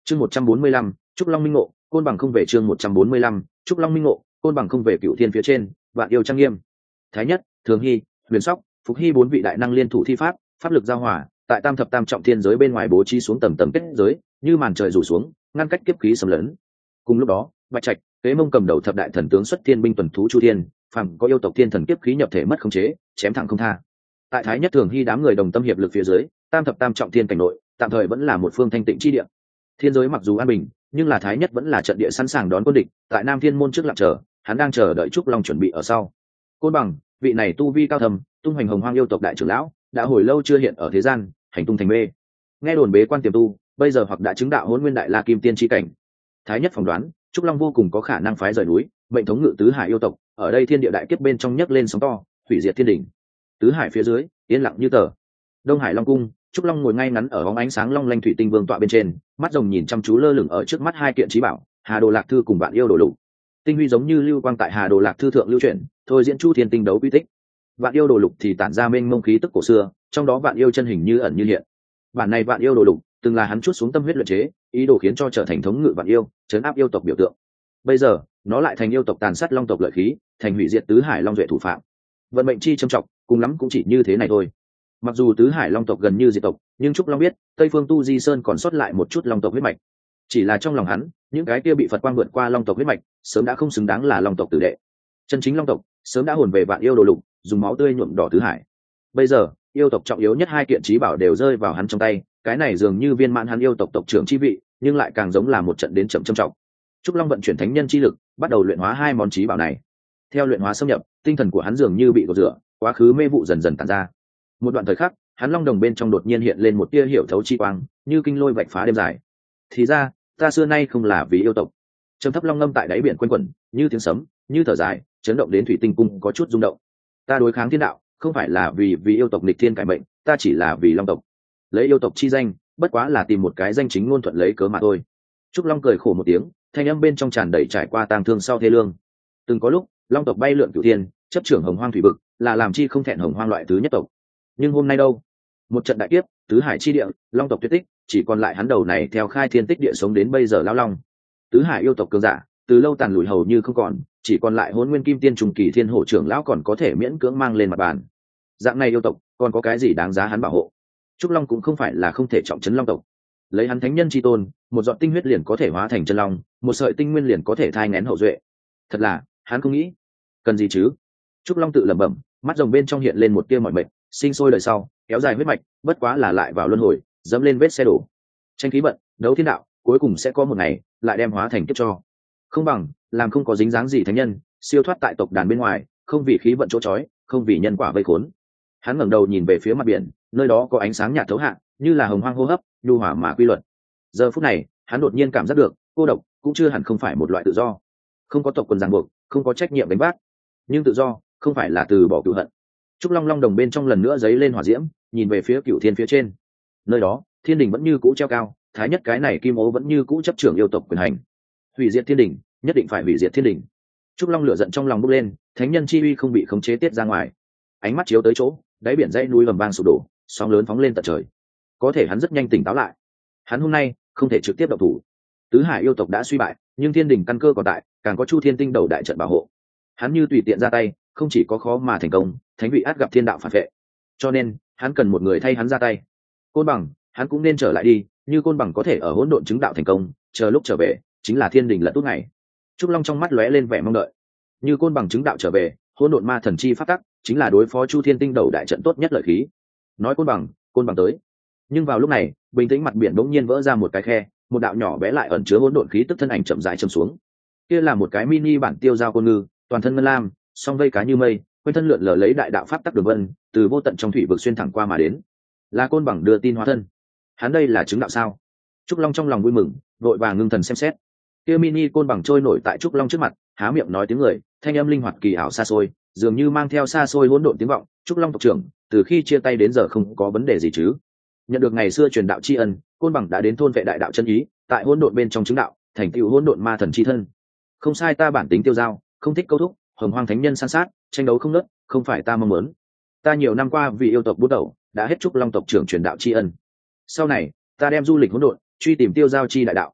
Chương 145, Trúc Long minh ngộ, côn bằng không về. Chương 145, Trúc Long minh ngộ, côn bằng không về. Cựu thiên phía trên, vạn yêu trang nghiêm. Thái Nhất, Thường Hy, Huyền Sóc, Phục Hy bốn vị đại năng liên thủ thi pháp, pháp lực giao hòa, tại tam thập tam trọng thiên giới bên ngoài bố trí xuống tầng tầng kết giới, như màn trời rủ xuống, ngăn cách kiếp khí xâm lấn. Cùng lúc đó, Bạch Trạch, Kế Mông cầm đầu thập đại thần tướng xuất thiên binh tuần thú chu thiên, phàm có yêu tộc thiên thần kiếp khí nhập thể mất khống chế, chém thẳng không tha. Tại Thái Nhất Thường Hy đám người đồng tâm hiệp lực phía dưới, tam thập tam trọng thiên cảnh nội, tạm thời vẫn là một phương thanh tịnh chi địa. Thiên giới mặc dù an bình, nhưng là Thái Nhất vẫn là trận địa sẵn sàng đón quân địch, tại Nam Thiên môn trước lặng chờ, hắn đang chờ đợi Trúc Long chuẩn bị ở sau. Côn bằng, vị này tu vi cao thầm, tung hoành hồng hoang yêu tộc đại trưởng lão, đã hồi lâu chưa hiện ở thế gian, hành tung thành mê. Nghe đồn bế quan tiềm tu, bây giờ hoặc đã chứng đạo Hỗn Nguyên Đại La Kim Tiên chi cảnh. Thái Nhất phỏng đoán, Trúc Long vô cùng có khả năng phái rời núi, mệnh thống ngự tứ hải yêu tộc, ở đây thiên địa đại kiếp bên trong nhấc lên sóng to, hủy diệt thiên đỉnh. Tứ hải phía dưới, yên lặng như tờ. Đông Hải Long cung, Trúc Long ngồi ngay ngắn ở bóng ánh sáng long lanh thủy tinh vương tọa bên trên, mắt rồng nhìn chăm chú lơ lửng ở trước mắt hai kiện chí bảo, Hà Đồ Lạc Thư cùng Vạn Yêu Đồ Lục. Tinh huy giống như lưu quang tại Hà Đồ Lạc Thư thượng lưu chuyển, thôi diễn chu thiên tinh đấu quy tích. Vạn Yêu Đồ Lục thì tản ra mênh mông khí tức cổ xưa, trong đó Vạn Yêu chân hình như ẩn như hiện. Bản này Vạn Yêu Đồ Lục từng là hắn chuốt xuống tâm huyết luyện chế, ý đồ khiến cho trở thành thống ngự vạn yêu, trấn áp yêu tộc biểu tượng. Bây giờ, nó lại thành yêu tộc tàn sát long tộc lợi khí, thành hủy diệt tứ hải long duệ thủ phạm. Vận mệnh chi trầm trọng, cùng lắm cũng chỉ như thế này thôi. Mặc dù tứ hải long tộc gần như diệt tộc, nhưng Trúc Long biết, Tây Phương Tu Di Sơn còn sót lại một chút long tộc huyết mạch. Chỉ là trong lòng hắn, những cái kia bị Phật quang vượt qua long tộc huyết mạch, sớm đã không xứng đáng là long tộc tử đệ. Chân chính long tộc, sớm đã hồn về Vạn Yêu Đồ Lục, dùng máu tươi nhuộm đỏ tứ hải. Bây giờ, yêu tộc trọng yếu nhất hai kiện chí bảo đều rơi vào hắn trong tay, cái này dường như viên mãn hắn yêu tộc tộc trưởng chi vị, nhưng lại càng giống là một trận đến chậm trầm trọng. Trúc Long vận chuyển thánh nhân chi lực, bắt đầu luyện hóa hai món chí bảo này. Theo luyện hóa xâm nhập, tinh thần của hắn dường như bị gột rửa, quá khứ mê vụ dần dần tản ra. Một đoạn thời khắc, hắn long đồng bên trong đột nhiên hiện lên một tia hiểu thấu chi quang, như kinh lôi vạch phá đêm dài. Thì ra, ta xưa nay không là vì yêu tộc. Trầm thấp long ngâm tại đáy biển quanh quẩn, như tiếng sấm, như thở dài, chấn động đến thủy tinh cung có chút rung động. Ta đối kháng thiên đạo, không phải là vì yêu tộc nghịch thiên cải mệnh, ta chỉ là vì long tộc. Lấy yêu tộc chi danh, bất quá là tìm một cái danh chính ngôn thuận lấy cớ mà thôi. Trúc Long cười khổ một tiếng, thanh âm bên trong tràn đầy trải qua tang thương sau thê lương. Từng có lúc, long tộc bay lượn cửu thiên, chấp trưởng hồng hoang thủy vực, là làm chi không thẹn hồng hoang loại thứ nhất tộc. Nhưng hôm nay đâu? Một trận đại kiếp, tứ hải chi địa, long tộc tuyệt tích, chỉ còn lại hắn đầu này theo khai thiên tích địa sống đến bây giờ lão long. Tứ hải yêu tộc cường giả, từ lâu tàn lùi hầu như không còn, chỉ còn lại Hỗn Nguyên Kim Tiên trùng kỳ thiên hổ trưởng lão còn có thể miễn cưỡng mang lên mặt bàn. Dạng này yêu tộc, còn có cái gì đáng giá hắn bảo hộ? Trúc Long cũng không phải là không thể trọng trấn long tộc. Lấy hắn thánh nhân chi tôn, một giọt tinh huyết liền có thể hóa thành chân long, một sợi tinh nguyên liền có thể thai nghén hậu duệ. Thật là, hắn không nghĩ. Cần gì chứ? Trúc Long tự lẩm bẩm, mắt rồng bên trong hiện lên một tia mỏi mệt, sinh sôi đời sau, kéo dài huyết mạch, bất quá là lại vào luân hồi, dẫm lên vết xe đổ. Tranh khí vận, đấu thiên đạo, cuối cùng sẽ có một ngày lại đem hóa thành kiếp cho. Không bằng làm không có dính dáng gì thánh nhân, siêu thoát tại tộc đàn bên ngoài, không vì khí vận chỗ chói, không vì nhân quả vây khốn. Hắn ngẩng đầu nhìn về phía mặt biển, nơi đó có ánh sáng nhạt thấu hạ, như là hồng hoang hô hấp, nhu hòa mà quy luật. Giờ phút này, hắn đột nhiên cảm giác được, cô độc cũng chưa hẳn không phải một loại tự do. Không có tộc quần ràng buộc, không có trách nhiệm đánh vác, nhưng tự do không phải là từ bỏ cửu hận. Trúc Long long đồng bên trong lần nữa giấy lên hỏa diễm, nhìn về phía cửu thiên phía trên. Nơi đó, thiên đình vẫn như cũ treo cao, Thái Nhất cái này kim ố vẫn như cũ chấp trưởng yêu tộc quyền hành. Hủy diệt thiên đình, nhất định phải hủy diệt thiên đình. Trúc Long lửa giận trong lòng bốc lên, thánh nhân chi uy không bị khống chế tiết ra ngoài. Ánh mắt chiếu tới chỗ, đáy biển dãy núi ầm vang sụp đổ, sóng lớn phóng lên tận trời. Có thể hắn rất nhanh tỉnh táo lại. Hắn hôm nay không thể trực tiếp động thủ. Tứ hải yêu tộc đã suy bại, nhưng thiên đình căn cơ còn tại, càng có chu thiên tinh đầu đại trận bảo hộ. Hắn như tùy tiện ra tay, không chỉ có khó mà thành công, thánh vị át gặp thiên đạo phản vệ. Cho nên, hắn cần một người thay hắn ra tay. Côn bằng, hắn cũng nên trở lại đi, như Côn bằng có thể ở hỗn độn chứng đạo thành công, chờ lúc trở về, chính là thiên đình lật tốt ngày. Trúc Long trong mắt lóe lên vẻ mong đợi. Như Côn bằng chứng đạo trở về, hỗn độn ma thần chi phát tắc, chính là đối phó chu thiên tinh đầu đại trận tốt nhất lợi khí. Nói Côn bằng tới. Nhưng vào lúc này, bình tĩnh mặt biển bỗng nhiên vỡ ra một cái khe, một đạo nhỏ bé lại ẩn chứa hỗn độn khí tức thân ảnh chậm rãi châm xuống. Kia là một cái mini bản tiêu giao côn ngư, toàn thân ngân lam, song vây cá như mây, quanh thân lượn lờ lấy đại đạo pháp tắc đường vân, từ vô tận trong thủy vực xuyên thẳng qua mà đến. Là Côn bằng đưa tin hóa thân. Hắn đây là chứng đạo sao? Trúc Long trong lòng vui mừng, vội vàng ngưng thần xem xét. Kia mini côn bằng trôi nổi tại Trúc Long trước mặt, há miệng nói tiếng người, thanh âm linh hoạt kỳ ảo xa xôi, dường như mang theo xa xôi hỗn độn tiếng vọng. Trúc Long tộc trưởng, từ khi chia tay đến giờ không có vấn đề gì chứ? Nhận được ngày xưa truyền đạo tri ân, côn bằng đã đến thôn vệ đại đạo chân ý, tại hỗn độn bên trong chứng đạo, thành tựu hỗn độn ma thần chi thân. Không sai, ta bản tính tiêu dao, không thích câu thúc, hồng hoang thánh nhân san sát, tranh đấu không nớt, không phải ta mong muốn. Ta nhiều năm qua vì yêu tộc bút đầu, đã hết Trúc Long tộc trưởng truyền đạo tri ân. Sau này, ta đem du lịch hỗn độn, truy tìm tiêu giao chi đại đạo,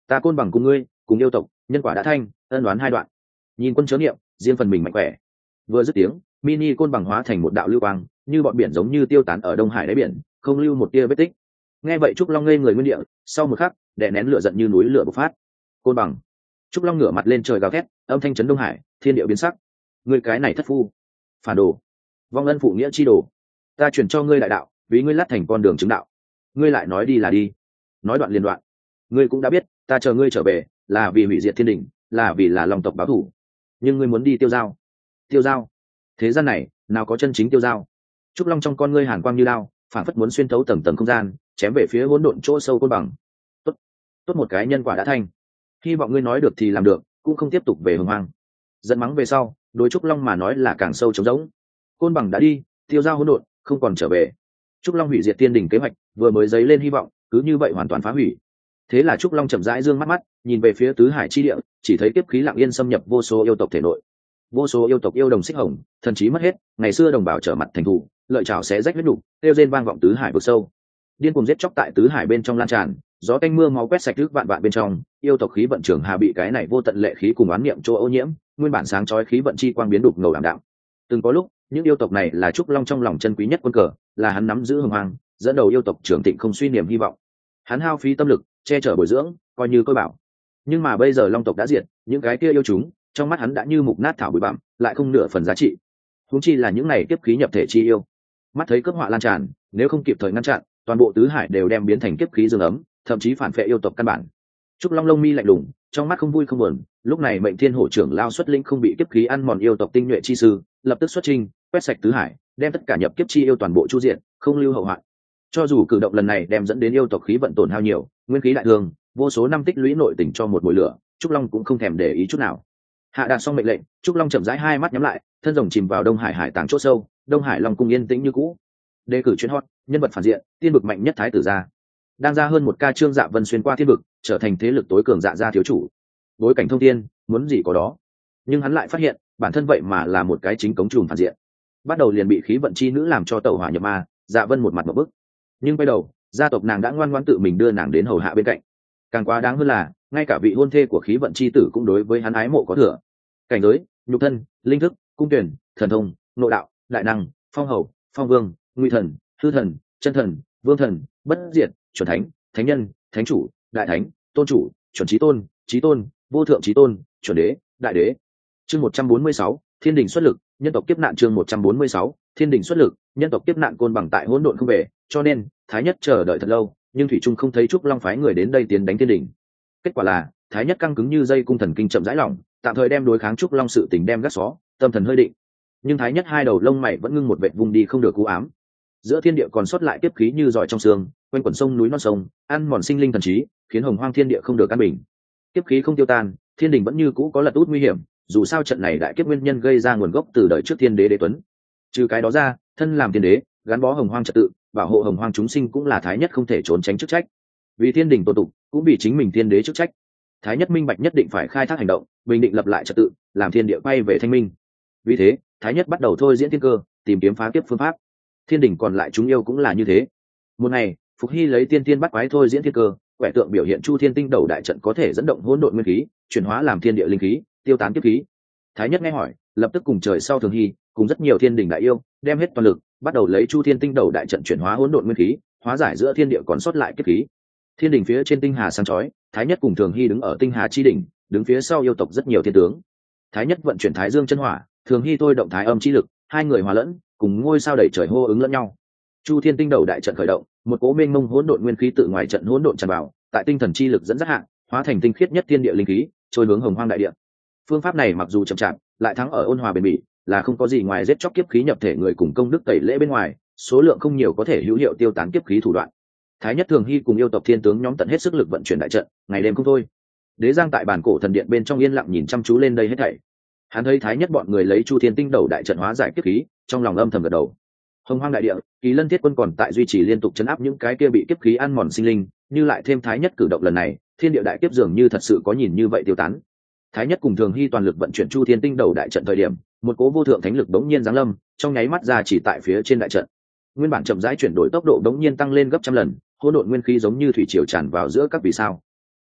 Ta Côn Bằng cùng ngươi cùng yêu tộc nhân quả đã thanh, ân đoán hai đoạn. Nhìn quân chớ niệm, riêng phần mình mạnh khỏe. Vừa dứt tiếng, mini Côn Bằng hóa thành một đạo lưu quang, như bọn biển giống như tiêu tán ở đông hải đáy biển, không lưu một tia vết tích. Nghe vậy Trúc Long ngây người nguyên địa, sau một khắc đè nén lửa giận như núi lửa bộc phát. Côn Bằng. Trúc Long ngửa mặt lên trời gào thét, âm thanh chấn đông hải, thiên địa biến sắc. Ngươi cái này thất phu, phản đồ, vong ân phụ nghĩa chi đồ, ta truyền cho ngươi đại đạo, vì ngươi lát thành con đường chứng đạo, ngươi lại nói đi là đi, nói đoạn liền đoạn. Ngươi cũng đã biết, ta chờ ngươi trở về là vì hủy diệt thiên đình, là vì là lòng tộc báo thù, nhưng ngươi muốn đi tiêu dao. Tiêu dao? Thế gian này nào có chân chính tiêu dao? Trúc Long trong con ngươi hàn quang như lao, phản phất muốn xuyên thấu tầng tầng không gian, chém về phía hỗn độn chỗ sâu Côn Bằng. Tốt, tốt một cái nhân quả đã thành, hy vọng ngươi nói được thì làm được, cũng không tiếp tục về hồng hoang. Giận mắng về sau, đối Trúc Long mà nói là càng sâu trống rỗng. Côn Bằng đã đi, tiêu dao hỗn độn không còn trở về. Trúc Long hủy diệt tiên đỉnh kế hoạch vừa mới dấy lên hy vọng, cứ như vậy hoàn toàn phá hủy. Thế là Trúc Long chậm rãi dương mắt mắt, nhìn về phía tứ hải chi địa, chỉ thấy kiếp khí lặng yên xâm nhập vô số yêu tộc thể nội. Vô số yêu tộc yêu đồng xích hồng, thần trí mất hết, ngày xưa đồng bào trở mặt thành thủ, lợi chảo xé rách huyết đủ, kêu rên vang vọng tứ hải vực sâu. Điên cuồng giết chóc tại tứ hải bên trong lan tràn, gió tanh mưa máu quét sạch nước vạn vạn bên trong, yêu tộc khí vận trưởng hà bị cái này vô tận lệ khí cùng oán niệm chỗ ô nhiễm, nguyên bản sáng chói khí vận chi quang biến đục ngầu ảm đạm. Từng có lúc, những yêu tộc này là Trúc Long trong lòng chân quý nhất quân cờ, là hắn nắm giữ hồng hoang, dẫn đầu yêu tộc trưởng thịnh không suy niềm hy vọng. Hắn hao phí tâm lực, che chở bồi dưỡng, coi như tôi bảo. Nhưng mà bây giờ Long tộc đã diệt, những cái kia yêu chúng, trong mắt hắn đã như mục nát thảo bụi bặm, lại không nửa phần giá trị. Huống chi là những này kiếp khí nhập thể chi yêu. Mắt thấy cướp họa lan tràn, nếu không kịp thời ngăn chặn, toàn bộ tứ hải đều đem biến thành kiếp khí dương ấm, thậm chí phản phệ yêu tộc căn bản. Trúc Long lông mi lạnh lùng, trong mắt không vui không buồn, lúc này Mệnh Thiên Hổ trưởng lao xuất linh không bị kiếp khí ăn mòn yêu tộc tinh nhuệ chi sư, lập tức xuất trình, quét sạch tứ hải, đem tất cả nhập kiếp chi yêu toàn bộ chu diện, không lưu hậu hoạn. Cho dù cử động lần này đem dẫn đến yêu tộc khí vận tổn hao nhiều, nguyên khí đại thương, vô số năm tích lũy nội tình cho một mùi lửa, Trúc Long cũng không thèm để ý chút nào. Hạ đạt xong mệnh lệnh, Trúc Long chậm rãi hai mắt nhắm lại, thân rồng chìm vào Đông Hải hải tàng chỗ sâu, Đông Hải Long cung yên tĩnh như cũ. Đề cử chuyên hot, nhân vật phản diện, tiên vực mạnh nhất thái tử gia. Đang ra hơn một ca Trương Dạ Vân xuyên qua thiên vực, trở thành thế lực tối cường dạ gia thiếu chủ. Bối cảnh thông thiên, muốn gì có đó. Nhưng hắn lại phát hiện, bản thân vậy mà là một cái chính cống trùm phản diện. Bắt đầu liền bị khí vận chi nữ làm cho tẩu hỏa nhập ma, Dạ Vân một mặt một bức. Nhưng quay đầu, gia tộc nàng đã ngoan ngoãn tự mình đưa nàng đến hầu hạ bên cạnh. Càng quá đáng hơn là, ngay cả vị hôn thê của khí vận chi tử cũng đối với hắn ái mộ có thừa. Cảnh giới, nhục thân, linh thức, cung tuyển, thần thông, nội đạo, đại năng, phong hầu, phong vương, nguy thần, hư thần, chân thần, vương thần, bất diệt, chuẩn thánh, thánh nhân, thánh chủ, đại thánh, tôn chủ, chuẩn trí tôn, vô thượng trí tôn, chuẩn đế, đại đế. Chương 146, Thiên đình xuất lực, nhân tộc kiếp nạn. Chương 146, Thiên đình xuất lực, nhân tộc kiếp nạn. Côn Bằng tại hỗn độn không về, cho nên Thái Nhất chờ đợi thật lâu, nhưng thủy trung không thấy Trúc Long phái người đến đây tiến đánh Thiên đình. Kết quả là Thái Nhất căng cứng như dây cung thần kinh chậm rãi lỏng, tạm thời đem đối kháng Trúc Long sự tình đem gác xó, tâm thần hơi định. Nhưng Thái Nhất hai đầu lông mày vẫn ngưng một vệt vùng đi không được cú ám. Giữa thiên địa còn sót lại tiếp khí như giỏi trong xương, quanh quẩn sông núi non sông, ăn mòn sinh linh thần trí, khiến hồng hoang thiên địa không được an bình. Tiếp khí không tiêu tan, thiên đình vẫn như cũ có lật út nguy hiểm, dù sao trận này đại kiếp nguyên nhân gây ra nguồn gốc từ đời trước thiên đế đế tuấn. Trừ cái đó ra, thân làm thiên đế, gắn bó hồng hoang trật tự, bảo hộ hồng hoang chúng sinh cũng là Thái Nhất không thể trốn tránh chức trách. Vì thiên đình tổ tục, cũng vì chính mình thiên đế chức trách. Thái Nhất minh bạch nhất định phải khai thác hành động, bình định lập lại trật tự, làm thiên địa quay về thanh minh. Vì thế, Thái Nhất bắt đầu thôi diễn thiên cơ, tìm kiếm phá kiếp phương pháp. Thiên đình còn lại chúng yêu cũng là như thế. Một ngày, Phục Hy lấy tiên tiên bắt quái thôi diễn thiên cơ, quẻ tượng biểu hiện Chu Thiên Tinh Đầu đại trận có thể dẫn động hỗn độn nguyên khí, chuyển hóa làm thiên địa linh khí, tiêu tán kiếp khí. Thái Nhất nghe hỏi, lập tức cùng trời sau Thường Hy, cùng rất nhiều thiên đình đại yêu, đem hết toàn lực, bắt đầu lấy Chu Thiên Tinh Đầu đại trận chuyển hóa hỗn độn nguyên khí, hóa giải giữa thiên địa còn sót lại kiếp khí. Thiên đình phía trên tinh hà sáng chói, Thái Nhất cùng Thường Hy đứng ở tinh hà chi đỉnh, đứng phía sau yêu tộc rất nhiều thiên tướng. Thái Nhất vận chuyển Thái Dương chân hỏa, Thường Hy thôi động Thái Âm chi lực, hai người hòa lẫn, cùng ngôi sao đẩy trời hô ứng lẫn nhau. Chu Thiên Tinh Đầu đại trận khởi động, một cỗ mênh mông hỗn độn nguyên khí tự ngoài trận hỗn độn tràn vào, tại tinh thần chi lực dẫn dắt hạ, hóa thành tinh khiết nhất thiên địa linh khí, trôi hướng hồng hoang đại địa. Phương pháp này mặc dù chậm chạp, lại thắng ở ôn hòa bền bỉ, là không có gì ngoài giết chóc kiếp khí nhập thể người cùng công đức tẩy lễ bên ngoài, số lượng không nhiều có thể hữu hiệu tiêu tán kiếp khí thủ đoạn. Thái Nhất Thường Hy cùng yêu tộc thiên tướng nhóm tận hết sức lực vận chuyển đại trận, ngày đêm không thôi. Đế Giang tại bản cổ thần điện bên trong yên lặng nhìn chăm chú lên đây hết thảy. Hắn thấy Thái Nhất bọn người lấy Chu Thiên Tinh Đầu đại trận hóa giải kiếp khí, trong lòng âm thầm gật đầu. Hồng hoang đại địa, Kỳ Lân Thiết Quân còn tại duy trì liên tục chấn áp những cái kia bị kiếp khí ăn mòn sinh linh, như lại thêm Thái Nhất cử động lần này, thiên địa đại kiếp dường như thật sự có nhìn như vậy tiêu tán. Thái Nhất cùng Thường Hy toàn lực vận chuyển Chu Thiên Tinh Đầu đại trận thời điểm, một cỗ vô thượng thánh lực bỗng nhiên giáng lâm, trong nháy mắt ra chỉ tại phía trên đại trận. Nguyên bản chậm rãi chuyển đổi tốc độ bỗng nhiên tăng lên gấp trăm lần, hỗn độn nguyên khí giống như thủy triều tràn vào giữa các vì sao.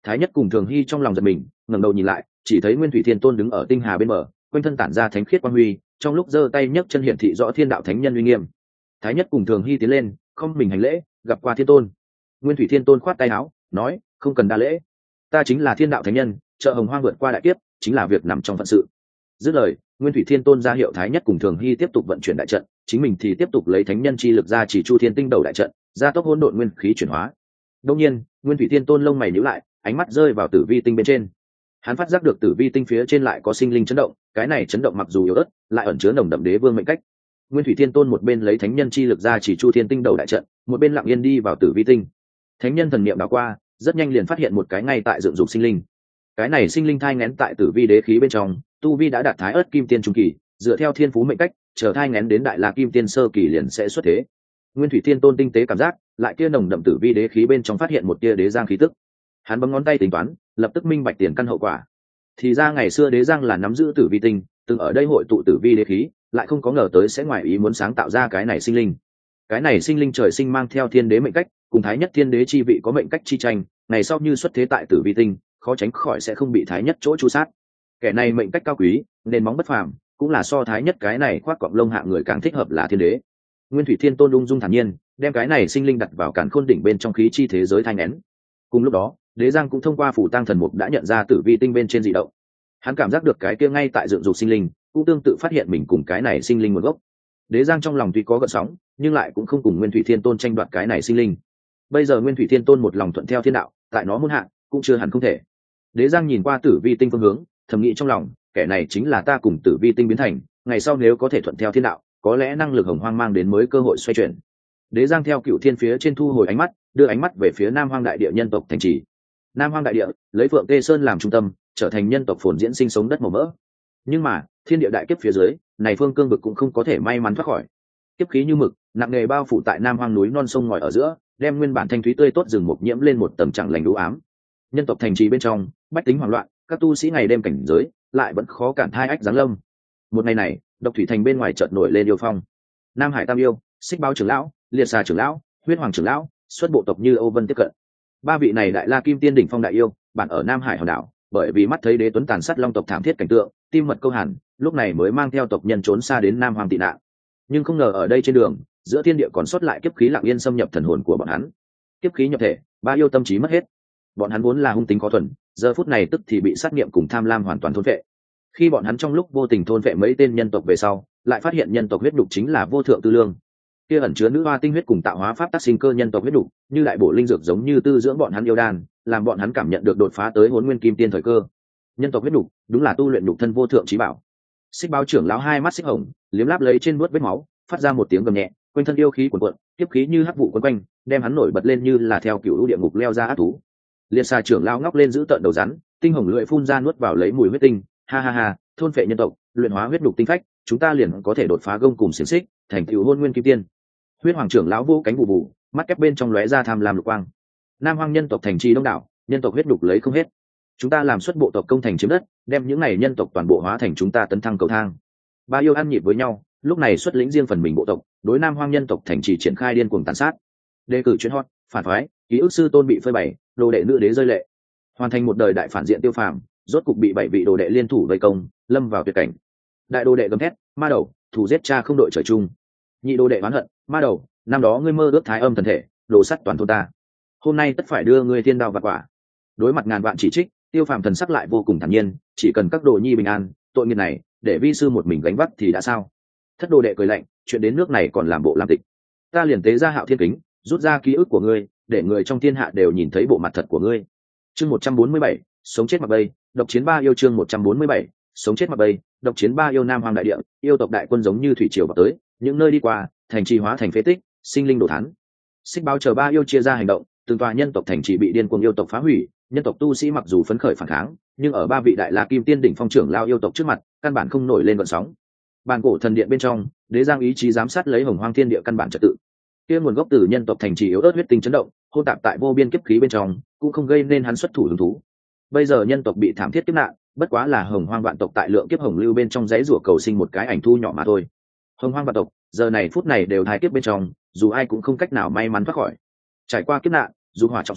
Thái nhất cùng Thường Hy trong lòng giật mình, ngẩng đầu nhìn lại, chỉ thấy Nguyên Thủy Thiên Tôn đứng ở tinh hà bên bờ, quanh thân tản ra thánh khiết quang huy, trong lúc giơ tay nhấc chân hiển thị rõ thiên đạo thánh nhân uy nghiêm. Thái nhất cùng Thường Hy tiến lên, không mình hành lễ, gặp qua Thiên Tôn. Nguyên Thủy Thiên Tôn khoát tay áo, nói, không cần đa lễ, ta chính là thiên đạo thánh nhân, trợ Hồng Hoang vượt qua đại kiếp, chính là việc nằm trong phận sự. Dứt lời, Nguyên Thủy Thiên Tôn ra hiệu Thái nhất cùng Thường Hy tiếp tục vận chuyển đại trận, chính mình thì tiếp tục lấy thánh nhân chi lực ra chỉ chu thiên tinh đầu đại trận, gia tốc hỗn độn nguyên khí chuyển hóa. Đương nhiên, Nguyên Thủy Thiên Tôn lông mày nhíu lại, ánh mắt rơi vào Tử Vi tinh bên trên. Hắn phát giác được Tử Vi tinh phía trên lại có sinh linh chấn động, cái này chấn động mặc dù yếu ớt, lại ẩn chứa nồng đậm đế vương mệnh cách. Nguyên Thủy Thiên Tôn một bên lấy thánh nhân chi lực ra chỉ chu thiên tinh đầu đại trận, một bên lặng yên đi vào Tử Vi tinh. Thánh nhân thần niệm đảo qua, rất nhanh liền phát hiện một cái ngay tại dựng dục sinh linh. Cái này sinh linh thai nghén tại Tử Vi đế khí bên trong, tu vi đã đạt thái ớt kim tiên trung kỳ, dựa theo thiên phú mệnh cách, chờ thai nghén đến đại la kim tiên sơ kỳ liền sẽ xuất thế. Nguyên Thủy Thiên Tôn tinh tế cảm giác, lại kia nồng đậm Tử Vi đế khí bên trong phát hiện một tia đế giang khí tức. Hắn bấm ngón tay tính toán, lập tức minh bạch tiền căn hậu quả. Thì ra ngày xưa đế giang là nắm giữ Tử Vi tinh, từng ở đây hội tụ Tử Vi đế khí, lại không có ngờ tới sẽ ngoài ý muốn sáng tạo ra cái này sinh linh. Cái này sinh linh trời sinh mang theo thiên đế mệnh cách, cùng thái nhất thiên đế chi vị có mệnh cách chi tranh, ngày sau như xuất thế tại Tử Vi tinh, khó tránh khỏi sẽ không bị thái nhất chỗ chu sát. Kẻ này mệnh cách cao quý, nên móng bất phàm, cũng là so thái nhất cái này khoác cọng lông hạng người càng thích hợp là thiên đế. Nguyên Thủy Thiên Tôn ung dung thản nhiên, đem cái này sinh linh đặt vào càn khôn đỉnh bên trong khí chi thế giới thai nghén. Cùng lúc đó, Đế Giang cũng thông qua phủ tang thần mục đã nhận ra Tử Vi tinh bên trên dị động. Hắn cảm giác được cái kia ngay tại dựng dục sinh linh, cũng tương tự phát hiện mình cùng cái này sinh linh nguồn gốc. Đế Giang trong lòng tuy có gợn sóng, nhưng lại cũng không cùng Nguyên Thủy Thiên Tôn tranh đoạt cái này sinh linh. Bây giờ Nguyên Thủy Thiên Tôn một lòng thuận theo thiên đạo, tại nó muốn hạ, cũng chưa hẳn không thể. Đế Giang nhìn qua Tử Vi tinh phương hướng, thầm nghĩ trong lòng, kẻ này chính là ta cùng Tử Vi tinh biến thành, ngày sau nếu có thể thuận theo thiên đạo, có lẽ năng lực Hồng Hoang mang đến mới cơ hội xoay chuyển. Đế Giang theo Cửu Thiên phía trên thu hồi ánh mắt, đưa ánh mắt về phía Nam Hoang đại địa nhân tộc thành trì. Nam Hoang đại địa lấy Phượng Tê Sơn làm trung tâm, trở thành nhân tộc phồn diễn sinh sống đất màu mỡ. Nhưng mà thiên địa đại kiếp phía dưới, này phương cương vực cũng không có thể may mắn thoát khỏi. Kiếp khí như mực, nặng nề bao phủ tại Nam Hoang núi non sông ngòi ở giữa, đem nguyên bản thanh thúy tươi tốt rừng mục nhiễm lên một tầng chẳng lành u ám. Nhân tộc thành trì bên trong, bách tính hoảng loạn, các tu sĩ ngày đêm cảnh giới, lại vẫn khó cản thai ách giáng lâm. Một ngày này, Độc Thủy Thành bên ngoài chợt nổi lên yêu phong. Nam Hải Tam yêu, Xích Báo trưởng lão, Liệt Xà trưởng lão, Huyết Hoàng trưởng lão, xuất bộ tộc Như Âu Vân tiếp cận. Ba vị này đại la kim tiên đỉnh phong đại yêu, bản ở Nam Hải hòn đảo, bởi vì mắt thấy đế tuấn tàn sát long tộc thảm thiết cảnh tượng, tim mật câu hàn, lúc này mới mang theo tộc nhân trốn xa đến Nam Hoàng tị nạn. Nhưng không ngờ ở đây trên đường, giữa thiên địa còn sót lại kiếp khí lặng yên xâm nhập thần hồn của bọn hắn. Kiếp khí nhập thể, ba yêu tâm trí mất hết. Bọn hắn vốn là hung tính có thuần, giờ phút này tức thì bị sát niệm cùng tham lam hoàn toàn thôn phệ. Khi bọn hắn trong lúc vô tình thôn phệ mấy tên nhân tộc về sau, lại phát hiện nhân tộc huyết đục chính là vô thượng tư lương. Kia ẩn chứa nữ hoa tinh huyết cùng tạo hóa pháp tác sinh cơ nhân tộc huyết đục, như đại bổ linh dược giống như tư dưỡng bọn hắn yêu đan, làm bọn hắn cảm nhận được đột phá tới Hỗn Nguyên Kim Tiên thời cơ. Nhân tộc huyết đục, đúng là tu luyện nhục thân vô thượng chí bảo. Xích Báo trưởng lão hai mắt xích hồng, liếm láp lấy trên vuốt vết máu, phát ra một tiếng gầm nhẹ, quanh thân yêu khí cuồn cuộn, tiếp khí như hắc vụ quấn quanh, đem hắn nổi bật lên như là theo cựu lũ địa ngục leo ra ác thú. Liệt Xà trưởng lão ngóc lên giữ tận đầu rắn, tinh hồng lưỡi phun ra nuốt vào lấy mùi huyết tinh, ha ha ha, thôn phệ nhân tộc, luyện hóa huyết đục tinh phách, chúng ta liền có thể đột phá gông cùng xiềng xích, thành tựu Hôn Nguyên Kim Tiên. Huyết Hoàng trưởng lão vô cánh vụ vụ, mắt kép bên trong lóe ra tham lam lục quang. Nam Hoang nhân tộc thành trì đông đảo, nhân tộc huyết đục lấy không hết. Chúng ta làm xuất bộ tộc công thành chiếm đất, đem những này nhân tộc toàn bộ hóa thành chúng ta tấn thăng cầu thang. Ba yêu ăn nhịp với nhau, lúc này xuất lĩnh riêng phần mình bộ tộc, đối Nam Hoang nhân tộc thành trì triển khai điên cuồng tàn sát. Đề cử chuyên hot, phản phái, ký ức sư tôn bị phơi bày, đồ đệ nữ đế rơi lệ. Hoàn thành một đời đại phản diện Tiêu Phàm, rốt cục bị 7 vị đồ đệ liên thủ vây công, lâm vào tuyệt cảnh. Đại đồ đệ gầm thét, ma đầu, thủ giết cha không đội trời chung. Nhị đồ đệ oán hận, ma đầu, năm đó ngươi mơ ước thái âm thần thể, đồ sắt toàn thôn ta, hôm nay tất phải đưa ngươi thiên đao vạn quả. Đối mặt ngàn vạn chỉ trích, Tiêu Phàm thần sắc lại vô cùng thản nhiên, chỉ cần các đồ nhi bình an, tội nghiệp này để vi sư một mình gánh vác thì đã sao. Thất đồ đệ cười lạnh, chuyện đến nước này còn làm bộ làm tịch, ta liền tế ra Hạo Thiên kính, rút ra ký ức của ngươi, để người trong thiên hạ đều nhìn thấy bộ mặt thật của ngươi. Chương 147, sống chết mặc bay, độc chiến ba yêu. Chương 147, sống chết mặc bay, độc chiến ba yêu. Nam Hoang đại địa, yêu tộc đại quân giống như thủy triều vào tới, những nơi đi qua, thành trì hóa thành phế tích, sinh linh đổ thán. Xích Báo chờ ba yêu chia ra hành động, từng tòa nhân tộc thành trì bị điên cuồng yêu tộc phá hủy, nhân tộc tu sĩ mặc dù phấn khởi phản kháng, nhưng ở ba vị đại la kim tiên đỉnh phong trưởng lao yêu tộc trước mặt, căn bản không nổi lên gợn sóng. Bàn cổ thần điện bên trong, Đế Giang ý chí giám sát lấy Hồng Hoang thiên địa căn bản trật tự. Kia nguồn gốc từ nhân tộc thành trì yếu ớt huyết tinh chấn động, hỗn tạp tại vô biên kiếp khí bên trong, cũng không gây nên hắn xuất thủ hứng thú. Bây giờ nhân tộc bị thảm thiết kiếp nạn, bất quá là Hồng Hoang vạn tộc tại lượng kiếp hồng lưu bên trong dãy rủa cầu sinh một cái ảnh thu nhỏ mà thôi. Hồng Hoang vạn tộc, giờ này phút này đều thai kiếp bên trong, dù ai cũng không cách nào may mắn thoát khỏi. Trải qua kiếp nạn, dù hỏa trọng sinh,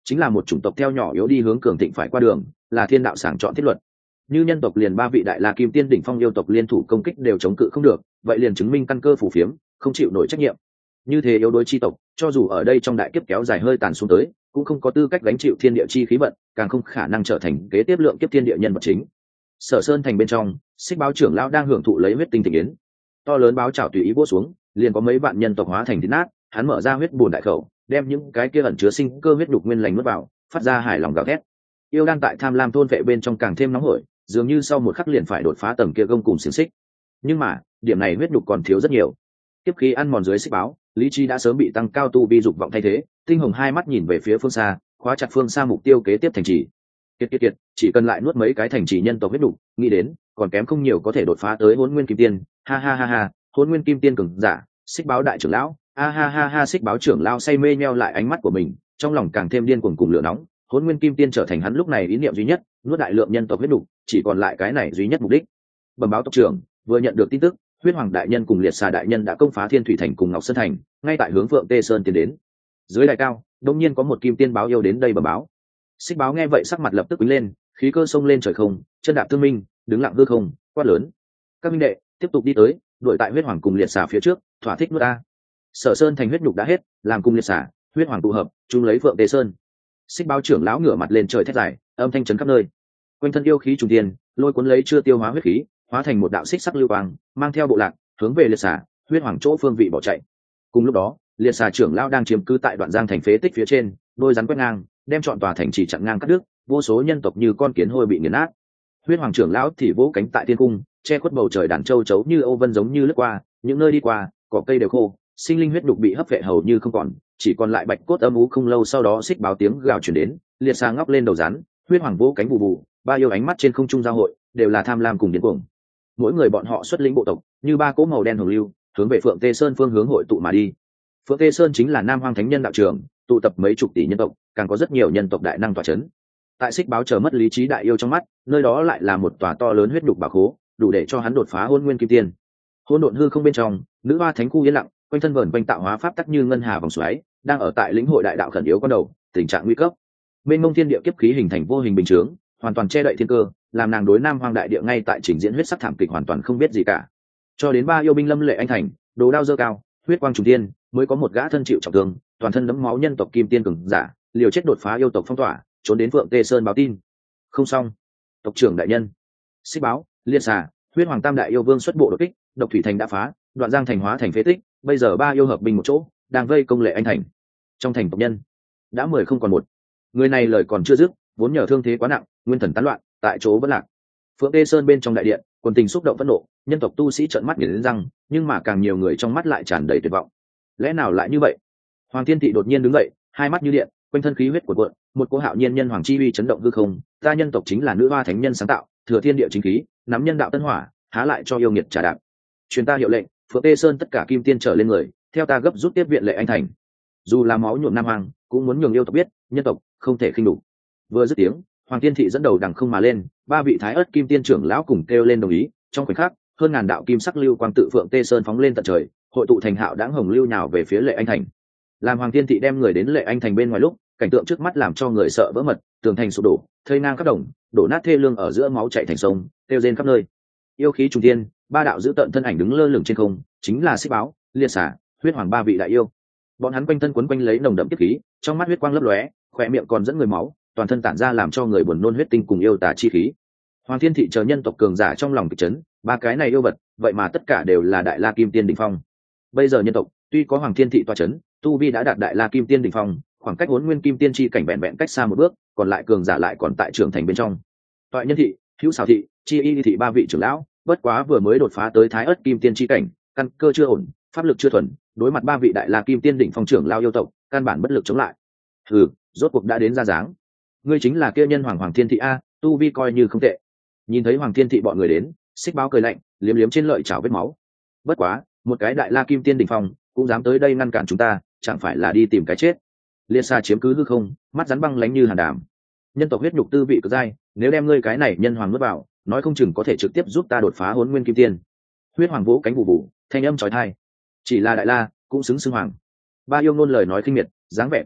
chính là một chủng tộc theo nhỏ yếu đi hướng cường thịnh phải qua đường, là thiên đạo sàng chọn thiết luật. Như nhân tộc liền ba vị đại la kim tiên đỉnh phong yêu tộc liên thủ công kích đều chống cự không được, vậy liền chứng minh căn cơ phủ phiếm, không chịu nổi trách nhiệm. Như thế yếu đối chi tộc, cho dù ở đây trong đại kiếp kéo dài hơi tàn xuống tới, cũng không có tư cách gánh chịu thiên địa chi khí vận, càng không khả năng trở thành kế tiếp lượng kiếp thiên địa nhân vật chính. Sở Sơn thành bên trong, Xích Báo trưởng lão đang hưởng thụ lấy huyết tinh thịnh yến. To lớn báo chảo tùy ý vỗ xuống, liền có mấy vạn nhân tộc hóa thành thịt nát, hắn mở ra huyết bùn đại khẩu, đem những cái kia ẩn chứa sinh cơ huyết đục nguyên lành nuốt vào, phát ra hài lòng gào thét. Yêu đan tại tham lam thôn vệ bên trong càng thêm nóng hổi, dường như sau một khắc liền phải đột phá tầng kia gông cùng xiềng xích. Nhưng mà, điểm này huyết đục còn thiếu rất nhiều. Tiếp khí ăn mòn dưới Xích Báo, lý trí đã sớm bị tăng cao tu vi dục vọng thay thế, tinh hồng hai mắt nhìn về phía phương xa, khóa chặt phương xa mục tiêu kế tiếp thành trì. Kiệt, chỉ cần lại nuốt mấy cái thành trì nhân tộc huyết đục, nghĩ đến còn kém không nhiều có thể đột phá tới Hỗn Nguyên Kim Tiên. Ha ha ha ha, Hỗn Nguyên Kim Tiên cường giả, Xích Báo đại trưởng lão. Ha ha ha ha, Xích Báo trưởng lão say mê nheo lại ánh mắt của mình, trong lòng càng thêm điên cuồng cùng lửa nóng. Hỗn Nguyên Kim Tiên trở thành hắn lúc này ý niệm duy nhất, nuốt đại lượng nhân tộc huyết đục, chỉ còn lại cái này duy nhất mục đích. Bẩm báo tộc trưởng, vừa nhận được tin tức, Huyết Hoàng đại nhân cùng Liệt Xà đại nhân đã công phá Thiên Thủy thành cùng Ngọc Sơn thành, ngay tại hướng Phượng Tê Sơn tiến đến. Dưới đài cao, đột nhiên có một kim tiên báo yêu đến đây bẩm báo. Xích Báo nghe vậy sắc mặt lập tức quýnh lên, khí cơ xông lên trời không, chân đạp tương minh, đứng lặng hư không, quát lớn: các minh đệ, tiếp tục đi tới, đuổi tại Huyết Hoàng cùng Liệt Xà phía trước, thỏa thích nuốt ta. Sở Sơn thành huyết nhục đã hết, làm cùng Liệt Xà, Huyết Hoàng tụ hợp, chung lấy Phượng Tê Sơn. Xích Báo trưởng lão ngửa mặt lên trời thét dài, âm thanh chấn khắp nơi. Quanh thân yêu khí trùng thiên, lôi cuốn lấy chưa tiêu hóa huyết khí, hóa thành một đạo xích sắc lưu quang, mang theo bộ lạc, hướng về Liệt Xà, Huyết Hoàng chỗ phương vị bỏ chạy. Cùng lúc đó, Liệt Xà trưởng lão đang chiếm cứ tại đoạn giang thành phế tích phía trên, đôi rắn quét ngang, đem trọn tòa thành trì chặn ngang cắt đứt, vô số nhân tộc như con kiến hôi bị nghiền nát. Huyết Hoàng trưởng lão thì vỗ cánh tại thiên cung, che khuất bầu trời đàn châu chấu như âu vân giống như lướt qua, những nơi đi qua, cỏ cây đều khô, sinh linh huyết đục bị hấp vệ hầu như không còn, chỉ còn lại bạch cốt âm u. Không lâu sau đó Xích Báo tiếng gào truyền đến, Liệt Xà ngóc lên đầu rắn, Huyết Hoàng vỗ cánh bù bù, ba yêu ánh mắt trên không trung giao hội, đều là tham lam cùng điên cuồng. Mỗi người bọn họ xuất lĩnh bộ tộc, như ba cỗ màu đen hồng lưu, hướng về Phượng Tê Sơn phương hướng hội tụ mà đi. Phượng Tê Sơn chính là Nam Hoang Thánh Nhân đạo trường, tụ tập mấy chục tỷ nhân tộc, càng có rất nhiều nhân tộc đại năng tọa chấn. Tại Xích Báo chờ mất lý trí đại yêu trong mắt, nơi đó lại là một tòa to lớn huyết đục bảo khố, đủ để cho hắn đột phá Hỗn Nguyên Kim Tiên. Hỗn độn hư không bên trong, nữ hoa thánh khu yên lặng, quanh thân vờn quanh tạo hóa pháp tắc như ngân hà vòng xoáy, đang ở tại lĩnh hội đại đạo khẩn yếu con đầu, tình trạng nguy cấp. Mênh mông thiên địa kiếp khí hình thành vô hình bình chướng, hoàn toàn che đậy thiên cơ, làm nàng đối Nam Hoang đại địa ngay tại trình diễn huyết sắc thảm kịch hoàn toàn không biết gì cả. Cho đến ba yêu binh lâm lệ anh thành, đồ đao dơ cao, huyết quang trùng thiên, mới có một gã thân chịu trọng thương, toàn thân đẫm máu nhân tộc kim tiên cường giả, liều chết đột phá yêu tộc phong tỏa, trốn đến Phượng Tê Sơn báo tin. Không xong, tộc trưởng đại nhân. Xích Báo, Liệt Xà, Huyết Hoàng tam đại yêu vương xuất bộ đột kích, Độc Thủy thành đã phá, Đoạn Giang thành hóa thành phế tích, bây giờ ba yêu hợp binh một chỗ, đang vây công Lệ Anh thành. Trong thành tộc nhân đã 10 không còn một. Người này lời còn chưa dứt, vốn nhờ thương thế quá nặng, nguyên thần tán loạn, tại chỗ vẫn lạc. Phượng Tê Sơn bên trong đại điện, quần tình xúc động phẫn nộ, nhân tộc tu sĩ trợn mắt nghiến răng, nhưng mà càng nhiều người trong mắt lại tràn đầy tuyệt vọng. Lẽ nào lại như vậy? Hoàng Thiên Thị đột nhiên đứng dậy, hai mắt như điện, quanh thân khí huyết cuộn cuộn, một cỗ hạo nhiên nhân hoàng chi uy chấn động hư không. Ta nhân tộc chính là nữ hoa thánh nhân sáng tạo, thừa thiên địa chính khí, nắm nhân đạo tân hỏa, há lại cho yêu nghiệt trả đạp. Truyền ta hiệu lệnh, Phượng Tê Sơn tất cả kim tiên trở lên người, theo ta gấp rút tiếp viện Lệ Anh thành. Dù là máu nhuộm Nam Hoàng, cũng muốn nhường yêu tộc biết, nhân tộc không thể khinh nhục. Vừa dứt tiếng, Hoàng Thiên Thị dẫn đầu đằng không mà lên, ba vị thái ớt kim tiên trưởng lão cùng kêu lên đồng ý. Trong khoảnh khắc, hơn ngàn đạo kim sắc lưu quang tự Phượng Tê Sơn phóng lên tận trời, hội tụ thành hạo đãng hồng lưu nhào về phía Lệ Anh thành. Làm Hoàng Thiên Thị đem người đến Lệ Anh thành bên ngoài lúc, cảnh tượng trước mắt làm cho người sợ vỡ mật, tường thành sụp đổ, thây ngang khắp đồng, đổ nát thê lương ở giữa máu chảy thành sông, tiêu rên khắp nơi. Yêu khí trùng thiên, ba đạo giữ tận thân ảnh đứng lơ lửng trên không, chính là Xích Báo, Liệt Xà, Huyết Hoàng ba vị đại yêu. Bọn hắn quanh thân quấn quanh lấy nồng đậm kiếp khí, trong mắt huyết quang lấp lóe, khỏe miệng còn dẫn người máu, toàn thân tản ra làm cho người buồn nôn huyết tinh cùng yêu tà chi khí. Hoàng Thiên Thị chờ nhân tộc cường giả trong lòng kịch chấn, ba cái này yêu vật, vậy mà tất cả đều là đại la kim tiên đỉnh phong. Bây giờ nhân tộc, tuy có Hoàng Thiên Thị tọa chấn, tu vi đã đạt đại la kim tiên đỉnh phong, khoảng cách Hỗn Nguyên Kim Tiên chi cảnh vẹn vẹn cách xa một bước, còn lại cường giả lại còn tại trưởng thành bên trong. Toại Nhân Thị, Hữu Xảo Thị, Chi Y Thị ba vị trưởng lão, bất quá vừa mới đột phá tới Thái Ức Kim Tiên chi cảnh, căn cơ chưa ổn, pháp lực chưa thuần, đối mặt ba vị đại la kim tiên đỉnh phong trưởng lao yêu tộc, căn bản bất lực chống lại. Hừ, rốt cuộc đã đến ra dáng. Ngươi chính là kia nhân Hoàng Hoàng Thiên Thị a, tu vi coi như không tệ. Nhìn thấy Hoàng Thiên Thị bọn người đến, Xích Báo cười lạnh, liếm liếm trên lợi chảo vết máu. Bất quá, một cái đại la kim tiên đỉnh phong, cũng dám tới đây ngăn cản chúng ta, chẳng phải là đi tìm cái chết. Liệt Xà chiếm cứ hư không, mắt rắn băng lánh như hàn đàm. Nhân tộc huyết nhục tư vị cực dai, nếu đem ngươi cái này nhân hoàng nuốt vào, nói không chừng có thể trực tiếp giúp ta đột phá Hỗn Nguyên Kim Tiên. Huyết Hoàng vỗ cánh vụ vụ, thanh âm chói tai. Chỉ là đại la, cũng xứng xưng hoàng. Ba yêu ngôn lời nói khinh miệt, dáng vẻ cuồng vọng,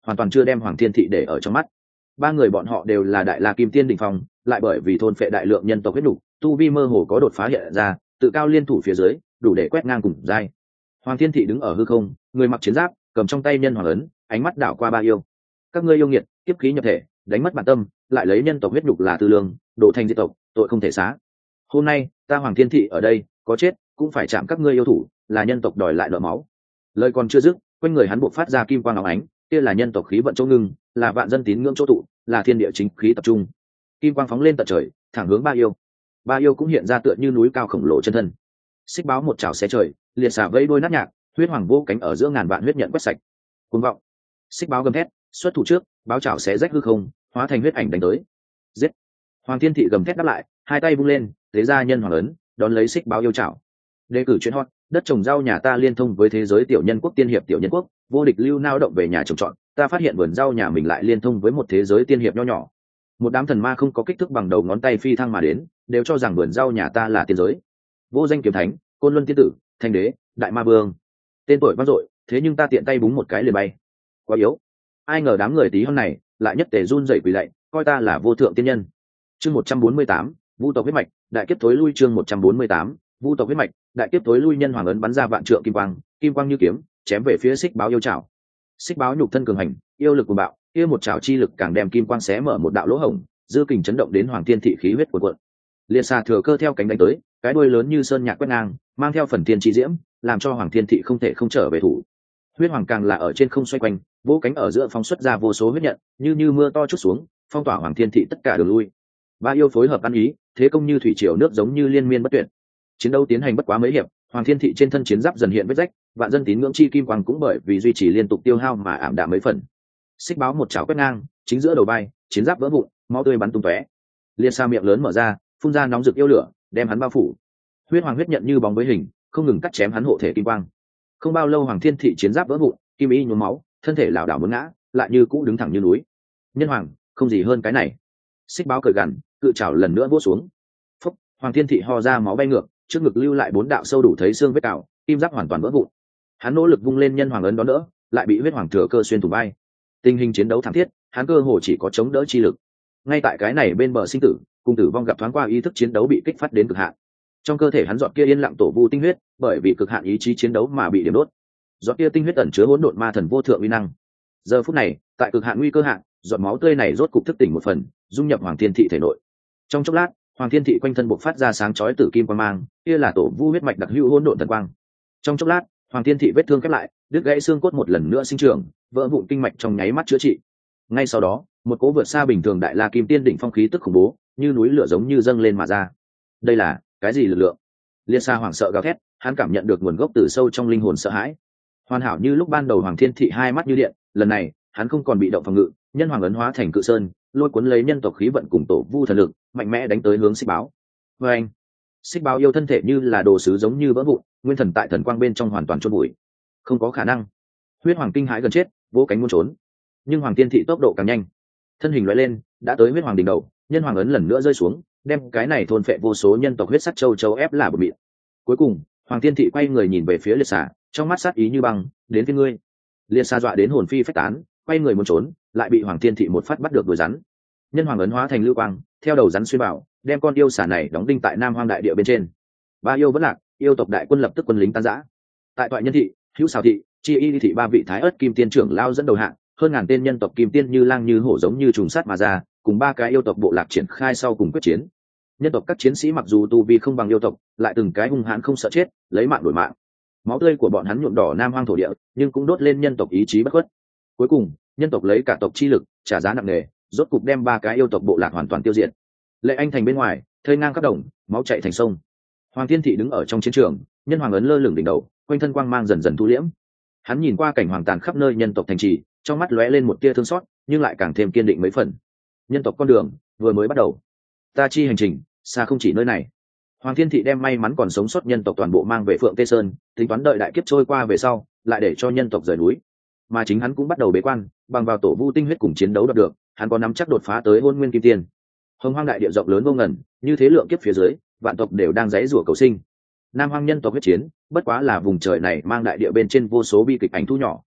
hoàn toàn chưa đem Hoàng Thiên Thị để ở trong mắt. Ba người bọn họ đều là đại la kim tiên đỉnh phong, lại bởi vì thôn phệ đại lượng nhân tộc huyết nục, tu vi mơ hồ có đột phá hiện ra, tự cao liên thủ phía dưới, đủ để quét ngang cùng giai. Hoàng Thiên Thị đứng ở hư không, người mặc chiến giáp, cầm trong tay nhân hoàng ấn, ánh mắt đảo qua ba yêu. Các ngươi yêu nghiệt, kiếp khí nhập thể, đánh mất bản tâm, lại lấy nhân tộc huyết nục là tư lương, đổ thành diệt tộc, tội không thể xá. Hôm nay, ta Hoàng Thiên Thị ở đây, có chết cũng phải chạm các ngươi yêu thủ, là nhân tộc đòi lại nợ máu. Lời còn chưa dứt, quanh người hắn buộc phát ra kim quang óng ánh, kia là nhân tộc khí vận chỗ ngưng, là vạn dân tín ngưỡng chỗ tụ, là thiên địa chính khí tập trung. Kim quang phóng lên tận trời, thẳng hướng ba yêu. Ba yêu cũng hiện ra tựa như núi cao khổng lồ chân thân. Xích báo một chảo xé trời, liệt xả vây đôi nát nhạc, huyết hoàng vô cánh ở giữa ngàn vạn huyết nhận quét sạch. Cuồng vọng. Xích báo gầm thét, xuất thủ trước, báo chảo xé rách hư không, hóa thành huyết ảnh đánh tới. Giết. Hoàng Thiên Thị gầm thét đáp lại, hai tay vung lên, tế ra nhân hoàng ấn, đón lấy xích báo yêu chảo. Đề cử chuyện hot, đất trồng rau nhà ta liên thông với thế giới tiểu nhân quốc tiên hiệp tiểu nhân quốc, vô địch lưu nao động về nhà trồng trọt, ta phát hiện vườn rau nhà mình lại liên thông với một thế giới tiên hiệp nho nhỏ. Một đám thần ma không có kích thước bằng đầu ngón tay phi thăng mà đến, đều cho rằng vườn rau nhà ta là tiên giới. Vô danh kiếm thánh, côn luân tiên tử, thanh đế, đại ma vương, tên tuổi vang dội, thế nhưng ta tiện tay búng một cái liền bay. Quá yếu. Ai ngờ đám người tí hơn này lại nhất tề run rẩy quỳ lạy, coi ta là vô thượng tiên nhân. Chương 148, vu tộc huyết mạch, đại kiếp tối lui. Chương 148, vu tộc huyết mạch, đại kiếp tối lui. Nhân hoàng ấn bắn ra vạn trượng kim quang như kiếm, chém về phía xích báo yêu chảo. Xích báo nhục thân cường hành, yêu lực cuồng bạo, kia một chảo chi lực càng đem kim quang xé mở một đạo lỗ hổng, dư kình chấn động đến Hoàng Thiên Thị khí huyết cuộn cuộn. Liệt xà thừa cơ theo cánh đánh tới, cái đuôi lớn như sơn nhạc quét ngang, mang theo phần thiên chi diễm, làm cho Hoàng Thiên Thị không thể không trở về thủ. Huyết hoàng càng là ở trên không xoay quanh, vỗ cánh ở giữa phóng xuất ra vô số huyết nhận, như mưa to chút xuống, phong tỏa Hoàng Thiên Thị tất cả đường lui. Ba yêu phối hợp ăn ý, thế công như thủy triều nước giống như liên miên bất tuyệt. Chiến đấu tiến hành bất quá mấy hiệp, Hoàng Thiên Thị trên thân chiến giáp dần hiện vết rách, vạn dân tín ngưỡng chi kim quang cũng bởi vì duy trì liên tục tiêu hao mà ảm đạm mấy phần. Xích báo một chảo quét ngang, chính giữa đầu vai, chiến giáp vỡ vụn, máu tươi bắn tung tóe. Liên Sa miệng lớn mở ra, phun ra nóng rực yêu lửa, đem hắn bao phủ. Huyết hoàng huyết nhận như bóng với hình, không ngừng cắt chém hắn hộ thể kim quang. Không bao lâu Hoàng Thiên Thị chiến giáp vỡ vụn, kim y nhuốm máu, thân thể lảo đảo muốn ngã, lại như cũ đứng thẳng như núi. Nhân hoàng, không gì hơn cái này. Xích báo cởi gằn, cự chảo lần nữa vỗ xuống. Phúc, Hoàng Thiên Thị ho ra máu bay ngược, trước ngực lưu lại 4 đạo sâu đủ thấy xương vết cào, kim giáp hoàn toàn vỡ vụn. Hắn nỗ lực vung lên nhân hoàng ấn đón đỡ, lại bị huyết hoàng thừa cơ xuyên thủng vai. Tình hình chiến đấu thảm thiết, hắn cơ hồ chỉ có chống đỡ chi lực. Ngay tại cái này bên bờ sinh tử, cùng tử vong gặp thoáng qua ý thức chiến đấu bị kích phát đến cực hạn. Trong cơ thể hắn giọt kia yên lặng tổ vu tinh huyết, bởi vì cực hạn ý chí chiến đấu mà bị điểm đốt. Giọt kia tinh huyết ẩn chứa hỗn độn ma thần vô thượng uy năng. Giờ phút này, tại cực hạn nguy cơ hạn, giọt máu tươi này rốt cục thức tỉnh một phần, dung nhập Hoàng Thiên Thị thể nội. Trong chốc lát, Hoàng Thiên Thị quanh thân bộc phát ra sáng chói tử kim quang mang, kia là tổ vu huyết mạch đặc hữu hỗn độn thần quang. Trong chốc lát, Hoàng Thiên Thị vết thương khép lại, đứt gãy xương cốt một lần nữa sinh trưởng, vỡ vụn kinh mạch trong nháy mắt chữa trị. Ngay sau đó, một cỗ vượt xa bình thường đại la kim tiên đỉnh phong khí tức khủng bố, như núi lửa giống như dâng lên mà ra. Đây là cái gì lực lượng? Liên Sa hoảng sợ gào thét, hắn cảm nhận được nguồn gốc từ sâu trong linh hồn sợ hãi. Hoàn hảo như lúc ban đầu Hoàng Thiên Thị hai mắt như điện, lần này, hắn không còn bị động phòng ngự, nhân hoàng ấn hóa thành cự sơn, lôi cuốn lấy nhân tộc khí vận cùng tổ vu thần lực, mạnh mẽ đánh tới hướng xích báo. Và anh, xích báo yêu thân thể như là đồ sứ giống như vỡ vụn, nguyên thần tại thần quang bên trong hoàn toàn chôn bụi. Không có khả năng. Huyết hoàng kinh hãi gần chết, vỗ cánh muốn trốn, nhưng Hoàng Thiên Thị tốc độ càng nhanh, thân hình lóe lên, đã tới huyết hoàng đỉnh đầu, nhân hoàng ấn lần nữa rơi xuống, đem cái này thôn phệ vô số nhân tộc huyết sắc châu ép là bờ mịn. Cuối cùng, Hoàng Thiên Thị quay người nhìn về phía liệt xà, trong mắt sát ý như băng, đến với ngươi. Liệt xà dọa đến hồn phi phách tán, quay người muốn trốn, lại bị Hoàng Thiên Thị một phát bắt được đuổi rắn. Nhân hoàng ấn hóa thành lưu quang, theo đầu rắn xuyên vào, đem con yêu xà này đóng đinh tại Nam Hoang đại địa bên trên. Ba yêu vẫn lạc, yêu tộc đại quân lập tức quân lính tan rã. Tại Toại Nhân Thị, Hữu Xào Thị, Chi Y Thị ba vị thái ớt kim tiên trưởng lao dẫn đầu hạng, hơn ngàn tên nhân tộc kim tiên như lang như hổ giống như trùng sát mà ra, cùng ba cái yêu tộc bộ lạc triển khai sau cùng quyết chiến. Nhân tộc các chiến sĩ mặc dù tu vi không bằng yêu tộc, lại từng cái hung hãn không sợ chết, lấy mạng đổi mạng. Máu tươi của bọn hắn nhuộm đỏ Nam Hoang thổ địa, nhưng cũng đốt lên nhân tộc ý chí bất khuất. Cuối cùng, nhân tộc lấy cả tộc chi lực, trả giá nặng nề, rốt cục đem ba cái yêu tộc bộ lạc hoàn toàn tiêu diệt. Lệ Anh thành bên ngoài, thây ngang các đồng, máu chảy thành sông. Hoàng Thiên Thị đứng ở trong chiến trường, nhân hoàng ấn lơ lửng đỉnh đầu, quanh thân quang mang dần dần thu liễm. Hắn nhìn qua cảnh hoàng tàn khắp nơi nhân tộc thành trì, trong mắt lóe lên một tia thương xót, nhưng lại càng thêm kiên định mấy phần. Nhân tộc con đường vừa mới bắt đầu, ta chi hành trình xa không chỉ nơi này. Hoàng Thiên Thị đem may mắn còn sống sót nhân tộc toàn bộ mang về Phượng Tê Sơn, tính toán đợi đại kiếp trôi qua về sau, lại để cho nhân tộc rời núi. Mà chính hắn cũng bắt đầu bế quan, bằng vào tổ vu tinh huyết cùng chiến đấu đạt được, hắn có nắm chắc đột phá tới Hôn Nguyên Kim Tiên. Hồng Hoang đại địa rộng lớn vô ngần, như thế lượng kiếp phía dưới, vạn tộc đều đang giãy giụa cầu sinh. Nam Hoang nhân tộc huyết chiến, bất quá là vùng trời này mang đại địa bên trên vô số bi kịch ảnh thu nhỏ.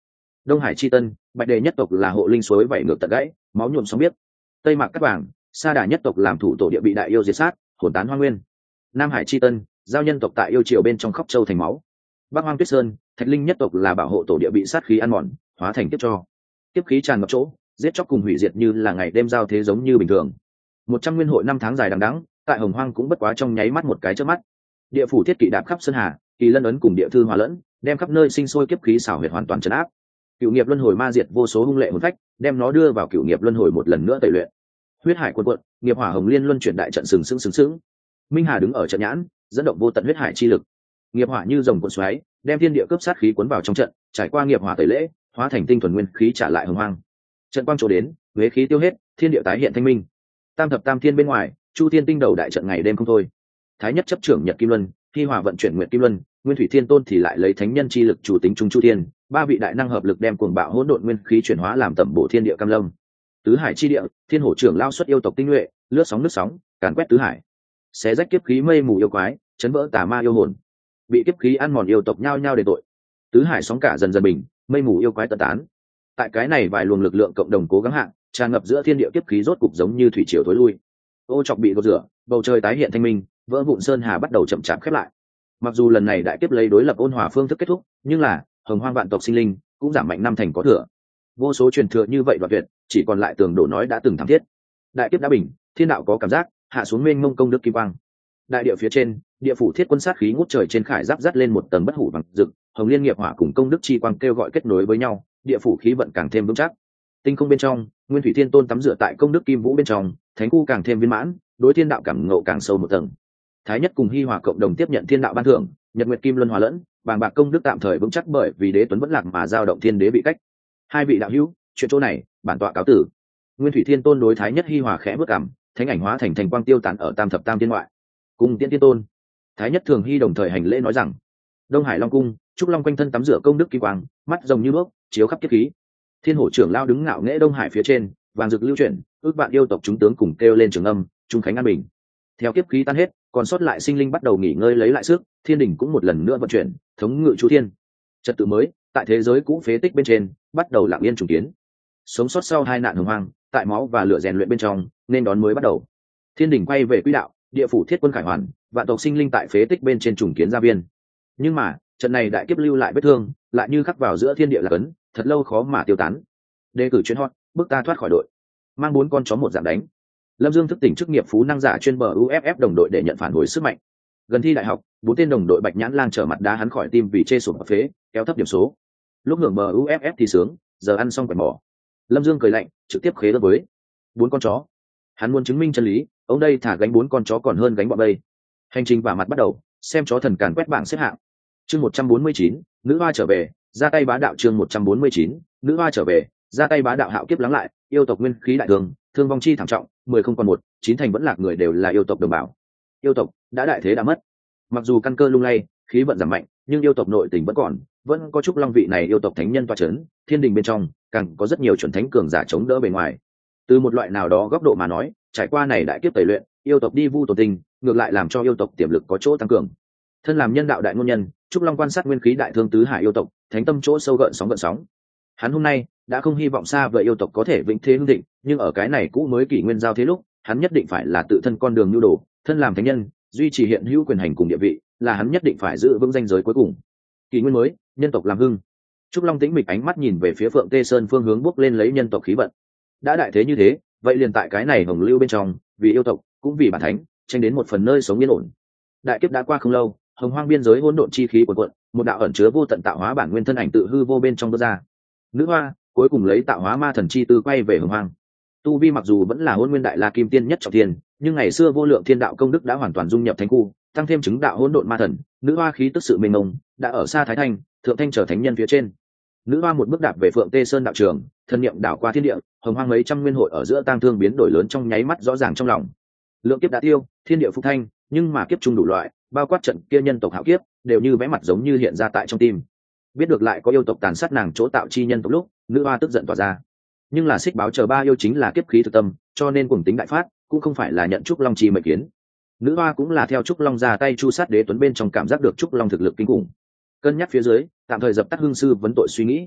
Đông Hải chi tân, Bạch Đề nhất tộc là hộ linh suối vảy ngược tận gãy, máu nhuộm sóng biết. Tây Mạc Cát Vàng, Sa Đà nhất tộc làm thủ tổ địa bị đại yêu diệt sát, hồn tán hoang nguyên. Nam Hải chi tân, giao nhân tộc tại yêu triều bên trong khóc châu thành máu. Bắc Hoang Tuyết Sơn, Thạch Linh nhất tộc là bảo hộ tổ địa bị sát khí ăn mòn, hóa thành kiếp cho. Kiếp khí tràn ngập chỗ, giết chóc cùng hủy diệt như là ngày đêm giao thế giống như bình thường. 100 nguyên hội 5 tháng dài đằng đẵng, tại Hồng Hoang cũng bất quá trong nháy mắt một cái chớp mắt. Địa phủ thiết kỵ đạp khắp sơn hà, kỳ lân ấn cùng địa thư hòa lẫn, đem khắp nơi sinh sôi kiếp khí xảo huyệt hoàn toàn trấn áp. Cựu nghiệp luân hồi ma diệt vô số hung lệ hồn phách, đem nó đưa vào cựu nghiệp luân hồi một lần nữa tẩy luyện. Huyết hải cuồn cuộn, nghiệp hỏa hồng liên luân chuyển đại trận sừng sững. Minh Hà đứng ở trận nhãn, dẫn động vô tận huyết hải chi lực. Nghiệp hỏa như rồng cuộn xoáy, đem thiên địa cướp sát khí cuốn vào trong trận, trải qua nghiệp hỏa tẩy lễ, hóa thành tinh thuần nguyên khí trả lại Hồng Hoang. Trận quang chỗ đến, huế khí tiêu hết, thiên địa tái hiện thanh minh. Tam thập tam thiên bên ngoài, Chu Thiên tinh đầu đại trận ngày đêm không thôi. Thái nhất chấp trưởng Nhật Kim Luân, Thi Hỏa vận chuyển Nguyệt Kim Luân, Nguyên Thủy Thiên Tôn thì lại lấy thánh nhân chi lực chủ tính trung Chu Thiên, ba vị đại năng hợp lực đem cuồng bạo hỗn độn nguyên khí chuyển hóa làm tẩm bổ thiên địa cam lâm. Tứ hải chi địa, Thiên Hổ trưởng lao xuất yêu tộc tinh nhuệ, lướt sóng nước sóng, càn quét tứ hải. Xé rách kiếp khí mây mù yêu quái, chấn vỡ tà ma yêu hồn. Bị kiếp khí ăn mòn yêu tộc nhao nhao đền tội. Tứ hải sóng cả dần dần bình, mây mù yêu quái tận tán. Tại cái này vài luồng lực lượng cộng đồng cố gắng hạ, tràn ngập giữa thiên địa kiếp khí rốt cục giống như thủy triều tối lui. Ô chọc bị gột rửa, bầu trời tái hiện thanh minh, vỡ vụn sơn hà bắt đầu chậm chạp khép lại. Mặc dù lần này đại kiếp lấy đối lập ôn hòa phương thức kết thúc, nhưng là Hồng Hoang vạn tộc sinh linh cũng giảm mạnh năm thành có thừa. Vô số truyền thừa như vậy đoạt tuyệt, chỉ còn lại tường đổ nói đã từng thảm thiết. Đại kiếp đã bình, thiên đạo có cảm giác, hạ xuống mênh mông công đức kim quang. Đại địa phía trên, địa phủ thiết quân sát khí ngút trời trên khải giáp dắt lên một tầng bất hủ vàng rực, hồng liên nghiệp hỏa cùng công đức chi quang kêu gọi kết nối với nhau, địa phủ khí vận càng thêm vững chắc. Tinh không bên trong, Nguyên Thủy Thiên Tôn tắm rửa tại công đức kim vũ bên trong, thánh khu càng thêm viên mãn, đối thiên đạo cảm ngộ càng sâu một tầng. Thái nhất cùng Hi Hòa cộng đồng tiếp nhận thiên đạo ban thưởng, Nhật Nguyệt Kim Luân hòa lẫn, bàng bạc công đức tạm thời vững chắc bởi vì Đế Tuấn vẫn lạc mà dao động thiên đế bị cách. Hai vị đạo hữu, chuyện chỗ này, bản tọa cáo tử. Nguyên Thủy Thiên Tôn đối Thái nhất Hi Hòa khẽ bước cằm, thánh ảnh hóa thành thành quang tiêu tán ở tam thập tam thiên ngoại. Cùng Tiễn Thiên Tôn, Thái nhất Thường Hy đồng thời hành lễ nói rằng: Đông Hải Long cung, Trúc Long quanh thân tắm rửa công đức kim quang, mắt rồng như đuốc, chiếu khắp kiếp khí. Thiên Hổ trưởng lao đứng ngạo nghễ Đông Hải phía trên, vàng rực lưu chuyển, ước vạn yêu tộc chúng tướng cùng kêu lên trường âm, trung khánh an bình. Theo kiếp khí tan hết, còn sót lại sinh linh bắt đầu nghỉ ngơi lấy lại sức, thiên đình cũng một lần nữa vận chuyển, thống ngự chu thiên. Trật tự mới tại thế giới cũ phế tích bên trên bắt đầu lặng yên trùng kiến. Sống sót sau hai nạn hồng hoang, tại máu và lửa rèn luyện bên trong, nên đón mới bắt đầu. Thiên đình quay về quỹ đạo, địa phủ thiết quân khải hoàn, vạn tộc sinh linh tại phế tích bên trên trùng kiến gia viên. Nhưng mà trận này đại kiếp lưu lại vết thương, lại như khắc vào giữa thiên địa là cấn, thật lâu khó mà tiêu tán. Đề cử chuyến hot, bước ta thoát khỏi đội, mang 4 con chó một dạng đánh. Lâm Dương thức tỉnh chức nghiệp phú năng giả chuyên bờ UFF đồng đội để nhận phản hồi sức mạnh. Gần thi đại học, 4 tên đồng đội Bạch Nhãn Lang trở mặt đá hắn khỏi tim vì chê sụp phế, kéo thấp điểm số. Lúc hưởng bờ UFF thì sướng, giờ ăn xong quần mỏ. Lâm Dương cười lạnh, trực tiếp khế đất với 4 con chó. Hắn muốn chứng minh chân lý, ông đây thả gánh 4 con chó còn hơn gánh bọn bây. Hành trình vả mặt bắt đầu, xem chó thần càn quét bảng xếp hạng. Chương 149, nữ hoa trở về, ra tay bá đạo. Chương 149, nữ hoa trở về, ra tay bá đạo. Hạo kiếp lắng lại, yêu tộc nguyên khí đại thương, thương vong chi thảm trọng, 10 không còn 1, 9 thành vẫn lạc người đều là yêu tộc đồng bào. Yêu tộc đã đại thế đã mất. Mặc dù căn cơ lung lay, khí vận giảm mạnh, nhưng yêu tộc nội tình vẫn còn, vẫn có Trúc Long vị này yêu tộc thánh nhân tọa chấn, thiên đình bên trong càng có rất nhiều chuẩn thánh cường giả chống đỡ bề ngoài. Từ một loại nào đó góc độ mà nói, trải qua này đại kiếp tẩy luyện, yêu tộc đi vu tổ tình, ngược lại làm cho yêu tộc tiềm lực có chỗ tăng cường. Thân làm nhân đạo đại ngôn nhân, Trúc Long quan sát nguyên khí đại thương tứ hải yêu tộc, thánh tâm chỗ sâu gợn sóng. Hắn hôm nay đã không hy vọng xa vời yêu tộc có thể vĩnh thế hưng thịnh, nhưng ở cái này cũ mới kỷ nguyên giao thế lúc, hắn nhất định phải là tự thân con đường nhu đồ, thân làm thánh nhân, duy trì hiện hữu quyền hành cùng địa vị, là hắn nhất định phải giữ vững ranh giới cuối cùng. Kỷ nguyên mới, nhân tộc làm hưng. Trúc Long tĩnh mịch ánh mắt nhìn về phía Phượng Tê Sơn phương hướng bước lên lấy nhân tộc khí vận. Đã đại thế như thế, vậy liền tại cái này hồng lưu bên trong, vì yêu tộc, cũng vì bản thánh, tranh đến một phần nơi sống yên ổn. Đại kiếp đã qua không lâu, hồng hoang biên giới hỗn độn chi khí cuồn cuộn, một đạo ẩn chứa vô tận tạo hóa bản nguyên thân ảnh tự hư vô bên trong bước ra. Nữ hoa cuối cùng lấy tạo hóa ma thần chi tư quay về hồng hoang. Tu vi mặc dù vẫn là hôn nguyên đại la kim tiên nhất trọng thiên, nhưng ngày xưa vô lượng thiên đạo công đức đã hoàn toàn dung nhập thánh khu, tăng thêm chứng đạo hỗn độn ma thần, nữ hoa khí tức sự mênh mông, đã ở xa thái thanh, thượng thanh trở thánh nhân phía trên. Nữ hoa một bước đạp về Phượng Tê Sơn đạo trường, thân niệm đảo qua thiên địa, hồng hoang mấy trăm nguyên hội ở giữa tang thương biến đổi lớn trong nháy mắt rõ ràng trong lòng. Lượng kiếp đã tiêu, thiên địa phục thanh, nhưng mà kiếp trung đủ loại, bao quát trận kia nhân tộc hạo kiếp, đều như vẽ mặt giống như hiện ra tại trong tim. Biết được lại có yêu tộc tàn sát nàng chỗ tạo chi nhân tộc lúc, nữ hoa tức giận tỏa ra. Nhưng là xích báo chờ ba yêu chính là kiếp khí thực tâm, cho nên cuồng tính đại phát, cũng không phải là nhận Trúc Long chi mệnh kiến. Nữ hoa cũng là theo Trúc Long ra tay chu sát Đế Tuấn bên trong cảm giác được Trúc Long thực lực kinh khủng. Cân nhắc phía dưới, tạm thời dập tắt hương sư vấn tội suy nghĩ.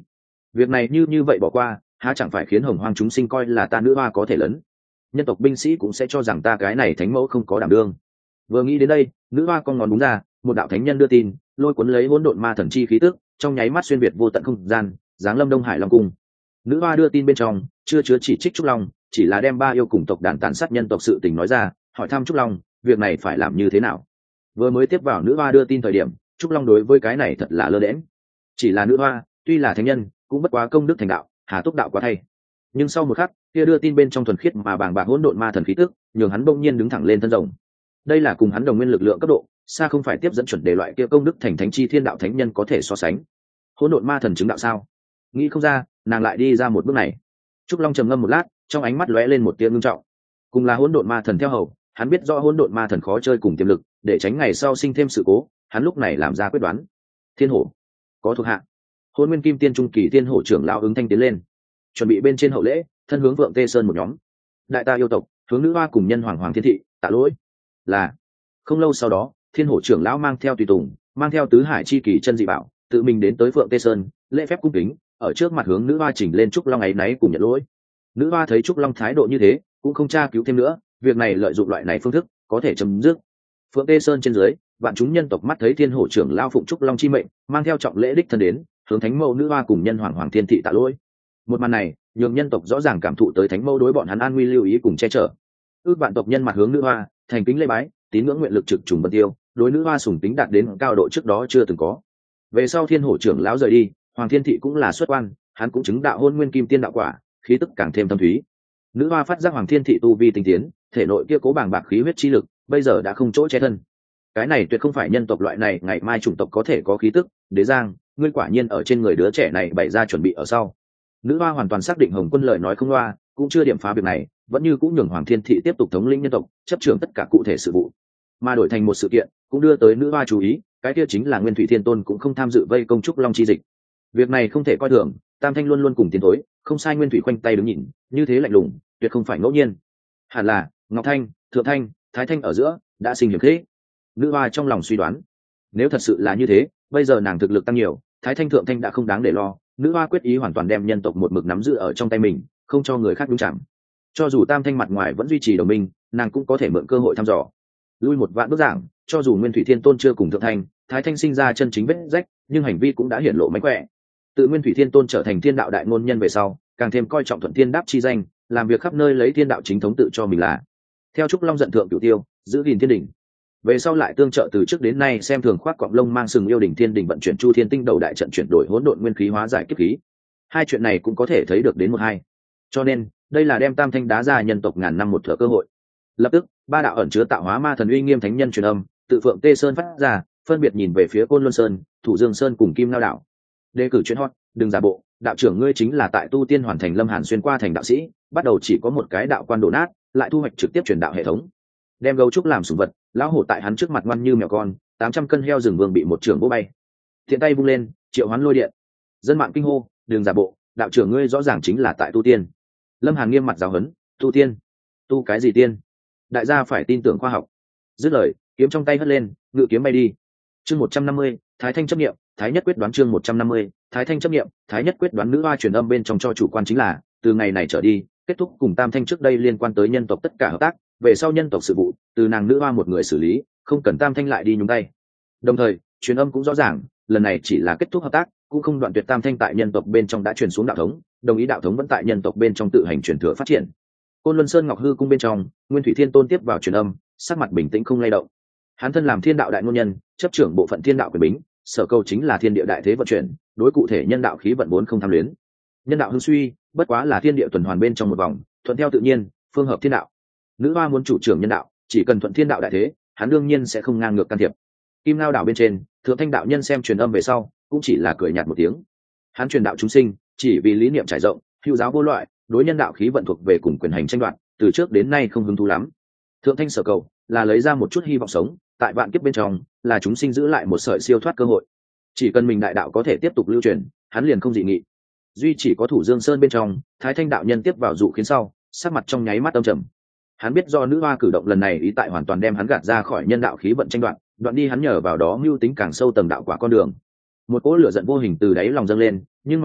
Việc này như vậy bỏ qua, há chẳng phải khiến hồng hoang chúng sinh coi là ta nữ hoa có thể lớn, nhân tộc binh sĩ cũng sẽ cho rằng ta cái này thánh mẫu không có đảm đương. Vừa nghĩ đến đây, nữ hoa con ngón đúng ra, một đạo thánh nhân đưa tin, lôi cuốn lấy hỗn độn ma thần chi khí tức, trong nháy mắt xuyên việt vô tận không gian, giáng lâm Đông Hải Long cung. Nữ hoa đưa tin bên trong chưa chứa chỉ trích trúc long, chỉ là đem ba yêu cùng tộc đàn tàn sát nhân tộc sự tình nói ra, hỏi thăm trúc long việc này phải làm như thế nào. Vừa mới tiếp vào nữ hoa đưa tin thời điểm, trúc long đối với cái này thật là lơ đễnh. Chỉ là nữ hoa tuy là thánh nhân, cũng bất quá công đức thành đạo, hà túc đạo quá thay. Nhưng sau một khắc, kia đưa tin bên trong thuần khiết mà bàng bạc hỗn độn ma thần khí tức, nhường hắn bỗng nhiên đứng thẳng lên thân rồng. Đây là cùng hắn đồng nguyên lực lượng cấp độ, xa không phải tiếp dẫn chuẩn đề loại kia công đức thành thánh chi thiên đạo thánh nhân có thể so sánh. Hỗn độn ma thần chứng đạo sao? Nghĩ không ra, nàng lại đi ra một bước này. Trúc Long trầm ngâm một lát, trong ánh mắt lóe lên một tia ngưng trọng. Cùng là hỗn độn ma thần theo hầu, hắn biết rõ hỗn độn ma thần khó chơi cùng tiềm lực, để tránh ngày sau sinh thêm sự cố, hắn lúc này làm ra quyết đoán. Thiên hổ có thuộc hạ. Hôn Nguyên Kim Tiên trung kỳ Thiên hổ trưởng lão ứng thanh tiến lên, chuẩn bị bên trên hậu lễ, thân hướng Vượng Tê Sơn một nhóm. Đại ta yêu tộc, hướng nữ hoa cùng nhân hoàng hoàng thiên thị, tạ lỗi. Là. Không lâu sau đó, Thiên hổ trưởng lão mang theo tùy tùng, mang theo tứ hải chi kỳ chân dị bảo, tự mình đến tới Phượng Tê Sơn, lễ phép cung kính, ở trước mặt hướng nữ hoa chỉnh lên Trúc Long ấy náy cùng nhận lỗi. Nữ hoa thấy Trúc Long thái độ như thế, cũng không tra cứu thêm nữa, việc này lợi dụng loại này phương thức có thể chấm dứt. Phượng Tê Sơn trên dưới, vạn chúng nhân tộc mắt thấy Thiên hổ trưởng lão phụng Trúc Long chi mệnh, mang theo trọng lễ đích thân đến, hướng thánh mẫu nữ hoa cùng nhân hoàng hoàng thiên thị tạ lỗi. Một màn này, nhường nhân tộc rõ ràng cảm thụ tới thánh mẫu đối bọn hắn an nguy lưu ý cùng che chở. Ước vạn tộc nhân mặt hướng nữ hoa, thành kính lễ bái, tín ngưỡng nguyện lực trực trùng bật tiêu, đối nữ hoa sùng tính đạt đến cao độ trước đó chưa từng có. Về sau Thiên hổ trưởng lão rời đi, hoàng thiên thị cũng là xuất quan, hắn cũng chứng đạo hôn nguyên kim tiên đạo quả, khí tức càng thêm thâm thúy. Nữ hoa phát giác hoàng thiên thị tu vi tinh tiến, thể nội kia cố bàng bạc khí huyết chi lực, bây giờ đã không chỗ che thân. Cái này tuyệt không phải nhân tộc loại này ngày mai chủng tộc có thể có khí tức. Đế Giang, ngươi quả nhiên ở trên người đứa trẻ này bày ra chuẩn bị ở sau. Nữ hoa hoàn toàn xác định Hồng Quân lời nói không loa, cũng chưa điểm phá việc này, vẫn như cũng nhường hoàng thiên thị tiếp tục thống lĩnh nhân tộc, chấp trưởng tất cả cụ thể sự vụ. Mà đổi thành một sự kiện, cũng đưa tới nữ hoa chú ý, cái kia chính là Nguyên Thủy Thiên Tôn cũng không tham dự vây công Trúc Long chi dịch. Việc này không thể coi thường, Tam Thanh luôn luôn cùng tiến thối, không sai Nguyên Thủy khoanh tay đứng nhìn, như thế lạnh lùng, tuyệt không phải ngẫu nhiên. Hẳn là Ngọc Thanh, Thượng Thanh, Thái Thanh ở giữa đã sinh hiểm khích. Nữ hoa trong lòng suy đoán, nếu thật sự là như thế, bây giờ nàng thực lực tăng nhiều, Thái Thanh Thượng Thanh đã không đáng để lo. Nữ hoa quyết ý hoàn toàn đem nhân tộc một mực nắm giữ ở trong tay mình, không cho người khác đúng chạm. Cho dù Tam Thanh mặt ngoài vẫn duy trì đồng minh, nàng cũng có thể mượn cơ hội thăm dò. Lui một vạn bước giảng, cho dù Nguyên Thủy Thiên Tôn chưa cùng Thượng Thanh, Thái Thanh sinh ra chân chính vết rách, nhưng hành vi cũng đã hiển lộ mánh khỏe. Tự Nguyên Thủy Thiên Tôn trở thành thiên đạo đại ngôn nhân về sau, càng thêm coi trọng thuận thiên đáp chi danh, làm việc khắp nơi lấy thiên đạo chính thống tự cho mình là. Theo Trúc Long giận thượng cửu tiêu, giữ gìn thiên đỉnh. Về sau lại tương trợ từ trước đến nay xem thường khoác quặng lông mang sừng yêu đỉnh thiên đỉnh vận chuyển chu thiên tinh đầu đại trận chuyển đổi hỗn độn nguyên khí hóa giải kiếp khí. Hai chuyện này cũng có thể thấy được đến một hai. Cho nên, đây là đem Tam Thanh đá ra nhân tộc ngàn năm một thở cơ hội. Lập tức, ba đạo ẩn chứa tạo hóa ma thần uy nghiêm thánh nhân truyền âm, tự Phượng Tê Sơn phát ra, phân biệt nhìn về phía Côn Luân Sơn, Thủ Dương Sơn cùng Kim Ngao đảo. Đề cử chuyên hot, đừng giả bộ, đạo trưởng ngươi chính là tại tu tiên hoàn thành Lâm Hàn xuyên qua thành đạo sĩ, bắt đầu chỉ có một cái đạo quan đổ nát, lại thu hoạch trực tiếp truyền đạo hệ thống. Đem gấu trúc làm sủng vật, lão hổ tại hắn trước mặt ngoan như mèo con, 800 cân heo rừng vương bị một trưởng vỗ bay. Thiện tay vung lên, triệu hoán lôi điện. Dân mạng kinh hô, đừng giả bộ, đạo trưởng ngươi rõ ràng chính là tại tu tiên. Lâm Hàn nghiêm mặt giáo huấn, tu tiên? Tu cái gì tiên? Đại gia phải tin tưởng khoa học. Dứt lời, kiếm trong tay hất lên, ngự kiếm bay đi. Chương 150, Thái Thanh chấp niệm, Thái Nhất quyết đoán chương 150, Thái Thanh chấp niệm, Thái Nhất quyết đoán nữ hoa truyền âm bên trong cho chủ quan chính là, từ ngày này trở đi, kết thúc cùng Tam Thanh trước đây liên quan tới nhân tộc tất cả hợp tác, về sau nhân tộc sự vụ, từ nàng nữ hoa một người xử lý, không cần Tam Thanh lại đi nhúng tay. Đồng thời, truyền âm cũng rõ ràng, lần này chỉ là kết thúc hợp tác, cũng không đoạn tuyệt Tam Thanh tại nhân tộc bên trong đã truyền xuống đạo thống, đồng ý đạo thống vẫn tại nhân tộc bên trong tự hành truyền thừa phát triển. Côn Luân Sơn Ngọc Hư cung bên trong, Nguyên Thủy Thiên Tôn tiếp vào truyền âm, sắc mặt bình tĩnh không lay động. Hắn thân làm thiên đạo đại ngôn nhân, chấp trưởng bộ phận thiên đạo quyền bính, sở cầu chính là thiên địa đại thế vận chuyển, đối cụ thể nhân đạo khí vận vốn không tham luyến. Nhân đạo hưng suy, bất quá là thiên địa tuần hoàn bên trong một vòng, thuận theo tự nhiên, phương hợp thiên đạo. Nữ hoa muốn chủ trưởng nhân đạo, chỉ cần thuận thiên đạo đại thế, hắn đương nhiên sẽ không ngang ngược can thiệp. Kim Ngao đảo bên trên, Thượng Thanh đạo nhân xem truyền âm về sau, cũng chỉ là cười nhạt một tiếng. Hắn truyền đạo chúng sinh, chỉ vì lý niệm trải rộng, hữu giáo vô loại, đối nhân đạo khí vận thuộc về cùng quyền hành tranh đoạt, từ trước đến nay không hứng thú lắm. Thượng Thanh sở cầu là lấy ra một chút hy vọng sống, tại vạn kiếp bên trong, là chúng sinh giữ lại một sợi siêu thoát cơ hội. Chỉ cần mình đại đạo có thể tiếp tục lưu truyền, hắn liền không dị nghị. Duy chỉ có Thủ Dương Sơn bên trong, Thái Thanh đạo nhân tiếp vào dụ khiến sau, sắc mặt trong nháy mắt âm trầm. Hắn biết do nữ hoa cử động lần này ý tại hoàn toàn đem hắn gạt ra khỏi nhân đạo khí vận tranh đoạt, đoạn đi hắn nhờ vào đó mưu tính càng sâu tầng đạo quả con đường. Một cỗ lửa giận vô hình từ đáy lòng dâng lên, nhưng mà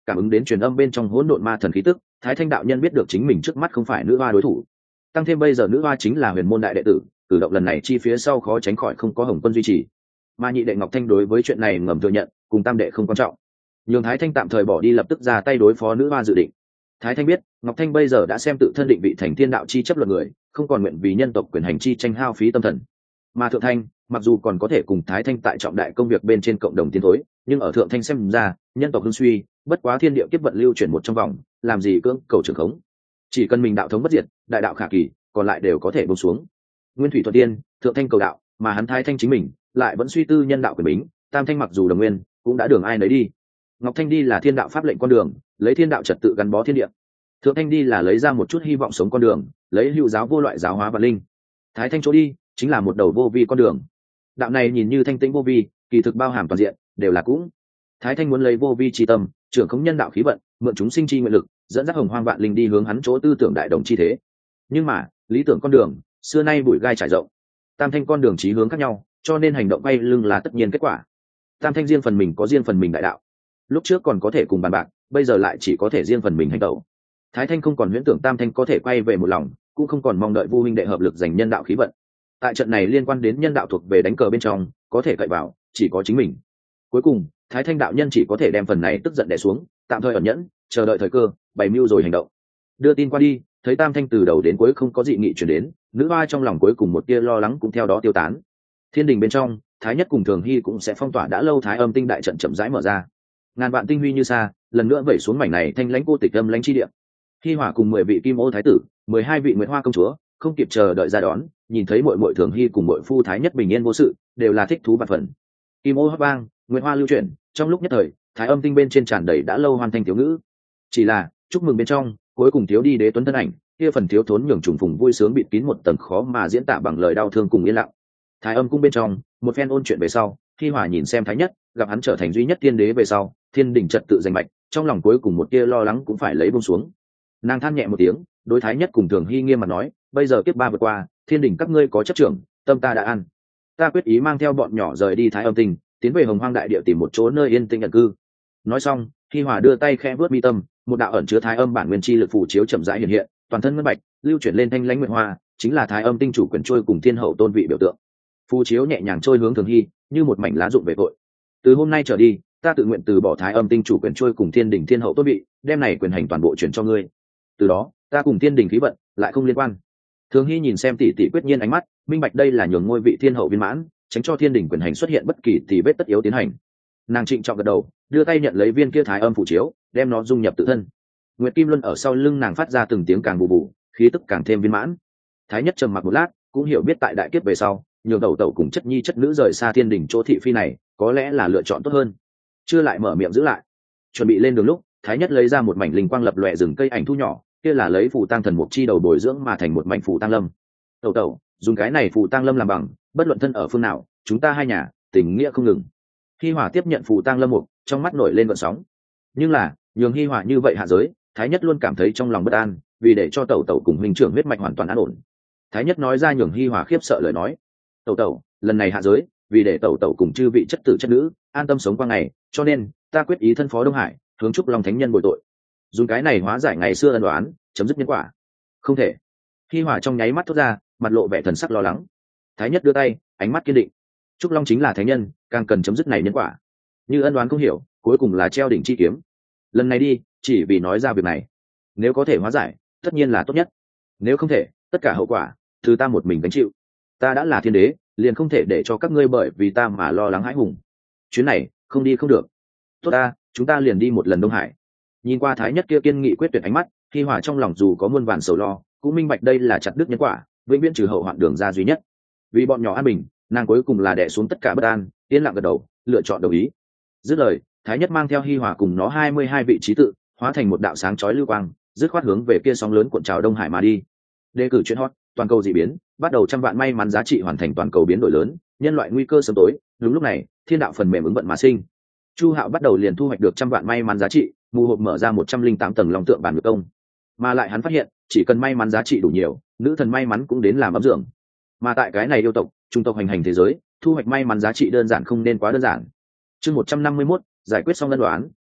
cảm ứng đến truyền âm bên trong hỗn độn ma thần khí tức, Thái Thanh đạo nhân biết được chính mình trước mắt không phải nữ hoa đối thủ. Tăng thêm bây giờ nữ hoa chính là huyền môn đại đệ tử, cử động lần này chi phía sau khó tránh khỏi không có Hồng Quân duy trì. Mà nhị đệ Ngọc Thanh đối với chuyện này ngầm thừa nhận, cùng tam đệ không quan trọng. Nhường Thái Thanh tạm thời bỏ đi lập tức ra tay đối phó nữ hoa dự định. Thái Thanh biết, Ngọc Thanh bây giờ đã xem tự thân định vị thành thiên đạo chi chấp luật người, không còn nguyện vì nhân tộc quyền hành chi tranh hao phí tâm thần. Mà Thượng Thanh, mặc dù còn có thể cùng Thái Thanh tại trọng đại công việc bên trên cộng đồng tiến thối, nhưng ở Thượng Thanh xem ra, nhân tộc hưng suy, bất quá thiên địa kiếp vận lưu chuyển một trong vòng, làm gì cưỡng cầu trường khống. Chỉ cần mình đạo thống bất diệt, đại đạo khả kỳ, còn lại đều có thể buông xuống. Nguyên thủy thuận tiên, Thượng Thanh cầu đạo, mà hắn Thái Thanh chính mình lại vẫn suy tư nhân đạo quyền bính, Tam Thanh mặc dù đồng nguyên, cũng đã đường ai nấy đi. Ngọc Thanh đi là thiên đạo pháp lệnh con đường, lấy thiên đạo trật tự gắn bó thiên địa. Thượng Thanh đi là lấy ra một chút hy vọng sống con đường, lấy hữu giáo vô loại giáo hóa và linh. Thái Thanh chỗ đi chính là một đầu vô vi con đường. Đạo này nhìn như thanh tĩnh vô vi, kỳ thực bao hàm toàn diện, đều là cũng. Thái Thanh muốn lấy vô vi chi tâm, trưởng khống nhân đạo khí vận, mượn chúng sinh chi nguyện lực, dẫn dắt hồng hoang vạn linh đi hướng hắn chỗ tư tưởng đại đồng chi thế. Nhưng mà, lý tưởng con đường, xưa nay bụi gai trải rộng. Tam Thanh con đường chí hướng khác nhau, cho nên hành động bay lưng là tất nhiên kết quả. Tam Thanh riêng phần mình có riêng phần mình đại đạo. Lúc trước còn có thể cùng bàn bạc, bây giờ lại chỉ có thể riêng phần mình hành động. Thái Thanh không còn huyễn tưởng Tam Thanh có thể quay về một lòng, cũng không còn mong đợi Vu huynh đệ hợp lực giành nhân đạo khí vận. Tại trận này liên quan đến nhân đạo thuộc về đánh cờ bên trong, có thể cậy vào chỉ có chính mình. Cuối cùng, Thái Thanh đạo nhân chỉ có thể đem phần này tức giận đè xuống, tạm thời ẩn nhẫn, chờ đợi thời cơ, bày mưu rồi hành động. Đưa tin qua đi, thấy Tam Thanh từ đầu đến cuối không có dị nghị chuyển đến, nữ hoa trong lòng cuối cùng một tia lo lắng cũng theo đó tiêu tán. Thiên đình bên trong, Thái Nhất cùng Thường Hy cũng sẽ phong tỏa đã lâu Thái Âm tinh đại trận chậm rãi mở ra. Ngàn vạn tinh huy như xa, lần nữa vẩy xuống mảnh này thanh lãnh cô tịch âm lãnh chi địa. Hy Hỏa cùng 10 vị Kim Ô thái tử, 12 vị Nguyệt Hoa công chúa, không kịp chờ đợi ra đón, nhìn thấy muội muội Thường Hy cùng muội phu Thái Nhất bình yên vô sự, đều là thích thú vạn phần. Kim Ô hót vang, Nguyệt Hoa lưu chuyển, trong lúc nhất thời, Thái Âm tinh bên trên tràn đầy đã lâu hoàn thành thiếu ngữ. Chỉ là, chúc mừng bên trong, cuối cùng thiếu đi đế tuấn thân ảnh, kia phần thiếu thốn nhường trùng phùng vui sướng bịt kín một tầng khó mà diễn tả bằng lời đau thương cùng yên lặng. Thái Âm cung bên trong, một phen ôn chuyện về sau, Hy Hỏa nhìn xem Thái Nhất, gặp hắn trở thành duy nhất tiên đế về sau, thiên đình trật tự giành mạch, trong lòng cuối cùng một tia lo lắng cũng phải lấy buông xuống. Nàng than nhẹ một tiếng, đối Thái Nhất cùng Thường Hy nghiêm mặt nói, bây giờ kiếp ba vượt qua, thiên đình các ngươi có chấp trưởng, tâm ta đã ăn, ta quyết ý mang theo bọn nhỏ rời đi Thái Âm tinh, tiến về Hồng Hoang đại địa tìm một chỗ nơi yên tĩnh ẩn cư. Nói xong, Hy Hỏa đưa tay khẽ vuốt mi tâm, một đạo ẩn chứa Thái Âm bản nguyên chi lực phù chiếu chậm rãi hiện hiện, toàn thân ngân bạch, lưu chuyển lên thanh lãnh nguyệt hoa, chính là Thái Âm tinh chủ quyền trôi cùng thiên hậu tôn vị biểu tượng. Phù chiếu nhẹ nhàng trôi hướng Thường Hy, như một mảnh lá rụng về tội. Từ hôm nay trở đi, ta tự nguyện từ bỏ Thái Âm tinh chủ quyền trôi cùng thiên đình thiên hậu tôn vị, đem này quyền hành toàn bộ chuyển cho ngươi. Từ đó, ta cùng thiên đình khí vận lại không liên quan. Thường Hy nhìn xem tỷ tỷ quyết nhiên ánh mắt, minh bạch đây là nhường ngôi vị thiên hậu viên mãn, tránh cho thiên đình quyền hành xuất hiện bất kỳ thì vết tất yếu tiến hành. Nàng trịnh trọng gật đầu, đưa tay nhận lấy viên kia Thái Âm phù chiếu, đem nó dung nhập tự thân. Nguyệt Kim Luân ở sau lưng nàng phát ra từng tiếng càng bù bù, khí tức càng thêm viên mãn. Thái Nhất trầm mặc một lát, cũng hiểu biết tại đại kiếp về sau, nhường tẩu tẩu cùng chất nhi chất nữ rời xa thiên đình chỗ thị phi này, có lẽ là lựa chọn tốt hơn. Chưa lại mở miệng giữ lại. Chuẩn bị lên đường lúc, Thái Nhất lấy ra một mảnh linh quang lập lòe rừng cây ảnh thu nhỏ, kia là lấy phù tang thần mục chi đầu bồi dưỡng mà thành một mảnh phù tang lâm. Tẩu tẩu, dùng cái này phù tang lâm làm bằng, bất luận thân ở phương nào, chúng ta hai nhà tình nghĩa không ngừng. Hi Hỏa tiếp nhận phù tang lâm mục, trong mắt nổi lên gợn sóng. Nhưng là, nhường Hi Hỏa như vậy hạ giới, Thái Nhất luôn cảm thấy trong lòng bất an, vì để cho tẩu tẩu cùng huynh trưởng huyết mạch hoàn toàn an ổn. Thái Nhất nói ra nhường Hi Hỏa khiếp sợ lời nói. Tẩu tẩu, lần này hạ giới, vì để tẩu tẩu cùng chư vị chất tử chất nữ an tâm sống qua ngày, cho nên ta quyết ý thân phó Đông Hải, hướng chúc Long Thánh Nhân bồi tội, dùng cái này hóa giải ngày xưa ân oán, chấm dứt nhân quả. Không thể. Hi Hỏa trong nháy mắt thốt ra, mặt lộ vẻ thần sắc lo lắng. Thái Nhất đưa tay, ánh mắt kiên định. Trúc Long chính là thánh nhân, càng cần chấm dứt này nhân quả. Như ân oán không hiểu, cuối cùng là treo đỉnh chi kiếm. Lần này đi, chỉ vì nói ra việc này. Nếu có thể hóa giải, tất nhiên là tốt nhất. Nếu không thể, tất cả hậu quả từ ta một mình gánh chịu. Ta đã là thiên đế, liền không thể để cho các ngươi bởi vì ta mà lo lắng hãi hùng. Chuyến này không đi không được. Tốt ta, chúng ta liền đi một lần Đông Hải. Nhìn qua Thái Nhất kia kiên nghị quyết tuyệt ánh mắt, Hi Hỏa trong lòng dù có muôn vàn sầu lo, cũng minh bạch đây là chặt đứt nhân quả, vĩnh viễn trừ hậu hoạn đường ra duy nhất. Vì bọn nhỏ an bình, nàng cuối cùng là đè xuống tất cả bất an, yên lặng gật đầu, lựa chọn đồng ý. Dứt lời, Thái Nhất mang theo Hi Hỏa cùng nó 22 vị trí tự, hóa thành một đạo sáng chói lưu quang, dứt khoát hướng về kia sóng lớn cuộn trào Đông Hải mà đi. Đề cử chuyện hot, toàn cầu dị biến, bắt đầu trăm vạn may mắn giá trị hoàn thành toàn cầu biến đổi lớn, nhân loại nguy cơ sớm tối. Đúng lúc này, thiên đạo phần mềm ứng vận mà sinh. Chu Hạo bắt đầu liền thu hoạch được trăm vạn may mắn giá trị, mù hộp mở ra 108 tầng long tượng bản ngược công. Mà lại hắn phát hiện, chỉ cần may mắn giá trị đủ nhiều, nữ thần may mắn cũng đến làm ấm dưỡng. Mà tại cái này yêu tộc, trung tộc hành hành thế giới, thu hoạch may mắn giá trị đơn giản không nên quá đơn giản. Chương 151, giải quyết xong ân đoán,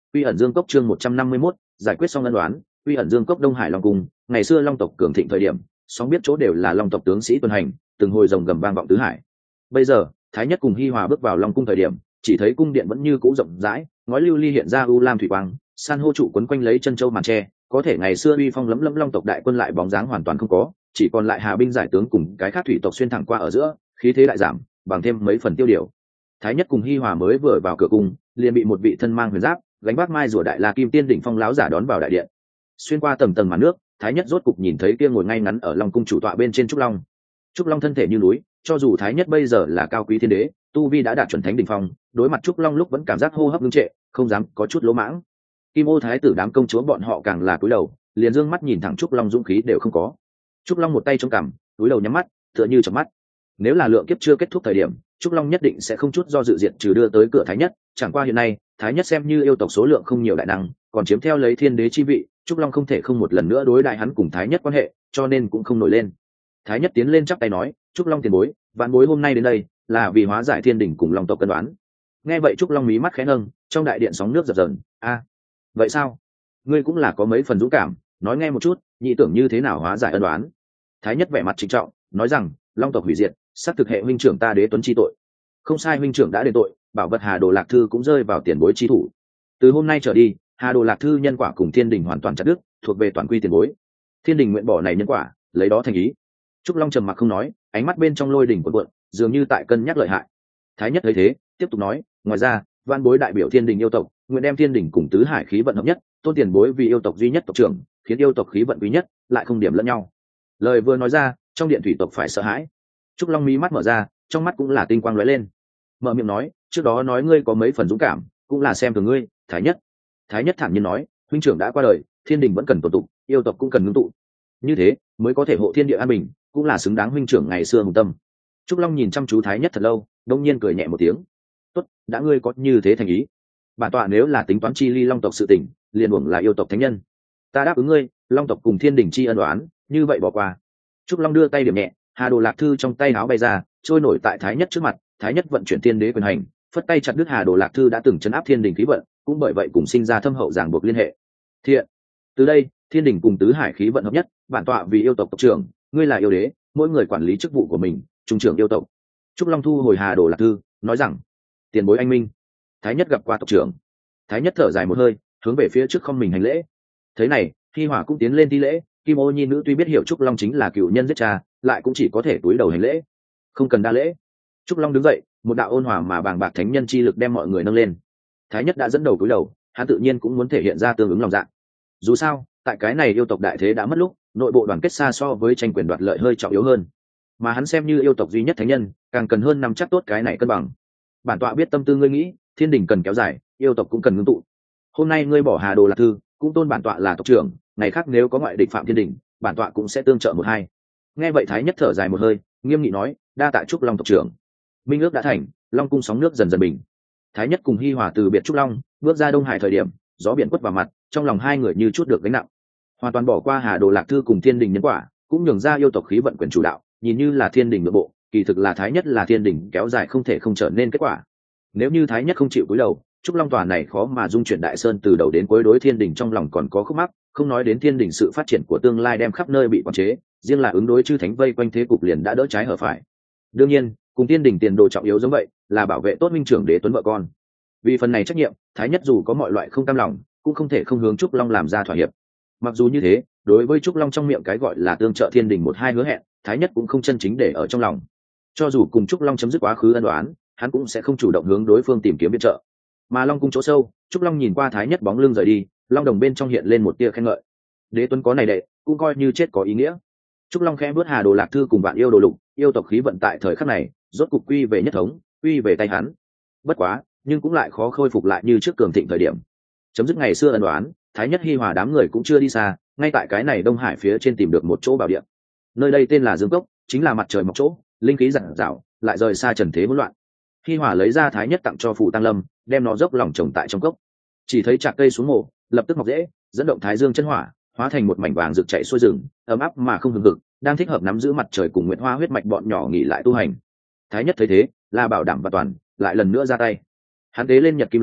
Quy ẩn dương cốc chương 151, giải quyết xong ân đoán. Quy ẩn dương cốc Đông Hải Long cung, ngày xưa Long tộc cường thịnh thời điểm, sóng biết chỗ đều là Long tộc tướng sĩ tuần hành, từng hồi rồng gầm vang vọng tứ hải. Bây giờ, Thái Nhất cùng Hi Hòa bước vào Long cung thời điểm, chỉ thấy cung điện vẫn như cũ rộng rãi, ngói lưu ly hiện ra u lam thủy quang, san hô trụ quấn quanh lấy chân châu màn tre, có thể ngày xưa uy phong lấm lấm Long tộc đại quân lại bóng dáng hoàn toàn không có, chỉ còn lại Hà binh giải tướng cùng cái khác thủy tộc xuyên thẳng qua ở giữa, khí thế đại giảm, bằng thêm mấy phần tiêu điều. Thái Nhất cùng Hi Hòa mới vừa vào cửa cung, liền bị một vị thân mang huyền giáp, gánh vác mai rùa đại la kim tiên đỉnh phong láo giả đón vào đại điện. Xuyên qua tầng tầng màn nước, Thái Nhất rốt cục nhìn thấy kia ngồi ngay ngắn ở Long cung chủ tọa bên trên trúc long. Trúc long thân thể như núi, cho dù Thái Nhất bây giờ là cao quý thiên đế, tu vi đã đạt chuẩn thánh đỉnh phong, đối mặt trúc long lúc vẫn cảm giác hô hấp ngưng trệ, không dám có chút lỗ mãng. Kim Ô thái tử đám công chúa bọn họ càng là cúi đầu, liền dương mắt nhìn thẳng trúc long dũng khí đều không có. Trúc long một tay trong cằm, cúi đầu nhắm mắt, tựa như chợp mắt. Nếu là lượng kiếp chưa kết thúc thời điểm, trúc long nhất định sẽ không chút do dự diệt trừ đưa tới cửa Thái Nhất, chẳng qua hiện nay Thái Nhất xem như yêu tộc số lượng không nhiều đại năng, còn chiếm theo lấy thiên đế chi vị, trúc long không thể không một lần nữa đối đại hắn cùng Thái Nhất quan hệ, cho nên cũng không nổi lên. Thái Nhất tiến lên chắp tay nói, trúc long tiền bối, vạn bối hôm nay đến đây là vì hóa giải thiên đỉnh cùng Long tộc cân đoán. Nghe vậy trúc long mí mắt khẽ nâng, trong đại điện sóng nước dập dờn. A, vậy sao? Ngươi cũng là có mấy phần dũng cảm, nói nghe một chút, nhị tưởng như thế nào hóa giải ân đoán. Thái Nhất vẻ mặt trịnh trọng, nói rằng, Long tộc hủy diệt, xác thực hệ huynh trưởng ta Đế Tuấn chi tội. Không sai, huynh trưởng đã đền tội, bảo vật Hà Đồ Lạc Thư cũng rơi vào tiền bối chi thủ. Từ hôm nay trở đi, Hà Đồ Lạc Thư nhân quả cùng Thiên Đình hoàn toàn chặt đứt, thuộc về toàn quy tiền bối. Thiên Đình nguyện bỏ này nhân quả, lấy đó thành ý. Trúc Long trầm mặc không nói, ánh mắt bên trong lôi đỉnh cuộn cuộn, dường như tại cân nhắc lợi hại. Thái Nhất thấy thế, tiếp tục nói, ngoài ra, van bối đại biểu Thiên Đình yêu tộc, nguyện đem Thiên Đình cùng tứ hải khí vận hợp nhất, tôn tiền bối vì yêu tộc duy nhất tộc trưởng, khiến yêu tộc khí vận quý nhất, lại không điểm lẫn nhau. Lời vừa nói ra, trong điện thủy tộc phải sợ hãi. Trúc Long mí mắt mở ra, trong mắt cũng là tinh quang lóe lên. Mở miệng nói, trước đó nói ngươi có mấy phần dũng cảm, cũng là xem thường ngươi, Thái Nhất. Thái Nhất thản nhiên nói, huynh trưởng đã qua đời, Thiên Đình vẫn cần tồn tụ, yêu tộc cũng cần ngưng tụ. Như thế mới có thể hộ thiên địa an bình, cũng là xứng đáng huynh trưởng ngày xưa hùng tâm. Trúc Long nhìn chăm chú Thái Nhất thật lâu, đông nhiên cười nhẹ một tiếng. Tốt, đã ngươi có như thế thành ý. Bản tọa nếu là tính toán chi ly Long tộc sự tình, liền uổng là yêu tộc thánh nhân. Ta đáp ứng ngươi, Long tộc cùng Thiên Đình chi ân oán, như vậy bỏ qua. Trúc Long đưa tay điểm nhẹ, Hà Đồ Lạc Thư trong tay áo bay ra, trôi nổi tại Thái Nhất trước mặt. Thái Nhất vận chuyển Thiên Đế quyền hành, phất tay chặt đứt Hà Đồ Lạc Thư đã từng chấn áp Thiên Đình khí vận, cũng bởi vậy cùng sinh ra thâm hậu ràng buộc liên hệ. Thiện. Từ đây, Thiên Đình cùng tứ hải khí vận hợp nhất, bản tọa vì yêu tộc tộc trưởng, ngươi là yêu đế, mỗi người quản lý chức vụ của mình, trung trưởng yêu tộc. Trúc Long thu hồi Hà Đồ Lạc Thư, nói rằng, tiền bối anh minh. Thái Nhất gặp qua tộc trưởng. Thái Nhất thở dài một hơi, hướng về phía trước không mình hành lễ. Thế này, Hi Hòa cũng tiến lên thi lễ. Kim Ô nhi nữ tuy biết hiểu Trúc Long chính là cựu nhân giết cha, lại cũng chỉ có thể túi đầu hành lễ, không cần đa lễ. Trúc Long đứng dậy, một đạo ôn hòa mà bàng bạc thánh nhân chi lực đem mọi người nâng lên. Thái Nhất đã dẫn đầu cúi đầu, hắn tự nhiên cũng muốn thể hiện ra tương ứng lòng dạ. Dù sao, tại cái này yêu tộc đại thế đã mất lúc, nội bộ đoàn kết xa so với tranh quyền đoạt lợi hơi trọng yếu hơn, mà hắn xem như yêu tộc duy nhất thánh nhân, càng cần hơn nắm chắc tốt cái này cân bằng. Bản tọa biết tâm tư ngươi nghĩ, Thiên Đình cần kéo dài, yêu tộc cũng cần ngưng tụ. Hôm nay ngươi bỏ Hà Đồ Lạc Thư, cũng tôn bản tọa là tộc trưởng, ngày khác nếu có ngoại địch phạm Thiên Đình, bản tọa cũng sẽ tương trợ một hai. Nghe vậy Thái Nhất thở dài một hơi, nghiêm nghị nói, đa tạ Trúc Long tộc trưởng. Minh ước đã thành, Long cung sóng nước dần dần bình. Thái Nhất cùng Hi Hòa từ biệt Trúc Long, bước ra Đông Hải thời điểm, gió biển quất vào mặt, trong lòng hai người như chút được gánh nặng. Hoàn toàn bỏ qua Hà Đồ Lạc Thư cùng Thiên Đình nhân quả, cũng nhường ra yêu tộc khí vận quyền chủ đạo, nhìn như là Thiên Đình nội bộ, kỳ thực là Thái Nhất là Thiên Đình kéo dài không thể không trở nên kết quả. Nếu như Thái Nhất không chịu cúi đầu, Trúc Long tòa này khó mà dung chuyển đại sơn từ đầu đến cuối đối Thiên Đình trong lòng còn có khúc mắc, không nói đến Thiên Đình sự phát triển của tương lai đem khắp nơi bị quản chế, riêng là ứng đối chư thánh vây quanh thế cục liền đã đỡ trái hở phải. Đương nhiên, cùng Thiên Đình tiền đồ trọng yếu giống vậy, là bảo vệ tốt minh trưởng Đế Tuấn vợ con. Vì phần này trách nhiệm, Thái Nhất dù có mọi loại không cam lòng, cũng không thể không hướng Trúc Long làm ra thỏa hiệp. Mặc dù như thế, đối với Trúc Long trong miệng cái gọi là tương trợ Thiên Đình một hai hứa hẹn, Thái Nhất cũng không chân chính để ở trong lòng. Cho dù cùng Trúc Long chấm dứt quá khứ ân oán, hắn cũng sẽ không chủ động hướng đối phương tìm kiếm viện trợ. Mà Long cung chỗ sâu, Trúc Long nhìn qua Thái Nhất bóng lưng rời đi, Long đồng bên trong hiện lên một tia khen ngợi. Đế Tuấn có này đệ, cũng coi như chết có ý nghĩa. Trúc Long khẽ bước Hà Đồ Lạc Thư cùng Vạn Yêu Đồ Lục, yêu tộc khí vận tại thời khắc này, rốt cục quy về nhất thống, quy về tay hắn. Bất quá, nhưng cũng lại khó khôi phục lại như trước cường thịnh thời điểm. Chấm dứt ngày xưa ân oán, Thái Nhất Hi Hòa đám người cũng chưa đi xa, ngay tại cái này Đông Hải phía trên tìm được một chỗ bảo địa. Nơi đây tên là Dương Cốc, chính là mặt trời mọc chỗ, linh khí rạng rào, lại rời xa trần thế hỗn loạn. Hi Hòa lấy ra Thái Nhất tặng cho Phù Tăng Lâm, đem nó dốc lòng trồng tại trong cốc. Chỉ thấy chạc cây xuống mổ, lập tức mọc rễ, dẫn động Thái Dương chân hỏa, hóa thành một mảnh vàng rực chạy xuôi rừng, ấm áp mà không hừng hực, đang thích hợp nắm giữ mặt trời cùng nguyệt hoa huyết mạch bọn nhỏ nghỉ lại tu hành. Thái Nhất thấy thế, là bảo đảm và toàn, lại lần nữa ra tay. Hắn tế lên Nhật Kim Luân,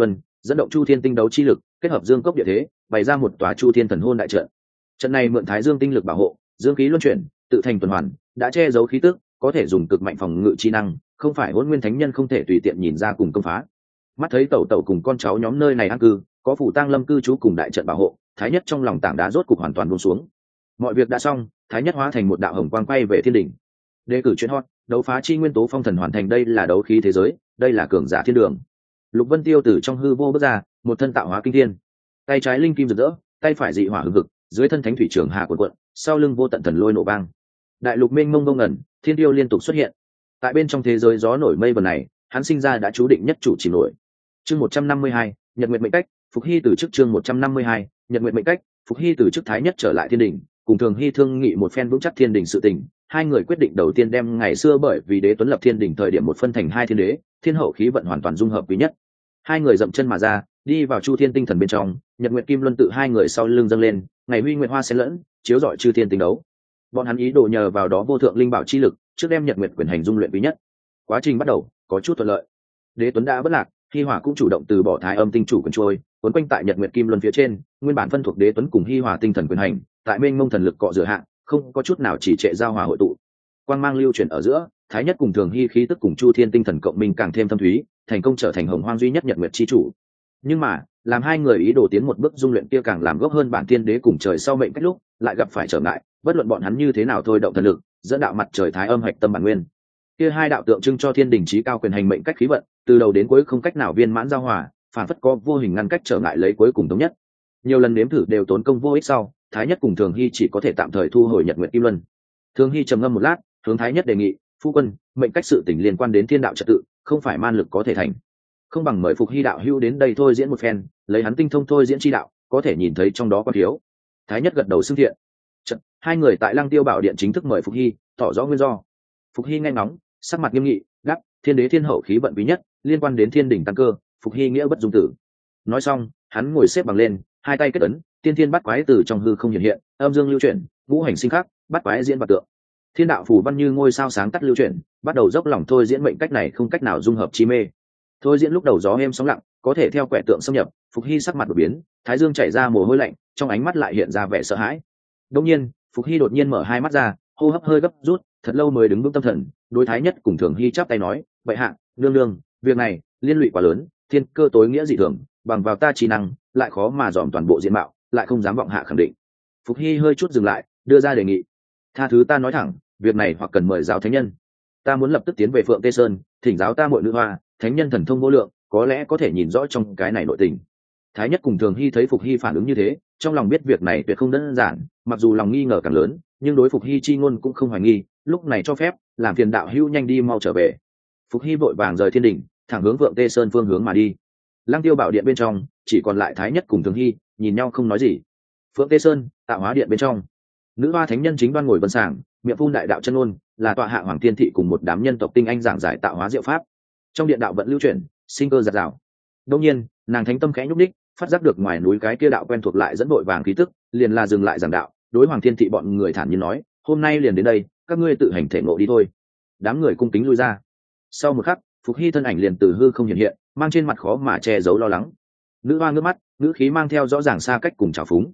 dẫn động chu thiên tinh đấu chi lực, kết hợp dương cốc địa thế, bày ra một tòa chu thiên thần hôn đại trận. Trận này mượn thái dương tinh lực bảo hộ, dương khí luân chuyển, tự thành tuần hoàn, đã che giấu khí tức, có thể dùng cực mạnh phòng ngự chi năng, không phải Hỗn Nguyên Thánh Nhân không thể tùy tiện nhìn ra cùng công phá. Mắt thấy tẩu tẩu cùng con cháu nhóm nơi này an cư, có phủ tang lâm cư trú cùng đại trận bảo hộ, thái nhất trong lòng tảng đá rốt cục hoàn toàn buông xuống. Mọi việc đã xong, thái nhất hóa thành một đạo hồng quang quay về thiên đỉnh. Đề cử chuyên hot, đấu phá chi nguyên tố phong thần hoàn thành, đây là đấu khí thế giới, đây là cường giả thiên đường. Lục Vân Tiêu từ trong hư vô bước ra, một thân tạo hóa kinh thiên, tay trái linh kim rực rỡ, tay phải dị hỏa hừng hực, dưới thân thánh thủy trường hà cuộn cuộn, sau lưng vô tận thần lôi nổ vang. Đại lục mênh mông ngông ngẩn, thiên tiêu liên tục xuất hiện. Tại bên trong thế giới gió nổi mây vần này, hắn sinh ra đã chú định nhất chủ chỉ nổi. Chương 152, Nhật Nguyệt mệnh cách, Phục Hy từ chức. Chương 152, Nhật Nguyệt mệnh cách, Phục Hy từ chức. Thái nhất trở lại thiên đình, cùng Thường Hy thương nghị một phen vững chắc thiên đình sự tình. Hai người quyết định đầu tiên đem ngày xưa bởi vì đế tuấn lập thiên đình thời điểm một phân thành hai thiên đế, thiên hậu khí vận hoàn toàn dung hợp quý nhất. Hai người dậm chân mà ra, đi vào chu thiên tinh thần bên trong, Nhật Nguyệt Kim Luân tự hai người sau lưng dâng lên, ngày huy nguyệt hoa xen lẫn, chiếu rọi chư thiên tinh đấu. Bọn hắn ý đồ nhờ vào đó vô thượng linh bảo chi lực, trước đem Nhật Nguyệt quyền hành dung luyện quý nhất. Quá trình bắt đầu có chút thuận lợi. Đế tuấn đã bất lạc, Hi Hỏa cũng chủ động từ bỏ Thái Âm tinh chủ quyền trôi, quấn quanh tại Nhật Nguyệt Kim Luân phía trên, nguyên bản phân thuộc Đế tuấn cùng Hi Hỏa tinh thần quyền hành, tại mênh mông thần lực cọ rửa hạ, không có chút nào chỉ trệ giao hòa hội tụ. Quang mang lưu chuyển ở giữa, Thái nhất cùng Thường Hy khí tức cùng chu thiên tinh thần cộng minh càng thêm thâm thúy, thành công trở thành hồng hoang duy nhất Nhật Nguyệt chi chủ. Nhưng mà, làm hai người ý đồ tiến một bước dung luyện kia càng làm gốc hơn bản thiên đế cùng trời sau mệnh cách lúc, lại gặp phải trở ngại, bất luận bọn hắn như thế nào thôi động thần lực, dẫn đạo mặt trời Thái Âm hạch tâm bản nguyên. Kia hai đạo tượng trưng cho thiên đình chí cao quyền hành mệnh cách khí vận, từ đầu đến cuối không cách nào viên mãn giao hòa, phản phất có vô hình ngăn cách trở ngại lấy cuối cùng thống nhất. Nhiều lần nếm thử đều tốn công vô ích sau, Thái nhất cùng Thường Hy chỉ có thể tạm thời thu hồi Nhật Nguyệt Kim Luân. Thường Hy trầm ngâm một lát, hướng Thái nhất đề nghị, phu quân, mệnh cách sự tình liên quan đến thiên đạo trật tự, không phải man lực có thể thành, không bằng mời Phục Hy đạo hữu đến đây thôi diễn một phen, lấy hắn tinh thông thôi diễn chi đạo, có thể nhìn thấy trong đó có thiếu. Thái nhất gật đầu xưng thiện. Hai người tại Lăng Tiêu Bảo Điện chính thức mời Phục Hy, tỏ rõ nguyên do. Phục Hy nghe ngóng, sắc mặt nghiêm nghị, đáp: thiên đế thiên hậu khí vận quý nhất, liên quan đến thiên đỉnh tăng cơ, Phục Hy nghĩa bất dung tử. Nói xong, hắn ngồi xếp bằng lên, hai tay kết ấn, tiên thiên bắt quái từ trong hư không hiện hiện, âm dương lưu chuyển, ngũ hành sinh khắc, bắt quái diễn vật tượng. Thiên đạo phù văn như ngôi sao sáng tắt lưu chuyển, bắt đầu dốc lòng thôi diễn mệnh cách này không cách nào dung hợp chi mê. Thôi diễn lúc đầu gió êm sóng lặng, có thể theo quẻ tượng xâm nhập, Phục Hy sắc mặt đổi biến, thái dương chảy ra mồ hôi lạnh, trong ánh mắt lại hiện ra vẻ sợ hãi. Đột nhiên, Phục Hy đột nhiên mở hai mắt ra, hô hấp hơi gấp rút, thật lâu mới đứng vững tâm thần, đối Thái nhất cùng Thường Hy chắp tay nói: vậy hạ, nương nương, việc này liên lụy quá lớn, thiên cơ tối nghĩa dị thường, bằng vào ta trí năng, lại khó mà dòm toàn bộ diện mạo, lại không dám vọng hạ khẳng định. Phục Hy hơi chút dừng lại, đưa ra đề nghị: tha thứ ta nói thẳng, việc này hoặc cần mời giáo thánh nhân, ta muốn lập tức tiến về Phượng Tê Sơn, thỉnh giáo ta muội nữ hoa, thánh nhân thần thông vô lượng, có lẽ có thể nhìn rõ trong cái này nội tình. Thái nhất cùng Thường Hy thấy Phục Hy phản ứng như thế, trong lòng biết việc này tuyệt không đơn giản, mặc dù lòng nghi ngờ càng lớn, nhưng đối Phục Hy chi ngôn cũng không hoài nghi, lúc này cho phép, làm phiền đạo hữu nhanh đi mau trở về. Phục Hy vội vàng rời thiên đình, thẳng hướng Phượng Tê Sơn phương hướng mà đi. Lăng Tiêu Bảo Điện bên trong chỉ còn lại Thái nhất cùng Thường Hy, nhìn nhau không nói gì. Phượng Tê Sơn, Tạo Hóa Điện bên trong, nữ hoa thánh nhân chính đoan ngồi vân sàng, miệng phun đại đạo chân ngôn, là tọa hạ hoàng thiên thị cùng một đám nhân tộc tinh anh giảng giải tạo hóa diệu pháp. Trong điện đạo vận lưu chuyển, sinh cơ giạt rào. Đương nhiên, nàng thánh tâm khẽ nhúc đích, phát giác được ngoài núi cái kia đạo quen thuộc lại dẫn đội vàng khí tức, liền là dừng lại giảng đạo, đối hoàng thiên thị bọn người thản nhiên nói: hôm nay liền đến đây, các ngươi tự hành thể ngộ đi thôi. Đám người cung kính lui ra. Sau một khắc, Phục Hy thân ảnh liền từ hư không hiện hiện, mang trên mặt khó mà che giấu lo lắng. Nữ hoa ngước mắt, ngữ khí mang theo rõ ràng xa cách cùng trào phúng: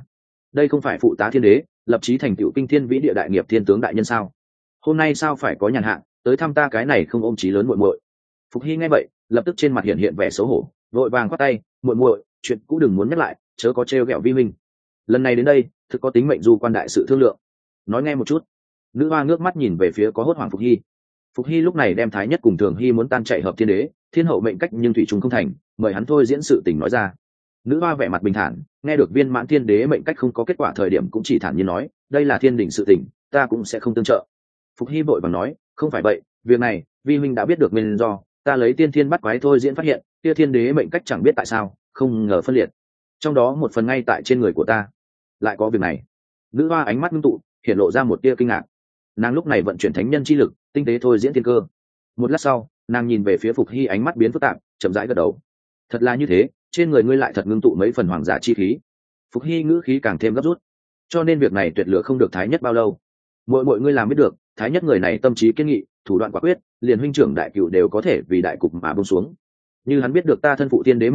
đây không phải phụ tá thiên đế, lập chí thành tựu kinh thiên vĩ địa đại nghiệp thiên tướng đại nhân sao? Hôm nay sao phải có nhàn hạ tới thăm ta cái này không ôm chí lớn muội muội? Phục Hy nghe vậy, lập tức trên mặt hiện hiện vẻ xấu hổ, vội vàng quát tay: muội muội, chuyện cũ đừng muốn nhắc lại, chớ có trêu ghẹo vi huynh. Lần này đến đây, thực có tính mệnh du quan đại sự thương lượng. Nói nghe một chút. Nữ hoa ngước mắt nhìn về phía có hốt hoảng Phục Hy. Phục Hy lúc này đem Thái nhất cùng Thường Hy muốn tan chạy hợp thiên đế, thiên hậu mệnh cách nhưng thủy trùng không thành, mời hắn thôi diễn sự tình nói ra. Nữ hoa vẻ mặt bình thản, nghe được viên mãn thiên đế mệnh cách không có kết quả thời điểm cũng chỉ thản nhiên nói: đây là thiên đình sự tình, ta cũng sẽ không tương trợ. Phục Hy vội vàng nói: không phải vậy, việc này vi huynh đã biết được nguyên do, ta lấy tiên thiên bắt quái thôi diễn phát hiện, kia thiên đế mệnh cách chẳng biết tại sao không ngờ phân liệt, trong đó một phần ngay tại trên người của ta. Lại có việc này? Nữ hoa ánh mắt ngưng tụ, hiện lộ ra một tia kinh ngạc. Nàng lúc này vận chuyển thánh nhân chi lực, tinh tế thôi diễn thiên cơ. Một lát sau, nàng nhìn về phía Phục Hy, ánh mắt biến phức tạp, chậm rãi gật đầu: thật là như thế, trên người ngươi lại thật ngưng tụ mấy phần hoàng giả chi khí. Phục Hy ngữ khí càng thêm gấp rút: cho nên việc này tuyệt lựa không được Thái nhất bao lâu. Mọi ngươi làm biết được, Thái nhất người này tâm trí kiên nghị, thủ đoạn quả quyết, liền huynh trưởng đại cửu đều có thể vì đại cục mà buông xuống. Như hắn biết được ta thân phụ thiên đế mệnh cách,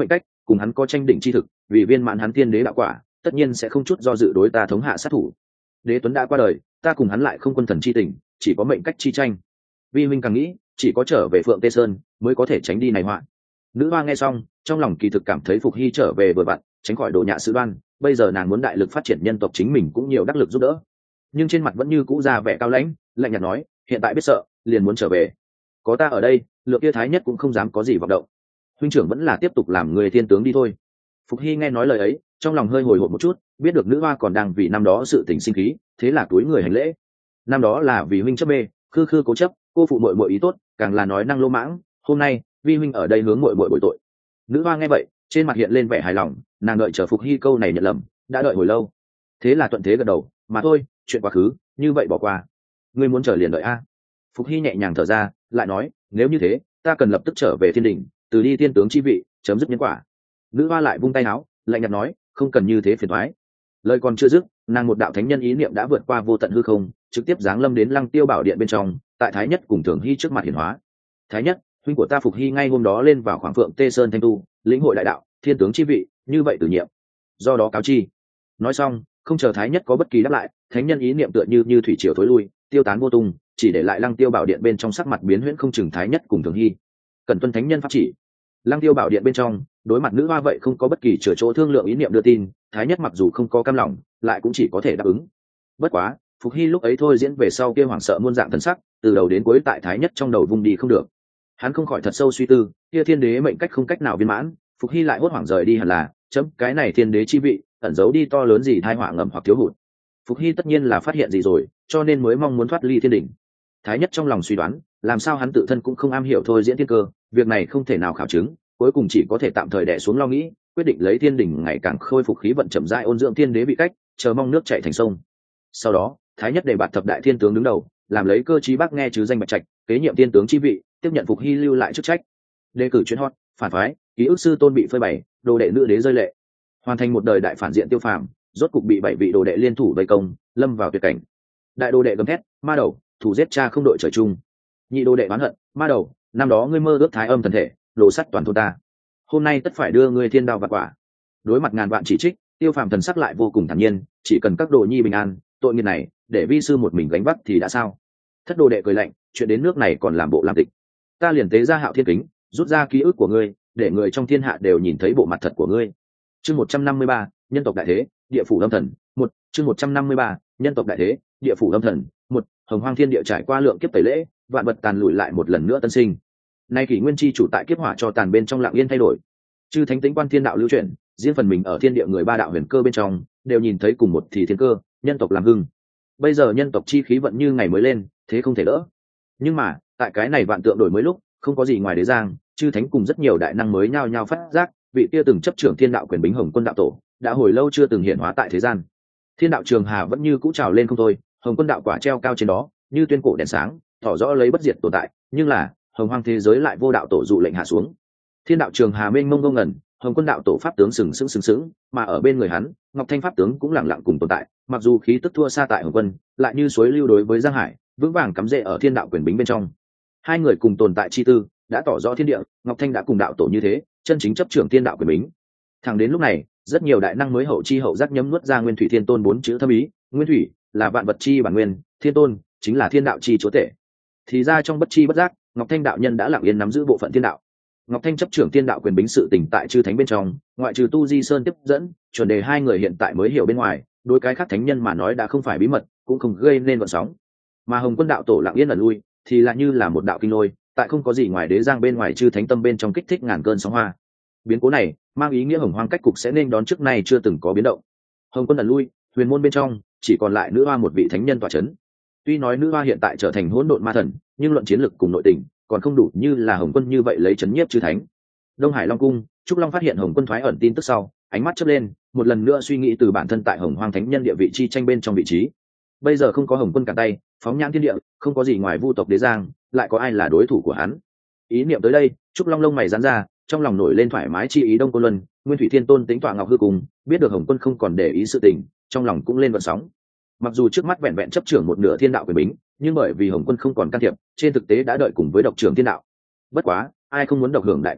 cùng hắn có tranh đỉnh chi thực, vì viên mãn hắn thiên đế đạo quả, tất nhiên sẽ không chút do dự đối ta thống hạ sát thủ. Đế Tuấn đã qua đời, ta cùng hắn lại không quân thần chi tình, chỉ có mệnh cách chi tranh. Vi huynh càng nghĩ, chỉ có trở về Phượng Tê Sơn mới có thể tránh đi này họa. Nữ hoa nghe xong, trong lòng kỳ thực cảm thấy Phục Hy trở về vừa vặn, tránh khỏi đồ nhạ sự đoan. Bây giờ nàng muốn đại lực phát triển nhân tộc, chính mình cũng nhiều đắc lực giúp đỡ. Nhưng trên mặt vẫn như cũ ra vẻ cao lãnh, lạnh nhạt nói, hiện tại biết sợ, liền muốn trở về. Có ta ở đây, Lượng Kia Thái Nhất cũng không dám có gì vọng động. Huynh trưởng vẫn là tiếp tục làm người thiên tướng đi thôi. Phục Hy nghe nói lời ấy, trong lòng hơi hồi hộp một chút, biết được nữ hoa còn đang vì năm đó sự tình sinh khí, thế là túi người hành lễ. Năm đó là vì huynh chấp mê, khư khư cố chấp, cô phụ muội muội ý tốt, càng là nói năng lô mãng. Hôm nay, vi huynh ở đây hướng muội muội bồi tội. Nữ hoa nghe vậy, trên mặt hiện lên vẻ hài lòng, nàng đợi chờ Phục Hy câu này nhận lầm, đã đợi hồi lâu. Thế là thuận thế gật đầu, mà thôi, chuyện quá khứ, như vậy bỏ qua. Ngươi muốn chờ liền đợi a. Phục Hy nhẹ nhàng thở ra, lại nói, nếu như thế, ta cần lập tức trở về thiên đình, từ đi tiên tướng chi vị, chấm dứt nhân quả. Nữ hoa lại vung tay áo, lạnh nhạt nói, không cần như thế phiền toái. Lời còn chưa dứt, nàng một đạo thánh nhân ý niệm đã vượt qua vô tận hư không, trực tiếp giáng lâm đến Lăng Tiêu Bảo Điện bên trong, tại Thái Nhất cùng Thường Hy trước mặt hiển hóa. Thái Nhất, huynh của ta Phục Hy ngay hôm đó lên vào khoảng Phượng Tê Sơn thanh tu, lĩnh hội đại đạo, thiên tướng chi vị, như vậy tử nhiệm. Do đó cáo chi. Nói xong, không chờ Thái Nhất có bất kỳ đáp lại, thánh nhân ý niệm tựa như thủy triều thối lui, tiêu tán vô tung, chỉ để lại Lăng Tiêu Bảo Điện bên trong sắc mặt biến huyễn không chừng Thái Nhất cùng Thường Hy. Cần tuân thánh nhân pháp chỉ. Lăng Tiêu Bảo Điện bên trong, đối mặt nữ hoa vậy không có bất kỳ chừa chỗ thương lượng ý niệm đưa tin, Thái Nhất mặc dù không có cam lòng, lại cũng chỉ có thể đáp ứng. Bất quá, Phục Hy lúc ấy thôi diễn về sau kia hoảng sợ muôn dạng thần sắc, từ đầu đến cuối tại Thái Nhất trong đầu vùng đi không được. Hắn không khỏi thật sâu suy tư, kia thiên đế mệnh cách không cách nào viên mãn, Phục Hy lại hốt hoảng rời đi hẳn là, chấm cái này thiên đế chi vị, ẩn giấu đi to lớn gì tai họa ngầm hoặc thiếu hụt. Phục Hy tất nhiên là phát hiện gì rồi, cho nên mới mong muốn thoát ly thiên đỉnh. Thái Nhất trong lòng suy đoán, làm sao hắn tự thân cũng không am hiểu thôi diễn thiên cơ, việc này không thể nào khảo chứng, cuối cùng chỉ có thể tạm thời đè xuống lo nghĩ, quyết định lấy thiên đỉnh ngày càng khôi phục khí vận chậm rãi ôn dưỡng thiên đế vị cách, chờ mong nước chảy thành sông. Sau đó, Thái Nhất đề bạt thập đại thiên tướng đứng đầu, làm lấy cơ chí bác nghe chứ danh bạch trạch, kế nhiệm thiên tướng chi vị, tiếp nhận Phục Hy lưu lại chức trách. Đề cử chuyến hot, phản phái, ký ức sư tôn bị phơi bày, đồ đệ nữ đế rơi lệ, hoàn thành một đời đại phản diện Tiêu Phàm, rốt cục bị 7 vị đồ đệ liên thủ vây công, lâm vào tuyệt cảnh. Đại đồ đệ gầm thét, ma đầu, thủ giết cha không đội trời chung. Nhị đồ đệ oán hận, ma đầu, năm đó ngươi mơ ước thái âm thần thể, đồ sắt toàn thôn ta, hôm nay tất phải đưa ngươi thiên đao vặt quả. Đối mặt ngàn vạn chỉ trích, Tiêu Phàm thần sắc lại vô cùng thản nhiên, chỉ cần các đồ nhi bình an, tội nghiệp này để vi sư một mình gánh vác thì đã sao. Thất đồ đệ cười lạnh, chuyện đến nước này còn làm bộ làm tịch, ta liền tế ra Hạo Thiên Kính, rút ra ký ức của ngươi, để người trong thiên hạ đều nhìn thấy bộ mặt thật của ngươi. Chương 153, nhân tộc đại thế, địa phủ âm thần, một. Chương 153, nhân tộc đại thế, địa phủ âm thần, một. Hồng Hoang thiên địa trải qua lượng kiếp tẩy lễ, vạn vật tàn lùi lại một lần nữa tân sinh. Nay kỷ nguyên chi chủ tại kiếp hỏa cho tàn bên trong lặng yên thay đổi, chư thánh tĩnh quan thiên đạo lưu chuyển, riêng phần mình ở thiên địa người ba đạo huyền cơ bên trong đều nhìn thấy cùng một thì thiên cơ, nhân tộc làm hưng. Bây giờ nhân tộc chi khí vận như ngày mới lên, thế không thể đỡ. Nhưng mà tại cái này vạn tượng đổi mới lúc, không có gì ngoài đế giang, chư thánh cùng rất nhiều đại năng mới nhao nhao phát giác, vị kia từng chấp trưởng thiên đạo quyền bính Hồng Quân đạo tổ đã hồi lâu chưa từng hiện hóa tại thế gian. Thiên đạo trường hà vẫn như cũ trào lên không thôi, Hồng Quân đạo quả treo cao trên đó, như tuyên cổ đèn sáng, tỏ rõ lấy bất diệt tồn tại. Nhưng là hồng hoang thế giới lại vô đạo tổ dụ lệnh hạ xuống. Thiên đạo trường hà mênh mông ngông ngẩn, Hồng Quân đạo tổ pháp tướng sừng sững, mà ở bên người hắn, Ngọc Thanh pháp tướng cũng lặng lặng cùng tồn tại. Mặc dù khí tức thua xa tại Hồng Quân, lại như suối lưu đối với Giang Hải, vững vàng cắm rễ ở thiên đạo quyền bính bên trong. Hai người cùng tồn tại chi tư đã tỏ rõ thiên địa, Ngọc Thanh đã cùng đạo tổ như thế, chân chính chấp trưởng thiên đạo quyền bính. Thẳng đến lúc này, rất nhiều đại năng mới hậu chi hậu giác nhấm nuốt ra Nguyên Thủy Thiên Tôn 4 chữ thâm ý. Nguyên Thủy là vạn vật chi bản nguyên, Thiên Tôn chính là thiên đạo chi chúa tể. Thì ra trong bất chi bất giác, Ngọc Thanh đạo nhân đã lặng yên nắm giữ bộ phận thiên đạo. Ngọc Thanh chấp trưởng thiên đạo quyền bính sự tình tại chư thánh bên trong, ngoại trừ Tu Di Sơn tiếp dẫn, chuẩn đề hai người hiện tại mới hiểu bên ngoài, đối cái khác thánh nhân mà nói đã không phải bí mật, cũng không gây nên vận sóng. Mà Hồng Quân đạo tổ lặng yên ẩn lui, thì là như là một đạo kinh lôi, tại không có gì ngoài đế giang bên ngoài chư thánh tâm bên trong kích thích ngàn cơn sóng hoa. Biến cố này mang ý nghĩa hồng hoang cách cục sẽ nên đón trước nay chưa từng có biến động. Hồng Quân ẩn lui, huyền môn bên trong chỉ còn lại nữ hoa một vị thánh nhân tọa chấn. Tuy nói nữ hoa hiện tại trở thành hỗn độn ma thần, nhưng luận chiến lực cùng nội tình còn không đủ như là Hồng Quân như vậy lấy chấn nhiếp chư thánh. Đông Hải Long cung, Trúc Long phát hiện Hồng Quân thoái ẩn tin tức sau, ánh mắt chớp lên, một lần nữa suy nghĩ từ bản thân tại hồng hoang thánh nhân địa vị chi tranh bên trong vị trí. Bây giờ không có Hồng Quân cả tay, phóng nhãn thiên địa, không có gì ngoài vu tộc đế giang, lại có ai là đối thủ của hắn? Ý niệm tới đây, Trúc Long lông mày giãn ra, trong lòng nổi lên thoải mái chi ý. Đông Côn Luân, Nguyên Thủy Thiên Tôn tính tọa Ngọc Hư Cung, biết được Hồng Quân không còn để ý sự tình, trong lòng cũng lên vận sóng. Mặc dù trước mắt vẹn vẹn chấp trưởng một nửa thiên đạo quyền bính, nhưng bởi vì Hồng Quân không còn can thiệp, trên thực tế đã đợi cùng với độc trưởng thiên đạo. Bất quá, ai không muốn độc hưởng đại quyền đâu,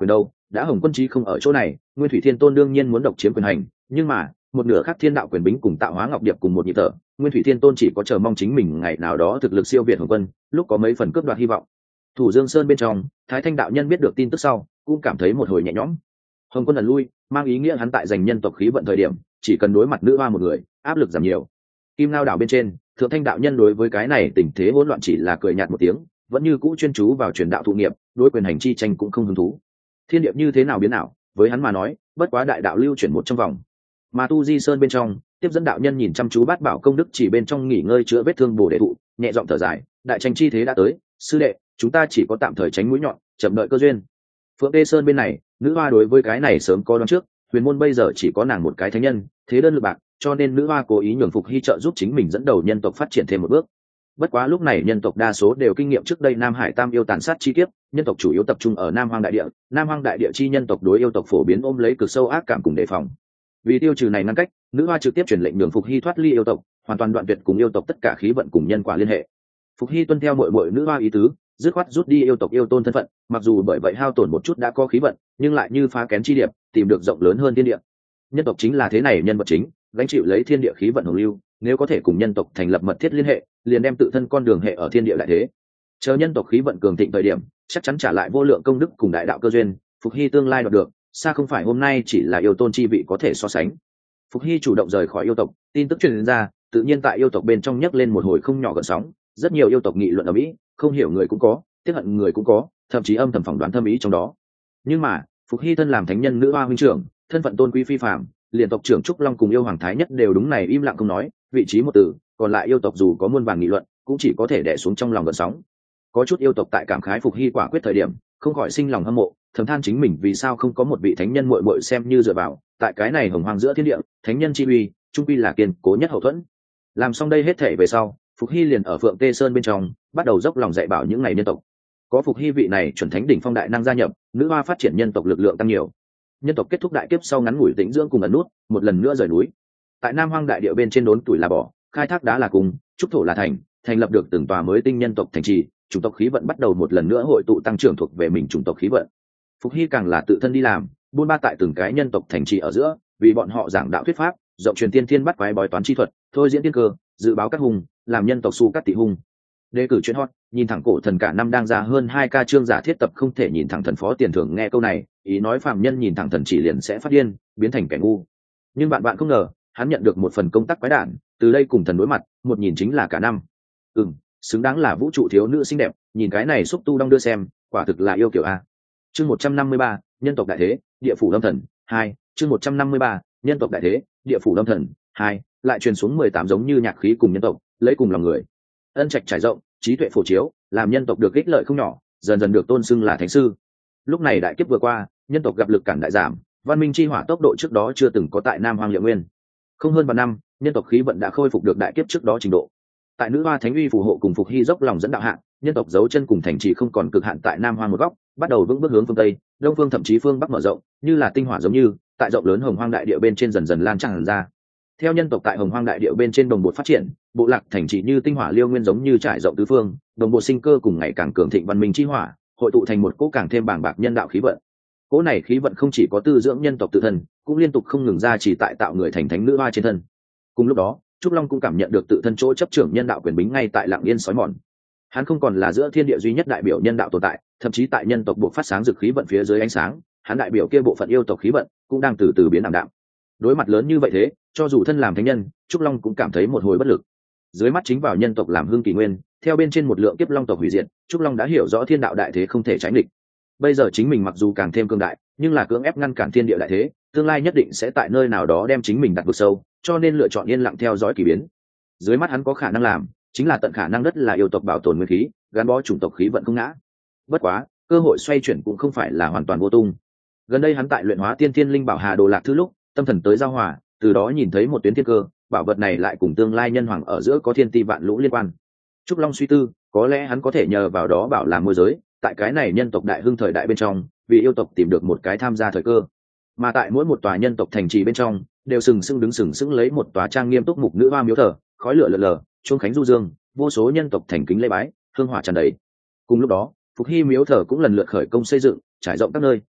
đã Hồng Quân Chí không ở chỗ này, Nguyên Thủy Thiên Tôn đương nhiên muốn độc chiếm quyền hành, nhưng mà một nửa khác thiên đạo quyền bính cùng tạo hóa ngọc điệp cùng một nhịp thở, Nguyên Thủy Thiên Tôn chỉ có chờ mong chính mình ngày nào đó thực lực siêu việt Hồng Quân, lúc có mấy phần cướp đoạt hy vọng. Thủ Dương Sơn bên trong, Thái Thanh đạo nhân biết được tin tức sau, cũng cảm thấy một hồi nhẹ nhõm. Hồng Quân ẩn lui, mang ý nghĩa hắn tại giành nhân tộc khí vận thời điểm, chỉ cần đối mặt nữ hoa một người, áp lực giảm nhiều. Kim Ngao đảo bên trên, Thượng Thanh đạo nhân đối với cái này tình thế hỗn loạn chỉ là cười nhạt một tiếng, vẫn như cũ chuyên chú vào truyền đạo thụ nghiệp, đối quyền hành chi tranh cũng không hứng thú. Thiên địa như thế nào biến nào, với hắn mà nói, bất quá đại đạo lưu chuyển một trong vòng. Mà Tu Di Sơn bên trong, tiếp dẫn đạo nhân nhìn chăm chú Bát Bảo công đức chỉ bên trong nghỉ ngơi chữa vết thương bổ đệ thụ, nhẹ giọng thở dài, đại tranh chi thế đã tới, sư đệ, chúng ta chỉ có tạm thời tránh mũi nhọn, chậm đợi cơ duyên. Phượng Tê Sơn bên này, nữ hoa đối với cái này sớm có đoán trước, huyền môn bây giờ chỉ có nàng một cái thánh nhân, thế đơn lực bạc, cho nên nữ hoa cố ý nhường Phục Hy trợ giúp chính mình dẫn đầu nhân tộc phát triển thêm một bước. Bất quá lúc này nhân tộc đa số đều kinh nghiệm trước đây Nam Hải Tam yêu tàn sát chi kiếp, nhân tộc chủ yếu tập trung ở Nam Hoang đại địa, Nam Hoang đại địa chi nhân tộc đối yêu tộc phổ biến ôm lấy cực sâu ác cảm cùng đề phòng. Vì tiêu trừ này ngăn cách, nữ hoa trực tiếp truyền lệnh nhường Phục Hy thoát ly yêu tộc, hoàn toàn đoạn tuyệt cùng yêu tộc tất cả khí vận cùng nhân quả liên hệ. Phục Hy tuân theo muội nữ hoa ý tứ, dứt khoát rút đi yêu tộc yêu tôn thân phận, mặc dù bởi vậy hao tổn một chút đã có khí vận, nhưng lại như phá kén chi điệp, tìm được rộng lớn hơn thiên địa. Nhân tộc chính là thế này nhân vật chính, gánh chịu lấy thiên địa khí vận hồng lưu, nếu có thể cùng nhân tộc thành lập mật thiết liên hệ, liền đem tự thân con đường hệ ở thiên địa lại thế. Chờ nhân tộc khí vận cường thịnh thời điểm, chắc chắn trả lại vô lượng công đức cùng đại đạo cơ duyên, Phục Hy tương lai đoạt được, xa không phải hôm nay chỉ là yêu tôn chi vị có thể so sánh. Phục Hy chủ động rời khỏi yêu tộc, tin tức truyền ra, tự nhiên tại yêu tộc bên trong nhấc lên một hồi không nhỏ gợn sóng, rất nhiều yêu tộc nghị luận ở mỹ, không hiểu người cũng có, tiếc hận người cũng có, thậm chí âm thầm phỏng đoán thâm ý trong đó. Nhưng mà, Phục Hy thân làm thánh nhân nữ hoa huynh trưởng, thân phận tôn quý phi phàm, liền tộc trưởng Trúc Long cùng yêu hoàng thái nhất đều đúng này im lặng không nói, vị trí một từ, còn lại yêu tộc dù có muôn vàn nghị luận, cũng chỉ có thể đè xuống trong lòng gợn sóng. Có chút yêu tộc tại cảm khái Phục Hy quả quyết thời điểm, không khỏi sinh lòng hâm mộ, thầm than chính mình vì sao không có một vị thánh nhân muội muội xem như dựa vào, tại cái này hồng hoang giữa thiên địa, thánh nhân chi uy, trung quy là kiên cố nhất hậu thuẫn. Làm xong đây hết thể về sau, Phục Hy liền ở Phượng Tê Sơn bên trong, bắt đầu dốc lòng dạy bảo những ngày nhân tộc. Có Phục Hy vị này chuẩn thánh đỉnh phong đại năng gia nhập, nữ hoa phát triển nhân tộc lực lượng tăng nhiều. Nhân tộc kết thúc đại kiếp sau ngắn ngủi tĩnh dưỡng cùng ẩn nút, một lần nữa rời núi. Tại Nam Hoang đại địa bên trên đốn tuổi là bỏ, khai thác đá là cùng, trúc thổ là thành lập được từng tòa mới tinh nhân tộc thành trì, chủng tộc khí vận bắt đầu một lần nữa hội tụ tăng trưởng thuộc về mình chủng tộc khí vận. Phục Hy càng là tự thân đi làm, buôn ba tại từng cái nhân tộc thành trì ở giữa, vì bọn họ giảng đạo thuyết pháp, rộng truyền tiên thiên bắt quái bói toán chi thuật, thôi diễn tiên cơ, dự báo các hùng, làm nhân tộc su cắt tỷ hung. Đề cử chuyên hot, nhìn thẳng cổ thần cả năm đang ra hơn 2K chương giả thiết tập không thể nhìn thẳng thần phó tiền thưởng nghe câu này, ý nói phàm nhân nhìn thẳng thần chỉ liền sẽ phát điên, biến thành kẻ ngu. Nhưng bạn không ngờ, hắn nhận được một phần công tác quái đản, từ đây cùng thần đối mặt, một nhìn chính là cả năm. Xứng đáng là vũ trụ thiếu nữ xinh đẹp, nhìn cái này xúc tu đong đưa xem, quả thực là yêu kiểu a. Chương 153, nhân tộc đại thế, địa phủ lâm thần 2, chương 153, nhân tộc đại thế, địa phủ lâm thần 2, lại truyền xuống 18 giống như nhạc khí cùng nhân tộc, lấy cùng lòng người. Ân trạch trải rộng, trí tuệ phổ chiếu, làm nhân tộc được ích lợi không nhỏ, dần dần được tôn xưng là thánh sư. Lúc này đại kiếp vừa qua, nhân tộc gặp lực cản đại giảm, văn minh chi hỏa tốc độ trước đó chưa từng có tại Nam Hoang Liệu Nguyên. Không hơn 3 năm, nhân tộc khí vận đã khôi phục được đại kiếp trước đó trình độ. Tại nữ hoa thánh uy phù hộ cùng Phục Hy dốc lòng dẫn đạo hạng, nhân tộc dấu chân cùng thành trì không còn cực hạn tại Nam Hoang một góc, bắt đầu vững bước hướng phương Tây, Đông phương thậm chí phương Bắc mở rộng, như là tinh hỏa giống như, tại rộng lớn Hồng Hoang đại địa bên trên dần dần lan tràn ra. Theo nhân tộc tại Hồng Hoang đại địa bên trên đồng bộ phát triển, bộ lạc thành trì như tinh hỏa liêu nguyên giống như trải rộng tứ phương, đồng bộ sinh cơ cùng ngày càng cường thịnh văn minh chi hỏa, hội tụ thành một cỗ càng thêm bàng bạc nhân đạo khí vận. Cỗ này khí vận không chỉ có tư dưỡng nhân tộc tự thân, cũng liên tục không ngừng ra chỉ tại tạo người thành thánh nữ hoa trên thân. Cùng lúc đó, Trúc Long cũng cảm nhận được tự thân chỗ chấp trưởng nhân đạo quyền bính ngay tại lặng yên sói mòn. Hắn không còn là giữa thiên địa duy nhất đại biểu nhân đạo tồn tại, thậm chí tại nhân tộc buộc phát sáng rực khí vận phía dưới ánh sáng, hắn đại biểu kia bộ phận yêu tộc khí vận cũng đang từ từ biến ảm đạm. Đối mặt lớn như vậy thế, cho dù thân làm thánh nhân, Trúc Long cũng cảm thấy một hồi bất lực. Dưới mắt chính vào nhân tộc làm hương kỳ nguyên, theo bên trên một lượng kiếp long tộc hủy diệt, Trúc Long đã hiểu rõ thiên đạo đại thế không thể tránh địch. Bây giờ chính mình mặc dù càng thêm cương đại, nhưng là cưỡng ép ngăn cản thiên địa đại thế, tương lai nhất định sẽ tại nơi nào đó đem chính mình đặt vực sâu, cho nên lựa chọn yên lặng theo dõi kỳ biến. Dưới mắt hắn có khả năng làm, chính là tận khả năng đất là yêu tộc bảo tồn nguyên khí, gắn bó chủng tộc khí vận không ngã. Bất quá, cơ hội xoay chuyển cũng không phải là hoàn toàn vô tung. Gần đây hắn tại luyện hóa tiên thiên linh bảo Hà Đồ Lạc Thư lúc, tâm thần tới giao hòa, từ đó nhìn thấy một tuyến thiên cơ, bảo vật này lại cùng tương lai nhân hoàng ở giữa có thiên ti vạn lũ liên quan. Trúc Long suy tư, có lẽ hắn có thể nhờ vào đó bảo làm môi giới, tại cái này nhân tộc đại hưng thời đại bên trong, vì yêu tộc tìm được một cái tham gia thời cơ. Mà tại mỗi một tòa nhân tộc thành trì bên trong, đều sừng sững lấy một tòa trang nghiêm túc mục nữ hoa miếu thờ, khói lửa lờ lờ, chuông khánh du dương, vô số nhân tộc thành kính lễ bái, hương hỏa tràn đầy. Cùng lúc đó, Phục Hy miếu thờ cũng lần lượt khởi công xây dựng, trải rộng các nơi,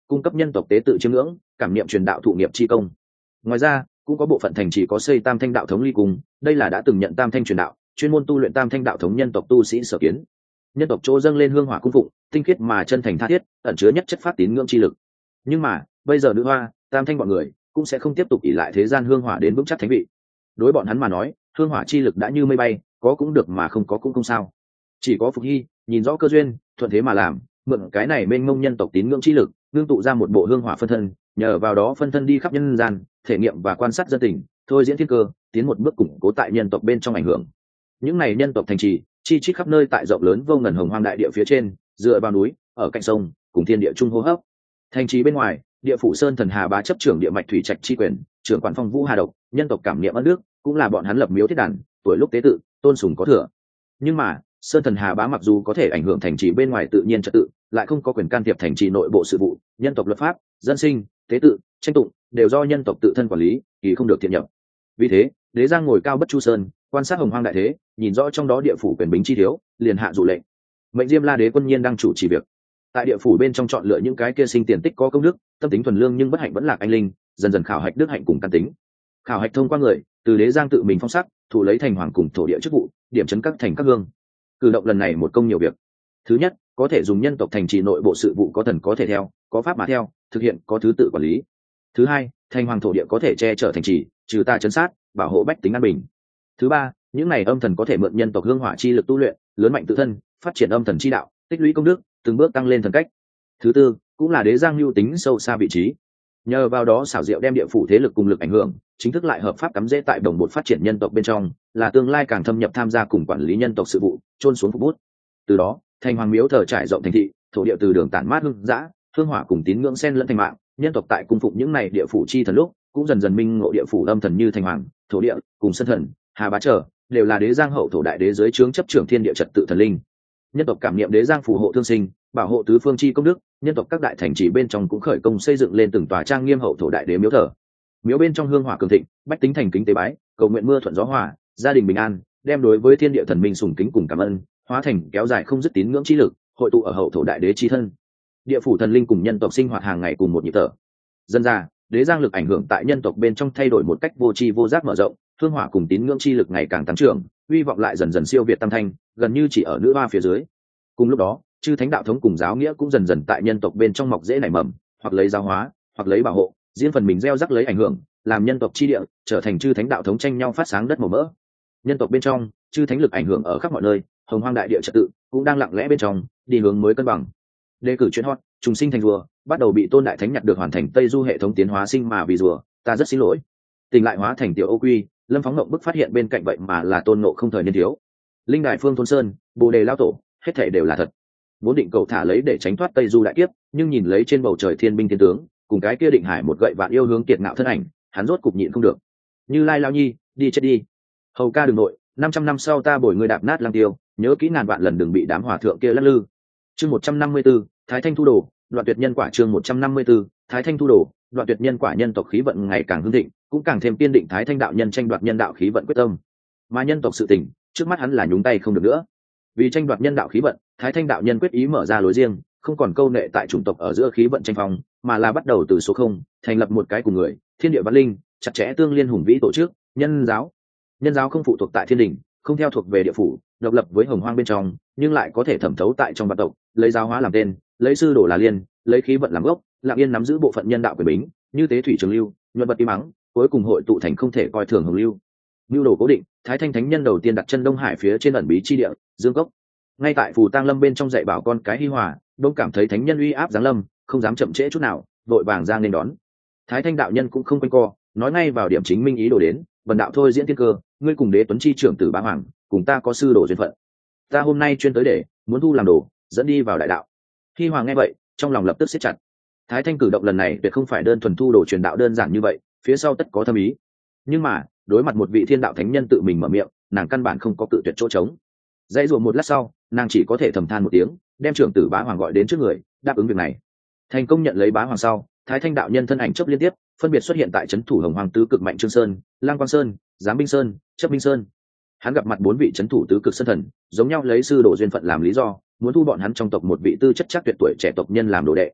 cung cấp nhân tộc tế tự chiêm ngưỡng, cảm niệm truyền đạo thụ nghiệp chi công. Ngoài ra cũng có bộ phận thành trì có xây tam thanh đạo thống ly cung, đây là đã từng nhận tam thanh truyền đạo, chuyên môn tu luyện tam thanh đạo thống nhân tộc tu sĩ sở kiến. Nhân tộc chỗ dâng lên hương hỏa cung phụng, tinh khiết mà chân thành tha thiết, ẩn chứa nhất chất phát tín ngưỡng chi lực. Nhưng mà bây giờ nữ hoa, tam thanh bọn người cũng sẽ không tiếp tục ỷ lại thế gian hương hỏa đến vững chắc thánh vị. Đối bọn hắn mà nói, hương hỏa chi lực đã như mây bay, có cũng được mà không có cũng không sao. Chỉ có Phục Hy nhìn rõ cơ duyên, thuận thế mà làm, mượn cái này mênh mông nhân tộc tín ngưỡng chi lực, ngưng tụ ra một bộ hương hỏa phân thân, nhờ vào đó phân thân đi khắp nhân gian, thể nghiệm và quan sát dân tình, thôi diễn thiên cơ, tiến một bước củng cố tại nhân tộc bên trong ảnh hưởng. Những này nhân tộc thành trì chi chít khắp nơi tại rộng lớn vô ngần hồng hoang đại địa phía trên, dựa vào núi, ở cạnh sông, cùng thiên địa trung hô hấp. Thành trì bên ngoài, địa phủ sơn thần Hà Bá chấp trưởng địa mạch thủy trạch chi quyền, trưởng quản phong vũ hà độc, nhân tộc cảm niệm ân đức, cũng là bọn hắn lập miếu thiết đàn, tuổi lúc tế tự, tôn sùng có thừa. Nhưng mà sơn thần Hà Bá mặc dù có thể ảnh hưởng thành trì bên ngoài tự nhiên trật tự, lại không có quyền can thiệp thành trì nội bộ sự vụ, nhân tộc luật pháp, dân sinh, tế tự, tranh tụng đều do nhân tộc tự thân quản lý, thì không được thiện nhập. Vì thế đế giang ngồi cao bất chu sơn, quan sát hồng hoang đại thế, nhìn rõ trong đó địa phủ quyền bính chi thiếu, liền hạ dụ lệnh, mệnh Diêm La Đế quân nhiên đang chủ trì việc. Tại địa phủ bên trong chọn lựa những cái kia sinh tiền tích có công đức, tâm tính thuần lương nhưng bất hạnh vẫn lạc anh linh, dần dần khảo hạch đức hạnh cùng căn tính. Khảo hạch thông qua người, từ đế giang tự mình phong sắc, thủ lấy thành hoàng cùng thổ địa chức vụ, điểm chấn các thành các hương. Cử động lần này một công nhiều việc. Thứ nhất, có thể dùng nhân tộc thành trì nội bộ sự vụ có thần có thể theo, có pháp mà theo, thực hiện có thứ tự quản lý. Thứ hai, thành hoàng thổ địa có thể che chở thành trì, trừ tà chấn sát, bảo hộ bách tính an bình. Thứ ba, những này âm thần có thể mượn nhân tộc hương hỏa chi lực tu luyện, lớn mạnh tự thân, phát triển âm thần chi đạo, tích lũy công đức, từng bước tăng lên thần cách. Thứ tư, cũng là đế giang lưu tính sâu xa vị trí, nhờ vào đó xảo diệu đem địa phủ thế lực cùng lực ảnh hưởng chính thức lại hợp pháp cắm rễ tại đồng bộ phát triển nhân tộc bên trong, là tương lai càng thâm nhập tham gia cùng quản lý nhân tộc sự vụ, chôn xuống phục bút. Từ đó thành hoàng miếu thờ trải rộng thành thị, thổ địa từ đường tản mát hương dã, hương hỏa cùng tín ngưỡng xen lẫn thành mạng, nhân tộc tại cung phụng những này địa phủ chi thần lúc cũng dần dần minh ngộ địa phủ âm thần như thành hoàng, thổ địa cùng sân thần Hà Bá trở đều là đế giang hậu thổ đại đế dưới trướng chấp trưởng thiên địa trật tự thần linh. Nhân tộc cảm niệm đế giang phù hộ thương sinh, bảo hộ tứ phương chi công đức, nhân tộc các đại thành trì bên trong cũng khởi công xây dựng lên từng tòa trang nghiêm hậu thổ đại đế miếu thờ. Miếu bên trong hương hỏa cường thịnh, bách tính thành kính tế bái, cầu nguyện mưa thuận gió hòa, gia đình bình an, đem đối với thiên địa thần minh sùng kính cùng cảm ơn, hóa thành kéo dài không dứt tín ngưỡng chi lực, hội tụ ở hậu thổ đại đế chi thân. Địa phủ thần linh cùng nhân tộc sinh hoạt hàng ngày cùng một nhịp thở. Dân ra, đế giang lực ảnh hưởng tại nhân tộc bên trong thay đổi một cách vô tri vô giác mở rộng, hương hỏa cùng tín ngưỡng chi lực ngày càng tăng trưởng, uy vọng lại dần dần siêu việt tam thanh, gần như chỉ ở nữ hoa phía dưới. Cùng lúc đó, chư thánh đạo thống cùng giáo nghĩa cũng dần dần tại nhân tộc bên trong mọc rễ nảy mầm, hoặc lấy giáo hóa, hoặc lấy bảo hộ, diễn phần mình gieo rắc lấy ảnh hưởng, làm nhân tộc chi địa trở thành chư thánh đạo thống tranh nhau phát sáng đất màu mỡ. Nhân tộc bên trong, chư thánh lực ảnh hưởng ở khắp mọi nơi, hồng hoang đại địa trật tự cũng đang lặng lẽ bên trong đi hướng mới cân bằng. Đề cử chuyện hot, trùng sinh thành rùa, bắt đầu bị tôn đại thánh nhặt được hoàn thành Tây Du hệ thống tiến hóa sinh mà vì rùa, ta rất xin lỗi. Tỉnh lại hóa thành tiểu ô quy, Lâm Phóng Ngộng bức phát hiện bên cạnh vậy mà là tôn ngộ không thời niên thiếu. Linh đài phương thôn sơn, Bồ đề lao tổ, hết thảy đều là thật. Vốn định cầu thả lấy để tránh thoát Tây Du đại kiếp, nhưng nhìn lấy trên bầu trời thiên binh thiên tướng, cùng cái kia định hải một gậy vạn yêu hướng kiệt ngạo thân ảnh, hắn rốt cục nhịn không được. Như Lai Lao Nhi, đi chết đi. Hầu ca đừng nội, 500 năm sau ta bồi ngươi đạp nát lang tiêu, nhớ kỹ ngàn vạn lần đừng bị đám hòa thượng kia lắc lư. Chương 154, Thái Thanh thu đồ, đoạn tuyệt nhân quả. Chương 154, Thái Thanh thu đồ, đoạn tuyệt nhân quả. Nhân tộc khí vận ngày càng hưng thịnh, cũng càng thêm kiên định Thái Thanh đạo nhân tranh đoạt nhân đạo khí vận quyết tâm. Mà nhân tộc sự tình, trước mắt hắn là nhúng tay không được nữa. Vì tranh đoạt nhân đạo khí vận, Thái Thanh đạo nhân quyết ý mở ra lối riêng, không còn câu nệ tại chủng tộc ở giữa khí vận tranh phong, mà là bắt đầu từ số không, thành lập một cái cùng người, thiên địa văn linh, chặt chẽ tương liên hùng vĩ tổ chức, nhân giáo. Nhân giáo không phụ thuộc tại thiên đình, không theo thuộc về địa phủ, độc lập với hồng hoang bên trong, nhưng lại có thể thẩm thấu tại trong vạn tộc, lấy giáo hóa làm tên, lấy sư đồ là liên, lấy khí vận làm gốc, lặng yên nắm giữ bộ phận nhân đạo quyền bính, như tế thủy trường lưu, nhuận vật im mắng, cuối cùng hội tụ thành không thể coi thường hồng lưu. Nhu đồ cố định, Thái Thanh thánh nhân đầu tiên đặt chân Đông Hải phía trên ẩn bí chi địa, Dương Cốc. Ngay tại Phù Tang Lâm bên trong dạy bảo con cái Hi Hòa, đông cảm thấy thánh nhân uy áp giáng lâm, không dám chậm trễ chút nào, vội vàng ra nên đón. Thái Thanh đạo nhân cũng không quanh co, nói ngay vào điểm chính minh ý đồ đến, vần đạo thôi diễn thiên cơ, ngươi cùng Đế Tuấn chi trưởng tử Bá Hoàng, cùng ta có sư đồ duyên phận. Ta hôm nay chuyên tới để muốn thu làm đồ, dẫn đi vào đại đạo. Hi Hòa nghe vậy, trong lòng lập tức siết chặt. Thái Thanh cử động lần này tuyệt không phải đơn thuần thu đồ truyền đạo đơn giản như vậy, phía sau tất có thâm ý. Nhưng mà, đối mặt một vị thiên đạo thánh nhân tự mình mở miệng, nàng căn bản không có cự tuyệt chỗ trống. Dãy rủa một lát sau, nàng chỉ có thể thầm than một tiếng, đem trưởng tử Bá Hoàng gọi đến trước người, đáp ứng việc này. Thành công nhận lấy Bá Hoàng sau, Thái Thanh đạo nhân thân ảnh chớp liên tiếp, phân biệt xuất hiện tại trấn thủ Hồng Hoàng tứ cực Mạnh Trương Sơn, Lang Quang Sơn, Giám Binh Sơn, Chấp Binh Sơn. Hắn gặp mặt 4 vị trấn thủ tứ cực sơn thần, giống nhau lấy sư đồ duyên phận làm lý do, muốn thu bọn hắn trong tộc một vị tư chất chắc tuyệt tuổi trẻ tộc nhân làm đồ đệ.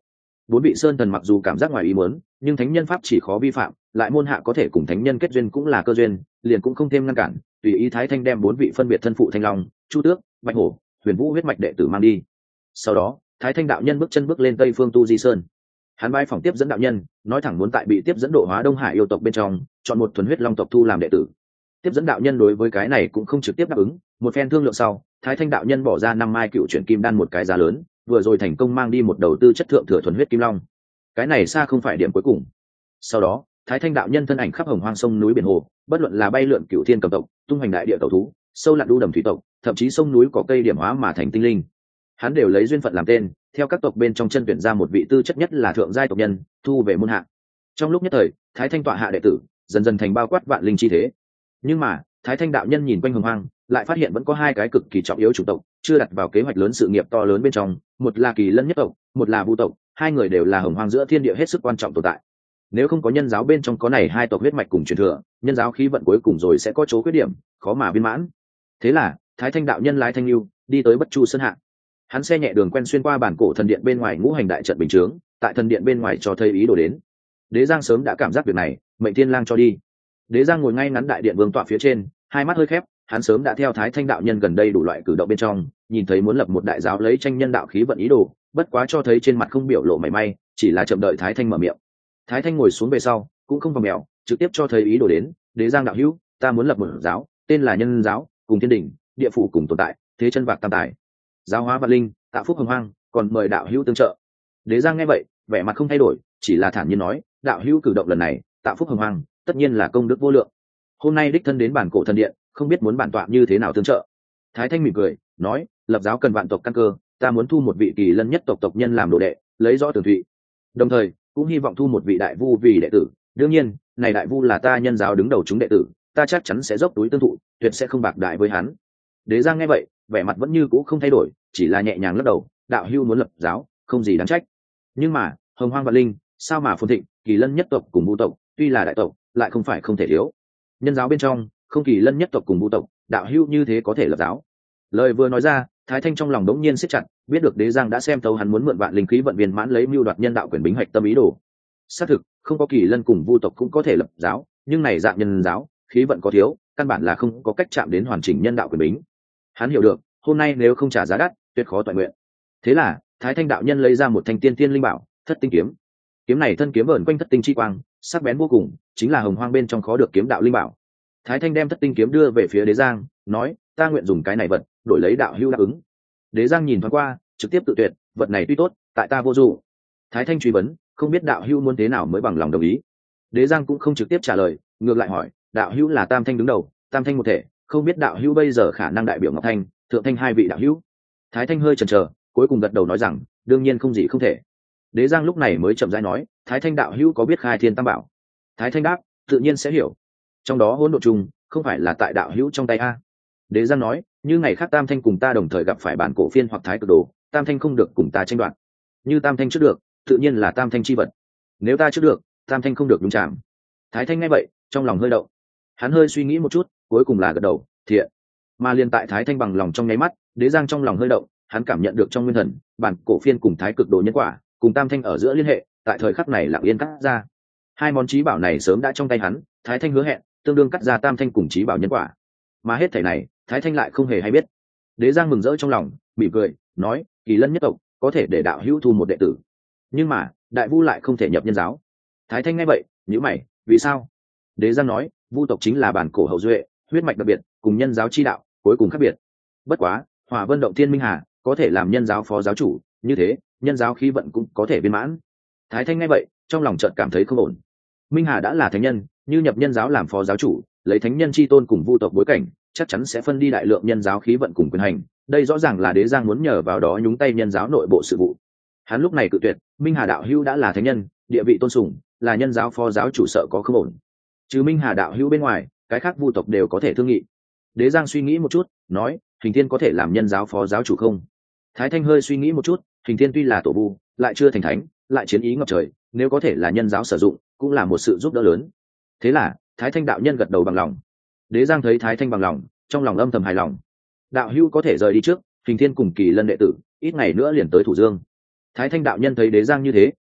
bốn vị sơn thần mặc dù cảm giác ngoài ý muốn, nhưng thánh nhân pháp chỉ khó vi phạm, lại môn hạ có thể cùng thánh nhân kết duyên cũng là cơ duyên, liền cũng không thêm ngăn cản, tùy ý Thái Thanh đem bốn vị phân biệt thân phụ Thanh Long, Chu Tước, Bạch Hổ, Huyền Vũ huyết mạch đệ tử mang đi. Sau đó, Thái Thanh đạo nhân bước chân bước lên Tây Phương Tu Di Sơn. Hắn bái phỏng tiếp dẫn đạo nhân, nói thẳng muốn tại bị tiếp dẫn độ hóa Đông Hải yêu tộc bên trong, chọn một thuần huyết long tộc thu làm đệ tử. Tiếp dẫn đạo nhân đối với cái này cũng không trực tiếp đáp ứng, một phen thương lượng sau, Thái Thanh đạo nhân bỏ ra 5 mai cựu chuyển kim đan một cái giá lớn, vừa rồi thành công mang đi một đầu tư chất thượng thừa thuần huyết kim long. Cái này xa không phải điểm cuối cùng. Sau đó, Thái Thanh đạo nhân thân ảnh khắp hồng hoang sông núi biển hồ, bất luận là bay lượn cửu thiên cầm tộc, tung hoành đại địa tẩu thú, sâu lặn đu đầm thủy tộc, thậm chí sông núi có cây điểm hóa mà thành tinh linh, hắn đều lấy duyên phận làm tên, theo các tộc bên trong chân tuyển ra một vị tư chất nhất là thượng giai tộc nhân, thu về môn hạ. Trong lúc nhất thời, Thái Thanh tọa hạ đệ tử dần dần thành bao quát vạn linh chi thế. Nhưng mà, Thái Thanh đạo nhân nhìn quanh hồng hoang, lại phát hiện vẫn có hai cái cực kỳ trọng yếu chủng tộc chưa đặt vào kế hoạch lớn sự nghiệp to lớn bên trong, một là Kỳ Lân nhất tộc, một là Vu tộc, hai người đều là hồng hoang giữa thiên địa hết sức quan trọng tồn tại. Nếu không có nhân giáo bên trong có này hai tộc huyết mạch cùng truyền thừa, nhân giáo khí vận cuối cùng rồi sẽ có chỗ khuyết điểm, khó mà viên mãn. Thế là, Thái Thanh đạo nhân lái thanh lưu, đi tới Bất Chu Sơn hạ. Hắn xe nhẹ đường quen xuyên qua bản cổ thần điện bên ngoài ngũ hành đại trận bình chướng, tại thần điện bên ngoài cho thấy ý đồ đến. Đế Giang sớm đã cảm giác việc này, mệnh thiên lang cho đi. Đế Giang ngồi ngay ngắn đại điện vương tọa phía trên, hai mắt hơi khép, hắn sớm đã theo Thái Thanh đạo nhân gần đây đủ loại cử động bên trong, nhìn thấy muốn lập một đại giáo lấy tranh nhân đạo khí vận ý đồ, bất quá cho thấy trên mặt không biểu lộ mảy may, chỉ là chậm đợi Thái Thanh mở miệng. Thái Thanh ngồi xuống về sau, cũng không vòng mèo, trực tiếp cho thấy ý đồ đến. Đế Giang đạo hữu, ta muốn lập một giáo, tên là Nhân giáo, cùng thiên đỉnh, địa phủ cùng tồn tại, thế chân vạc tam tài, giáo hóa vạn linh, tạo phúc hồng hoang, còn mời đạo hữu tương trợ. Đế Giang nghe vậy, vẻ mặt không thay đổi, chỉ là thản nhiên nói, đạo hữu cử động lần này, tạo phúc hồng hoang, tất nhiên là công đức vô lượng. Hôm nay đích thân đến bản cổ thần điện, không biết muốn bản tọa như thế nào tương trợ. Thái Thanh mỉm cười, nói, lập giáo cần vạn tộc căn cơ, ta muốn thu một vị Kỳ Lân nhất tộc tộc nhân làm đồ đệ, lấy rõ tường thụy. Đồng thời, cũng hy vọng thu một vị đại vu vì đệ tử. Đương nhiên, này đại vu là ta nhân giáo đứng đầu chúng đệ tử, ta chắc chắn sẽ dốc túi tương thụ, tuyệt sẽ không bạc đại với hắn. Đế Giang nghe vậy, vẻ mặt vẫn như cũ không thay đổi, chỉ là nhẹ nhàng lắc đầu, đạo hưu muốn lập giáo, không gì đáng trách. Nhưng mà, hồng hoang vạn linh, sao mà phồn thịnh, Kỳ Lân nhất tộc cùng Vu tộc, tuy là đại tộc, lại không phải không thể thiếu. Nhân giáo bên trong, không Kỳ Lân nhất tộc cùng Vu tộc, đạo hưu như thế có thể lập giáo. Lời vừa nói ra, Thái Thanh trong lòng đống nhiên siết chặt, biết được Đế Giang đã xem thấu hắn muốn mượn vạn linh khí vận viên mãn lấy mưu đoạt nhân đạo quyền bính hoạch tâm ý đồ. Xác thực, không có Kỳ Lân cùng Vu tộc cũng có thể lập giáo, nhưng này dạng nhân giáo, khí vận có thiếu, căn bản là không có cách chạm đến hoàn chỉnh nhân đạo quyền bính. Hắn hiểu được, hôm nay nếu không trả giá đắt, tuyệt khó toại nguyện. Thế là, Thái Thanh đạo nhân lấy ra một thanh tiên tiên linh bảo, Thất Tinh kiếm. Kiếm này thân kiếm vờn quanh thất tinh chi quang, sắc bén vô cùng, chính là hồng hoang bên trong khó được kiếm đạo linh bảo. Thái Thanh đem Thất Tinh kiếm đưa về phía Đế Giang, nói, ta nguyện dùng cái này vật, đổi lấy đạo hưu đáp ứng. Đế Giang nhìn thoáng qua, trực tiếp tự tuyệt, vật này tuy tốt, tại ta vô dụng. Thái Thanh truy vấn, không biết đạo hưu muốn thế nào mới bằng lòng đồng ý. Đế Giang cũng không trực tiếp trả lời, ngược lại hỏi, đạo hưu là Tam Thanh đứng đầu, Tam Thanh một thể, không biết đạo hưu bây giờ khả năng đại biểu Ngọc Thanh, Thượng Thanh hai vị đạo hưu. Thái Thanh hơi chần chờ, cuối cùng gật đầu nói rằng, đương nhiên không gì không thể. Đế Giang lúc này mới chậm rãi nói, Thái Thanh đạo hưu có biết khai thiên tam bảo? Thái Thanh đáp, tự nhiên sẽ hiểu. Trong đó hỗn độn trùng, không phải là tại đạo hưu trong tay a? Đế Giang nói, như ngày khác Tam Thanh cùng ta đồng thời gặp phải bản cổ phiên hoặc thái cực đồ, Tam Thanh không được cùng ta tranh đoạt. Như Tam Thanh trước được, tự nhiên là Tam Thanh chi vật. Nếu ta trước được, Tam Thanh không được nhúng chạm. Thái Thanh nghe vậy, trong lòng hơi động. Hắn hơi suy nghĩ một chút, cuối cùng là gật đầu, thiện. Mà liền tại Thái Thanh bằng lòng trong nháy mắt, Đế Giang trong lòng hơi động, hắn cảm nhận được trong nguyên thần, bản cổ phiên cùng thái cực đồ nhân quả, cùng Tam Thanh ở giữa liên hệ, tại thời khắc này lặng yên cắt ra. Hai món chí bảo này sớm đã trong tay hắn, Thái Thanh hứa hẹn, tương đương cắt ra Tam Thanh cùng chí bảo nhân quả. Mà hết thảy này, Thái Thanh lại không hề hay biết. Đế Giang mừng rỡ trong lòng, mỉm cười, nói, Kỳ Lân nhất tộc có thể để đạo hữu thu một đệ tử, nhưng mà đại vu lại không thể nhập nhân giáo. Thái Thanh nghe vậy, nhíu mày, vì sao? Đế Giang nói, Vu tộc chính là bản cổ hậu duệ, huyết mạch đặc biệt, cùng nhân giáo chi đạo cuối cùng khác biệt. Bất quá, Hỏa Vân động Thiên Minh Hà có thể làm nhân giáo phó giáo chủ, như thế, nhân giáo khí vận cũng có thể viên mãn. Thái Thanh nghe vậy, trong lòng chợt cảm thấy không ổn. Minh Hà đã là thánh nhân, như nhập nhân giáo làm phó giáo chủ, lấy thánh nhân chi tôn cùng Vu tộc bối cảnh, chắc chắn sẽ phân đi đại lượng nhân giáo khí vận cùng quyền hành. Đây rõ ràng là Đế Giang muốn nhờ vào đó nhúng tay nhân giáo nội bộ sự vụ. Hắn lúc này cự tuyệt, Minh Hà đạo hữu đã là thánh nhân, địa vị tôn sùng, là nhân giáo phó giáo chủ sợ có không ổn. Trừ Minh Hà đạo hữu bên ngoài, cái khác Vu tộc đều có thể thương nghị. Đế Giang suy nghĩ một chút, nói, Hình Thiên có thể làm nhân giáo phó giáo chủ không? Thái Thanh hơi suy nghĩ một chút, Hình Thiên tuy là tổ vu, lại chưa thành thánh, lại chiến ý ngập trời, nếu có thể là nhân giáo sử dụng, cũng là một sự giúp đỡ lớn. Thế là, Thái Thanh đạo nhân gật đầu bằng lòng. Đế Giang thấy Thái Thanh bằng lòng, trong lòng âm thầm hài lòng. Đạo hữu có thể rời đi trước, Hình Thiên cùng Kỳ Lân đệ tử, ít ngày nữa liền tới Thủ Dương. Thái Thanh đạo nhân thấy Đế Giang như thế,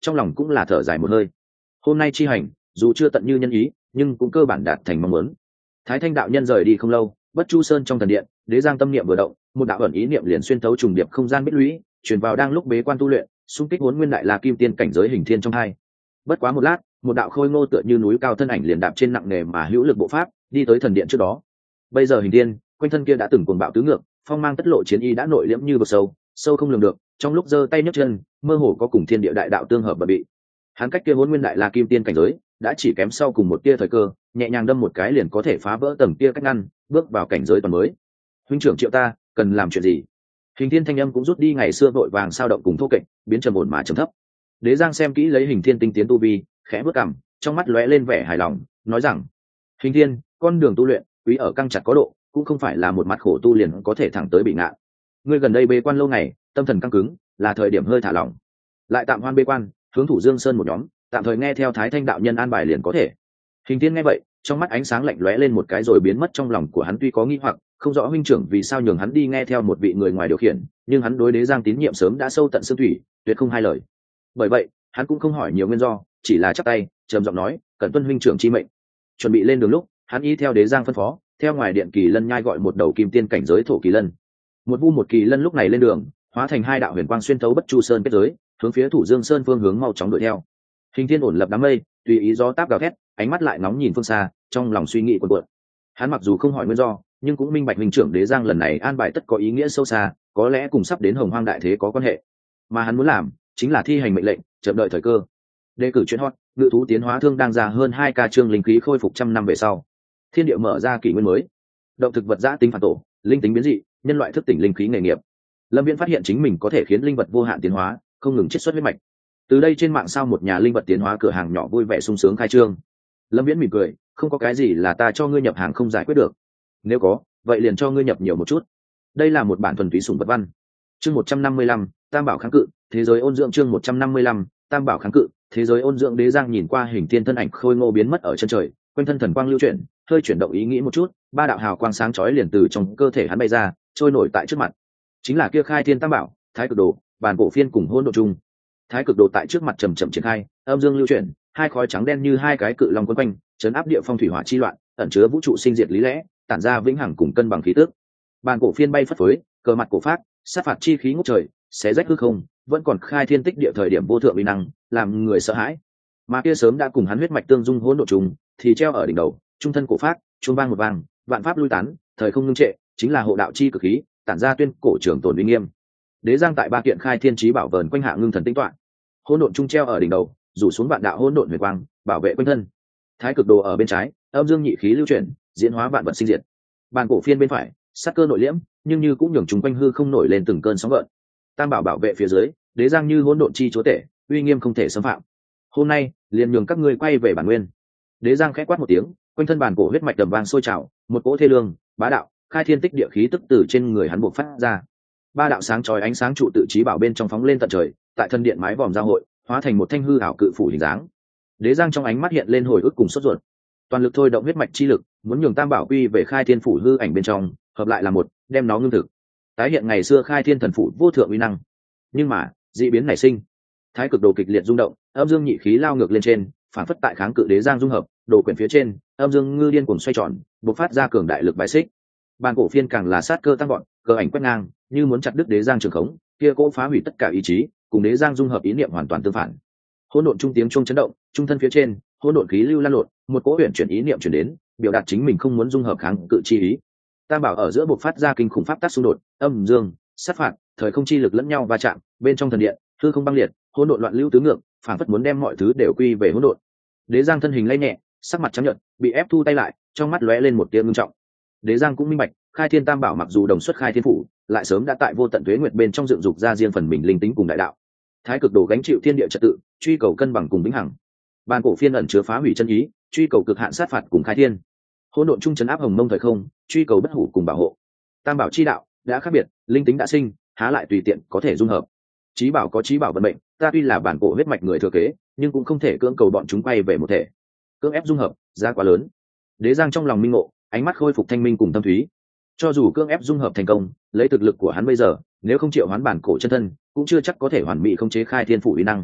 trong lòng cũng là thở dài một hơi. Hôm nay chi hành dù chưa tận như nhân ý, nhưng cũng cơ bản đạt thành mong muốn. Thái Thanh đạo nhân rời đi không lâu, Bất Chu Sơn trong thần điện, Đế Giang tâm niệm vừa động, một đạo ẩn ý niệm liền xuyên thấu trùng điệp không gian bích lũy, truyền vào đang lúc bế quan tu luyện, xung kích Hỗn Nguyên Đại La Kim Tiên cảnh giới hình thiên trong hai. Bất quá một lát, một đạo khôi ngô tựa như núi cao thân ảnh liền đạp trên nặng nề mà hữu lực bộ pháp, đi tới thần điện trước đó. Bây giờ hình thiên, quanh thân kia đã từng cuồng bạo tứ ngược, phong mang tất lộ chiến y đã nội liễm như vực sâu, sâu không lường được, trong lúc giơ tay nhấc chân, mơ hồ có cùng thiên địa đại đạo tương hợp và bị. Hắn cách kia Hỗn Nguyên Đại La Kim Tiên cảnh giới, đã chỉ kém sau cùng một tia thời cơ, nhẹ nhàng đâm một cái liền có thể phá vỡ tầng tia cách ngăn, bước vào cảnh giới toàn mới. Huynh trưởng triệu ta, cần làm chuyện gì? Hình thiên thanh âm cũng rút đi ngày xưa vội vàng sao động cùng thô kệch, biến trầm ổn mà trầm thấp. Đế Giang xem kỹ lấy hình thiên tinh tiến tu vi, khẽ bước cằm, trong mắt lóe lên vẻ hài lòng, nói rằng: hình thiên, con đường tu luyện quý ở căng chặt có độ, cũng không phải là một mặt khổ tu liền có thể thẳng tới bị ngạn. Ngươi gần đây bế quan lâu ngày, tâm thần căng cứng, là thời điểm hơi thả lỏng, lại tạm hoan bế quan, hướng thủ Dương Sơn một nhóm, tạm thời nghe theo Thái Thanh đạo nhân an bài liền có thể. Hình thiên nghe vậy, trong mắt ánh sáng lạnh lóe lên một cái rồi biến mất. Trong lòng của hắn tuy có nghi hoặc, không rõ huynh trưởng vì sao nhường hắn đi nghe theo một vị người ngoài điều khiển, nhưng hắn đối Đế Giang tín nhiệm sớm đã sâu tận xương thủy, tuyệt không hai lời. Bởi vậy hắn cũng không hỏi nhiều nguyên do, chỉ là chắp tay trầm giọng nói: cẩn tuân huynh trưởng chi mệnh. Chuẩn bị lên đường lúc, hắn y theo Đế Giang phân phó, theo ngoài điện kỳ lân nhai gọi một đầu kim tiên cảnh giới thổ kỳ lân. Một vu một kỳ lân lúc này lên đường, hóa thành hai đạo huyền quang xuyên thấu Bất Chu Sơn kết giới, hướng phía thủ Dương Sơn phương hướng mau chóng đuổi theo. Hình thiên ổn lập đám mây, tùy ý gió táp gào thét, ánh mắt lại nóng nhìn phương xa, trong lòng suy nghĩ cuồn cuộn. Hắn mặc dù không hỏi nguyên do, nhưng cũng minh bạch huynh trưởng Đế Giang lần này an bài tất có ý nghĩa sâu xa, có lẽ cùng sắp đến Hồng Hoang đại thế có quan hệ. Mà hắn muốn làm chính là thi hành mệnh lệnh, chợt đợi thời cơ. Đề cử chuyên hot, ngự thú tiến hóa thương đang ra hơn 2k chương linh khí khôi phục 100 năm về sau. Thiên địa mở ra kỷ nguyên mới. Động thực vật giã tính phản tổ, linh tính biến dị, nhân loại thức tỉnh linh khí nghề nghiệp. Lâm Viễn phát hiện chính mình có thể khiến linh vật vô hạn tiến hóa, không ngừng chiết xuất huyết mạch. Từ đây trên mạng sao một nhà linh vật tiến hóa cửa hàng nhỏ vui vẻ sung sướng khai trương. Lâm Viễn mỉm cười, không có cái gì là ta cho ngươi nhập hàng không giải quyết được. Nếu có, vậy liền cho ngươi nhập nhiều một chút. Đây là một bản thuần túy sủng vật văn. Chương 155, Tam Bảo kháng cự, thế giới ôn dưỡng. Chương 155, Tam Bảo kháng cự, thế giới ôn dưỡng. Đế Giang nhìn qua hình thiên thân ảnh khôi ngô biến mất ở chân trời, quanh thân thần quang lưu chuyển, hơi chuyển động ý nghĩ một chút, ba đạo hào quang sáng chói liền từ trong cơ thể hắn bay ra, trôi nổi tại trước mặt. Chính là kia khai thiên tam bảo, Thái Cực Đồ, Bàn Cổ Phiên cùng Hỗn Độn Chung. Thái Cực Đồ tại trước mặt chậm chậm triển khai, âm dương lưu chuyển, hai khói trắng đen như hai cái cự long quấn quanh, chấn áp địa phong thủy hỏa chi loạn, ẩn chứa vũ trụ sinh diệt lý lẽ, tản ra vĩnh hằng cùng cân bằng khí tức. Bàn Cổ Phiên bay phất phới, cờ mặt cổ phát, sát phạt chi khí ngút trời, xé rách hư không, vẫn còn khai thiên tích địa thời điểm vô thượng uy năng, làm người sợ hãi. Mà kia sớm đã cùng hắn huyết mạch tương dung Hỗn Độn Chung, thì treo ở đỉnh đầu, trung thân cổ phát, chuông vang một vang, vạn pháp lui tán, thời không ngưng trệ, chính là hộ đạo chi cực khí, tản ra tuyên cổ trường tồn uy nghiêm. Đế Giang tại ba kiện khai thiên chí bảo vờn quanh hạ ngưng thần tinh toán. Hỗn Độn Chung treo ở đỉnh đầu, rủ xuống vạn đạo hỗn độn huyền quang, bảo vệ quanh thân. Thái Cực Đồ ở bên trái, âm dương nhị khí lưu chuyển, diễn hóa vạn vật sinh diệt. Bàn Cổ Phiên bên phải, sát cơ nội liễm, nhưng như cũng nhường chúng quanh hư không nổi lên từng cơn sóng gợn. Tam bảo bảo vệ phía dưới, Đế Giang như hỗn độn chi chúa tể, uy nghiêm không thể xâm phạm. Hôm nay, liền nhường các ngươi quay về bản nguyên. Đế Giang khẽ quát một tiếng, quanh thân bàn cổ huyết mạch đầm vang sôi trào, một cỗ thê lương, bá đạo, khai thiên tích địa khí tức từ trên người hắn bộc phát ra. Ba đạo sáng chói ánh sáng trụ tự chí bảo bên trong phóng lên tận trời, tại thân điện mái vòm giao hội, hóa thành một thanh hư ảo cự phủ hình dáng. Đế Giang trong ánh mắt hiện lên hồi ức cùng sốt ruột, toàn lực thôi động huyết mạch chi lực, muốn nhường Tam Bảo quy về khai thiên phủ hư ảnh bên trong, hợp lại là một, đem nó ngưng thực, tái hiện ngày xưa khai thiên thần phủ vô thượng uy năng. Nhưng mà, dị biến nảy sinh, Thái Cực Đồ kịch liệt rung động, âm dương nhị khí lao ngược lên trên, phản phất tại kháng cự Đế Giang dung hợp, đồ quyển phía trên, âm dương ngư điên cuồng xoay tròn, bộc phát ra cường đại lực bài xích. Bàn Cổ Phiên càng là sát cơ tăng vọt, cơ ảnh quét ngang, như muốn chặt đứt Đế Giang trường khống, kia cỗ phá hủy tất cả ý chí, cùng Đế Giang dung hợp ý niệm hoàn toàn tương phản. Hỗn độn trung tiếng chuông chấn động, trung thân phía trên, hỗn độn khí lưu lan lộn, một cỗ huyền chuyển ý niệm chuyển đến, biểu đạt chính mình không muốn dung hợp kháng cự chi ý. Tam bảo ở giữa bộc phát ra kinh khủng pháp tắc xung đột, âm dương, sát phạt, thời không chi lực lẫn nhau va chạm, bên trong thần điện, hư không băng liệt, hỗn độn loạn lưu tứ ngược, phản phất muốn đem mọi thứ đều quy về hỗn độn. Đế Giang thân hình lay nhẹ, sắc mặt trắng nhợt, bị ép thu tay lại, trong mắt lóe lên một tia ngưng trọng. Đế Giang cũng minh bạch, khai thiên tam bảo mặc dù đồng xuất khai thiên phủ, lại sớm đã tại vô tận tuế nguyệt bên trong dựng dục ra riêng phần mình linh tính cùng đại đạo. Thái Cực Đồ gánh chịu thiên địa trật tự, truy cầu cân bằng cùng vĩnh hằng. Bàn Cổ Phiên ẩn chứa phá hủy chân ý, truy cầu cực hạn sát phạt cùng khai thiên. Hỗn độn trung trấn áp hồng mông thời không, truy cầu bất hủ cùng bảo hộ. Tam bảo chi đạo đã khác biệt, linh tính đã sinh, há lại tùy tiện có thể dung hợp. Chí bảo có chí bảo vận mệnh, ta tuy là bản cổ huyết mạch người thừa kế, nhưng cũng không thể cưỡng cầu bọn chúng quay về một thể. Cưỡng ép dung hợp, giá quá lớn. Đế Giang trong lòng minh ngộ, ánh mắt khôi phục thanh minh cùng tâm thúy. Cho dù cưỡng ép dung hợp thành công, lấy thực lực của hắn bây giờ, nếu không triệu hoán bản cổ chân thân, cũng chưa chắc có thể hoàn mỹ khống chế khai thiên phủ uy năng.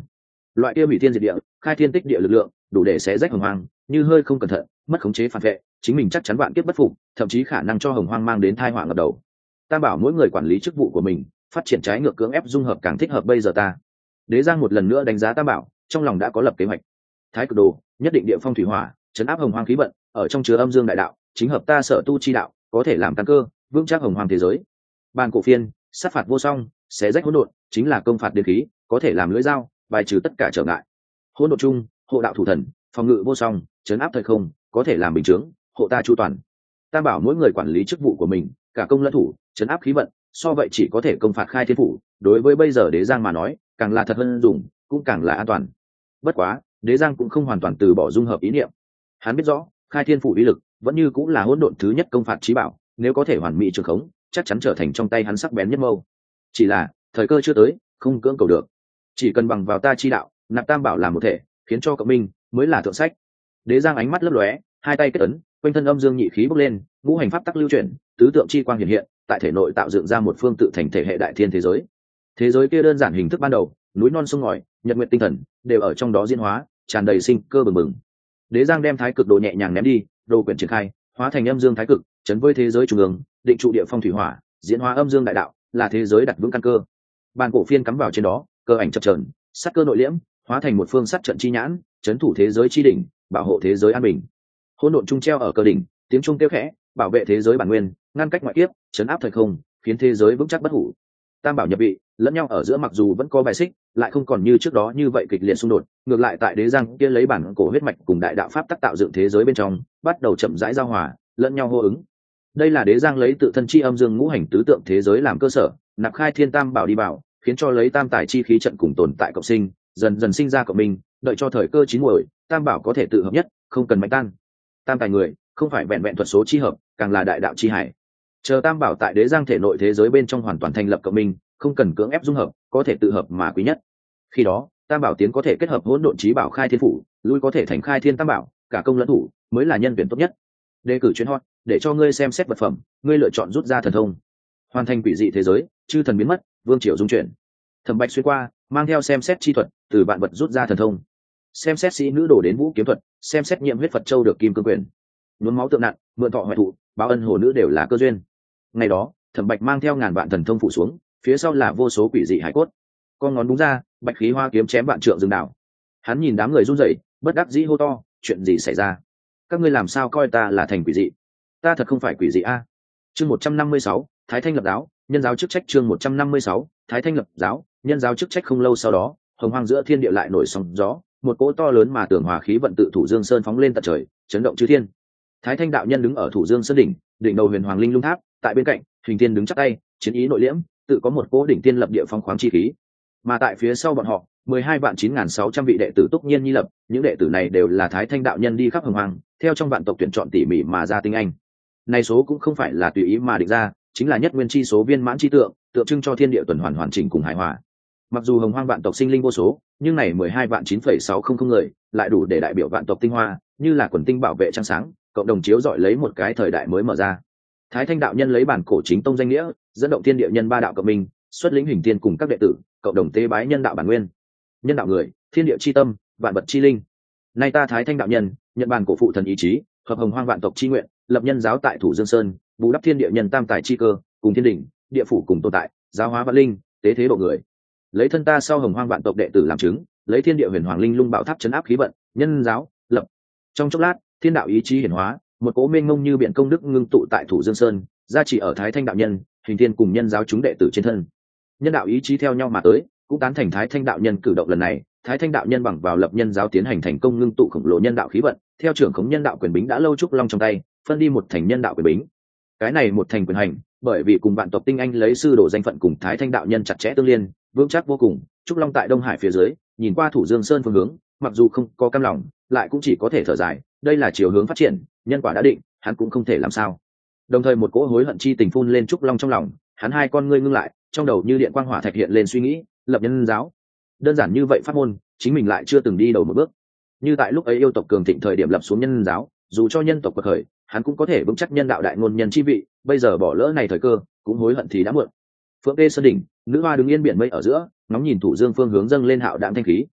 loại kia hủy thiên diệt địa, khai thiên tích địa lực lượng đủ để xé rách hồng hoang, như hơi không cẩn thận mất khống chế phản vệ, chính mình chắc chắn vạn kiếp bất phục, thậm chí khả năng cho hồng hoang mang đến tai họa ngập đầu. Tam bảo mỗi người quản lý chức vụ của mình, phát triển trái ngược cưỡng ép dung hợp càng thích hợp bây giờ ta. Đế Giang một lần nữa đánh giá Tam bảo, trong lòng đã có lập kế hoạch. Thái cực đồ nhất định địa phong thủy hỏa, chấn áp hồng hoang khí vận, ở trong chứa âm dương đại đạo, chính hợp ta sở tu chi đạo, có thể làm căn cơ vững chắc hồng hoang thế giới. Bàn cổ phiên sát phạt vô song, xé rách hỗn độn, chính là công phạt điện khí, có thể làm lưỡi dao bài trừ tất cả trở ngại. Hỗn độn chung hộ đạo thủ thần, phòng ngự vô song, chấn áp thời không, có thể làm bình chướng hộ ta chu toàn. Tam bảo mỗi người quản lý chức vụ của mình, cả công lẫn thủ, chấn áp khí vận, so vậy chỉ có thể công phạt khai thiên phủ, đối với bây giờ Đế Giang mà nói, càng là thật hơn dùng, cũng càng là an toàn. Bất quá, Đế Giang cũng không hoàn toàn từ bỏ dung hợp ý niệm. Hắn biết rõ, khai thiên phủ uy lực vẫn như cũng là hỗn độn thứ nhất công phạt chí bảo, nếu có thể hoàn mỹ trường khống, chắc chắn trở thành trong tay hắn sắc bén nhất mâu. Chỉ là thời cơ chưa tới, không cưỡng cầu được. Chỉ cần bằng vào ta chi đạo, nạp Tam bảo làm một thể, khiến cho cộng minh mới là thượng sách. Đế Giang ánh mắt lấp lóe, hai tay kết ấn, quanh thân âm dương nhị khí bốc lên, ngũ hành pháp tắc lưu chuyển, tứ tượng chi quang hiện hiện, tại thể nội tạo dựng ra một phương tự thành thể hệ đại thiên thế giới. Thế giới kia đơn giản hình thức ban đầu, núi non sông ngòi, nhật nguyệt tinh thần đều ở trong đó diễn hóa, tràn đầy sinh cơ bừng bừng. Đế Giang đem thái cực đồ nhẹ nhàng ném đi, đồ quyển triển khai, hóa thành âm dương thái cực, chấn với thế giới trung ương, định trụ địa phong thủy hỏa, diễn hóa âm dương đại đạo, là thế giới đặt vững căn cơ. Bàn cổ phiên cắm vào trên đó, cơ ảnh chập chờn, sát cơ nội liễm, hóa thành một phương sát trận chi nhãn, chấn thủ thế giới chi đỉnh, bảo hộ thế giới an bình. Hỗn độn trung treo ở cơ đỉnh, tiếng trung kêu khẽ, bảo vệ thế giới bản nguyên, ngăn cách ngoại kiếp, chấn áp thời không, khiến thế giới vững chắc bất hủ. Tam bảo nhập vị, lẫn nhau ở giữa mặc dù vẫn có bài xích, lại không còn như trước đó như vậy kịch liệt xung đột, ngược lại tại Đế Giang kia lấy bản cổ huyết mạch cùng đại đạo pháp tác tạo dựng thế giới bên trong, bắt đầu chậm rãi giao hòa, lẫn nhau hô ứng. Đây là Đế Giang lấy tự thân chi âm dương ngũ hành tứ tượng thế giới làm cơ sở, nạp khai thiên tam bảo đi vào, khiến cho lấy tam tài chi khí trận cùng tồn tại cộng sinh, dần dần sinh ra cộng minh, đợi cho thời cơ chín muồi, tam bảo có thể tự hợp nhất, không cần mạnh tan. Tam tài người, không phải vẹn vẹn thuật số chi hợp, càng là đại đạo chi hải. Chờ tam bảo tại Đế Giang thể nội thế giới bên trong hoàn toàn thành lập cộng minh, không cần cưỡng ép dung hợp, có thể tự hợp mà quý nhất. Khi đó, tam bảo tiến có thể kết hợp hỗn độn chí bảo khai thiên phủ, lui có thể thành khai thiên tam bảo, cả công lẫn thủ mới là nhân tuyển tốt nhất. Đề cử chuyên hot, để cho ngươi xem xét vật phẩm, ngươi lựa chọn rút ra thần thông, hoàn thành quỷ dị thế giới, chư thần biến mất, vương triều dung chuyển. Thẩm Bạch xuyên qua, mang theo xem xét chi thuật, từ vạn vật rút ra thần thông. Xem xét sĩ nữ đổ đến vũ kiếm thuật, xem xét nhiệm huyết Phật châu được kim cương quyền. Nhuốm máu tượng nặng, mượn thọ hoại thụ, báo ân hồ nữ đều là cơ duyên. Ngày đó, Thẩm Bạch mang theo ngàn vạn thần thông phụ xuống, phía sau là vô số quỷ dị hải cốt. Con ngón đúng ra, bạch khí hoa kiếm chém vạn trượng rừng đảo. Hắn nhìn đám người run rẩy, bất đắc dĩ hô to, chuyện gì xảy ra? Các ngươi làm sao coi ta là thành quỷ dị? Ta thật không phải quỷ dị a. Chương 156, Thái Thanh lập giáo, nhân giáo chức trách. Chương 156, Thái Thanh lập giáo, nhân giáo chức trách. Không lâu sau đó, hồng hoang giữa thiên địa lại nổi sóng gió, một cỗ to lớn mà tường hòa khí vận tự Thủ Dương Sơn phóng lên tận trời, chấn động chư thiên. Thái Thanh đạo nhân đứng ở Thủ Dương Sơn đỉnh, đỉnh đầu huyền hoàng linh lung tháp, tại bên cạnh, Hình Thiên đứng chắp tay, chiến ý nội liễm, tự có một cỗ đỉnh tiên lập địa phong khoáng chi khí. Mà tại phía sau bọn họ, 12.9.600 vị đệ tử túc nhiên nhi lập, những đệ tử này đều là Thái Thanh đạo nhân đi khắp hồng hoang, theo trong vạn tộc tuyển chọn tỉ mỉ mà ra tinh anh. Này số cũng không phải là tùy ý mà định ra, chính là nhất nguyên chi số viên mãn chi tượng, tượng trưng cho thiên địa tuần hoàn hoàn chỉnh cùng hài hòa. Mặc dù hồng hoang vạn tộc sinh linh vô số, nhưng này 12.9.600 người lại đủ để đại biểu vạn tộc tinh hoa, như là quần tinh bảo vệ trăng sáng, cộng đồng chiếu rọi lấy một cái thời đại mới mở ra. Thái Thanh đạo nhân lấy bản cổ chính tông danh nghĩa, dẫn động thiên địa nhân ba đạo cộng minh, xuất lĩnh Hình Thiên cùng các đệ tử, cộng đồng tế bái nhân đạo bản nguyên. Nhân đạo người, thiên địa chi tâm, vạn vật chi linh. Nay ta Thái Thanh đạo nhân, nhận bản cổ phụ thần ý chí, hợp hồng hoang vạn tộc chi nguyện, lập nhân giáo tại Thủ Dương Sơn, bù đắp thiên địa nhân tam tài chi cơ, cùng thiên đỉnh, địa phủ cùng tồn tại, giáo hóa vạn linh, tế thế độ người. Lấy thân ta sau hồng hoang vạn tộc đệ tử làm chứng, lấy thiên địa huyền hoàng linh lung bảo tháp chấn áp khí vận, nhân giáo lập. Trong chốc lát, thiên đạo ý chí hiển hóa, một cỗ mênh mông như biển công đức ngưng tụ tại Thủ Dương Sơn, gia chỉ ở Thái Thanh đạo nhân, Hình Thiên cùng nhân giáo chúng đệ tử trên thân. Nhân đạo ý chí theo nhau mà tới, cũng tán thành Thái Thanh đạo nhân cử động lần này. Thái Thanh đạo nhân bằng vào lập nhân giáo tiến hành thành công ngưng tụ khổng lồ nhân đạo khí vận, theo trưởng khống nhân đạo quyền bính đã lâu trúc long trong tay, phân đi một thành nhân đạo quyền bính. Cái này một thành quyền hành, bởi vì cùng vạn tộc tinh anh lấy sư đồ danh phận cùng Thái Thanh đạo nhân chặt chẽ tương liên, vững chắc vô cùng. Trúc long tại Đông Hải phía dưới, nhìn qua Thủ Dương Sơn phương hướng, mặc dù không có cam lòng, lại cũng chỉ có thể thở dài, đây là chiều hướng phát triển, nhân quả đã định, hắn cũng không thể làm sao. Đồng thời một cỗ hối hận chi tình phun lên Trúc long trong lòng, hắn hai con ngươi ngưng lại, trong đầu như điện quang hỏa thạch hiện lên suy nghĩ, lập nhân giáo. Đơn giản như vậy pháp môn, chính mình lại chưa từng đi đầu một bước. Như tại lúc ấy yêu tộc cường thịnh thời điểm lập xuống nhân giáo, dù cho nhân tộc quật khởi, hắn cũng có thể vững chắc nhân đạo đại ngôn nhân chi vị, bây giờ bỏ lỡ này thời cơ, cũng hối hận thì đã muộn. Phượng Tê Sơn đỉnh, nữ hoa đứng yên biển mây ở giữa, ngóng nhìn Thủ Dương phương hướng dâng lên hạo đạm thanh khí.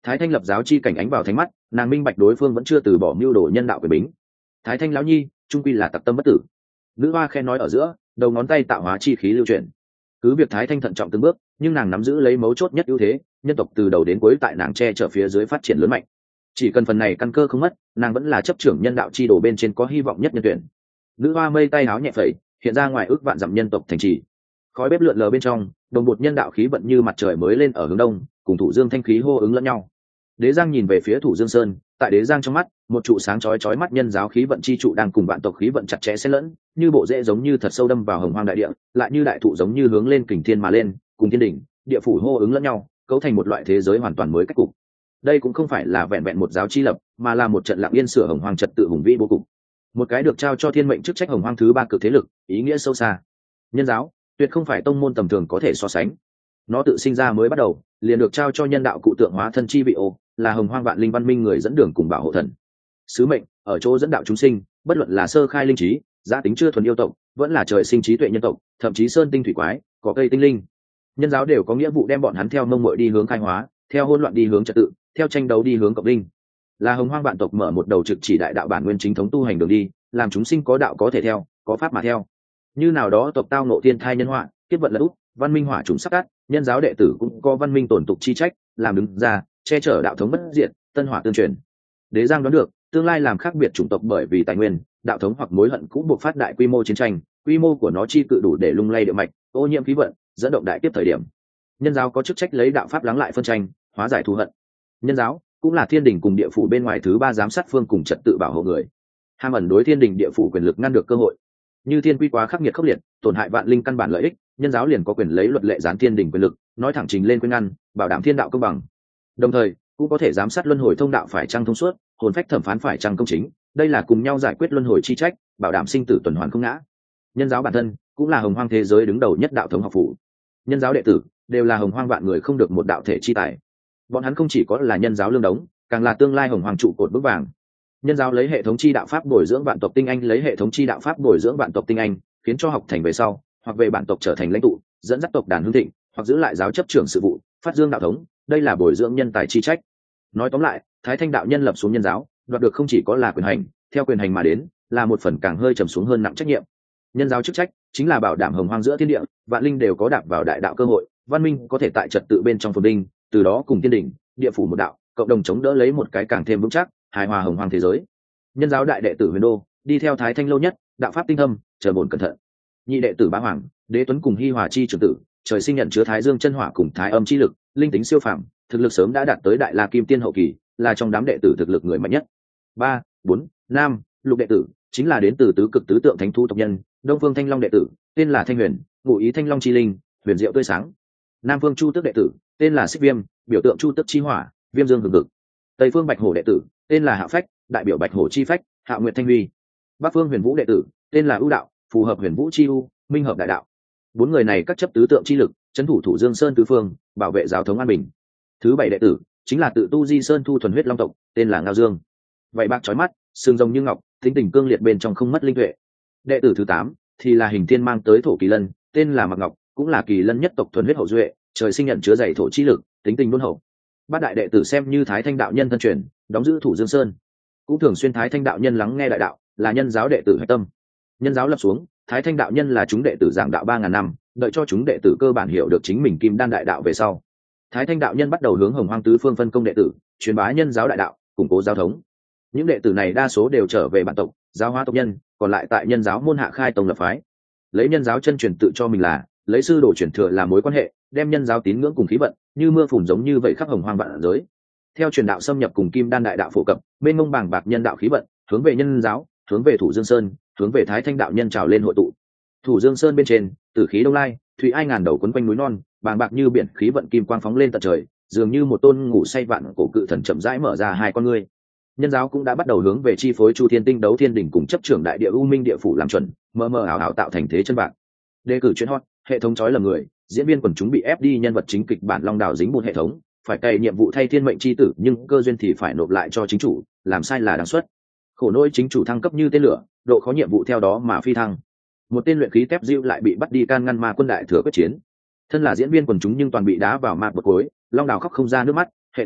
Thái Thanh lập giáo chi cảnh ánh vào thánh mắt, nàng minh bạch đối phương vẫn chưa từ bỏ mưu đồ nhân đạo quyền bính. Thái Thanh lão nhi trung quy là tặc tâm bất tử. Nữ hoa khe nói ở giữa, đầu ngón tay tạo hóa chi khí lưu chuyển. Cứ việc Thái Thanh thận trọng từng bước, nhưng nàng nắm giữ lấy mấu chốt nhất ưu thế, nhân tộc từ đầu đến cuối tại nàng che chở phía dưới phát triển lớn mạnh. Chỉ cần phần này căn cơ không mất, nàng vẫn là chấp trưởng nhân đạo chi đồ bên trên có hy vọng nhất nhân tuyển. Nữ hoa mây tay háo nhẹ phẩy, hiện ra ngoài ước vạn dặm nhân tộc thành trì. Khói bếp lượn lờ bên trong, đồng bột nhân đạo khí vận như mặt trời mới lên ở hướng đông, cùng Thủ Dương thanh khí hô ứng lẫn nhau. Đế Giang nhìn về phía Thủ Dương Sơn, tại Đế Giang trong mắt, một trụ sáng chói mắt nhân giáo khí vận chi trụ đang cùng vạn tộc khí vận chặt chẽ xen lẫn, như bộ rễ giống như thật sâu đâm vào hồng hoang đại địa, lại như đại thụ giống như hướng lên kình thiên mà lên, cùng thiên đỉnh, địa phủ hô ứng lẫn nhau, cấu thành một loại thế giới hoàn toàn mới cách cục. Đây cũng không phải là vẹn vẹn một giáo chi lập, mà là một trận lặng yên sửa hồng hoang trật tự hùng vĩ bố cục. Một cái được trao cho thiên mệnh chức trách hồng hoang thứ ba cực thế lực, ý nghĩa sâu xa. Nhân giáo tuyệt không phải tông môn tầm thường có thể so sánh. Nó tự sinh ra mới bắt đầu, liền được trao cho nhân đạo cụ tượng hóa thân chi vị ô, là hồng hoang vạn linh văn minh người dẫn đường cùng bảo hộ thần. Sứ mệnh ở chỗ dẫn đạo chúng sinh, bất luận là sơ khai linh trí, giá tính chưa thuần yêu tộc, vẫn là trời sinh trí tuệ nhân tộc, thậm chí sơn tinh thủy quái, có cây tinh linh. Nhân giáo đều có nghĩa vụ đem bọn hắn theo mông muội đi hướng khai hóa, theo hỗn loạn đi hướng trật tự, theo tranh đấu đi hướng cộng linh. Là hồng hoang vạn tộc mở một đầu trực chỉ đại đạo bản nguyên chính thống tu hành đường đi, làm chúng sinh có đạo có thể theo, có pháp mà theo. Như nào đó tộc tao nộ thiên thai nhân họa, kiếp vận lật úp, văn minh hỏa trùng sắc cát, nhân giáo đệ tử cũng có văn minh tổn tục chi trách, làm đứng ra che chở đạo thống bất diệt, tân hỏa tương truyền. Đế Giang đoán được tương lai làm khác biệt chủng tộc bởi vì tài nguyên, đạo thống hoặc mối hận cũng buộc phát đại quy mô chiến tranh, quy mô của nó chi cự đủ để lung lay địa mạch, ô nhiễm khí vận, dẫn động đại kiếp thời điểm. Nhân giáo có chức trách lấy đạo pháp lắng lại phân tranh, hóa giải thù hận. Nhân giáo cũng là thiên đình cùng địa phủ bên ngoài thứ ba giám sát phương cùng trật tự bảo hộ người, ham ẩn đối thiên đình địa phủ quyền lực ngăn được cơ hội. Như thiên quy quá khắc nghiệt khốc liệt, tổn hại vạn linh căn bản lợi ích, nhân giáo liền có quyền lấy luật lệ gián thiên đình quyền lực, nói thẳng trình lên khuyên ngăn, bảo đảm thiên đạo công bằng. Đồng thời cũng có thể giám sát luân hồi thông đạo phải chăng thông suốt, hồn phách thẩm phán phải chăng công chính, đây là cùng nhau giải quyết luân hồi chi trách, bảo đảm sinh tử tuần hoàn không ngã. Nhân giáo bản thân cũng là hồng hoang thế giới đứng đầu nhất đạo thống học phủ. Nhân giáo đệ tử đều là hồng hoang vạn người không được một đạo thể chi tài. Bọn hắn không chỉ có là nhân giáo lương đống, càng là tương lai hồng hoang trụ cột vững vàng. Nhân giáo lấy hệ thống chi đạo pháp bồi dưỡng vạn tộc tinh anh, lấy hệ thống chi đạo pháp bồi dưỡng vạn tộc tinh anh, khiến cho học thành về sau, hoặc về bản tộc trở thành lãnh tụ, dẫn dắt tộc đàn hưng thịnh, hoặc giữ lại giáo chấp trưởng sự vụ, phát dương đạo thống, đây là bồi dưỡng nhân tài chi trách. Nói tóm lại, Thái Thanh đạo nhân lập xuống nhân giáo, đoạt được không chỉ có là quyền hành, theo quyền hành mà đến, là một phần càng hơi trầm xuống hơn nặng trách nhiệm. Nhân giáo chức trách chính là bảo đảm hồng hoang giữa thiên địa, vạn linh đều có đạp vào đại đạo cơ hội, văn minh có thể tại trật tự bên trong phồn vinh, từ đó cùng thiên đình, địa phủ một đạo, cộng đồng chống đỡ lấy một cái càng thêm vững chắc, hài hòa hồng hoang thế giới. Nhân giáo đại đệ tử Huyền Đô đi theo Thái Thanh lâu nhất, đạo pháp tinh thâm, chờ bổn cẩn thận. Nhị đệ tử Bá Hoàng, Đế Tuấn cùng Hi Hòa chi trưởng tử, trời sinh nhận chứa Thái Dương chân hỏa cùng Thái Âm chi lực, linh tính siêu phàm, thực lực sớm đã đạt tới đại la kim tiên hậu kỳ, là trong đám đệ tử thực lực người mạnh nhất. 3, 4, 5, lục đệ tử chính là đến từ tứ cực tứ tượng thánh thú tộc nhân. Đông Phương Thanh Long đệ tử tên là Thanh Huyền, ngụ ý thanh long chi linh, huyền diệu tươi sáng. Nam Phương Chu Tước đệ tử tên là Xích Viêm, biểu tượng Chu Tước chi hỏa, viêm dương hừng hực. Tây Phương Bạch Hổ đệ tử tên là Hạo Phách, đại biểu Bạch Hổ chi phách, Hạo Nguyệt Thanh Huy. Bắc Phương Huyền Vũ đệ tử tên là ưu đạo, phù hợp huyền vũ chi u, minh hợp đại đạo. Bốn người này các chấp tứ tượng chi lực, trấn thủ Thủ Dương Sơn tứ phương, bảo vệ giáo thống an bình. Thứ bảy đệ tử chính là tự tu Di Sơn thu thuần huyết long tộc, tên là Ngao Dương. Vậy bạc chói mắt, sừng rồng như ngọc, tính tình cương liệt bên trong không mất linh tuệ. Đệ tử thứ 8 thì là Hình Thiên mang tới Thổ Kỳ Lân, tên là Mạc Ngọc, cũng là Kỳ Lân nhất tộc thuần huyết hậu duệ, trời sinh nhận chứa dày thổ chi lực, tính tình đôn hậu. Bát đại đệ tử xem như Thái Thanh đạo nhân thân truyền, đóng giữ Thủ Dương Sơn, cũng thường xuyên Thái Thanh đạo nhân lắng nghe đại đạo, là nhân giáo đệ tử hạch tâm. Nhân giáo lập xuống, Thái Thanh đạo nhân là chúng đệ tử giảng đạo 3000 năm, đợi cho chúng đệ tử cơ bản hiểu được chính mình kim đan đại đạo về sau, Thái Thanh đạo nhân bắt đầu hướng hồng hoang tứ phương phân công đệ tử, truyền bá nhân giáo đại đạo, củng cố giáo thống. Những đệ tử này đa số đều trở về bản tộc, giáo hóa tộc nhân, còn lại tại nhân giáo môn hạ khai tông lập phái. Lấy nhân giáo chân truyền tự cho mình là, lấy sư đồ truyền thừa làm mối quan hệ, đem nhân giáo tín ngưỡng cùng khí vận, như mưa phùn giống như vậy khắp hồng hoang vạn giới. Theo truyền đạo xâm nhập cùng kim đan đại đạo phổ cập, mênh mông bàng bạc nhân đạo khí vận, hướng về nhân giáo, hướng về Thủ Dương Sơn, hướng về Thái Thanh đạo nhân trào lên hội tụ. Thủ Dương Sơn bên trên, tử khí đông lai, thủy ai ngàn đầu quấn quanh núi non, bàng bạc như biển khí vận kim quang phóng lên tận trời, dường như một tôn ngủ say vạn cổ cự thần chậm rãi mở ra hai con ngươi. Nhân giáo cũng đã bắt đầu hướng về chi phối Chu Thiên Tinh đấu thiên đỉnh cùng chấp trưởng đại địa u minh địa phủ làm chuẩn, mờ mờ ảo ảo tạo thành thế chân vạn. Đề cử chuyên hot, hệ thống chói lầm người, diễn viên quần chúng bị ép đi nhân vật chính kịch bản long đảo dính một hệ thống, phải cày nhiệm vụ thay thiên mệnh chi tử, nhưng cơ duyên thì phải nộp lại cho chính chủ, làm sai là đáng suất. Khổ nỗi chính chủ thăng cấp như tên lửa, độ khó nhiệm vụ theo đó mà phi thăng. Một tên luyện khí tép diêu lại bị bắt đi can ngăn ma quân đại thừa quyết chiến. Thân là diễn viên quần chúng nhưng toàn bị đá vào ma bậc cối, long đảo khóc không ra nước mắt, hệ thống,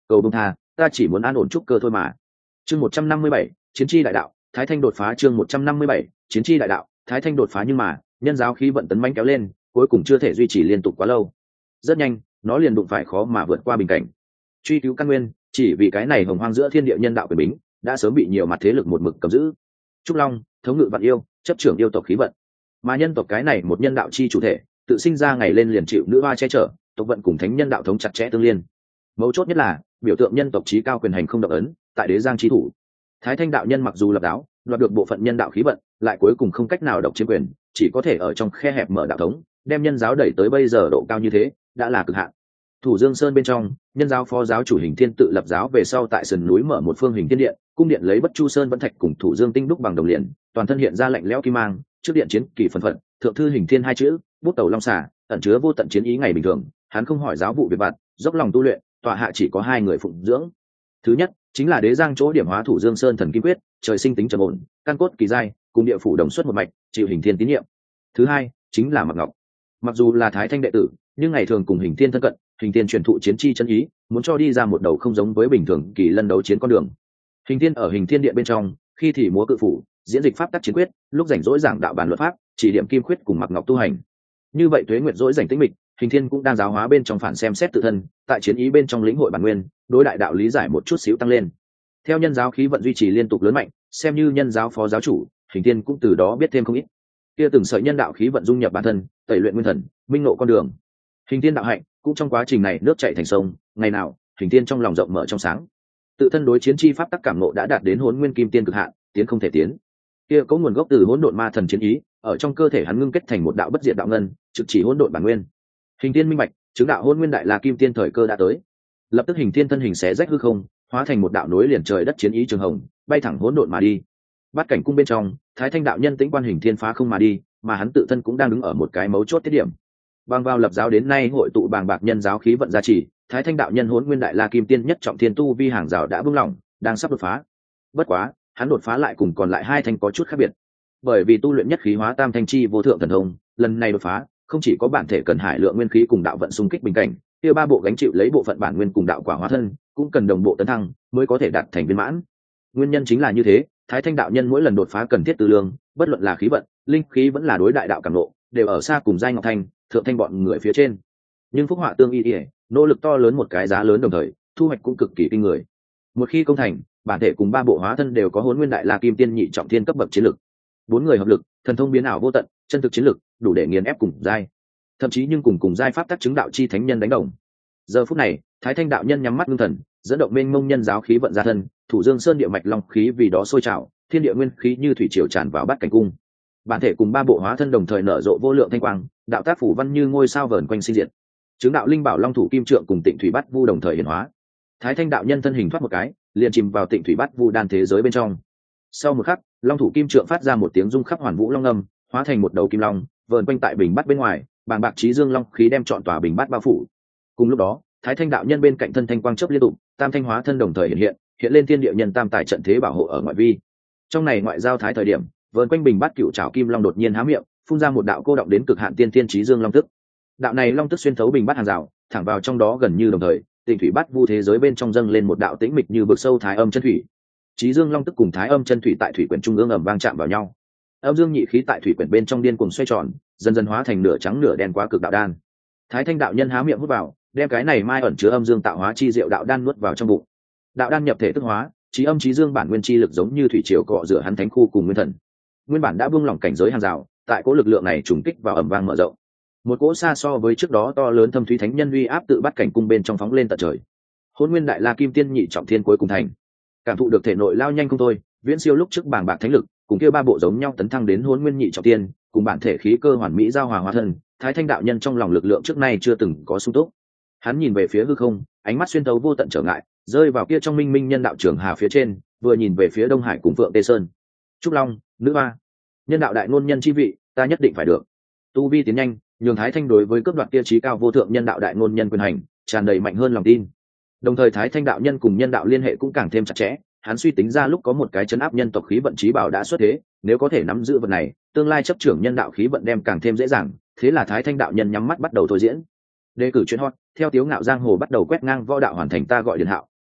cầu bông tha, ta chỉ muốn an ổn trúc cơ thôi mà. Chương 157, chiến chi đại đạo, Thái Thanh đột phá. Chương 157, chiến chi đại đạo, Thái Thanh đột phá. Nhưng mà nhân giáo khí vận tấn mãnh kéo lên, cuối cùng chưa thể duy trì liên tục quá lâu. Rất nhanh nó liền đụng phải khó mà vượt qua bình cảnh. Truy cứu căn nguyên, chỉ vì cái này hồng hoang giữa thiên địa nhân đạo quyền bính đã sớm bị nhiều mặt thế lực một mực cầm giữ. Trúc Long thống ngự vạn yêu, chấp trưởng yêu tộc khí vận, mà nhân tộc cái này một nhân đạo chi chủ thể tự sinh ra ngày lên liền chịu nữ hoa che chở, tộc vận cùng thánh nhân đạo thống chặt chẽ tương liên. Mấu chốt nhất là biểu tượng nhân tộc trí cao quyền hành không động ấn tại đế giang trí thủ. Thái Thanh đạo nhân mặc dù lập đạo đoạt được bộ phận nhân đạo khí vận, lại cuối cùng không cách nào độc chiếm quyền, chỉ có thể ở trong khe hẹp mở đạo thống, đem nhân giáo đẩy tới bây giờ độ cao như thế đã là cực hạn. Thủ Dương Sơn bên trong, nhân giáo phó giáo chủ Hình Thiên tự lập giáo về sau tại sườn núi mở một phương Hình Thiên điện, cung điện lấy Bất Chu Sơn vẫn thạch cùng Thủ Dương tinh đúc bằng đồng liền, toàn thân hiện ra lạnh lẽo kim mang, trước điện chiến kỳ phần phận, thượng thư Hình Thiên hai chữ, bút tàu long xà, ẩn chứa vô tận chiến ý ngày bình thường, hắn không hỏi giáo vụ việc vặt, dốc lòng tu luyện, tọa hạ chỉ có hai người phụng dưỡng. Thứ nhất chính là đế giang chỗ điểm hóa Thủ Dương Sơn thần kim quyết, trời sinh tính trầm ổn, căn cốt kỳ giai, cùng địa phủ đồng xuất một mạch, chịu Hình Thiên tín nhiệm. Thứ hai chính là Mạc Ngọc, mặc dù là Thái Thanh đệ tử, nhưng ngày thường cùng Hình Thiên thân cận, Hình Thiên truyền thụ chiến chi chân ý, muốn cho đi ra một đầu không giống với bình thường kỳ lân đấu chiến con đường. Hình Thiên ở Hình Thiên điện bên trong, khi thì múa cự phủ, diễn dịch pháp tắc chiến quyết, lúc rảnh rỗi giảng đạo bản luật pháp, chỉ điểm kim khuyết cùng Mạc Ngọc tu hành. Như vậy tuế nguyệt rỗi rảnh tĩnh mịch, Hình Thiên cũng đang giáo hóa bên trong phản xem xét tự thân, tại chiến ý bên trong lĩnh hội bản nguyên, đối đại đạo lý giải một chút xíu tăng lên. Theo nhân giáo khí vận duy trì liên tục lớn mạnh, xem như nhân giáo phó giáo chủ, Hình Thiên cũng từ đó biết thêm không ít. Kia từng sợi nhân đạo khí vận dung nhập bản thân, tẩy luyện nguyên thần, minh ngộ con đường. Hình Thiên đạo hạnh cũng trong quá trình này nước chảy thành sông, ngày nào Hình Thiên trong lòng rộng mở trong sáng, tự thân đối chiến chi pháp tắc cảm ngộ đã đạt đến Hỗn Nguyên Kim Tiên cực hạn, tiến không thể tiến. Kia có nguồn gốc từ hỗn độn ma thần chiến ý, ở trong cơ thể hắn ngưng kết thành một đạo bất diệt đạo ngân, trực chỉ hỗn độn bản nguyên. Hình Thiên minh bạch, chứng đạo Hỗn Nguyên đại la kim tiên thời cơ đã tới. Lập tức Hình Thiên thân hình xé rách hư không, hóa thành một đạo nối liền trời đất chiến ý trường hồng, bay thẳng hỗn độn mà đi. Bát cảnh cung bên trong, Thái Thanh đạo nhân tĩnh quan Hình Thiên phá không mà đi, mà hắn tự thân cũng đang đứng ở một cái mấu chốt tiết điểm. Bằng vào lập giáo đến nay hội tụ bàng bạc nhân giáo khí vận gia trì, Thái Thanh đạo nhân Hỗn Nguyên đại la kim tiên nhất trọng thiên tu vi hàng rào đã buông lỏng, đang sắp đột phá. Bất quá, hắn đột phá lại cùng còn lại hai thanh có chút khác biệt. Bởi vì tu luyện nhất khí hóa tam thanh chi vô thượng thần thông, lần này đột phá, không chỉ có bản thể cần hải lượng nguyên khí cùng đạo vận xung kích bình cảnh, kia ba bộ gánh chịu lấy bộ phận bản nguyên cùng đạo quả hóa thân, cũng cần đồng bộ tấn thăng mới có thể đạt thành viên mãn. Nguyên nhân chính là như thế, Thái Thanh đạo nhân mỗi lần đột phá cần thiết tư lương, bất luận là khí vận, linh khí vẫn là đối đại đạo cảm ngộ, đều ở xa cùng giai ngọc thanh, thượng thanh bọn người phía trên. Nhưng phúc họa tương y, nỗ lực to lớn một cái giá lớn đồng thời, thu hoạch cũng cực kỳ kinh người. Một khi công thành, bản thể cùng ba bộ hóa thân đều có Hỗn Nguyên đại la kim tiên nhị trọng thiên cấp bậc chiến lực. Bốn người hợp lực, thần thông biến ảo vô tận, chân thực chiến lực, đủ để nghiền ép cùng giai. Thậm chí nhưng cùng giai pháp tắc chứng đạo chi thánh nhân đánh đồng. Giờ phút này, Thái Thanh đạo nhân nhắm mắt ngưng thần, dẫn động mênh mông nhân giáo khí vận ra thân, Thủ Dương Sơn địa mạch long khí vì đó sôi trào, thiên địa nguyên khí như thủy triều tràn vào bát cảnh cung. Bản thể cùng ba bộ hóa thân đồng thời nở rộ vô lượng thanh quang, đạo tác phủ văn như ngôi sao vờn quanh sinh diệt. Chứng đạo linh bảo long thủ kim trượng cùng Tịnh thủy bát vu đồng thời hiển hóa. Thái Thanh đạo nhân thân hình thoát một cái, liền chìm vào Tịnh thủy bát vu đan thế giới bên trong. Sau một khắc, long thủ kim trượng phát ra một tiếng rung khắp hoàn vũ long âm, hóa thành một đầu kim long, vờn quanh tại bình bát bên ngoài, bàng bạc trí dương long khí đem trọn tòa bình bát bao phủ. Cùng lúc đó, Thái Thanh đạo nhân bên cạnh thân thanh quang chớp liên tục, tam thanh hóa thân đồng thời hiện lên thiên địa nhân tam tài trận thế bảo hộ ở ngoại vi. Trong này ngoại giao thái thời điểm, vờn quanh bình bát cựu trảo kim long đột nhiên há miệng, phun ra một đạo cô động đến cực hạn tiên tiên trí dương long tức. Đạo này long tức xuyên thấu bình bát hàng rào, thẳng vào trong đó gần như đồng thời, Tịnh thủy bát vu thế giới bên trong dâng lên một đạo tĩnh mịch như vực sâu thái âm chân thủy. Trí dương long tức cùng thái âm chân thủy tại thủy quyển trung ương ầm vang chạm vào nhau. Âm dương nhị khí tại thủy quyển bên trong điên cuồng xoay tròn, dần dần hóa thành nửa trắng nửa đen quá cực đạo đan. Thái Thanh đạo nhân há miệng hút vào, đem cái này mai ẩn chứa âm dương tạo hóa chi diệu đạo đan nuốt vào trong bụng. Đạo đan nhập thể tức hóa, trí âm trí dương bản nguyên chi lực giống như thủy triều cọ rửa hắn thánh khu cùng nguyên thần. Nguyên bản đã buông lỏng cảnh giới hàng rào, tại cỗ lực lượng này trùng kích vào ầm vang mở rộng. Một cỗ xa so với trước đó to lớn thâm thúy thánh nhân uy áp tự bắt cảnh cung bên trong phóng lên tận trời. Hỗn Nguyên đại la kim tiên nhị trọng thiên cuối cùng thành. Cảm thụ được thể nội lao nhanh không thôi, viễn siêu lúc trước bàng bạc thánh lực, cùng kia ba bộ giống nhau tấn thăng đến Hỗn Nguyên nhị trọng thiên, cùng bản thể khí cơ hoàn mỹ giao hòa hóa thân, Thái Thanh đạo nhân trong lòng lực lượng trước nay chưa từng có sung túc. Hắn nhìn về phía hư không, ánh mắt xuyên thấu vô tận trở ngại, rơi vào kia trong minh minh nhân đạo trường hà phía trên, vừa nhìn về phía Đông Hải cùng Phượng Tê Sơn. Trúc Long, nữ hoa, nhân đạo đại ngôn nhân chi vị, ta nhất định phải được. Tu vi tiến nhanh, nhường Thái Thanh đối với cướp đoạt kia trí cao vô thượng nhân đạo đại ngôn nhân quyền hành, tràn đầy mạnh hơn lòng tin. Đồng thời Thái Thanh đạo nhân cùng nhân đạo liên hệ cũng càng thêm chặt chẽ, hắn suy tính ra lúc có một cái chấn áp nhân tộc khí vận trí bảo đã xuất thế, nếu có thể nắm giữ vật này, tương lai chấp trưởng nhân đạo khí vận đem càng thêm dễ dàng, thế là Thái Thanh đạo nhân nhắm mắt bắt đầu thôi diễn. Đề cử chuyên hot, theo Tiếu Ngạo giang hồ bắt đầu quét ngang võ đạo hoàn thành ta gọi điện hạo,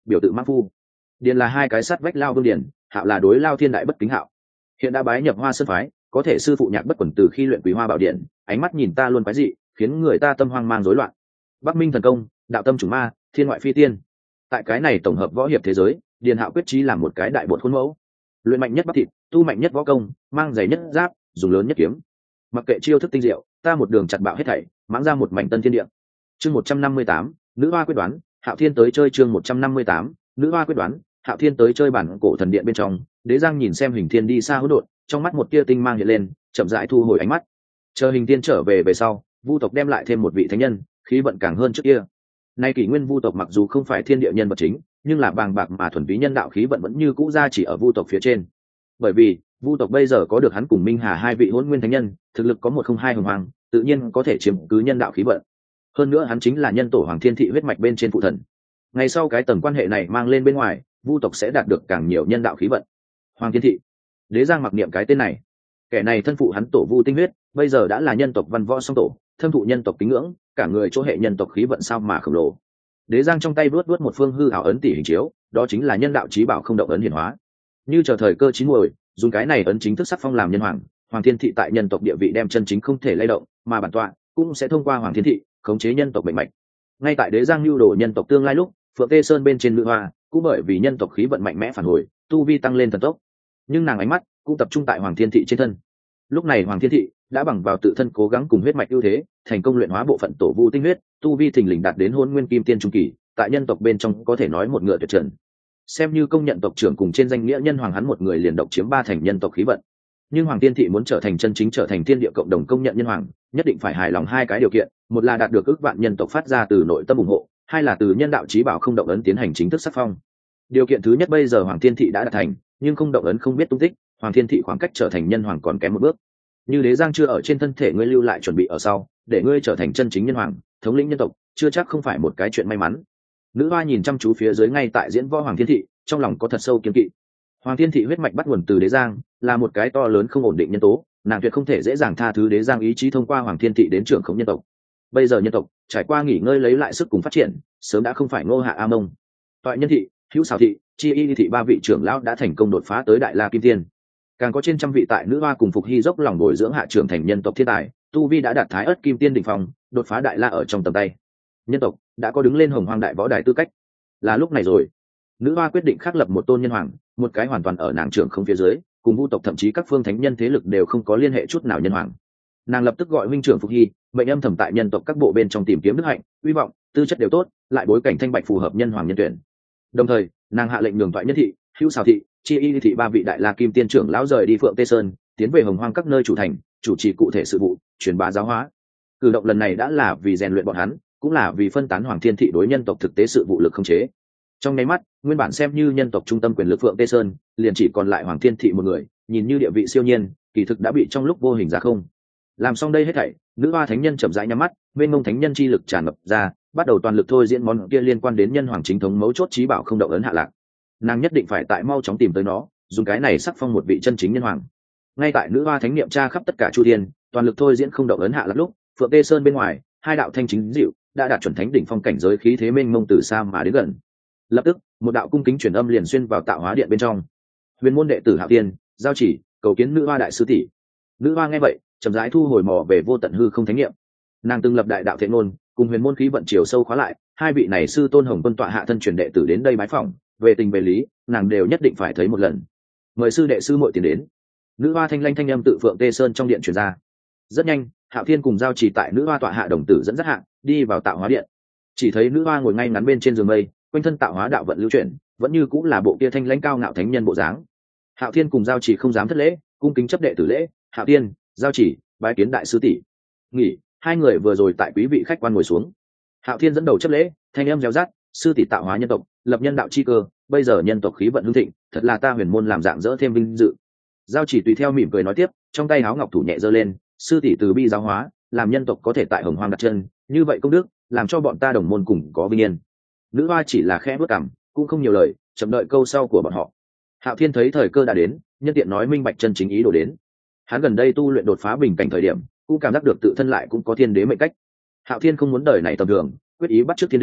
biểu tự mã phu. Điền là hai cái sát vách Lao Vương Điền, Hạo là đối Lao Thiên Đại bất kính Hạo. Hiện đã bái nhập Hoa Sơn phái, có thể sư phụ Nhạc Bất Quẩn từ khi luyện Quý Hoa Bảo Điện, ánh mắt nhìn ta luôn quái dị, khiến người ta tâm hoang mang rối loạn. Bắc Minh thần công, đạo tâm chủng ma, thiên ngoại phi tiên. Tại cái này tổng hợp võ hiệp thế giới, Điền Hạo quyết chí làm một cái đại bột khuôn mẫu. Luyện mạnh nhất bắp thịt, tu mạnh nhất võ công, mang giày nhất giáp, dùng lớn nhất kiếm. Mặc kệ chiêu thức tinh diệu, ta một đường chặt bạo hết thảy, mãng ra một mảnh tân thiên địa. Chương 158, nữ hoa quyết đoán, Hạo Thiên tới chơi. Chương 158, nữ hoa quyết đoán, Hạo Thiên tới chơi. Bản cổ thần điện bên trong, Đế Giang nhìn xem Hình Thiên đi xa hỗn độn, trong mắt một tia tinh mang hiện lên, chậm rãi thu hồi ánh mắt. Chờ Hình Thiên trở về sau, Vu tộc đem lại thêm một vị thánh nhân, khí vận càng hơn trước kia. Nay kỷ nguyên Vu tộc mặc dù không phải thiên địa nhân vật chính, nhưng là bàng bạc mà thuần túy nhân đạo khí vận vẫn như cũ ra chỉ ở Vu tộc phía trên. Bởi vì Vu tộc bây giờ có được hắn cùng Minh Hà hai vị Hỗn Nguyên thánh nhân, thực lực có 102 hùng hoàng, tự nhiên có thể chiếm cứ nhân đạo khí vận. Hơn nữa hắn chính là nhân tổ Hoàng Thiên Thị huyết mạch bên trên phụ thần. Ngày sau cái tầng quan hệ này mang lên bên ngoài, Vu tộc sẽ đạt được càng nhiều nhân đạo khí vận. Hoàng Thiên Thị, Đế Giang mặc niệm cái tên này. Kẻ này thân phụ hắn tổ Vu tinh huyết, bây giờ đã là nhân tộc văn võ song tổ, thâm thụ nhân tộc kính ngưỡng, cả người chỗ hệ nhân tộc khí vận sao mà khổng lồ. Đế Giang trong tay vuốt một phương hư ảo ấn tỷ hình chiếu, đó chính là nhân đạo chí bảo không động ấn hiển hóa. Như chờ thời cơ chín muồi, dùng cái này ấn chính thức sắc phong làm nhân hoàng, Hoàng Thiên Thị tại nhân tộc địa vị đem chân chính không thể lay động, mà bản tọa cũng sẽ thông qua Hoàng Thiên Thị khống chế nhân tộc mệnh mạch. Ngay tại Đế Giang lưu đồ nhân tộc tương lai lúc, Phượng Tê Sơn bên trên nữ hoa cũng bởi vì nhân tộc khí vận mạnh mẽ phản hồi, tu vi tăng lên thần tốc, nhưng nàng ánh mắt cũng tập trung tại Hoàng Thiên Thị trên thân. Lúc này Hoàng Thiên Thị đã bằng vào tự thân cố gắng cùng huyết mạch ưu thế, thành công luyện hóa bộ phận tổ Vu tinh huyết, tu vi thình lình đạt đến Hỗn Nguyên Kim Tiên trung kỳ, tại nhân tộc bên trong có thể nói một ngựa tuyệt trần. Xem như công nhận tộc trưởng cùng trên danh nghĩa nhân hoàng, hắn một người liền độc chiếm 3 thành nhân tộc khí vận. Nhưng Hoàng Thiên Thị muốn trở thành chân chính trở thành thiên địa cộng đồng công nhận nhân hoàng, nhất định phải hài lòng hai cái điều kiện, một là đạt được ước vạn nhân tộc phát ra từ nội tâm ủng hộ, hai là từ nhân đạo chí bảo không động ấn tiến hành chính thức sắc phong. Điều kiện thứ nhất bây giờ Hoàng Thiên Thị đã đạt thành, nhưng không động ấn không biết tung tích, Hoàng Thiên Thị khoảng cách trở thành nhân hoàng còn kém một bước. Như Đế Giang chưa ở trên thân thể ngươi lưu lại chuẩn bị ở sau, để ngươi trở thành chân chính nhân hoàng, thống lĩnh nhân tộc, chưa chắc không phải một cái chuyện may mắn. Nữ hoa nhìn chăm chú phía dưới ngay tại diễn võ Hoàng Thiên Thị, trong lòng có thật sâu kiêng kỵ. Hoàng Thiên Thị huyết mạch bắt nguồn từ Đế Giang, là một cái to lớn không ổn định nhân tố, nàng tuyệt không thể dễ dàng tha thứ Đế Giang ý chí thông qua Hoàng Thiên Thị đến trưởng khống nhân tộc. Bây giờ nhân tộc trải qua nghỉ ngơi lấy lại sức cùng phát triển, sớm đã không phải Ngô Hạ A Mông, Toại Nhân Thị, Hữu Xảo Thị, Chi Y Thị ba vị trưởng lão đã thành công đột phá tới Đại La Kim Tiên. Càng có trên trăm vị tại nữ hoa cùng Phục Hy dốc lòng bồi dưỡng hạ trưởng thành nhân tộc thiên tài, tu vi đã đạt Thái Ức Kim Tiên đỉnh phong, đột phá Đại La ở trong tầm tay. Nhân tộc đã có đứng lên Hồng Hoang đại võ đài tư cách. Là lúc này rồi, nữ hoa quyết định khắc lập một tôn nhân hoàng, một cái hoàn toàn ở nàng trưởng không phía dưới, cùng Vu tộc thậm chí các phương thánh nhân thế lực đều không có liên hệ chút nào nhân hoàng. Nàng lập tức gọi huynh trưởng Phục Hy, mệnh âm thầm tại nhân tộc các bộ bên trong tìm kiếm đức hạnh, uy vọng, tư chất đều tốt, lại bối cảnh thanh bạch phù hợp nhân hoàng nhân tuyển. Đồng thời, nàng hạ lệnh nhường Toại Nhân Thị, Hữu Xảo Thị, Chi Y Thị ba vị Đại La Kim Tiên trưởng lão rời đi Phượng Tê Sơn, tiến về Hồng Hoang các nơi chủ thành, chủ trì cụ thể sự vụ, truyền bá giáo hóa. Cử động lần này đã là vì rèn luyện bọn hắn, cũng là vì phân tán Hoàng Thiên Thị đối nhân tộc thực tế sự vụ lực không chế. Trong nháy mắt, nguyên bản xem như nhân tộc trung tâm quyền lực Phượng Tê Sơn, liền chỉ còn lại Hoàng Thiên Thị một người, nhìn như địa vị siêu nhiên, kỳ thực đã bị trong lúc vô hình ra không. Làm xong đây hết thảy, nữ hoa thánh nhân chậm rãi nhắm mắt, mênh mông thánh nhân chi lực tràn ngập ra, bắt đầu toàn lực thôi diễn món kia liên quan đến nhân hoàng chính thống mấu chốt chí bảo không động ấn hạ lạc. Nàng nhất định phải tại mau chóng tìm tới nó, dùng cái này sắc phong một vị chân chính nhân hoàng. Ngay tại nữ hoa thánh niệm tra khắp tất cả chu thiên, toàn lực thôi diễn không động ấn hạ lạc lúc, Phượng Tê Sơn bên ngoài, hai đạo thanh chính dịu đã đạt chuẩn thánh đỉnh phong cảnh giới khí thế mênh mông từ xa mà đến gần. Lập tức, một đạo cung kính truyền âm liền xuyên vào tạo hóa điện bên trong. Huyền môn đệ tử Hạo Tiên, giao chỉ, cầu kiến nữ hoa đại sư tỷ. Nữ hoa nghe vậy, chậm rãi thu hồi mò về vô tận hư không thánh niệm. Nàng từng lập đại đạo thiện ngôn, cùng huyền môn khí vận chiều sâu khóa lại, hai vị này sư tôn Hồng Quân tọa hạ thân truyền đệ tử đến đây bái phỏng, về tình về lý, nàng đều nhất định phải thấy một lần. Mời sư đệ sư muội tiền đến. Nữ hoa thanh lanh thanh âm tự Phượng Tê Sơn trong điện truyền ra. Rất nhanh, Hạo Thiên cùng giao chỉ tại nữ hoa tọa hạ đồng tử dẫn dắt hạ, đi vào tạo hóa điện. Chỉ thấy nữ hoa ngồi ngay ngắn bên trên giường mây, quanh thân tạo hóa đạo vận lưu chuyển, vẫn như cũng là bộ kia thanh lãnh cao ngạo thánh nhân bộ dáng. Hạo Thiên cùng giao chỉ không dám thất lễ, cung kính chấp đệ tử lễ. Hạo Thiên, giao chỉ, bái kiến đại sư tỷ. Nghỉ, hai người vừa rồi tại quý vị khách quan ngồi xuống. Hạo Thiên dẫn đầu chấp lễ, thanh âm réo rát, sư tỷ tạo hóa nhân tộc, lập nhân đạo chi cơ, bây giờ nhân tộc khí vận hưng thịnh, thật là ta huyền môn làm dạng dỡ thêm vinh dự. Giao chỉ tùy theo mỉm cười nói tiếp, trong tay háo ngọc thủ nhẹ giơ lên, sư tỷ từ bi giáo hóa, làm nhân tộc có thể tại Hồng Hoang đặt chân, như vậy công đức, làm cho bọn ta đồng môn cùng có vinh yên. Nữ hoa chỉ là khẽ bước cằm, cũng không nhiều lời, chậm đợi câu sau của bọn họ. Hạo Thiên thấy thời cơ đã đến, nhân tiện nói minh bạch chân chính ý đồ đến. Hắn gần đây tu luyện đột phá bình cảnh thời điểm, cũng cảm giác được tự thân lại cũng có thiên đế mệnh cách. Hạo Thiên không muốn đời này tầm thường, quyết ý bắt chước thiên đình,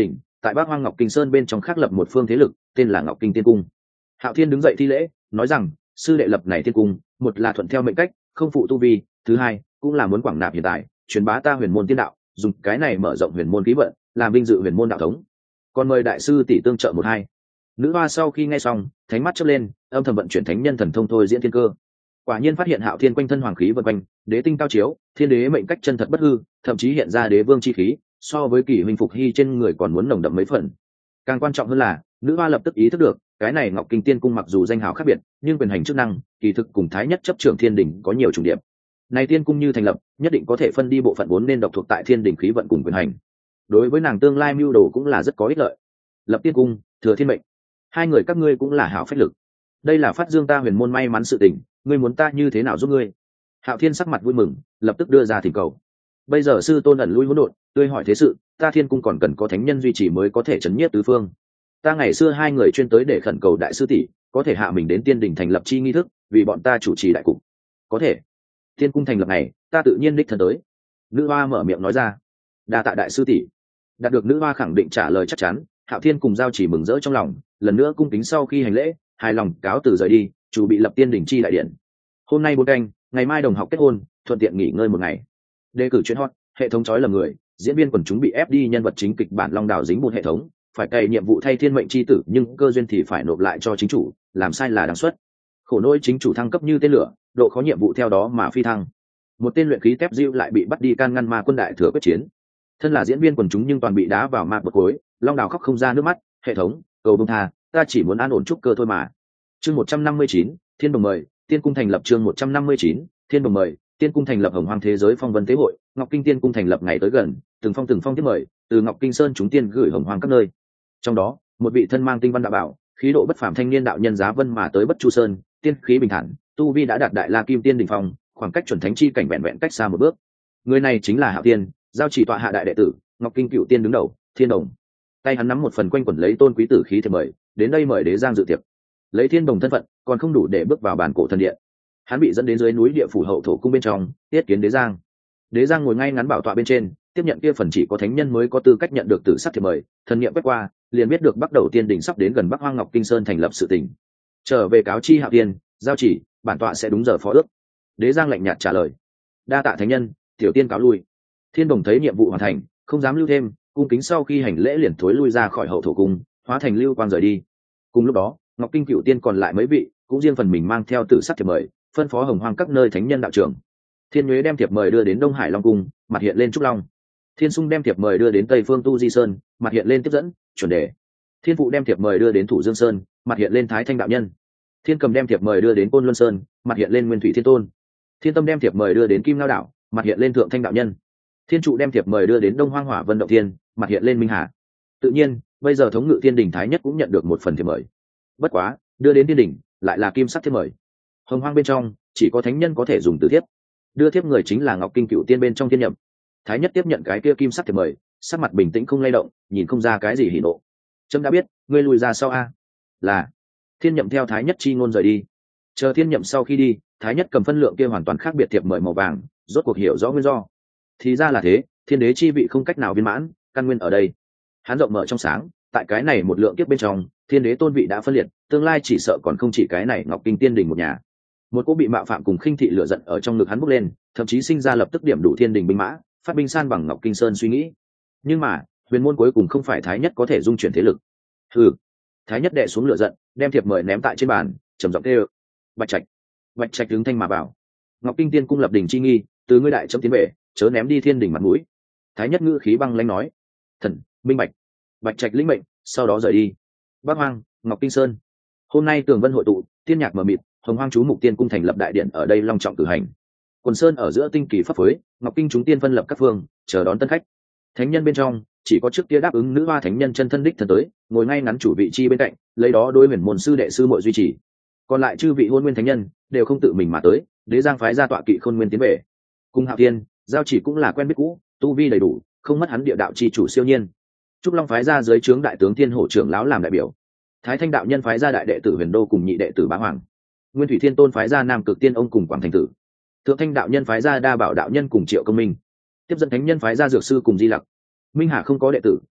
tại Bắc Hoang Ngọc Kinh Sơn bên trong khắc lập một phương thế lực, tên là Ngọc Kinh Tiên Cung. Hạo Thiên đứng dậy thi lễ, nói rằng sư đệ lập này tiên cung, một là thuận theo mệnh cách, không phụ tu vi, thứ hai cũng là muốn quảng nạp hiện tại, truyền bá ta huyền môn tiên đạo, dùng cái này mở rộng huyền môn khí vận, làm vinh dự huyền môn đạo thống. Còn mời đại sư tỷ tương trợ một hai. Nữ hoa sau khi nghe xong, thánh mắt chớp lên, âm thầm vận chuyển thánh nhân thần thông thôi diễn thiên cơ. Quả nhiên phát hiện Hạo Thiên quanh thân hoàng khí vần quanh, đế tinh cao chiếu, thiên đế mệnh cách chân thật bất hư, thậm chí hiện ra đế vương chi khí, so với Kỷ Huynh Phục Hy trên người còn muốn nồng đậm mấy phần. Càng quan trọng hơn là, nữ hoa lập tức ý thức được, cái này Ngọc Kinh Tiên Cung mặc dù danh hào khác biệt, nhưng quyền hành chức năng, kỳ thực cùng Thái Nhất chấp trưởng Thiên Đỉnh có nhiều trùng điểm. Này tiên cung như thành lập, nhất định có thể phân đi bộ phận vốn nên độc thuộc tại Thiên Đỉnh khí vận cùng quyền hành. Đối với nàng tương lai mưu đồ cũng là rất có ích lợi. Lập tiên cung, thừa thiên mệnh, hai người các ngươi cũng là hảo phách lực. Đây là phát dương ta huyền môn may mắn sự tình, ngươi muốn ta như thế nào giúp ngươi? Hạo Thiên sắc mặt vui mừng, lập tức đưa ra thỉnh cầu. Bây giờ sư tôn ẩn lui hỗn độn, tươi hỏi thế sự, ta Thiên cung còn cần có thánh nhân duy trì mới có thể chấn nhiếp tứ phương. Ta ngày xưa hai người chuyên tới để khẩn cầu đại sư tỷ, có thể hạ mình đến tiên đỉnh thành lập chi nghi thức, vì bọn ta chủ trì đại cục. Có thể. Thiên cung thành lập này, ta tự nhiên đích thân tới. Nữ hoa mở miệng nói ra. Đa tạ đại sư tỷ. Đạt được nữ hoa khẳng định trả lời chắc chắn, Hạo Thiên cùng giao chỉ mừng rỡ trong lòng, lần nữa cung kính sau khi hành lễ, hài lòng cáo từ rời đi, chủ bị lập tiên đỉnh chi đại điện. Hôm nay 4 canh, ngày mai đồng học kết hôn, thuận tiện nghỉ ngơi một ngày. Đề cử chuyên hot, hệ thống chói lầm người, diễn viên quần chúng bị ép đi nhân vật chính kịch bản long đảo dính một hệ thống, phải cày nhiệm vụ thay thiên mệnh chi tử nhưng cơ duyên thì phải nộp lại cho chính chủ, làm sai là đáng suất. Khổ nỗi chính chủ thăng cấp như tên lửa, độ khó nhiệm vụ theo đó mà phi thăng. Một tên luyện khí tép diêu lại bị bắt đi can ngăn ma quân đại thừa quyết chiến. Thân là diễn viên quần chúng nhưng toàn bị đá vào ma bậc cối, long đảo khóc không ra nước mắt, hệ thống, cầu bông tha, ta chỉ muốn an ổn trúc cơ thôi mà. Chương 159, Thiên Đồng mời, Tiên cung thành lập chương 159, Thiên Đồng mời, Tiên cung thành lập Hồng Hoang thế giới phong vân tế hội, Ngọc Kinh Tiên cung thành lập ngày tới gần, từng phong tiếp mời, từ Ngọc Kinh Sơn chúng tiên gửi Hồng Hoang các nơi. Trong đó, một vị thân mang tinh văn đạo bảo, khí độ bất phàm thanh niên đạo nhân giá vân mà tới Bất Chu Sơn, tiên khí bình thản, tu vi đã đạt đại La Kim Tiên đỉnh phong, khoảng cách chuẩn thánh chi cảnh vẹn vẹn cách xa một bước. Người này chính là Hạo Tiên, giao chỉ tọa hạ đại đệ tử, Ngọc Kinh Cửu Tiên đứng đầu, Thiên Đồng. Tay hắn nắm một phần quanh quẩn lấy tôn quý tử khí thiệp mời, đến đây mời đế giang dự tiệc. Lấy Thiên Đồng thân phận, còn không đủ để bước vào bản cổ thần điện. Hắn bị dẫn đến dưới núi địa phủ hậu thổ cung bên trong, tiếp kiến đế giang. Đế giang ngồi ngay ngắn bảo tọa bên trên, tiếp nhận kia phần chỉ có thánh nhân mới có tư cách nhận được tử sắc thiệp mời, thần niệm quét qua, liền biết được bắt đầu tiên đỉnh sắp đến gần Bắc Hoang Ngọc Kinh Sơn thành lập sự tình. Trở về cáo chi Hạo Tiên, giao chỉ, bản tọa sẽ đúng giờ phó ước. Đế giang lạnh nhạt trả lời. Đa tạ thánh nhân, tiểu tiên cáo lui. Thiên Đồng thấy nhiệm vụ hoàn thành, không dám lưu thêm, cung kính sau khi hành lễ liền thối lui ra khỏi hậu thổ cung, hóa thành lưu quang rời đi. Cùng lúc đó, Ngọc Kinh Cửu Tiên còn lại mấy vị, cũng riêng phần mình mang theo tử sắc thiệp mời, phân phó Hồng Hoang các nơi thánh nhân đạo trưởng. Thiên Nhuế đem thiệp mời đưa đến Đông Hải Long Cung, mặt hiện lên trúc long. Thiên Sung đem thiệp mời đưa đến Tây Phương Tu Di Sơn, mặt hiện lên tiếp dẫn, chuẩn đề. Thiên Phụ đem thiệp mời đưa đến Thủ Dương Sơn, mặt hiện lên Thái Thanh đạo nhân. Thiên Cầm đem thiệp mời đưa đến Côn Luân Sơn, mặt hiện lên Nguyên Thủy Thiên Tôn. Thiên Tâm đem thiệp mời đưa đến Kim Lao Đảo, mặt hiện lên Thượng Thanh đạo nhân. Thiên Trụ đem thiệp mời đưa đến Đông Hoang Hỏa Vân Động Thiên, mặt hiện lên Minh Hà. Tự nhiên, bây giờ thống ngự Thiên Đình Thái Nhất cũng nhận được một phần thiệp mời. Bất quá, đưa đến Thiên Đình lại là kim sắc thiệp mời. Hồng Hoang bên trong chỉ có thánh nhân có thể dùng từ thiếp. Đưa thiếp người chính là Ngọc Kinh Cửu Tiên bên trong Thiên Nhậm. Thái Nhất tiếp nhận cái kia kim sắc thiệp mời, sắc mặt bình tĩnh không lay động, nhìn không ra cái gì hỉ nộ. Trẫm đã biết, ngươi lùi ra sau a. Là. Thiên Nhậm theo Thái Nhất chi ngôn rời đi. Chờ Thiên Nhậm sau khi đi, Thái Nhất cầm phân lượng kia hoàn toàn khác biệt thiệp mời màu vàng, rốt cuộc hiểu rõ nguyên do. Thì ra là thế, thiên đế chi vị không cách nào viên mãn, căn nguyên ở đây. Hắn rộng mở trong sáng, tại cái này một lượng kiếp bên trong, thiên đế tôn vị đã phân liệt, tương lai chỉ sợ còn không chỉ cái này Ngọc Kinh Tiên Đình một nhà. Một cô bị mạo phạm cùng khinh thị lửa giận ở trong ngực hắn bốc lên, thậm chí sinh ra lập tức điểm đủ thiên đình binh mã, phát binh san bằng Ngọc Kinh Sơn suy nghĩ. Nhưng mà, huyền môn cuối cùng không phải Thái Nhất có thể dung chuyển thế lực. Thái Nhất đè xuống lửa giận, đem thiệp mời ném tại trên bàn, trầm giọng kêu: Bạch Trạch. Bạch Trạch đứng thanh mà bảo: Ngọc Kinh Tiên cung lập đình chi nghi, từ ngươi đại chấm tiến về, chớ ném đi thiên đình mặt mũi. Thái Nhất ngữ khí băng lãnh nói: Thần minh bạch. Bạch Trạch lĩnh mệnh, sau đó rời đi. Bắc Hoang, Ngọc Kinh Sơn. Hôm nay tường vân hội tụ, tiên nhạc mờ mịt, Hồng Hoang chú mục tiên cung thành lập đại điện ở đây long trọng cử hành. Quần sơn ở giữa tinh kỳ pháp phối, Ngọc Kinh chúng tiên phân lập các phương, chờ đón tân khách. Thánh nhân bên trong, chỉ có trước kia đáp ứng nữ hoa thánh nhân chân thân đích thân tới, ngồi ngay ngắn chủ vị chi bên cạnh, lấy đó đối huyền môn sư đệ sư muội duy trì. Còn lại chư vị hôn nguyên thánh nhân đều không tự mình mà tới, đế giang phái ra tọa kỵ khôn nguyên tiến về. Cùng Hạo Thiên, giao chỉ cũng là quen biết cũ, tu vi đầy đủ, không mất hắn địa đạo chi chủ siêu nhiên. Trúc Long phái ra dưới trướng đại tướng Thiên Hổ trưởng lão làm đại biểu. Thái Thanh đạo nhân phái ra đại đệ tử Huyền Đô cùng nhị đệ tử Bá Hoàng. Nguyên Thủy Thiên Tôn phái ra Nam Cực Tiên ông cùng Quảng Thành tử. Thượng Thanh đạo nhân phái ra Đa Bảo đạo nhân cùng Triệu Công Minh. Tiếp dẫn thánh nhân phái ra Dược sư cùng Di Lặc. Minh Hà không có đệ tử,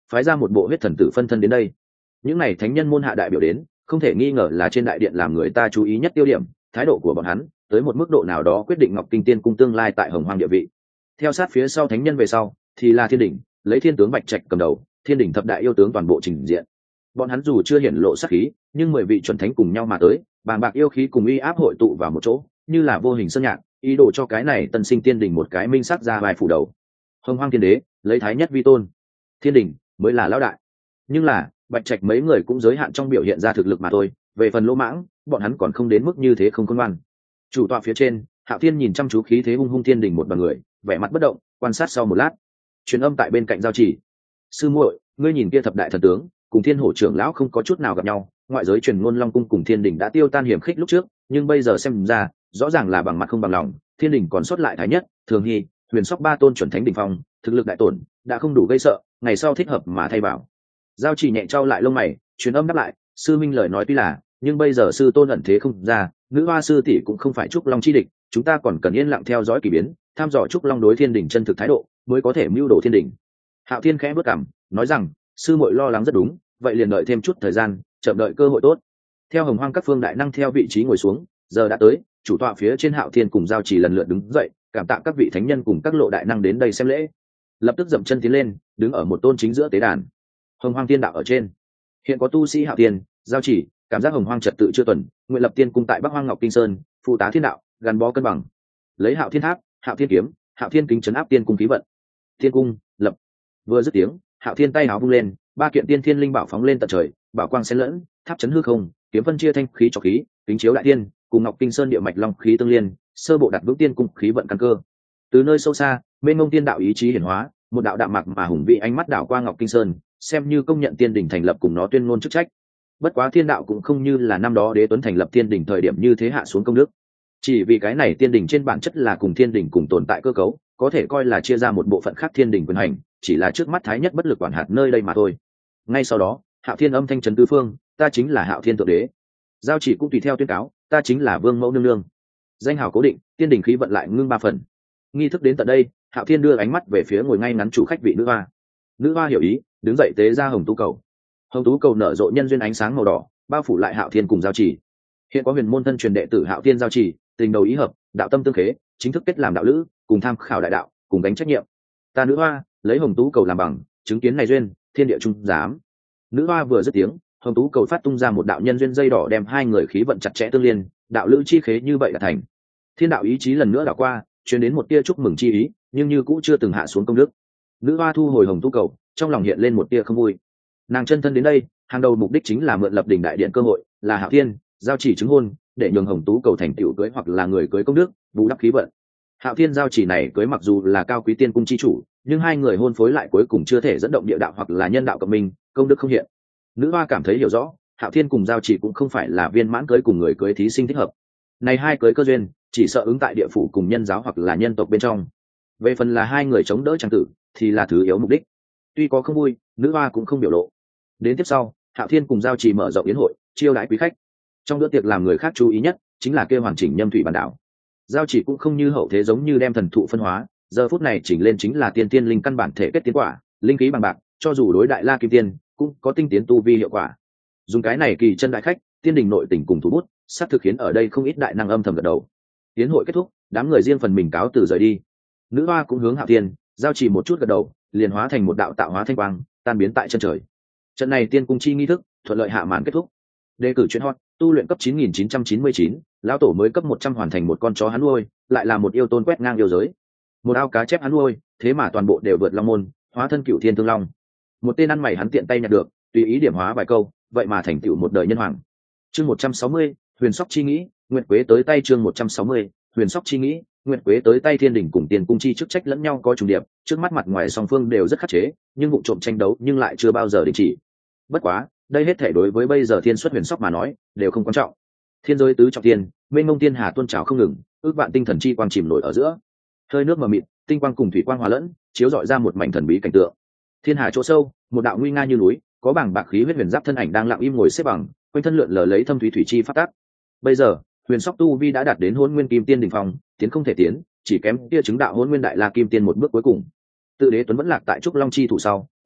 phái ra một bộ huyết thần tử phân thân đến đây. Những này thánh nhân môn hạ đại biểu đến, không thể nghi ngờ là trên đại điện làm người ta chú ý nhất tiêu điểm. Thái độ của bọn hắn tới một mức độ nào đó quyết định Ngọc Kinh Tiên cung tương lai tại Hồng Hoang địa vị. Theo sát phía sau thánh nhân về sau thì là Thiên Đình, lấy Thiên tướng Bạch Trạch cầm đầu, Thiên Đình thập đại yêu tướng toàn bộ trình diện. Bọn hắn dù chưa hiển lộ sát khí, nhưng 10 vị chuẩn thánh cùng nhau mà tới, bàng bạc yêu khí cùng uy áp hội tụ vào một chỗ, như là vô hình sơn nhạc, ý đồ cho cái này tân sinh Tiên Đình một cái minh sắc ra vài phủ đầu. Hồng Hoang Thiên Đế lấy thái nhất vi tôn, Thiên Đình mới là lão đại. Nhưng là Bạch Trạch mấy người cũng giới hạn trong biểu hiện ra thực lực mà thôi, về phần lỗ mãng, bọn hắn còn không đến mức như thế không khôn ngoan. Chủ tọa phía trên, Hạo Thiên nhìn chăm chú khí thế hung hung Thiên Đình một đoàn người, vẻ mặt bất động, quan sát sau một lát. Truyền âm tại bên cạnh giao chỉ: sư muội, ngươi nhìn kia thập đại thần tướng cùng Thiên Hổ trưởng lão không có chút nào gặp nhau, ngoại giới truyền ngôn Long cung cùng Thiên Đình đã tiêu tan hiểm khích lúc trước, nhưng bây giờ xem ra, rõ ràng là bằng mặt không bằng lòng. Thiên Đình còn sót lại thái nhất, Thường Hy, Huyền Sóc ba tôn chuẩn thánh đỉnh phong, thực lực đại tổn, đã không đủ gây sợ, ngày sau thích hợp mà thay bảo. Giao chỉ nhẹ trao lại lông mày, truyền âm đáp lại: sư minh lời nói tuy là, nhưng bây giờ sư tôn ẩn thế không ra, nữ hoa sư tỷ cũng không phải trúc long chi địch, chúng ta còn cần yên lặng theo dõi kỳ biến, thăm dò trúc long đối Thiên Đình chân thực thái độ, mới có thể mưu đồ Thiên Đình. Hạo Thiên khẽ bước cằm, nói rằng: sư muội lo lắng rất đúng, vậy liền đợi thêm chút thời gian, chậm đợi cơ hội tốt. Theo Hồng Hoang các phương đại năng theo vị trí ngồi xuống, giờ đã tới. Chủ tọa phía trên Hạo Thiên cùng giao chỉ lần lượt đứng dậy, cảm tạ các vị thánh nhân cùng các lộ đại năng đến đây xem lễ. Lập tức dậm chân tiến lên, đứng ở một tôn chính giữa tế đàn. Hồng Hoang Tiên đạo ở trên, hiện có tu sĩ Hạo Thiên, giao chỉ, cảm giác Hồng Hoang trật tự chưa tuần, nguyện lập tiên cung tại Bắc Hoang Ngọc Kinh Sơn, phụ tá thiên đạo, gắn bó cân bằng. Lấy Hạo Thiên tháp, Hạo Thiên kiếm, Hạo Thiên kính trấn áp tiên cung khí vận. Tiên cung lập. Vừa dứt tiếng, Hạo Thiên tay áo vung lên, ba kiện tiên thiên linh bảo phóng lên tận trời, bảo quang xen lẫn, tháp chấn hư không, kiếm phân chia thanh khí cho khí, kính chiếu đại tiên, cùng Ngọc Kinh Sơn địa mạch long khí tương liên, sơ bộ đặt vững tiên cung khí vận căn cơ. Từ nơi sâu xa, mênh mông tiên đạo ý chí hiển hóa, một đạo đạm mạc mà hùng vĩ ánh mắt đảo qua Ngọc Kinh Sơn, xem như công nhận Tiên Đình thành lập cùng nó tuyên ngôn chức trách. Bất quá thiên đạo cũng không như là năm đó Đế Tuấn thành lập Tiên Đình thời điểm như thế hạ xuống công đức. Chỉ vì cái này Tiên Đình trên bản chất là cùng Thiên Đình cùng tồn tại cơ cấu, có thể coi là chia ra một bộ phận khác Thiên Đình quyền hành, chỉ là trước mắt thái nhất bất lực quản hạt nơi đây mà thôi. Ngay sau đó, Hạo Thiên âm thanh trấn tứ phương: ta chính là Hạo Thiên thượng đế. Giao chỉ cũng tùy theo tuyên cáo: ta chính là Vương Mẫu nương nương. Danh hào cố định, Tiên Đình khí vận lại ngưng 3 phần. Nghi thức đến tận đây, Hạo Thiên đưa ánh mắt về phía ngồi ngay ngắn chủ khách vị nữ hoa. Nữ hoa hiểu ý, đứng dậy tế ra hồng tú cầu. Hồng tú cầu nở rộ nhân duyên ánh sáng màu đỏ, bao phủ lại Hạo Thiên cùng giao chỉ. Hiện có huyền môn thân truyền đệ tử Hạo Thiên giao chỉ, tình đầu ý hợp, đạo tâm tương khế, chính thức kết làm đạo lữ, cùng tham khảo đại đạo, cùng gánh trách nhiệm. Ta nữ hoa lấy hồng tú cầu làm bằng, chứng kiến này duyên, thiên địa trung giám. Nữ hoa vừa dứt tiếng, hồng tú cầu phát tung ra một đạo nhân duyên dây đỏ đem hai người khí vận chặt chẽ tương liên, đạo lữ chi khế như vậy là thành. Thiên đạo ý chí lần nữa đảo qua, truyền đến một tia chúc mừng chi ý, nhưng như cũng chưa từng hạ xuống công đức. Nữ hoa thu hồi hồng tú cầu, trong lòng hiện lên một tia không vui. Nàng chân thân đến đây, hàng đầu mục đích chính là mượn lập đỉnh đại điện cơ hội, là Hạo Thiên giao chỉ chứng hôn, để nhường hồng tú cầu thành tựu cưới hoặc là người cưới công đức, bù đắp khí vận. Hạo Thiên giao chỉ này cưới mặc dù là cao quý tiên cung chi chủ, nhưng hai người hôn phối lại cuối cùng chưa thể dẫn động địa đạo hoặc là nhân đạo cộng minh, công đức không hiện. Nữ hoa cảm thấy hiểu rõ, Hạo Thiên cùng giao chỉ cũng không phải là viên mãn cưới cùng người cưới thí sinh thích hợp. Này hai cưới cơ duyên, chỉ sợ ứng tại địa phủ cùng nhân giáo hoặc là nhân tộc bên trong. Về phần là hai người chống đỡ trang tử, thì là thứ yếu mục đích. Tuy có không vui, nữ hoa cũng không biểu lộ. Đến tiếp sau, Hạo Thiên cùng giao chỉ mở rộng yến hội, chiêu đãi quý khách. Trong bữa tiệc làm người khác chú ý nhất chính là kêu hoàn chỉnh nhâm thủy bản đảo. Giao chỉ cũng không như hậu thế giống như đem thần thụ phân hóa, giờ phút này chỉnh lên chính là tiên tiên linh căn bản thể kết tiến quả, linh khí bằng bạc, cho dù đối đại la kim tiên cũng có tinh tiến tu vi hiệu quả. Dùng cái này kỳ chân đại khách, tiên đình nội tình cùng thủ bút, sắp thực khiến ở đây không ít đại năng âm thầm gật đầu. Tiến hội kết thúc, đám người riêng phần mình cáo từ rời đi. Nữ hoa cũng hướng Hạo Thiên giao chỉ một chút gật đầu, liền hóa thành một đạo tạo hóa thanh quang, tan biến tại chân trời. Trận này tiên cung chi nghi thức thuận lợi hạ màn kết thúc. Đề cử chuyên hot, tu luyện cấp 9999, lão tổ mới cấp 100 hoàn thành một con chó hắn nuôi, lại là một yêu tôn quét ngang yêu giới. Một ao cá chép hắn nuôi, thế mà toàn bộ đều vượt long môn, hóa thân cựu thiên thương long. Một tên ăn mày hắn tiện tay nhặt được, tùy ý điểm hóa vài câu, vậy mà thành tựu một đời nhân hoàng. Chương 160, Huyền Sóc chi nghĩ, Nguyệt Quế tới tay. Chương 160, Huyền Sóc chi nghĩ, Nguyệt Quế tới tay. Thiên đỉnh cùng tiền cung chi chức trách lẫn nhau có trùng điệp, trước mắt mặt ngoài song phương đều rất khắc chế, nhưng vụ trộm tranh đấu nhưng lại chưa bao giờ đình chỉ. Bất quá, đây hết thể đối với bây giờ Thiên Xuất Huyền Sóc mà nói, đều không quan trọng. Thiên giới tứ trọng tiên, mênh mông tiên hà tuôn trào không ngừng, ước vạn tinh thần chi quang chìm nổi ở giữa. Hơi nước mờ mịt, tinh quang cùng thủy quang hòa lẫn, chiếu rọi ra một mảnh thần bí cảnh tượng. Thiên hà chỗ sâu, một đạo nguy nga như núi, có bảng bạc khí huyết huyền giáp thân ảnh đang lặng im ngồi xếp bằng, quanh thân lượn lờ lấy thâm thủy thủy chi phát tác. Bây giờ, Huyền Sóc tu vi đã đạt đến Hỗn Nguyên Kim Tiên đỉnh phong, tiến không thể tiến, chỉ kém kia chứng đạo Hỗn Nguyên Đại La Kim Tiên một bước cuối cùng. Tự Đế Tuấn vẫn lạc tại Trúc Long chi thủ sau,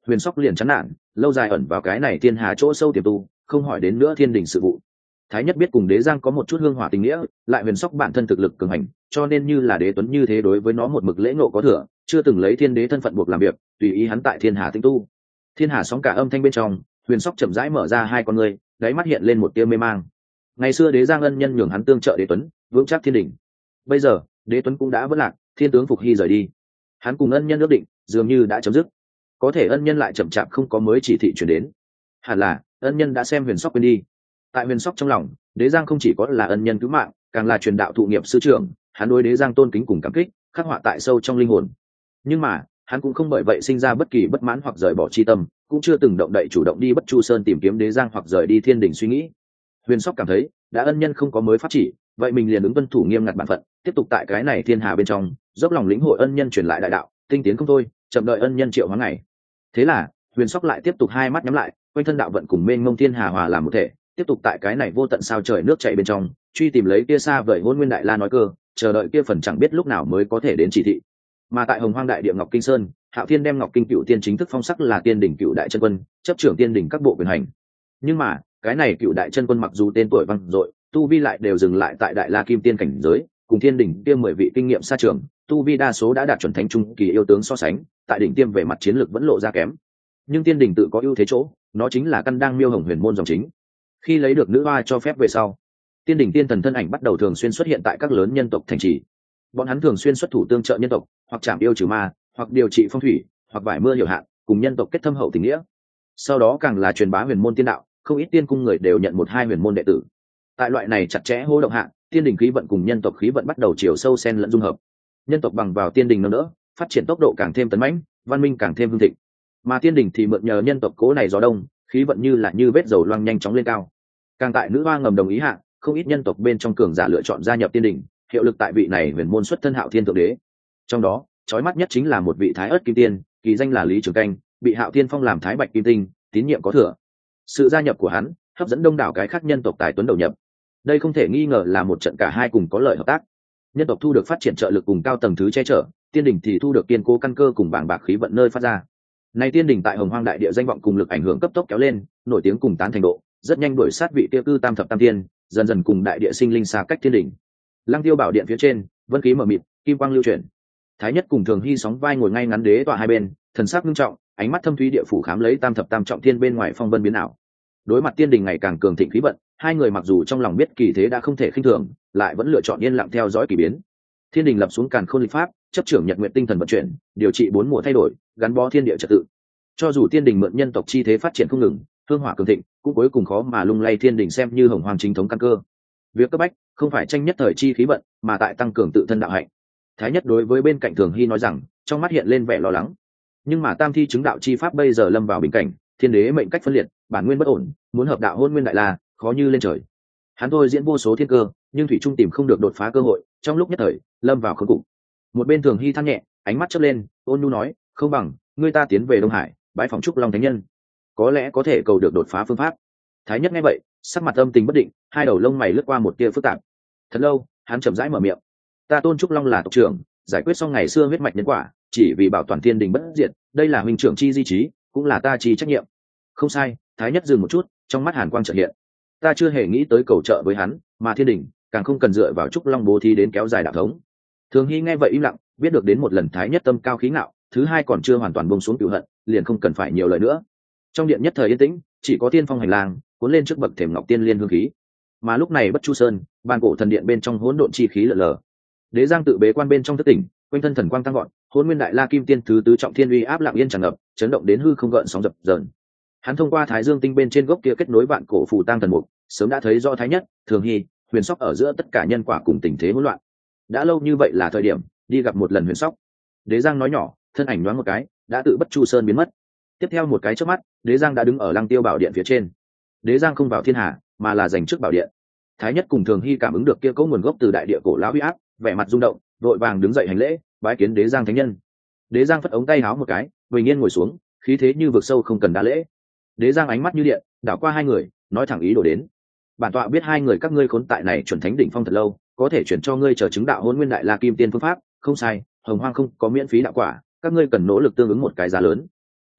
Huyền Sóc liền chán nản, lâu dài ẩn vào cái này thiên hà chỗ sâu tiềm tu, không hỏi đến nữa thiên đình sự vụ. Thái nhất biết cùng Đế Giang có một chút hương hỏa tình nghĩa, lại Huyền Sóc bản thân thực lực cường hành, cho nên như là Đế Tuấn như thế đối với nó một mực lễ ngộ có thừa, chưa từng lấy thiên đế thân phận buộc làm việc, tùy ý hắn tại thiên hà tinh tu. Thiên hà sóng cả âm thanh bên trong, Huyền Sóc chậm rãi mở ra hai con người, đáy mắt hiện lên một tia mê mang. Ngày xưa Đế Giang ân nhân nhường hắn tương trợ Đế Tuấn, vững chắc thiên đình. Bây giờ, Đế Tuấn cũng đã vỡ lạc, thiên tướng Phục Hy rời đi. Hắn cùng ân nhân ước định, dường như đã chấm dứt. Có thể ân nhân lại chậm chạp không có mới chỉ thị chuyển đến. Hẳn là ân nhân đã xem Huyền Sóc quên đi. Tại Huyền Sóc trong lòng, Đế Giang không chỉ có là ân nhân cứu mạng, càng là truyền đạo thụ nghiệp sư trưởng, hắn đối Đế Giang tôn kính cùng cảm kích, khắc họa tại sâu trong linh hồn. Nhưng mà, hắn cũng không bởi vậy sinh ra bất kỳ bất mãn hoặc rời bỏ chi tâm, cũng chưa từng động đậy chủ động đi Bất Chu Sơn tìm kiếm Đế Giang hoặc rời đi thiên đình suy nghĩ. Huyền Sóc cảm thấy, đã ân nhân không có mới pháp chỉ, vậy mình liền ứng tuân thủ nghiêm ngặt bản phận, tiếp tục tại cái này thiên hà bên trong, dốc lòng lĩnh hội ân nhân truyền lại đại đạo, tinh tiến không thôi, chậm đợi ân nhân triệu hóa ngày. Thế là, Huyền Sóc lại tiếp tục hai mắt nhắm lại, quanh thân đạo vận cùng mênh mông thiên hà hòa làm một thể, tiếp tục tại cái này vô tận sao trời nước chảy bên trong, truy tìm lấy kia xa vời Hôn Nguyên Đại La nói cơ, chờ đợi kia phần chẳng biết lúc nào mới có thể đến chỉ thị. Mà tại Hồng Hoang Đại Địa Ngọc Kinh Sơn, Hạo Thiên đem Ngọc Kinh Cựu Tiên chính thức phong sắc là Tiên đỉnh Cựu Đại Chân Quân, chấp trưởng Tiên đỉnh các bộ quyền hành. Nhưng mà, cái này Cựu Đại Chân Quân mặc dù tên tuổi vang dội, tu vi lại đều dừng lại tại Đại La Kim Tiên cảnh giới, cùng Thiên đỉnh kia 10 vị kinh nghiệm xa trường, tu vi đa số đã đạt chuẩn thánh trung kỳ yêu tướng so sánh, tại đỉnh tiêm về mặt chiến lược vẫn lộ ra kém. Nhưng Tiên đỉnh tự có ưu thế chỗ, nó chính là căn đang miêu hồng huyền môn dòng chính. Khi lấy được nữ hoa cho phép về sau, Tiên đỉnh tiên thần thân ảnh bắt đầu thường xuyên xuất hiện tại các lớn nhân tộc thành trì. Bọn hắn thường xuyên xuất thủ tương trợ nhân tộc, hoặc chạm yêu trừ ma, hoặc điều trị phong thủy, hoặc vải mưa hiểu hạn, cùng nhân tộc kết thâm hậu tình nghĩa. Sau đó càng là truyền bá huyền môn tiên đạo, không ít tiên cung người đều nhận một hai huyền môn đệ tử. Tại loại này chặt chẽ hô động hạ, tiên đỉnh khí vận cùng nhân tộc khí vận bắt đầu chiều sâu xen lẫn dung hợp. Nhân tộc bằng vào tiên đỉnh nâng đỡ, phát triển tốc độ càng thêm tấn mãnh, văn minh càng thêm hưng thịnh. Mà tiên đỉnh thì mượn nhờ nhân tộc cố này gió đông, khí vận như là như vết dầu loang nhanh chóng lên cao. Càng tại nữ hoa ngầm đồng ý hạ, không ít nhân tộc bên trong cường giả lựa chọn gia nhập tiên đỉnh, hiệu lực tại vị này huyền môn xuất thân Hạo Thiên thượng đế. Trong đó, chói mắt nhất chính là một vị Thái Ức Kim Tiên, kỳ danh là Lý Trường Canh, bị Hạo Thiên phong làm Thái Bạch Kim Tinh, tín nhiệm có thừa. Sự gia nhập của hắn, hấp dẫn đông đảo cái khác nhân tộc tài tuấn đầu nhập. Đây không thể nghi ngờ là một trận cả hai cùng có lợi hợp tác. Nhân tộc thu được phát triển trợ lực cùng cao tầng thứ che chở, tiên đỉnh thì thu được kiên cố căn cơ cùng bảng bạc khí vận nơi phát ra. Này tiên đỉnh tại Hồng Hoang đại địa danh vọng cùng lực ảnh hưởng cấp tốc kéo lên, nổi tiếng cùng tán thành độ, rất nhanh đuổi sát vị tiêu cư tam thập tam tiên, dần dần cùng đại địa sinh linh xa cách tiên đỉnh. Lăng Tiêu bảo điện phía trên, vân khí mờ mịt, kim quang lưu chuyển. Thái nhất cùng Thường Hy sóng vai ngồi ngay ngắn đế tọa hai bên, thần sắc nghiêm trọng, ánh mắt thâm thúy địa phủ khám lấy tam thập tam trọng thiên bên ngoài phong vân biến ảo. Đối mặt tiên đình ngày càng cường thịnh khí vận, hai người mặc dù trong lòng biết kỳ thế đã không thể khinh thường, lại vẫn lựa chọn yên lặng theo dõi kỳ biến. Thiên đình lập xuống càn khôn lịch pháp, chấp trưởng nhật nguyện tinh thần vận chuyển, điều trị bốn mùa thay đổi, gắn bó thiên địa trật tự. Cho dù tiên đình mượn nhân tộc chi thế phát triển không ngừng, hương hỏa cường thịnh, cũng cuối cùng khó mà lung lay thiên đình xem như hồng hoàng chính thống căn cơ. Việc cấp bách không phải tranh nhất thời chi khí vận, mà tại tăng cường tự thân đạo hạnh. Thái nhất đối với bên cạnh Thường Hy nói rằng, trong mắt hiện lên vẻ lo lắng. Nhưng mà tam thi chứng đạo chi pháp bây giờ lâm vào bình cảnh, thiên đế mệnh cách phân liệt, bản nguyên bất ổn, muốn hợp đạo hôn nguyên đại la, khó như lên trời. Hắn thôi diễn vô số thiên cơ, nhưng thủy trung tìm không được đột phá cơ hội, trong lúc nhất thời lâm vào khốn cục. Một bên Thường Hy than nhẹ, ánh mắt chớp lên, ôn nhu nói, không bằng ngươi ta tiến về Đông Hải, bái phỏng Trúc Long thánh nhân, có lẽ có thể cầu được đột phá phương pháp. Thái nhất nghe vậy, sắc mặt âm tình bất định, hai đầu lông mày lướt qua một tia phức tạp. Thật lâu, hắn chậm rãi mở miệng, ta tôn Trúc Long là tộc trưởng, giải quyết xong ngày xưa huyết mạch nhân quả, chỉ vì bảo toàn thiên đình bất diệt, đây là huynh trưởng chi di trí, cũng là ta chi trách nhiệm. Không sai. Thái nhất dừng một chút, trong mắt hàn quang chợt hiện, ta chưa hề nghĩ tới cầu trợ với hắn, mà thiên đình càng không cần dựa vào Trúc Long bố thí đến kéo dài đạo thống. Thường Hy nghe vậy im lặng, biết được đến một lần Thái nhất tâm cao khí ngạo, thứ hai còn chưa hoàn toàn buông xuống cửu hận, liền không cần phải nhiều lời nữa. Trong điện nhất thời yên tĩnh, chỉ có tiên phong hành lang cuốn lên trước bậc thềm ngọc tiên liên hương khí. Mà lúc này Bất Chu Sơn, ban cổ thần điện bên trong hỗn độn chi khí lờ lờ. Đế Giang tự bế quan bên trong thất tỉnh, quanh thân thần quang tăng gọn, Hỗn Nguyên Đại La Kim Tiên thứ tứ trọng thiên uy áp lặng yên tràn ngập, chấn động đến hư không gợn sóng dập dờn. Hắn thông qua Thái Dương tinh bên trên gốc kia kết nối vạn cổ phù tang thần mục, sớm đã thấy rõ Thái nhất, Thường Hy, Huyền Sóc ở giữa tất cả nhân quả cùng tình thế hỗn loạn. Đã lâu như vậy là thời điểm đi gặp một lần Huyền Sóc. Đế Giang nói nhỏ, thân ảnh nhoáng một cái, đã tự Bất Chu Sơn biến mất. Tiếp theo một cái chớp mắt, Đế Giang đã đứng ở Lăng Tiêu bảo điện phía trên. Đế Giang không vào thiên hà, mà là dành trước bảo điện. Thái nhất cùng Thường Hy cảm ứng được kia cấu nguồn gốc từ đại địa cổ lão uy áp, vẻ mặt rung động, vội vàng đứng dậy hành lễ, bái kiến Đế Giang thánh nhân. Đế Giang phất ống tay háo một cái, bình yên ngồi xuống, khí thế như vực sâu không cần đa lễ. Đế Giang ánh mắt như điện, đảo qua hai người, nói thẳng ý đồ đến. Bản tọa biết hai người các ngươi khốn tại này chuẩn thánh đỉnh phong thật lâu, có thể chuyển cho ngươi chờ chứng đạo Hỗn Nguyên Đại La Kim Tiên phương pháp, không sai, Hồng Hoang không có miễn phí đạo quả, các ngươi cần nỗ lực tương ứng một cái giá lớn.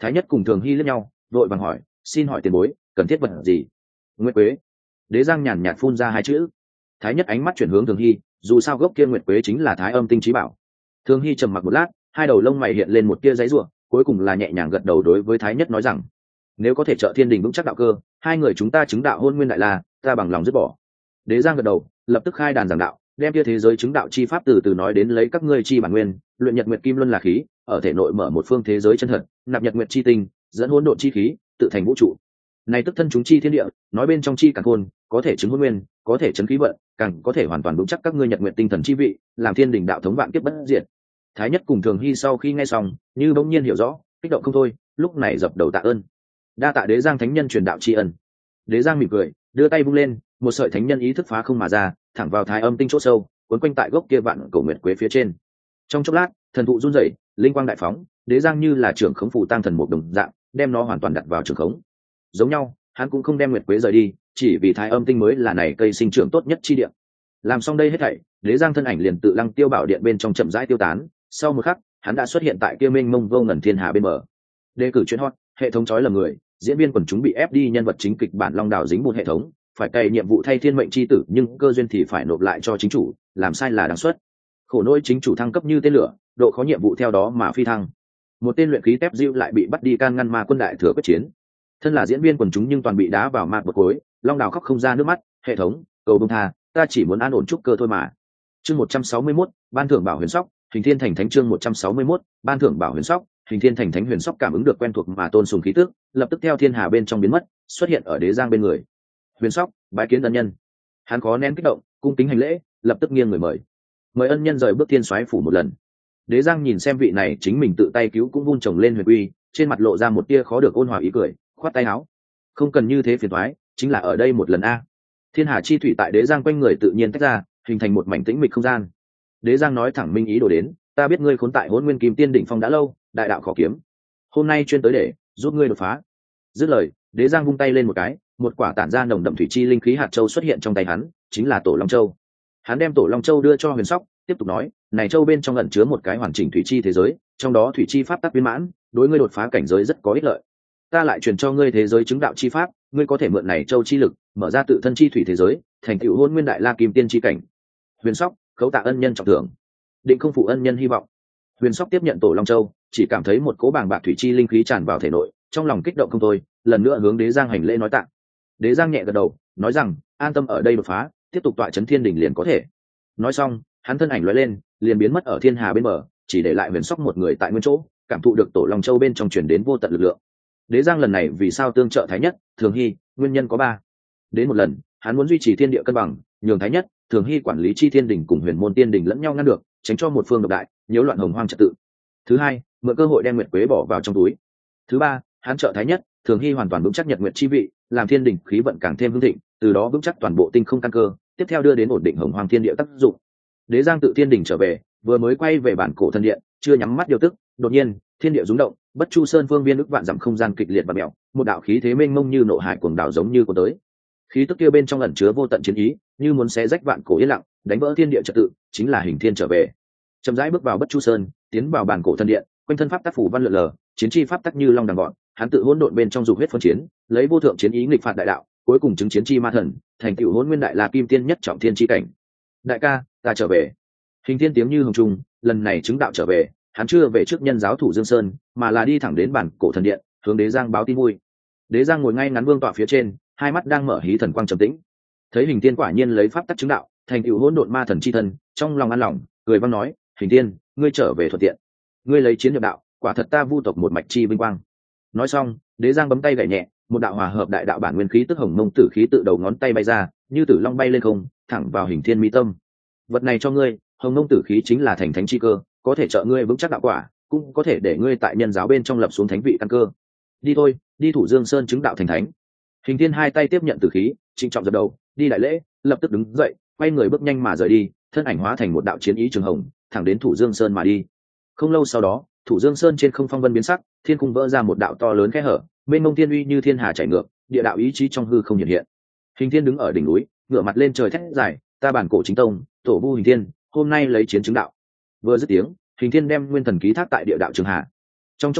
Thái nhất cùng Thường Hy lẫn nhau vội vàng hỏi, xin hỏi tiền bối cần thiết vật gì? Nguyệt quế. Đế Giang nhàn nhạt phun ra hai chữ. Thái nhất ánh mắt chuyển hướng Thường Hy, dù sao gốc kia nguyệt quế chính là Thái Âm tinh trí bảo. Thường Hy trầm mặc một lát, hai đầu lông mày hiện lên một tia giấy rủa, cuối cùng là nhẹ nhàng gật đầu đối với Thái nhất nói rằng, nếu có thể trợ thiên đình vững chắc đạo cơ, hai người chúng ta chứng đạo hôn nguyên đại la, ta bằng lòng dứt bỏ. Đế Giang gật đầu, lập tức khai đàn giảng đạo, đem kia thế giới chứng đạo chi pháp từ từ nói đến lấy các ngươi chi bản nguyên, luyện nhật nguyệt kim luân là khí, ở thể nội mở một phương thế giới chân thật, nạp nhật nguyệt chi tinh, dẫn hỗn độn chi khí, tự thành vũ trụ. Này tức thân chúng chi thiên địa, nói bên trong chi càng khôn, có thể chứng hôn nguyên, có thể chấn khí vận, càng có thể hoàn toàn vững chắc các ngươi nhật nguyệt tinh thần chi vị, làm thiên đình đạo thống vạn kiếp bất diệt. Thái nhất cùng Thường Hy sau khi nghe xong, như bỗng nhiên hiểu rõ, kích động không thôi, lúc này dập đầu tạ ơn. Đa tạ Đế Giang thánh nhân truyền đạo tri ân. Đế Giang mỉm cười, đưa tay vung lên, một sợi thánh nhân ý thức phá không mà ra, thẳng vào Thái Âm tinh chỗ sâu, cuốn quanh tại gốc kia vạn cổ nguyệt quế phía trên. Trong chốc lát, thần thụ run rẩy, linh quang đại phóng, Đế Giang như là trưởng khống phù tăng thần một đồng dạng, đem nó hoàn toàn đặt vào trường khống. Giống nhau, hắn cũng không đem nguyệt quế rời đi, chỉ vì Thái Âm tinh mới là này cây sinh trưởng tốt nhất chi địa. Làm xong đây hết thảy, Đế Giang thân ảnh liền tự Lăng Tiêu Bảo điện bên trong chậm rãi tiêu tán, sau một khắc, hắn đã xuất hiện tại kia mênh mông vô ngần thiên hà bên bờ. Đề cử chuyên hot, hệ thống chói lầm người, diễn viên quần chúng bị ép đi nhân vật chính kịch bản long đảo dính một hệ thống, phải cày nhiệm vụ thay thiên mệnh chi tử nhưng cơ duyên thì phải nộp lại cho chính chủ, làm sai là đáng suất. Khổ nỗi chính chủ thăng cấp như tên lửa, độ khó nhiệm vụ theo đó mà phi thăng. Một tên luyện khí tép diêu lại bị bắt đi can ngăn ma quân đại thừa quyết chiến. Thân là diễn viên quần chúng nhưng toàn bị đá vào mạt bột cối, long đảo khóc không ra nước mắt, hệ thống, cầu bông tha, ta chỉ muốn an ổn trúc cơ thôi mà. Chương 161, ban thưởng bảo huyền sóc, Hình Thiên Thành Thánh chương 161, ban thưởng bảo huyền sóc, Hình Thiên Thành Thánh huyền sóc cảm ứng được quen thuộc mà tôn sùng khí tức, lập tức theo thiên hà bên trong biến mất, xuất hiện ở Đế Giang bên người. Huyền sóc, bái kiến ân nhân. Hắn khó nén kích động, cung kính hành lễ, lập tức nghiêng người mời ân nhân rời bước thiên soái phủ một lần. Đế Giang nhìn xem vị này chính mình tự tay cứu cũng vun trồng lên huyền uy, trên mặt lộ ra một tia khó được ôn hòa ý cười, khoát tay áo, không cần như thế phiền toái, chính là ở đây một lần a. Thiên hà chi thủy tại Đế Giang quanh người tự nhiên tách ra, hình thành một mảnh tĩnh mịch không gian. Đế Giang nói thẳng minh ý đồ đến, ta biết ngươi khốn tại Hỗn Nguyên Kim Tiên đỉnh phong đã lâu, đại đạo khó kiếm, hôm nay chuyên tới để giúp ngươi đột phá. Dứt lời, Đế Giang vung tay lên một cái, một quả tản ra nồng đậm thủy chi linh khí hạt châu xuất hiện trong tay hắn, chính là Tổ Long Châu. Hắn đem Tổ Long Châu đưa cho Huyền Sóc, tiếp tục nói, này châu bên trong ẩn chứa một cái hoàn chỉnh thủy chi thế giới, trong đó thủy chi pháp tắc viên mãn, đối ngươi đột phá cảnh giới rất có ích lợi. Ta lại truyền cho ngươi thế giới chứng đạo chi pháp, ngươi có thể mượn này châu chi lực, mở ra tự thân chi thủy thế giới, thành tựu Hỗn Nguyên Đại La Kim Tiên chi cảnh. Huyền Sóc, khấu tạ ân nhân trọng thưởng, định không phụ ân nhân hy vọng. Huyền Sóc tiếp nhận Tổ Long Châu, chỉ cảm thấy một cỗ bàng bạc thủy chi linh khí tràn vào thể nội, trong lòng kích động không thôi, lần nữa hướng Đế Giang hành lễ nói tạ. Đế Giang nhẹ gật đầu, nói rằng, an tâm ở đây đột phá, tiếp tục tọa chấn thiên đỉnh liền có thể. Nói xong, hắn thân ảnh lóe lên, liền biến mất ở thiên hà bên bờ, chỉ để lại Huyền Sóc một người tại nguyên chỗ, cảm thụ được Tổ Long Châu bên trong truyền đến vô tận lực lượng. Đế Giang lần này vì sao tương trợ Thái Nhất, Thường Hy, nguyên nhân có ba. Đến một lần, hắn muốn duy trì thiên địa cân bằng, nhường Thái Nhất, Thường Hy quản lý chi thiên đỉnh cùng Huyền Môn Tiên đỉnh lẫn nhau ngăn được, tránh cho một phương độc đại, nhiễu loạn hồng hoang trật tự. Thứ hai, mượn cơ hội đem nguyệt quế bỏ vào trong túi. Thứ ba, hắn trợ Thái Nhất, Thường Hy hoàn toàn vững chắc nhật nguyệt chi vị, làm thiên đỉnh khí vận càng thêm hưng thịnh, từ đó vững chắc toàn bộ tinh không căn cơ, tiếp theo đưa đến ổn định hồng hoang thiên địa tác dụng. Đế Giang tự thiên đỉnh trở về, vừa mới quay về bản cổ thần điện, chưa nhắm mắt điều tức, đột nhiên, thiên địa rung động, Bất Chu Sơn phương viên ức vạn dặm không gian kịch liệt và mèo, một đạo khí thế mênh mông như nộ hải cuồng đảo giống như cuốn tới. Khí tức kia bên trong ẩn chứa vô tận chiến ý, như muốn xé rách vạn cổ yên lặng, đánh vỡ thiên địa trật tự, chính là Hình Thiên trở về. Chậm rãi bước vào Bất Chu Sơn, tiến vào bản cổ thần điện, quanh thân pháp tác phủ văn lượn lờ, chiến chi pháp tắc như long đằng gọn, hắn tự hỗn độn bên trong dục huyết phân chiến, lấy vô thượng chiến ý nghịch phạt đại đạo, cuối cùng chứng chiến chi ma thần, thành tựu Hỗn Nguyên Đại La Kim Tiên nhất trọng thiên chi cảnh. Đại ca, ta trở về. Hình Thiên tiếng như hồng trung, lần này chứng đạo trở về, hắn chưa về trước nhân giáo thủ Dương Sơn, mà là đi thẳng đến bản cổ thần điện, hướng Đế Giang báo tin vui. Đế Giang ngồi ngay ngắn vương tọa phía trên, hai mắt đang mở hí thần quang trầm tĩnh. Thấy Hình Thiên quả nhiên lấy pháp tắc chứng đạo, thành tựu hỗn độn ma thần chi thân, trong lòng an lòng, cười vang nói, Hình Thiên, ngươi trở về thuận tiện. Ngươi lấy chiến nhập đạo, quả thật ta vu tộc một mạch chi vinh quang. Nói xong, Đế Giang bấm tay gảy nhẹ, một đạo hòa hợp đại đạo bản nguyên khí tức hồng mông tử khí tự đầu ngón tay bay ra, như tử long bay lên không, thẳng vào Hình Thiên mi tâm. Vật này cho ngươi, hồng mông tử khí chính là thành thánh chi cơ, có thể trợ ngươi vững chắc đạo quả, cũng có thể để ngươi tại nhân giáo bên trong lập xuống thánh vị căn cơ. Đi thôi, đi Thủ Dương Sơn chứng đạo thành thánh. Hình Thiên hai tay tiếp nhận tử khí, trịnh trọng dập đầu, đi đại lễ, lập tức đứng dậy, quay người bước nhanh mà rời đi, thân ảnh hóa thành một đạo chiến ý trường hồng, thẳng đến Thủ Dương Sơn mà đi. Không lâu sau đó, Thủ Dương Sơn trên không phong vân biến sắc, thiên cung vỡ ra một đạo to lớn khe hở, mênh mông thiên uy như thiên hà chảy ngược, địa đạo ý chí trong hư không hiện hiện. Hình Thiên đứng ở đỉnh núi, ngửa mặt lên trời thét dài, ta bản cổ chính tông, tổ vu Hình Thiên, hôm nay lấy chiến chứng đạo. Vừa dứt tiếng, Hình Thiên đem nguyên thần ký thác tại địa đạo Trường Hà. Trong chốc lát,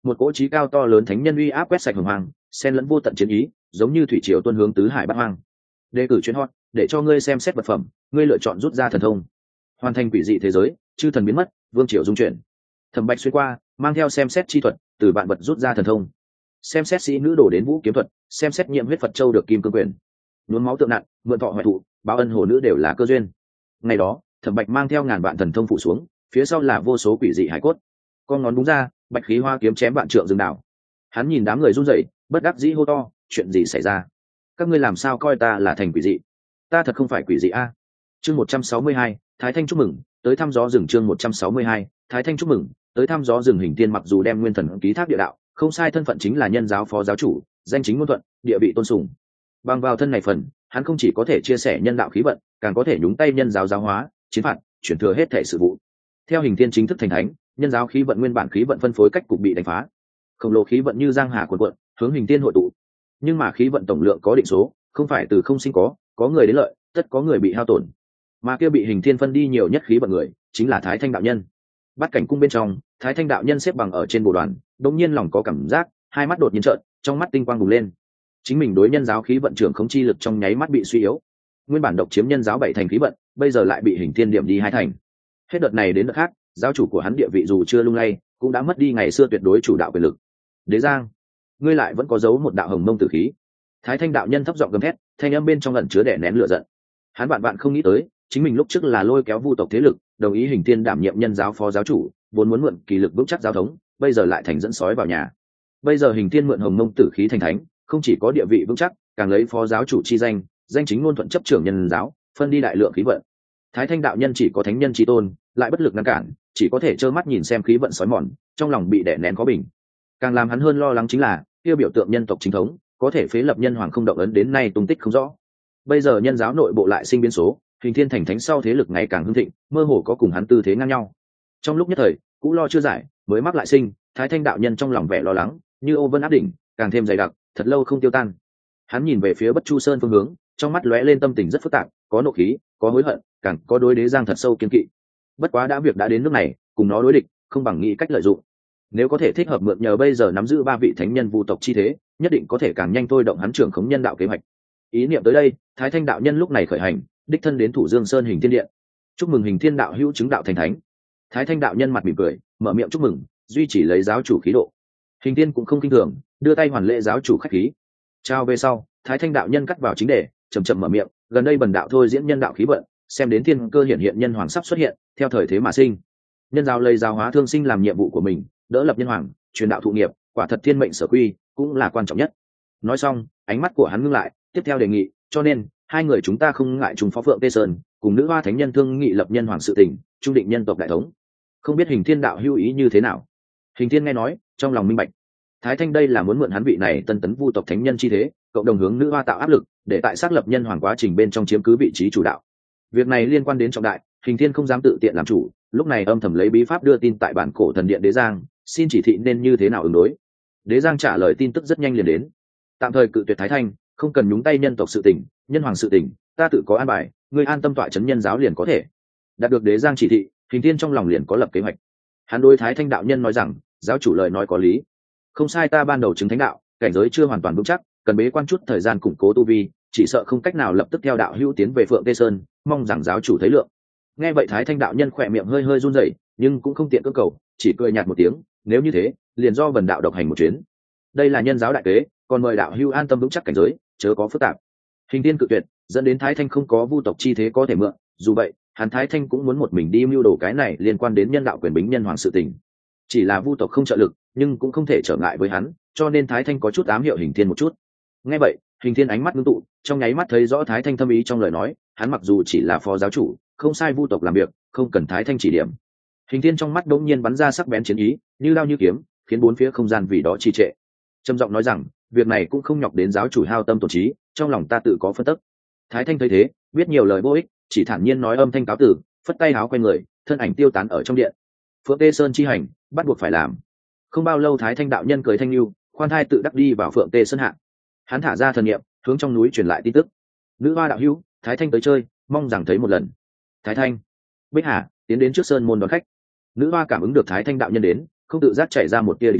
một cỗ trí cao to lớn thánh nhân uy áp quét sạch hồng hoàng, xen lẫn vô tận chiến ý, giống như thủy triều tuôn hướng tứ hải bát hoang. Đề cử chuyến hot để cho ngươi xem xét vật phẩm, ngươi lựa chọn rút ra thần thông, hoàn thành quỷ dị thế giới, chư thần biến mất, vương triều dung chuyển. Thẩm Bạch xuyên qua, mang theo xem xét chi thuật, từ vạn vật rút ra thần thông. Xem xét sĩ nữ đổ đến vũ kiếm thuật, xem xét nhiệm huyết Phật châu được kim cương quyền. Nhuốm máu tượng nạn, mượn thọ hoại thụ, báo ân hồ nữ đều là cơ duyên. Ngày đó, Thẩm Bạch mang theo ngàn vạn thần thông phụ xuống, phía sau là vô số quỷ dị hải cốt. Con ngón đúng ra, bạch khí hoa kiếm chém vạn trượng rừng đảo. Hắn nhìn đám người run rẩy, bất đắc dĩ hô to, chuyện gì xảy ra? Các ngươi làm sao coi ta là thành quỷ dị? Ta thật không phải quỷ dị a. Chương 162, Thái Thanh chúc mừng, tới thăm gió rừng. Chương 162, Thái Thanh chúc mừng, tới thăm gió rừng. Hình Tiên mặc dù đem nguyên thần ký thác địa đạo, không sai, thân phận chính là nhân giáo phó giáo chủ, danh chính ngôn thuận, địa vị tôn sùng. Bằng vào thân này phần, hắn không chỉ có thể chia sẻ nhân đạo khí vận, càng có thể nhúng tay nhân giáo giáo hóa, chiến phạt, chuyển thừa hết thể sự vụ. Theo Hình Tiên chính thức thành thánh, nhân giáo khí vận nguyên bản khí vận phân phối cách cục bị đánh phá, khổng lồ khí vận như giang hà cuồn cuộn hướng Hình Tiên hội tụ. Nhưng mà khí vận tổng lượng có định số, không phải từ không sinh có người đến lợi, tất có người bị hao tổn. Mà kia bị Hình Thiên phân đi nhiều nhất khí vận người, chính là Thái Thanh đạo nhân. Bắt cảnh cung bên trong, Thái Thanh đạo nhân xếp bằng ở trên bồ đoàn, đột nhiên lòng có cảm giác, hai mắt đột nhiên trợn, trong mắt tinh quang bùng lên. Chính mình đối nhân giáo khí vận trưởng không chi lực trong nháy mắt bị suy yếu. Nguyên bản độc chiếm nhân giáo 7 thành khí vận, bây giờ lại bị Hình Thiên điểm đi 2 thành. Hết đợt này đến đợt khác, giáo chủ của hắn địa vị dù chưa lung lay, cũng đã mất đi ngày xưa tuyệt đối chủ đạo quyền lực. Đế Giang, ngươi lại vẫn có giấu một đạo hồng mông tử khí. Thái Thanh đạo nhân thấp giọng gầm thét, thanh âm bên trong ẩn chứa đè nén lửa giận. Hắn vạn không nghĩ tới, chính mình lúc trước là lôi kéo vu tộc thế lực, đồng ý Hình Thiên đảm nhiệm nhân giáo phó giáo chủ, vốn muốn mượn kỳ lực vững chắc giáo thống, bây giờ lại thành dẫn sói vào nhà. Bây giờ Hình Thiên mượn hồng mông tử khí thành thánh, không chỉ có địa vị vững chắc, càng lấy phó giáo chủ chi danh, danh chính ngôn thuận chấp trưởng nhân giáo, phân đi đại lượng khí vận. Thái Thanh đạo nhân chỉ có thánh nhân chi tôn, lại bất lực ngăn cản, chỉ có thể trơ mắt nhìn xem khí vận sói mòn, trong lòng bị đè nén khó bình. Càng làm hắn hơn lo lắng chính là, tiêu biểu tượng nhân tộc chính thống, có thể phế lập nhân hoàng không động ấn đến nay tung tích không rõ. Bây giờ nhân giáo nội bộ lại sinh biến số, Hình Thiên thành thánh sau thế lực ngày càng hưng thịnh, mơ hồ có cùng hắn tư thế ngang nhau. Trong lúc nhất thời, cũ lo chưa giải, mới mắc lại sinh, Thái Thanh đạo nhân trong lòng vẻ lo lắng, như ô vân áp đỉnh, càng thêm dày đặc, thật lâu không tiêu tan. Hắn nhìn về phía Bất Chu Sơn phương hướng, trong mắt lóe lên tâm tình rất phức tạp, có nộ khí, có hối hận, càng có đối Đế Giang thật sâu kiên kỵ. Bất quá đã việc đã đến nước này, cùng nó đối địch, không bằng nghĩ cách lợi dụng. Nếu có thể thích hợp mượn nhờ bây giờ nắm giữ 3 vị thánh nhân vu tộc chi thế, nhất định có thể càng nhanh thôi động hắn trưởng khống nhân đạo kế hoạch. Ý niệm tới đây, Thái Thanh đạo nhân lúc này khởi hành, đích thân đến Thủ Dương Sơn Hình Thiên điện. Chúc mừng Hình Thiên đạo hữu chứng đạo thành thánh. Thái Thanh đạo nhân mặt mỉm cười, mở miệng chúc mừng, duy trì lấy giáo chủ khí độ. Hình Thiên cũng không kinh thường, đưa tay hoàn lễ giáo chủ khách khí. Chào về sau, Thái Thanh đạo nhân cắt vào chính đề, chậm chậm mở miệng, gần đây bần đạo thôi diễn nhân đạo khí vận, xem đến thiên cơ hiện hiện nhân hoàng sắp xuất hiện, theo thời thế mà sinh. Nhân giáo lấy giáo hóa thương sinh làm nhiệm vụ của mình, đỡ lập nhân hoàng, truyền đạo thụ nghiệp, quả thật thiên mệnh sở quy, cũng là quan trọng nhất. Nói xong, ánh mắt của hắn ngưng lại, tiếp theo đề nghị, cho nên hai người chúng ta không ngại trùng phó Phượng Tê Sơn, cùng nữ hoa thánh nhân thương nghị lập nhân hoàng sự tình, trung định nhân tộc đại thống. Không biết Hình Thiên đạo hữu ý như thế nào? Hình Thiên nghe nói, trong lòng minh bạch. Thái Thanh đây là muốn mượn hắn vị này tân tấn vu tộc thánh nhân chi thế, cộng đồng hướng nữ hoa tạo áp lực, để tại xác lập nhân hoàng quá trình bên trong chiếm cứ vị trí chủ đạo. Việc này liên quan đến trọng đại, Hình Thiên không dám tự tiện làm chủ, lúc này âm thầm lấy bí pháp đưa tin tại bản cổ thần điện Đế Giang, xin chỉ thị nên như thế nào ứng đối. Đế Giang trả lời tin tức rất nhanh liền đến. Tạm thời cự tuyệt Thái Thanh, không cần nhúng tay nhân tộc sự tình, nhân hoàng sự tình, ta tự có an bài, ngươi an tâm tọa chấn nhân giáo liền có thể. Đạt được Đế Giang chỉ thị, Hình Thiên trong lòng liền có lập kế hoạch. Hắn đối Thái Thanh đạo nhân nói rằng, giáo chủ lời nói có lý. Không sai, ta ban đầu chứng thánh đạo, cảnh giới chưa hoàn toàn vững chắc, cần bế quan chút thời gian củng cố tu vi, chỉ sợ không cách nào lập tức theo đạo hữu tiến về Phượng Tê Sơn, mong rằng giáo chủ thấy lượng. Nghe vậy Thái Thanh đạo nhân khỏe miệng hơi hơi run rẩy, nhưng cũng không tiện cưỡng cầu, chỉ cười nhạt một tiếng, nếu như thế, liền do vần đạo độc hành một chuyến. Đây là nhân giáo đại kế, còn mời đạo hữu an tâm vững chắc cảnh giới, chớ có phức tạp. Hình Thiên cự tuyệt, dẫn đến Thái Thanh không có vu tộc chi thế có thể mượn, dù vậy, hắn Thái Thanh cũng muốn một mình đi mưu đồ cái này liên quan đến nhân đạo quyền bính nhân hoàng sự tình. Chỉ là vu tộc không trợ lực, nhưng cũng không thể trở ngại với hắn, cho nên Thái Thanh có chút ám hiệu Hình Thiên một chút. Nghe vậy, Hình Thiên ánh mắt ngưng tụ, trong nháy mắt thấy rõ Thái Thanh thâm ý trong lời nói, hắn mặc dù chỉ là phó giáo chủ, không sai vu tộc làm việc, không cần Thái Thanh chỉ điểm. Hình Thiên trong mắt đống nhiên bắn ra sắc bén chiến ý, như đao như kiếm, khiến bốn phía không gian vì đó trì trệ. Trầm giọng nói rằng, việc này cũng không nhọc đến giáo chủ hao tâm tổn trí, trong lòng ta tự có phân tích. Thái Thanh thấy thế, biết nhiều lời vô ích, chỉ thản nhiên nói âm thanh cáo tử, phất tay áo quay người, thân ảnh tiêu tán ở trong điện. Phượng Tê Sơn chi hành, bắt buộc phải làm. Không bao lâu Thái Thanh đạo nhân cười thanh lưu, khoan thai tự đắc đi vào Phượng Tê Sơn hạ. Hắn thả ra thần niệm, hướng trong núi truyền lại tin tức. Nữ hoa đạo hữu, Thái Thanh tới chơi, mong rằng thấy một lần. Thái Thanh, Bích Hà tiến đến trước sơn môn đón khách. Nữ hoa cảm ứng được Thái Thanh đạo nhân đến, không tự giác chảy ra một tia ý,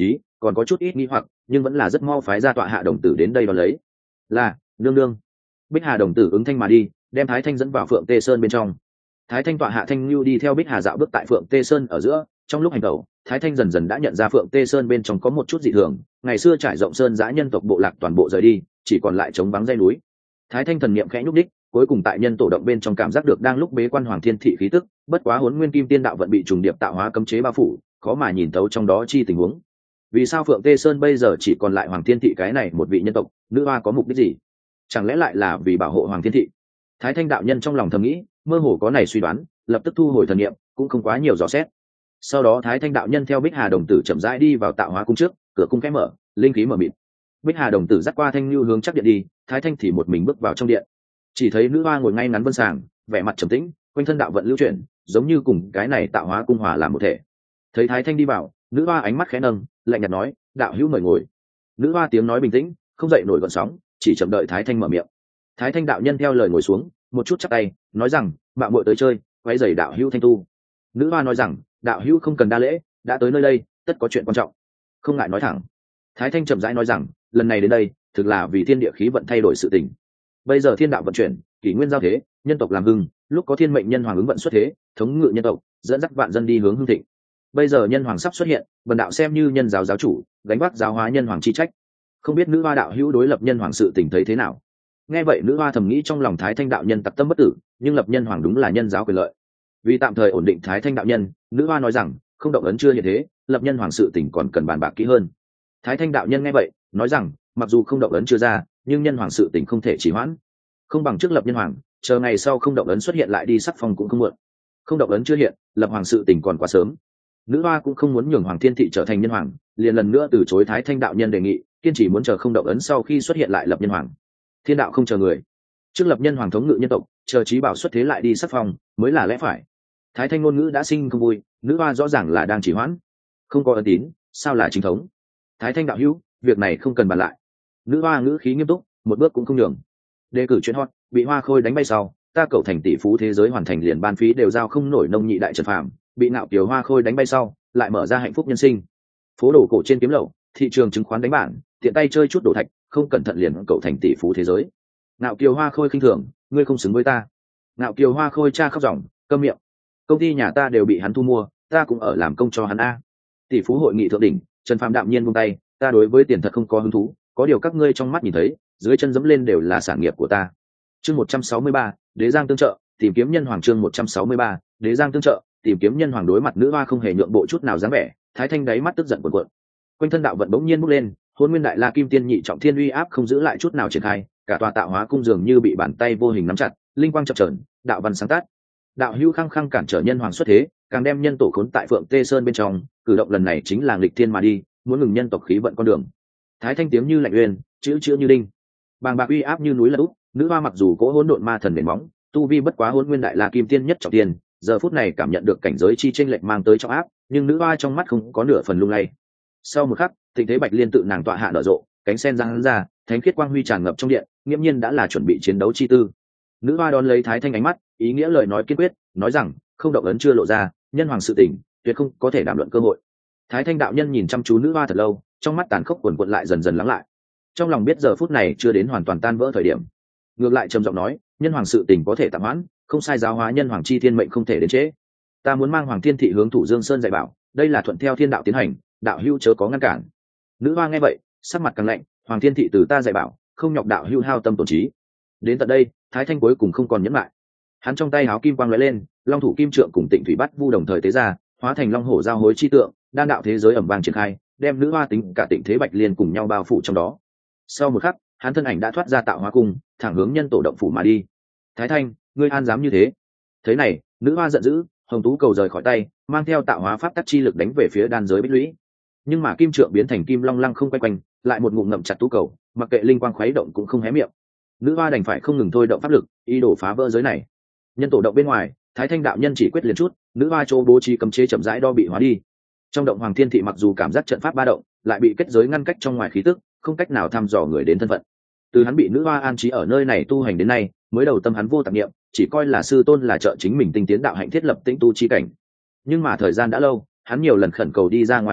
còn có chút ít nghi hoặc nhưng vẫn là rất mau phái ra tọa hạ đồng tử đến đây đón lấy. Là nương nương. Bích Hà đồng tử ứng thanh mà đi, đem Thái Thanh dẫn vào Phượng Tê Sơn bên trong. Thái Thanh tọa hạ Thanh Nhu đi theo Bích Hà dạo bước tại Phượng Tê Sơn ở giữa. Trong lúc hành tẩu, Thái Thanh dần dần đã nhận ra Phượng Tê Sơn bên trong có một chút dị thường. Ngày xưa trải rộng sơn giã nhân tộc bộ lạc toàn bộ rời đi, chỉ còn lại trống vắng dãy núi. Thái Thanh thần niệm khẽ nhúc đích, cuối cùng tại nhân tổ động bên trong cảm giác được đang lúc bế quan Hoàng Thiên Thị khí tức, bất quá Hỗn Nguyên Kim Tiên đạo vận bị trùng điệp tạo hóa cấm chế bao phủ, khó mà nhìn thấu trong đó chi tình huống. Vì sao Phượng Tê Sơn bây giờ chỉ còn lại Hoàng Thiên Thị cái này một vị nhân tộc, nữ hoa có mục đích gì? Chẳng lẽ lại là vì bảo hộ Hoàng Thiên Thị? Thái Thanh đạo nhân trong lòng thầm nghĩ, mơ hồ có này suy đoán, lập tức thu hồi thần niệm, cũng không quá nhiều dò xét. Sau đó Thái Thanh đạo nhân theo Bích Hà đồng tử chậm rãi đi vào tạo hóa cung trước, cửa cung khẽ mở, linh khí mở mịt. Bích Hà đồng tử dắt qua Thanh Nhu hướng chắc điện đi, Thái Thanh thì một mình bước vào trong điện. Chỉ thấy nữ hoa ngồi ngay ngắn vân sàng, vẻ mặt trầm tĩnh, quanh thân đạo vận lưu chuyển, giống như cùng cái này tạo hóa cung hòa làm một thể. Thấy Thái Thanh đi vào, nữ hoa ánh mắt khẽ nâng, lạnh nhạt nói, đạo hữu mời ngồi. Nữ hoa tiếng nói bình tĩnh, không dậy nổi gợn sóng, chỉ chậm đợi Thái Thanh mở miệng. Thái Thanh đạo nhân theo lời ngồi xuống, một chút chắp tay, nói rằng, mạo muội tới chơi, quấy rầy đạo hữu thanh tu. Nữ hoa nói rằng, đạo hữu không cần đa lễ, đã tới nơi đây, tất có chuyện quan trọng, không ngại nói thẳng. Thái Thanh chậm rãi nói rằng, lần này đến đây, thực là vì thiên địa khí vận thay đổi sự tình. Bây giờ thiên đạo vận chuyển, kỷ nguyên giao thế, nhân tộc làm hưng, lúc có thiên mệnh nhân hoàng ứng vận xuất thế, thống ngự nhân tộc, dẫn dắt vạn dân đi hướng hưng thịnh. Bây giờ nhân hoàng sắp xuất hiện, bần đạo xem như nhân giáo giáo chủ, gánh vác giáo hóa nhân hoàng chi trách. Không biết nữ hoa đạo hữu đối lập nhân hoàng sự tình thấy thế nào? Nghe vậy nữ hoa thầm nghĩ trong lòng Thái Thanh đạo nhân tặc tâm bất tử, nhưng lập nhân hoàng đúng là nhân giáo quyền lợi. Vì tạm thời ổn định Thái Thanh đạo nhân, nữ hoa nói rằng, không động ấn chưa hiện thế, lập nhân hoàng sự tình còn cần bàn bạc kỹ hơn. Thái Thanh đạo nhân nghe vậy, nói rằng, mặc dù không động ấn chưa ra, nhưng nhân hoàng sự tình không thể trì hoãn, không bằng trước lập nhân hoàng, chờ ngày sau không động ấn xuất hiện lại đi sắc phong cũng không muộn. Không động ấn chưa hiện, lập hoàng sự tình còn quá sớm. Nữ hoa cũng không muốn nhường Hoàng Thiên Thị trở thành nhân hoàng, liền lần nữa từ chối Thái Thanh đạo nhân đề nghị, kiên trì muốn chờ không động ấn sau khi xuất hiện lại lập nhân hoàng. Thiên đạo không chờ người, trước lập nhân hoàng thống ngự nhân tộc, chờ trí bảo xuất thế lại đi sắc phong mới là lẽ phải. Thái Thanh ngôn ngữ đã sinh không vui, nữ hoa rõ ràng là đang chỉ hoãn. Không có ấn tín, sao là chính thống? Thái Thanh đạo hữu, việc này không cần bàn lại. Nữ hoa ngữ khí nghiêm túc, một bước cũng không nhường. Đề cử chuyện hot, bị Hoa Khôi đánh bay sau, ta cầu thành tỷ phú thế giới hoàn thành liền ban phí đều giao không nổi nông nhị đại trần phàm, bị Ngạo Kiều Hoa Khôi đánh bay sau, lại mở ra hạnh phúc nhân sinh. Phố đồ cổ trên kiếm lậu, thị trường chứng khoán đánh bản, tiện tay chơi chút đồ thạch, không cẩn thận liền cầu thành tỷ phú thế giới. Ngạo Kiều Hoa Khôi khinh thường, ngươi không xứng với ta. Ngạo Kiều Hoa Khôi cha khóc ròng, câm miệng. Công ty nhà ta đều bị hắn thu mua, ta cũng ở làm công cho hắn a. Tỷ phú hội nghị thượng đỉnh, Trần Phàm đạm nhiên buông tay, ta đối với tiền thật không có hứng thú, có điều các ngươi trong mắt nhìn thấy, dưới chân dẫm lên đều là sản nghiệp của ta. Chương 163, Đế Giang tương trợ, tìm kiếm nhân hoàng. Chương 163, Đế Giang tương trợ, tìm kiếm nhân hoàng. Đối mặt nữ hoa không hề nhượng bộ chút nào dáng vẻ, Thái Thanh đáy mắt tức giận cuộn cuộn. Quanh thân đạo vận bỗng nhiên bốc lên, Hỗn Nguyên Đại La Kim Tiên nhị trọng thiên uy áp không giữ lại chút nào triển khai, cả tòa tạo hóa cung dường như bị bàn tay vô hình nắm chặt, linh quang chập chờn, đạo văn sáng tát. Đạo hữu khăng khăng cản trở nhân hoàng xuất thế, càng đem nhân tổ khốn tại Phượng Tê Sơn bên trong, cử động lần này chính là nghịch thiên mà đi, muốn ngừng nhân tộc khí vận con đường. Thái Thanh tiếng như lạnh uyên, chữ chữ như đinh. Bàng bạc uy áp như núi lật úp, nữ hoa mặc dù cỗ hỗn độn ma thần nền móng, tu vi bất quá Hỗn Nguyên Đại La Kim Tiên nhất trọng tiên, giờ phút này cảm nhận được cảnh giới chi chênh lệch mang tới trọng áp, nhưng nữ hoa trong mắt không có nửa phần lung lay. Sau một khắc, tình thế bạch liên tự nàng tọa hạ nở rộ, cánh sen giang ra, thánh khiết quang huy tràn ngập trong điện, nghiễm nhiên đã là chuẩn bị chiến đấu chi tư. Nữ hoa đón lấy Thái Thanh ánh mắt, ý nghĩa lời nói kiên quyết, nói rằng, không động ấn chưa lộ ra, nhân hoàng sự tình, tuyệt không có thể đàm luận cơ hội. Thái Thanh đạo nhân nhìn chăm chú nữ hoa thật lâu, trong mắt tàn khốc cuồn cuộn lại dần dần lắng lại. Trong lòng biết giờ phút này chưa đến hoàn toàn tan vỡ thời điểm, ngược lại trầm giọng nói, nhân hoàng sự tình có thể tạm hoãn, không sai, giáo hóa nhân hoàng chi thiên mệnh không thể đến trễ. Ta muốn mang Hoàng Thiên Thị hướng Thủ Dương Sơn dạy bảo, đây là thuận theo thiên đạo tiến hành, đạo hữu chớ có ngăn cản. Nữ hoa nghe vậy, sắc mặt càng lạnh, Hoàng Thiên Thị từ ta dạy bảo, không nhọc đạo hữu hao tâm tổn trí. Đến tận đây, Thái Thanh cuối cùng không còn nhẫn lại. Hắn trong tay háo kim quang lóe lên, long thủ kim trượng cùng Tịnh Thủy Bát Vu đồng thời tế ra, hóa thành long hổ giao hối chi tượng, đan đạo thế giới ầm vang triển khai, đem nữ hoa tính cả Tịnh Thế Bạch Liên cùng nhau bao phủ trong đó. Sau một khắc, hắn thân ảnh đã thoát ra tạo hóa cung, thẳng hướng nhân tổ động phủ mà đi. Thái Thanh, ngươi an dám như thế? Thế này, nữ hoa giận dữ, hồng tú cầu rời khỏi tay, mang theo tạo hóa pháp tắc chi lực đánh về phía đan giới bích lũy. Nhưng mà kim trượng biến thành kim long lăng không quay quanh, lại một ngụm ngậm chặt tú cầu, mặc kệ linh quang khuấy động cũng không hé miệng. Nữ hoa đành phải không ngừng thôi động pháp lực, ý đồ phá vỡ giới này. Nhân tổ động bên ngoài, Thái Thanh đạo nhân chỉ quyết liền chút, nữ hoa chỗ bố trí cấm chế chậm rãi đo bị hóa đi. Trong động Hoàng Thiên Thị mặc dù cảm giác trận pháp ba động, lại bị kết giới ngăn cách trong ngoài khí tức, không cách nào thăm dò người đến thân phận. Từ hắn bị nữ hoa an trí ở nơi này tu hành đến nay, mới đầu tâm hắn vô tạp niệm, chỉ coi là sư tôn là trợ chính mình tinh tiến đạo hạnh thiết lập tĩnh tu chi cảnh. Nhưng mà thời gian đã lâu, hắn nhiều lần khẩn cầu đi ra ngoài lịch luyện,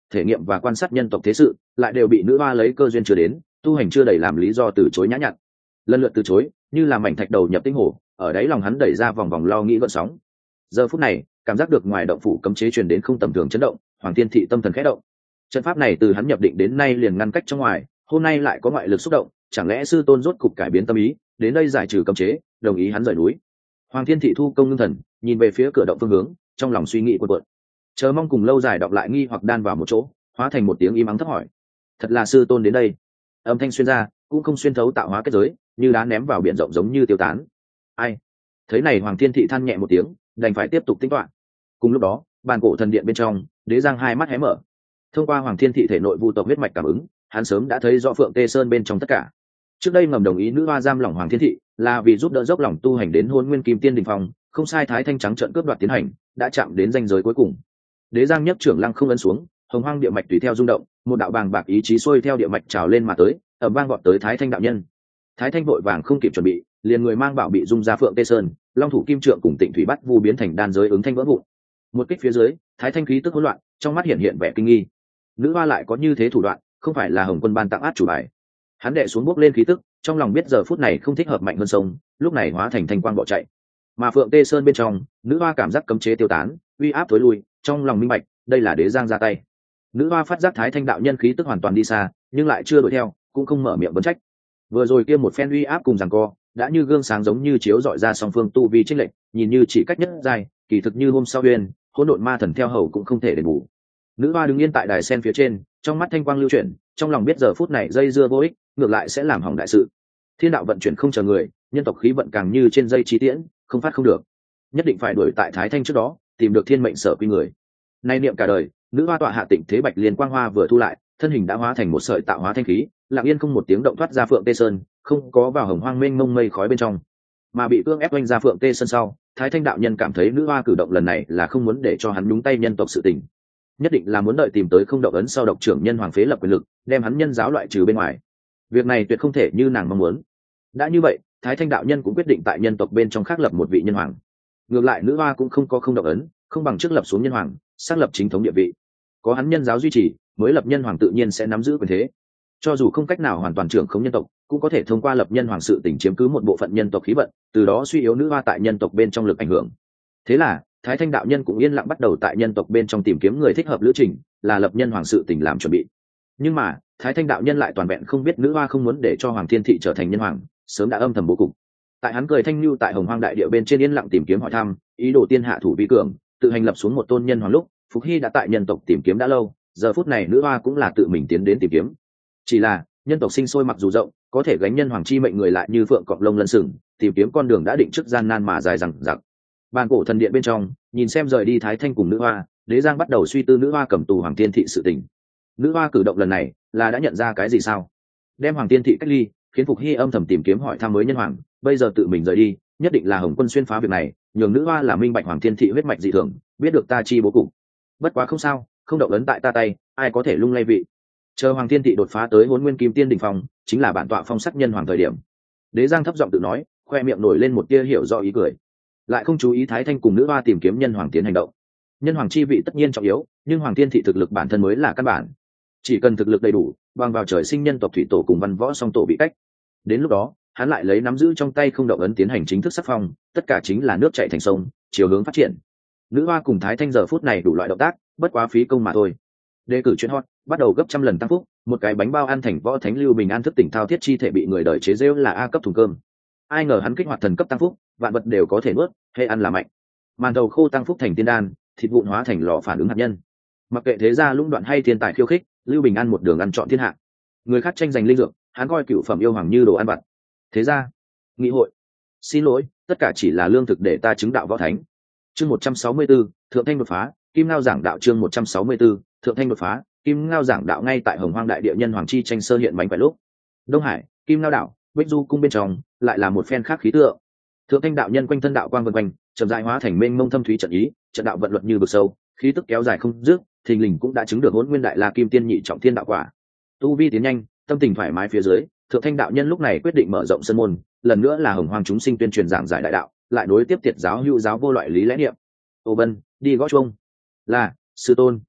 thể nghiệm và quan sát nhân tộc thế sự, lại đều bị nữ hoa lấy cơ duyên chưa đến, tu hành chưa đầy làm lý do từ chối nhã nhặn. Lần lượt từ chối, như là mảnh thạch đầu nhập tinh hồ, ở đáy lòng hắn đẩy ra vòng vòng lo nghĩ gợn sóng. Giờ phút này, cảm giác được ngoài động phủ cấm chế truyền đến không tầm thường chấn động, Hoàng Thiên Thị tâm thần khẽ động. Trận pháp này từ hắn nhập định đến nay liền ngăn cách trong ngoài, hôm nay lại có ngoại lực xúc động, chẳng lẽ sư tôn rốt cục cải biến tâm ý, đến đây giải trừ cấm chế, đồng ý hắn rời núi. Hoàng Thiên Thị thu công ngưng thần, nhìn về phía cửa động phương hướng, trong lòng suy nghĩ cuộn cuộn. Chờ mong cùng lâu dài đọc lại nghi hoặc đan vào một chỗ, hóa thành một tiếng im ắng thấp hỏi: thật là sư tôn đến đây? Âm thanh xuyên ra, cũng không xuyên thấu tạo hóa kết giới, như đá ném vào biển rộng giống như tiêu tán. Ai? Thấy này Hoàng Thiên Thị than nhẹ một tiếng, đành phải tiếp tục tính toán. Cùng lúc đó, bàn cổ thần điện bên trong, Đế Giang hai mắt hé mở. Thông qua Hoàng Thiên Thị thể nội vu tộc huyết mạch cảm ứng, hắn sớm đã thấy rõ Phượng Tê Sơn bên trong tất cả. Trước đây ngầm đồng ý nữ hoa giam lỏng Hoàng Thiên Thị, là vì giúp đỡ dốc lòng tu hành đến Hôn Nguyên Kim Tiên đỉnh phong, không sai Thái Thanh trắng trợn cướp đoạt tiến hành, đã chạm đến ranh giới cuối cùng. Đế Giang nhất trưởng lăng không ấn xuống, hồng hoang địa mạch tùy theo rung động, một đạo bàng bạc ý chí xuôi theo địa mạch trào lên mà tới, ầm vang vọt tới Thái Thanh đạo nhân. Thái Thanh vội vàng không kịp chuẩn bị, liền người mang bảo bị dung ra Phượng Tê Sơn, Long thủ kim trượng cùng Tịnh thủy bắt vu biến thành đan giới ứng thanh vỡ vụn. Một kích phía dưới, Thái Thanh khí tức hỗn loạn, trong mắt hiện vẻ kinh nghi. Nữ hoa lại có như thế thủ đoạn, không phải là Hồng Quân ban tặng át chủ bài. Hắn đệ xuống bước lên khí tức, trong lòng biết giờ phút này không thích hợp mạnh hơn sông, lúc này hóa thành thanh quang bỏ chạy. Mà Phượng Tê Sơn bên trong, nữ hoa cảm giác cấm chế tiêu tán, uy áp tối lui, trong lòng minh bạch, đây là Đế Giang ra tay. Nữ hoa phát giác Thái Thanh đạo nhân khí tức hoàn toàn đi xa, nhưng lại chưa đuổi theo, cũng không mở miệng vấn trách. Vừa rồi kia một phen uy áp cùng giằng co, đã như gương sáng giống như chiếu dọi ra song phương tu vi chênh lệch, nhìn như chỉ cách nhất dài, kỳ thực như hôm sau huyền, hỗn độn ma thần theo hầu cũng không thể đền bù. Nữ hoa đứng yên tại đài sen phía trên, trong mắt thanh quang lưu chuyển, trong lòng biết giờ phút này dây dưa vô ích, ngược lại sẽ làm hỏng đại sự. Thiên đạo vận chuyển không chờ người, nhân tộc khí vận càng như trên dây chi tiễn, không phát không được. Nhất định phải đuổi tại Thái Thanh trước đó, tìm được thiên mệnh sở quy người. Nay niệm cả đời, nữ hoa tọa hạ Tịnh thế bạch liên quang hoa vừa thu lại, thân hình đã hóa thành một sợi tạo hóa thanh khí, lặng yên không một tiếng động thoát ra Phượng Tê Sơn, không có vào hồng hoang mênh mông mây khói bên trong, mà bị cưỡng ép oanh ra Phượng Tê Sơn sau, Thái Thanh đạo nhân cảm thấy nữ hoa cử động lần này là không muốn để cho hắn nhúng tay nhân tộc sự tình, nhất định là muốn đợi tìm tới không động ấn sau độc trưởng nhân hoàng phế lập quyền lực, đem hắn nhân giáo loại trừ bên ngoài. Việc này tuyệt không thể như nàng mong muốn. Đã như vậy, Thái Thanh đạo nhân cũng quyết định tại nhân tộc bên trong khác lập một vị nhân hoàng. Ngược lại nữ hoa cũng không có không động ấn, không bằng trước lập xuống nhân hoàng, xác lập chính thống địa vị. Có hắn nhân giáo duy trì, mới lập nhân hoàng tự nhiên sẽ nắm giữ quyền thế. Cho dù không cách nào hoàn toàn trưởng khống nhân tộc, cũng có thể thông qua lập nhân hoàng sự tỉnh chiếm cứ một bộ phận nhân tộc khí vận, từ đó suy yếu nữ hoa tại nhân tộc bên trong lực ảnh hưởng. Thế là Thái Thanh đạo nhân cũng yên lặng bắt đầu tại nhân tộc bên trong tìm kiếm người thích hợp lữ trình, là lập nhân hoàng sự tỉnh làm chuẩn bị. Nhưng mà Thái Thanh đạo nhân lại toàn vẹn không biết nữ hoa không muốn để cho Hoàng Thiên Thị trở thành nhân hoàng, sớm đã âm thầm bố cục. Tại hắn cười thanh lưu tại hồng hoang đại địa bên trên yên lặng tìm kiếm hỏi thăm, ý đồ tiên hạ thủ vi cường, tự hành lập xuống một tôn nhân hoàng lúc, Phục Hy đã tại nhân tộc tìm kiếm đã lâu, giờ phút này nữ hoa cũng là tự mình tiến đến tìm kiếm. Chỉ là nhân tộc sinh sôi mặc dù rộng, có thể gánh nhân hoàng chi mệnh người lại như phượng cọp lông lân sừng, tìm kiếm con đường đã định trước gian nan mà dài dằng dặc. Bàn cổ thần điện bên trong, nhìn xem rời đi Thái Thanh cùng nữ hoa, Đế Giang bắt đầu suy tư nữ hoa cầm tù Hoàng Thiên Thị sự tình. Nữ hoa cử động lần này là đã nhận ra cái gì sao? Đem Hoàng Thiên Thị cách ly, khiến Phục Hy âm thầm tìm kiếm hỏi thăm mới nhân hoàng, bây giờ tự mình rời đi, nhất định là Hồng Quân xuyên phá việc này, nhường nữ hoa là minh bạch Hoàng Thiên Thị huyết mạch dị thường, biết được ta chi bố cục. Bất quá không sao, không động ấn tại ta tay, ai có thể lung lay vị. Chờ Hoàng Thiên Thị đột phá tới Hỗn Nguyên Kim Tiên đỉnh phong, chính là bản tọa phong sắc nhân hoàng thời điểm. Đế Giang thấp giọng tự nói, khoe miệng nổi lên một tia hiểu rõ ý cười, lại không chú ý Thái Thanh cùng nữ hoa tìm kiếm nhân hoàng tiến hành động. Nhân hoàng chi vị tất nhiên trọng yếu, nhưng Hoàng Thiên Thị thực lực bản thân mới là căn bản. Chỉ cần thực lực đầy đủ, bằng vào trời sinh nhân tộc thủy tổ cùng văn võ song tổ bị cách. Đến lúc đó, hắn lại lấy nắm giữ trong tay không động ấn tiến hành chính thức sắc phong, tất cả chính là nước chảy thành sông, chiều hướng phát triển. Nữ hoa cùng Thái Thanh giờ phút này đủ loại động tác, bất quá phí công mà thôi. Đề cử chuyện hot, bắt đầu gấp trăm lần tăng phúc, một cái bánh bao ăn thành võ thánh Lưu Bình an thức tỉnh thao thiết chi thể bị người đời chế giễu là A cấp thùng cơm. Ai ngờ hắn kích hoạt thần cấp tăng phúc, vạn vật đều có thể nuốt, hay ăn là mạnh. Màn đầu khô tăng phúc thành tiên đan, thịt vụn hóa thành lò phản ứng hạt nhân. Mặc kệ thế gia lũng đoạn hay thiên tài khiêu khích, Lưu Bình an một đường ăn trọn thiên hạ. Người khác tranh giành linh dược, hắn coi cựu phẩm yêu hoàng như đồ ăn vặt. Thế gia, nghị hội, xin lỗi, tất cả chỉ là lương thực để ta chứng đạo võ thánh. Chương 164, thượng thanh đột phá, kim ngao giảng đạo. Chương 164, thượng thanh đột phá, kim ngao giảng đạo. Ngay tại hồng hoang đại địa nhân hoàng chi tranh sơ hiện bánh phải lúc, Đông Hải, kim ngao đảo, Bích Du cung bên trong lại là một phen khác khí tượng. Thượng thanh đạo nhân quanh thân đạo quang vần quanh, chậm rãi hóa thành mênh mông thâm thúy trận ý, trận đạo vận luật như vực sâu, khí tức kéo dài không dứt, thình lình cũng đã chứng được Hỗn Nguyên Đại La Kim Tiên nhị trọng thiên đạo quả. Tu vi tiến nhanh, tâm tình thoải mái phía dưới, thượng thanh đạo nhân lúc này quyết định mở rộng sân môn, lần nữa là hồng hoang chúng sinh tuyên truyền giảng giải đại đạo, lại nối tiếp tiệt giáo hữu giáo vô loại lý lẽ niệm. Ô Vân, đi gõ chuông. Là sư tôn.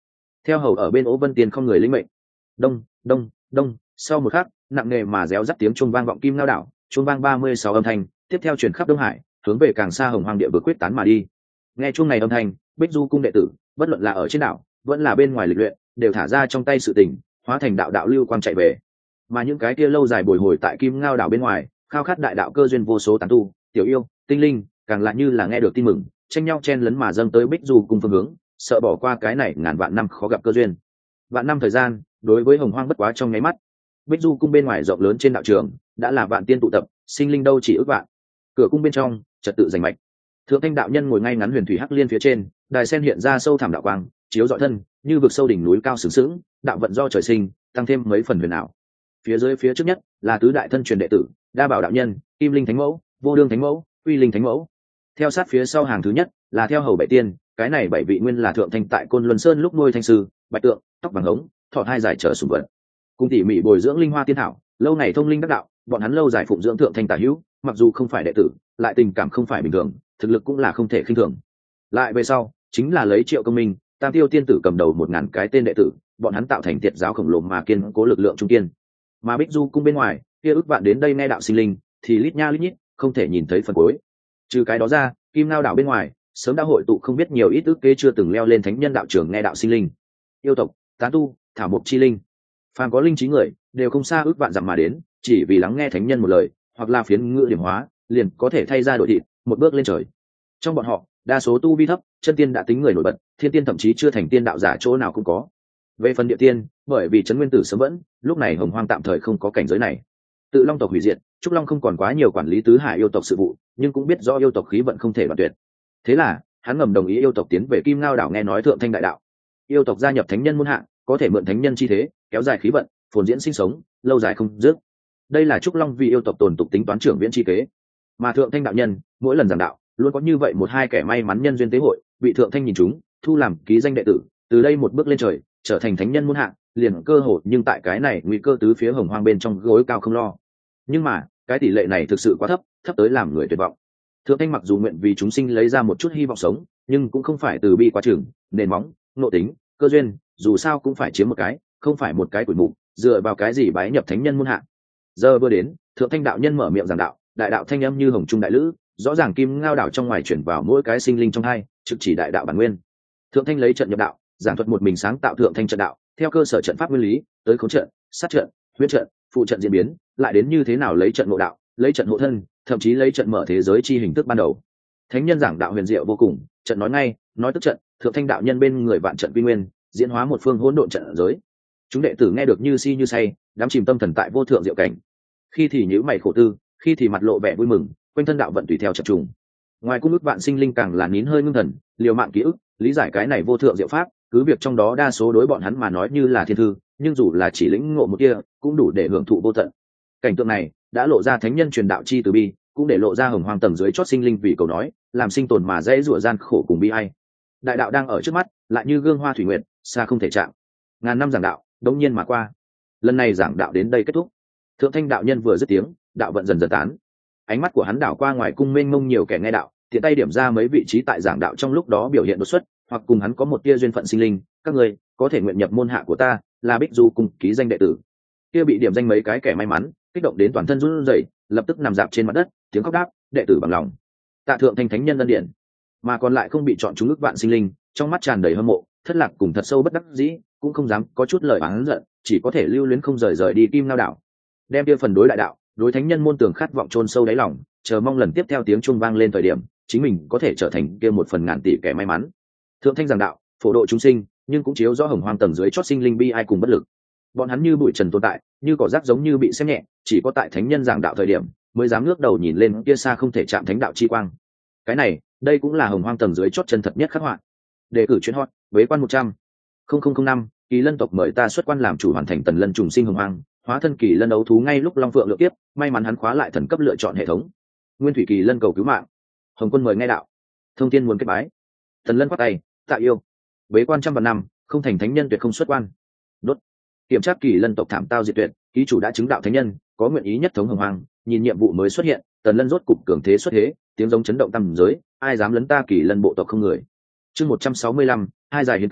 Theo hầu ở bên Ố Vân Tiên không người lĩnh mệnh. Đông đông đông, sau một khắc, nặng nề mà réo rắt tiếng chuông vang vọng Kim Ngao đảo, chuông vang 36 âm thanh tiếp theo truyền khắp Đông Hải, hướng về càng xa Hồng Hoang địa vực quyết tán mà đi. Nghe chuông này âm thanh, Bích Du cung đệ tử, bất luận là ở trên đảo vẫn là bên ngoài lịch luyện, đều thả ra trong tay sự tình, hóa thành đạo đạo lưu quang chạy về. Mà những cái kia lâu dài bồi hồi tại Kim Ngao đảo bên ngoài, khao khát đại đạo cơ duyên vô số tán tu, tiểu yêu, tinh linh, càng lại như là nghe được tin mừng, tranh nhau chen lấn mà dâng tới Bích Du cung phương hướng, sợ bỏ qua cái này ngàn vạn năm khó gặp cơ duyên. Vạn năm thời gian, đối với Hồng Hoang bất quá trong nháy mắt. Bích Du cung bên ngoài rộng lớn trên đạo trường, đã là vạn tiên tụ tập, sinh linh đâu chỉ ước vạn. Cửa cung bên trong, trật tự rành mạch. Thượng Thanh đạo nhân ngồi ngay ngắn huyền thủy hắc liên phía trên, đài sen hiện ra sâu thẳm đạo quang, chiếu rọi thân, như vực sâu đỉnh núi cao sừng sững, đạo vận do trời sinh, tăng thêm mấy phần huyền ảo. Phía dưới phía trước nhất là tứ đại thân truyền đệ tử, Đa Bảo đạo nhân, Kim Linh Thánh Mẫu, Vô Đương Thánh Mẫu, Uy Linh Thánh Mẫu. Theo sát phía sau hàng thứ nhất là theo hầu bảy tiên, cái này bảy vị nguyên là Thượng Thanh tại Côn Luân Sơn lúc nuôi thanh sư, bạch tượng, tóc vàng ống, thọ hai dài trở sủng vật. Cùng tỉ mỉ bồi dưỡng linh hoa tiên thảo, lâu ngày thông linh đắc đạo, bọn hắn lâu dài phụng dưỡng Thượng Thanh tả hữu, mặc dù không phải đệ tử, lại tình cảm không phải bình thường, thực lực cũng là không thể khinh thường. Lại về sau, chính là lấy Triệu Công Minh, Tam Tiêu tiên tử cầm đầu 1000 cái tên đệ tử, bọn hắn tạo thành tiệt giáo khổng lồ mà kiên cố lực lượng trung kiên. Mà Bích Du cung bên ngoài, kia ước vạn đến đây nghe đạo sinh linh, thì lít nha lít nhít, không thể nhìn thấy phần cuối. Trừ cái đó ra, Kim Ngao đảo bên ngoài, sớm đã hội tụ không biết nhiều ít ước kế chưa từng leo lên thánh nhân đạo trường nghe đạo sinh linh. Yêu tộc, tán tu, thảo mộc chi linh, phàm có linh trí người, đều không xa ước vạn dặm mà đến, chỉ vì lắng nghe thánh nhân một lời, hoặc là phiến ngữ điểm hóa, liền có thể thay ra đổi thịt, một bước lên trời. Trong bọn họ, đa số tu vi thấp, chân tiên đã tính người nổi bật, thiên tiên thậm chí chưa thành tiên đạo giả chỗ nào cũng có. Về phần địa tiên, bởi vì trấn nguyên tử sớm vẫn, lúc này Hồng Hoang tạm thời không có cảnh giới này. Tự Long tộc hủy diệt, Trúc Long không còn quá nhiều quản lý tứ hải yêu tộc sự vụ, nhưng cũng biết rõ yêu tộc khí vận không thể đoạn tuyệt. Thế là, hắn ngầm đồng ý yêu tộc tiến về Kim Ngao đảo nghe nói Thượng Thanh đại đạo. Yêu tộc gia nhập thánh nhân môn hạ, có thể mượn thánh nhân chi thế, kéo dài khí vận, phồn diễn sinh sống, lâu dài không dứt. Đây là Trúc Long vì yêu tộc tồn tục tính toán trưởng viễn chi kế. Mà Thượng Thanh đạo nhân, mỗi lần giảng đạo, luôn có như vậy một hai kẻ may mắn nhân duyên tế hội, bị Thượng Thanh nhìn chúng, thu làm ký danh đệ tử, từ đây một bước lên trời, trở thành thánh nhân môn hạ, liền cơ hội, nhưng tại cái này nguy cơ tứ phía Hồng Hoang bên trong gối cao không lo. Nhưng mà, cái tỷ lệ này thực sự quá thấp, thấp tới làm người tuyệt vọng. Thượng Thanh mặc dù nguyện vì chúng sinh lấy ra một chút hy vọng sống, nhưng cũng không phải từ bi quá chừng, nền móng, nội tính, cơ duyên, dù sao cũng phải chiếm một cái, không phải một cái củi mục, dựa vào cái gì bái nhập thánh nhân môn hạ. Giờ vừa đến, Thượng Thanh đạo nhân mở miệng giảng đạo, đại đạo thanh âm như hồng trung đại lữ, rõ ràng Kim Ngao đảo trong ngoài chuyển vào mỗi cái sinh linh trong hai, trực chỉ đại đạo bản nguyên. Thượng Thanh lấy trận nhập đạo, giảng thuật một mình sáng tạo Thượng Thanh trận đạo, theo cơ sở trận pháp nguyên lý, tới khống trận, sát trận, huyễn trận, phụ trận diễn biến, lại đến như thế nào lấy trận ngộ đạo, lấy trận hộ thân, thậm chí lấy trận mở thế giới chi hình thức ban đầu. Thánh nhân giảng đạo huyền diệu vô cùng, trận nói ngay, nói tức trận, Thượng Thanh đạo nhân bên người vạn trận quy nguyên, diễn hóa một phương hỗn độn trận giới. Chúng đệ tử nghe được như si như say, đắm chìm tâm thần tại vô thượng diệu cảnh. Khi thì nhíu mày khổ tư, khi thì mặt lộ vẻ vui mừng, quanh thân đạo vận tùy theo chập trùng. Ngoài cung ức vạn sinh linh càng là nín hơi ngưng thần, liều mạng ký ức, lý giải cái này vô thượng diệu pháp, cứ việc trong đó đa số đối bọn hắn mà nói như là thiên thư, nhưng dù là chỉ lĩnh ngộ một kia, cũng đủ để hưởng thụ vô tận. Cảnh tượng này đã lộ ra thánh nhân truyền đạo chi từ bi, cũng để lộ ra Hồng Hoang tầng dưới chót sinh linh vì cầu nói, làm sinh tồn mà dễ dụa gian khổ cùng bi ai. Đại đạo đang ở trước mắt, lại như gương hoa thủy nguyệt, xa không thể chạm. Ngàn năm giảng đạo, đống nhiên mà qua. Lần này giảng đạo đến đây kết thúc. Thượng Thanh đạo nhân vừa dứt tiếng, đạo vận dần dần tán. Ánh mắt của hắn đảo qua ngoài cung mênh mông nhiều kẻ nghe đạo, tiện tay điểm ra mấy vị trí tại giảng đạo trong lúc đó biểu hiện đột xuất, hoặc cùng hắn có một tia duyên phận sinh linh, các người có thể nguyện nhập môn hạ của ta, là Bích Du cung ký danh đệ tử. Kia bị điểm danh mấy cái kẻ may mắn, kích động đến toàn thân run rẩy, lập tức nằm dạp trên mặt đất, tiếng khóc đáp, đệ tử bằng lòng. Tạ Thượng Thanh thánh nhân ân điển. Mà còn lại không bị chọn chúng ức vạn sinh linh, trong mắt tràn đầy hâm mộ, thất lạc cùng thật sâu bất đắc dĩ, cũng không dám có chút lời oán giận, chỉ có thể lưu luyến không rời đi Kim Ngao đảo. Đem kia phần đối đại đạo, đối thánh nhân môn tưởng khát vọng chôn sâu đáy lòng, chờ mong lần tiếp theo tiếng chuông vang lên thời điểm, chính mình có thể trở thành kia một phần ngàn tỷ kẻ may mắn. Thượng Thanh giảng đạo, phổ độ chúng sinh, nhưng cũng chiếu rõ Hồng Hoang tầng dưới chót sinh linh bi ai cùng bất lực. Bọn hắn như bụi trần tồn tại, như cỏ rác giống như bị xem nhẹ, chỉ có tại thánh nhân giảng đạo thời điểm, mới dám ngước đầu nhìn lên kia xa không thể chạm thánh đạo chi quang. Cái này, đây cũng là Hồng Hoang tầng dưới chót chân thật nhất khắc họa. Đề cử chuyên hot, Vế quan 100.0005, Kỳ Lân tộc mời ta xuất quan làm chủ hoàn thành Tần Lân trùng sinh Hồng Hoang, hóa thân Kỳ Lân đấu thú ngay lúc Long Phượng lựa tiếp, may mắn hắn khóa lại thần cấp lựa chọn hệ thống. Nguyên Thủy Kỳ Lân cầu cứu mạng. Hồng Quân mời nghe đạo. Thông Thiên muốn kết bái. Tần Lân quát tay, tạ yêu. Vế quan 100 vạn năm, không thành thánh nhân tuyệt không xuất quan. Đốt. Kiểm tra Kỳ Lân tộc thảm tao diệt tuyệt, ký chủ đã chứng đạo thánh nhân, có nguyện ý nhất thống Hồng Hoang, nhìn nhiệm vụ mới xuất hiện, Tần Lân rốt cục cường thế xuất thế, tiếng giống chấn động tầm giới, ai dám lấn ta Kỳ Lân bộ tộc không người. Chương 165, hai giải hiến kế,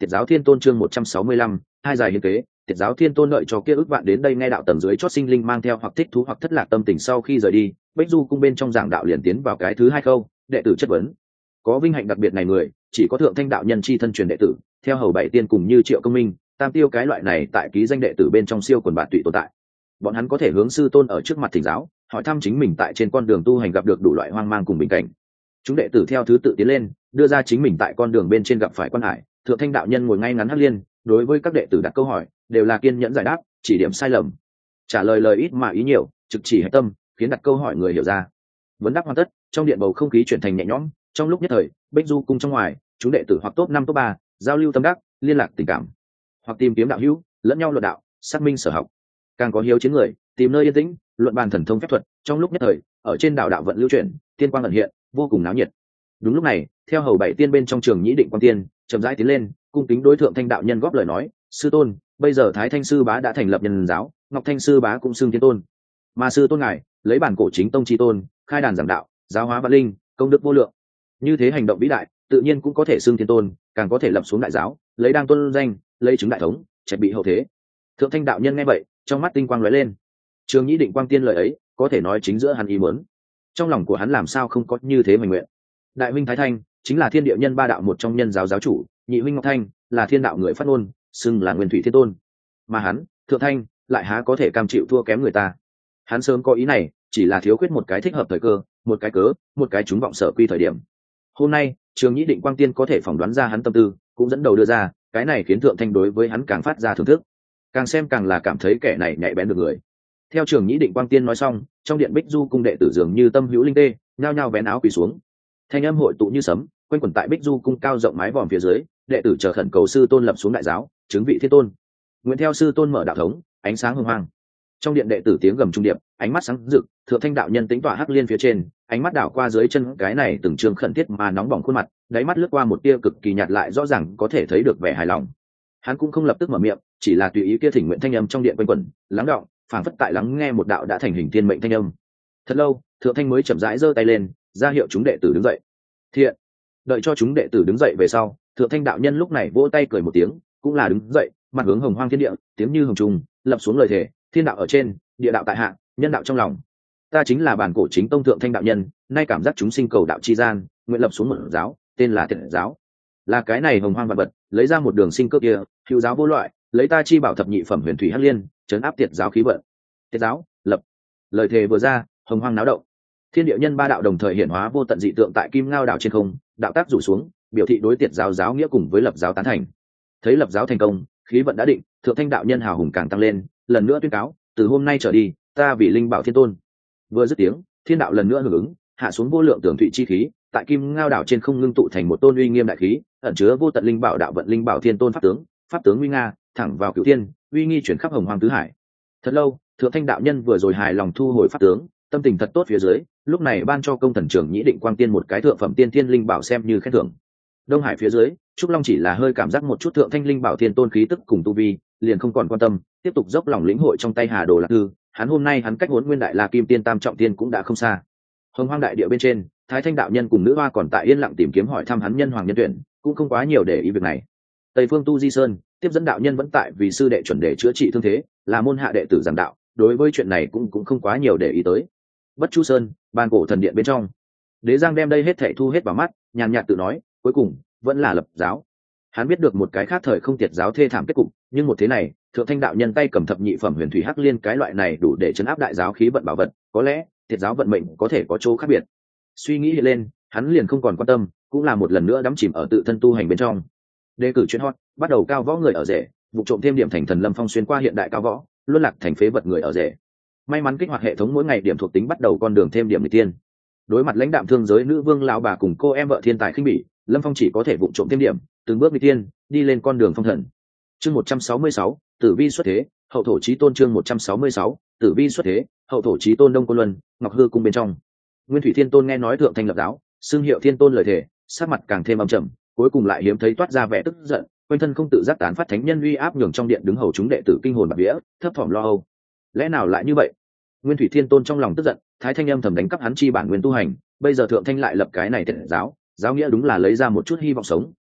Tiệt giáo Thiên Tôn chương 165, hai giải hiến kế. Tiệt giáo Thiên Tôn đợi cho kia ước vạn đến đây nghe đạo tầng dưới chót sinh linh mang theo hoặc thích thú hoặc thất lạc tâm tình sau khi rời đi, Bích Du cung bên trong giảng đạo liền tiến vào cái thứ hai câu, đệ tử chất vấn. Có vinh hạnh đặc biệt này người, chỉ có thượng thanh đạo nhân chi thân truyền đệ tử, theo hầu bảy tiên cùng như Triệu Công Minh, Tam Tiêu cái loại này tại ký danh đệ tử bên trong siêu quần bạn tụy tồn tại. Bọn hắn có thể hướng sư tôn ở trước mặt thỉnh giáo, hỏi thăm chính mình tại trên con đường tu hành gặp được đủ loại hoang mang cùng bình cảnh. Chúng đệ tử theo thứ tự tiến lên, đưa ra chính mình tại con đường bên trên gặp phải quan hải, thượng thanh đạo nhân ngồi ngay ngắn hắc liên, đối với các đệ tử đặt câu hỏi, đều là kiên nhẫn giải đáp, chỉ điểm sai lầm, trả lời lời ít mà ý nhiều, trực chỉ hết tâm, khiến đặt câu hỏi người hiểu ra. Vấn đáp hoàn tất, trong điện bầu không khí chuyển thành nhẹ nhõm. Trong lúc nhất thời, Bích Du cung trong ngoài, chúng đệ tử hoặc top 5 top 3, giao lưu tâm đắc, liên lạc tình cảm, hoặc tìm kiếm đạo hữu, lẫn nhau luận đạo, xác minh sở học. Càng có hiếu chiến người, tìm nơi yên tĩnh, luận bàn thần thông phép thuật. Trong lúc nhất thời, ở trên đảo đạo vận lưu chuyển, tiên quang ẩn hiện, vô cùng náo nhiệt. Đúng lúc này, theo hầu bảy tiên bên trong trường nhĩ định quang tiên chậm rãi tiến lên, cung kính đối thượng thanh đạo nhân góp lời nói: sư tôn, bây giờ Thái Thanh sư bá đã thành lập nhân giáo, Ngọc Thanh sư bá cũng xưng thiên tôn, mà sư tôn ngài lấy bản cổ chính tông chi tôn, khai đàn giảng đạo, giáo hóa vạn linh, công đức vô lượng, như thế hành động vĩ đại, tự nhiên cũng có thể xưng thiên tôn, càng có thể lập xuống đại giáo, lấy đang tôn danh, lấy chứng đại thống, trạch bị hậu thế. Thượng thanh đạo nhân nghe vậy, trong mắt tinh quang lóe lên. Trường nhĩ định quang tiên lời ấy, có thể nói chính giữa hắn ý muốn. Trong lòng của hắn làm sao không có như thế hoành nguyện. Đại huynh Thái Thanh chính là thiên địa nhân ba đạo một trong nhân giáo giáo chủ, nhị huynh Ngọc Thanh là thiên đạo người phát ngôn, xưng là nguyên thủy thiên tôn, mà hắn thượng thanh lại há có thể cam chịu thua kém người ta. Hắn sớm có ý này, chỉ là thiếu khuyết một cái thích hợp thời cơ, một cái cớ, một cái trúng vọng sở quy thời điểm. Hôm nay trường nhĩ định quang tiên có thể phỏng đoán ra hắn tâm tư, cũng dẫn đầu đưa ra, cái này khiến thượng thanh đối với hắn càng phát ra thưởng thức, càng xem càng là cảm thấy kẻ này nhạy bén được người. Theo trường nhĩ định quang tiên nói xong, trong điện Bích Du cung đệ tử dường như tâm hữu linh tê, nhao nhao vén áo quỳ xuống. Thanh âm hội tụ như sấm, quanh quẩn tại Bích Du cung cao rộng mái vòm phía dưới, đệ tử chờ khẩn cầu sư tôn lập xuống đại giáo, chứng vị thiên tôn. Nguyện theo sư tôn mở đạo thống, ánh sáng hưng hoang. Trong điện đệ tử tiếng gầm trung điệp, ánh mắt sáng rực, thượng thanh đạo nhân tính tọa hắc liên phía trên, ánh mắt đảo qua dưới chân cái này từng trường khẩn thiết mà nóng bỏng khuôn mặt, đáy mắt lướt qua một tia cực kỳ nhạt lại rõ ràng có thể thấy được vẻ hài lòng. Hắn cũng không lập tức mở miệng, chỉ là tùy ý kia thỉnh nguyện thanh âm trong điện quanh quẩn, lắng đọng, phảng phất tại lắng nghe một đạo đã thành hình thiên mệnh thanh âm. Thật lâu, thượng thanh mới chậm rãi giơ tay lên, ra hiệu chúng đệ tử đứng dậy. Thiện. Đợi cho chúng đệ tử đứng dậy về sau, thượng thanh đạo nhân lúc này vỗ tay cười một tiếng, cũng là đứng dậy, mặt hướng hồng hoang thiên địa, tiếng như hồng trùng, lập xuống lời thề: thiên đạo ở trên, địa đạo tại hạ, nhân đạo trong lòng. Ta chính là bản cổ chính tông thượng thanh đạo nhân, nay cảm giác chúng sinh cầu đạo chi gian, nguyện lập xuống một giáo, tên là Tiệt giáo. Là cái này hồng hoang vạn vật, lấy ra một đường sinh cơ kia, hữu giáo vô loại, lấy ta chi bảo thập nhị phẩm huyền thủy hắc liên, trấn áp Tiệt giáo khí vận. Tiệt giáo, lập. Lời thề vừa ra, hồng hoang náo động. Thiên địa nhân ba đạo đồng thời hiển hóa vô tận dị tượng tại Kim Ngao đảo trên không, đạo tác rủ xuống, biểu thị đối Tiệt giáo giáo nghĩa cùng với lập giáo tán thành. Thấy lập giáo thành công, khí vận đã định, thượng thanh đạo nhân hào hùng càng tăng lên, lần nữa tuyên cáo: từ hôm nay trở đi, ta vì linh bảo thiên tôn. Vừa dứt tiếng, thiên đạo lần nữa hưởng ứng, hạ xuống vô lượng tưởng thụy chi khí, tại Kim Ngao đảo trên không ngưng tụ thành một tôn uy nghiêm đại khí, ẩn chứa vô tận linh bảo đạo vận linh bảo thiên tôn pháp tướng uy nga, thẳng vào cửu thiên, uy nghi chuyển khắp hồng hoang tứ hải. Thật lâu, thượng thanh đạo nhân vừa rồi hài lòng thu hồi pháp tướng, tâm tình thật tốt phía dưới, lúc này ban cho công thần trưởng nhĩ định quang tiên một cái thượng phẩm tiên thiên linh bảo xem như khen thưởng. Đông hải phía dưới, trúc long chỉ là hơi cảm giác một chút thượng thanh linh bảo thiên tôn khí tức cùng tu vi, liền không còn quan tâm, tiếp tục dốc lòng lĩnh hội trong tay Hà Đồ Lạc Thư. Hắn hôm nay hắn cách Hỗn Nguyên Đại La Kim Tiên Tam Trọng Tiên cũng đã không xa. Hồng Hoang đại địa bên trên, Thái Thanh đạo nhân cùng nữ hoa còn tại yên lặng tìm kiếm hỏi thăm hắn nhân hoàng nhân tuyển, cũng không quá nhiều để ý việc này. Tây Phương Tu Di Sơn, tiếp dẫn đạo nhân vẫn tại vì sư đệ chuẩn để chữa trị thương thế, là môn hạ đệ tử giảng đạo, đối với chuyện này cũng không quá nhiều để ý tới. Bất Chu Sơn, ban cổ thần điện bên trong, Đế Giang đem đây hết thảy thu hết vào mắt, nhàn nhạt tự nói, cuối cùng vẫn là lập giáo. Hắn biết được một cái khác thời không Tiệt giáo thê thảm kết cục, nhưng một thế này, thượng thanh đạo nhân tay cầm thập nhị phẩm huyền thủy hắc liên cái loại này đủ để chấn áp đại giáo khí vận bảo vật, có lẽ Tiệt giáo vận mệnh có thể có chỗ khác biệt. Suy nghĩ hiện lên, hắn liền không còn quan tâm, cũng là một lần nữa đắm chìm ở tự thân tu hành bên trong. Đề cử chuyên hot, bắt đầu cao võ người ở rể, vụ trộm thêm điểm thành thần lâm phong xuyên qua hiện đại cao võ, luân lạc thành phế vật người ở rể. May mắn kích hoạt hệ thống mỗi ngày điểm thuộc tính bắt đầu con đường thêm điểm người tiên. Đối mặt lãnh đạm thương giới nữ vương lão bà cùng cô em vợ thiên tài khinh bỉ, lâm phong chỉ có thể vụ trộm thêm điểm, từng bước người tiên, đi lên con đường phong thần. Chương 166, tử vi xuất thế, hậu thổ chí tôn. Chương 166, tử vi xuất thế, hậu thổ chí tôn. Đông Côn Luân, Ngọc Hư cung bên trong, Nguyên Thủy Thiên Tôn nghe nói thượng thanh lập giáo, xưng hiệu Thiên Tôn lời thề, sắc mặt càng thêm âm trầm, cuối cùng lại hiếm thấy toát ra vẻ tức giận, quanh thân không tự giác tán phát thánh nhân uy áp, nhường trong điện đứng hầu chúng đệ tử kinh hồn bạt vía, thấp thỏm lo âu. Lẽ nào lại như vậy? Nguyên Thủy Thiên Tôn trong lòng tức giận, thái thanh âm thầm đánh cắp hắn chi bản nguyên tu hành, bây giờ thượng thanh lại lập cái này Tiệt giáo, giáo nghĩa đúng là lấy ra một chút hy vọng sống,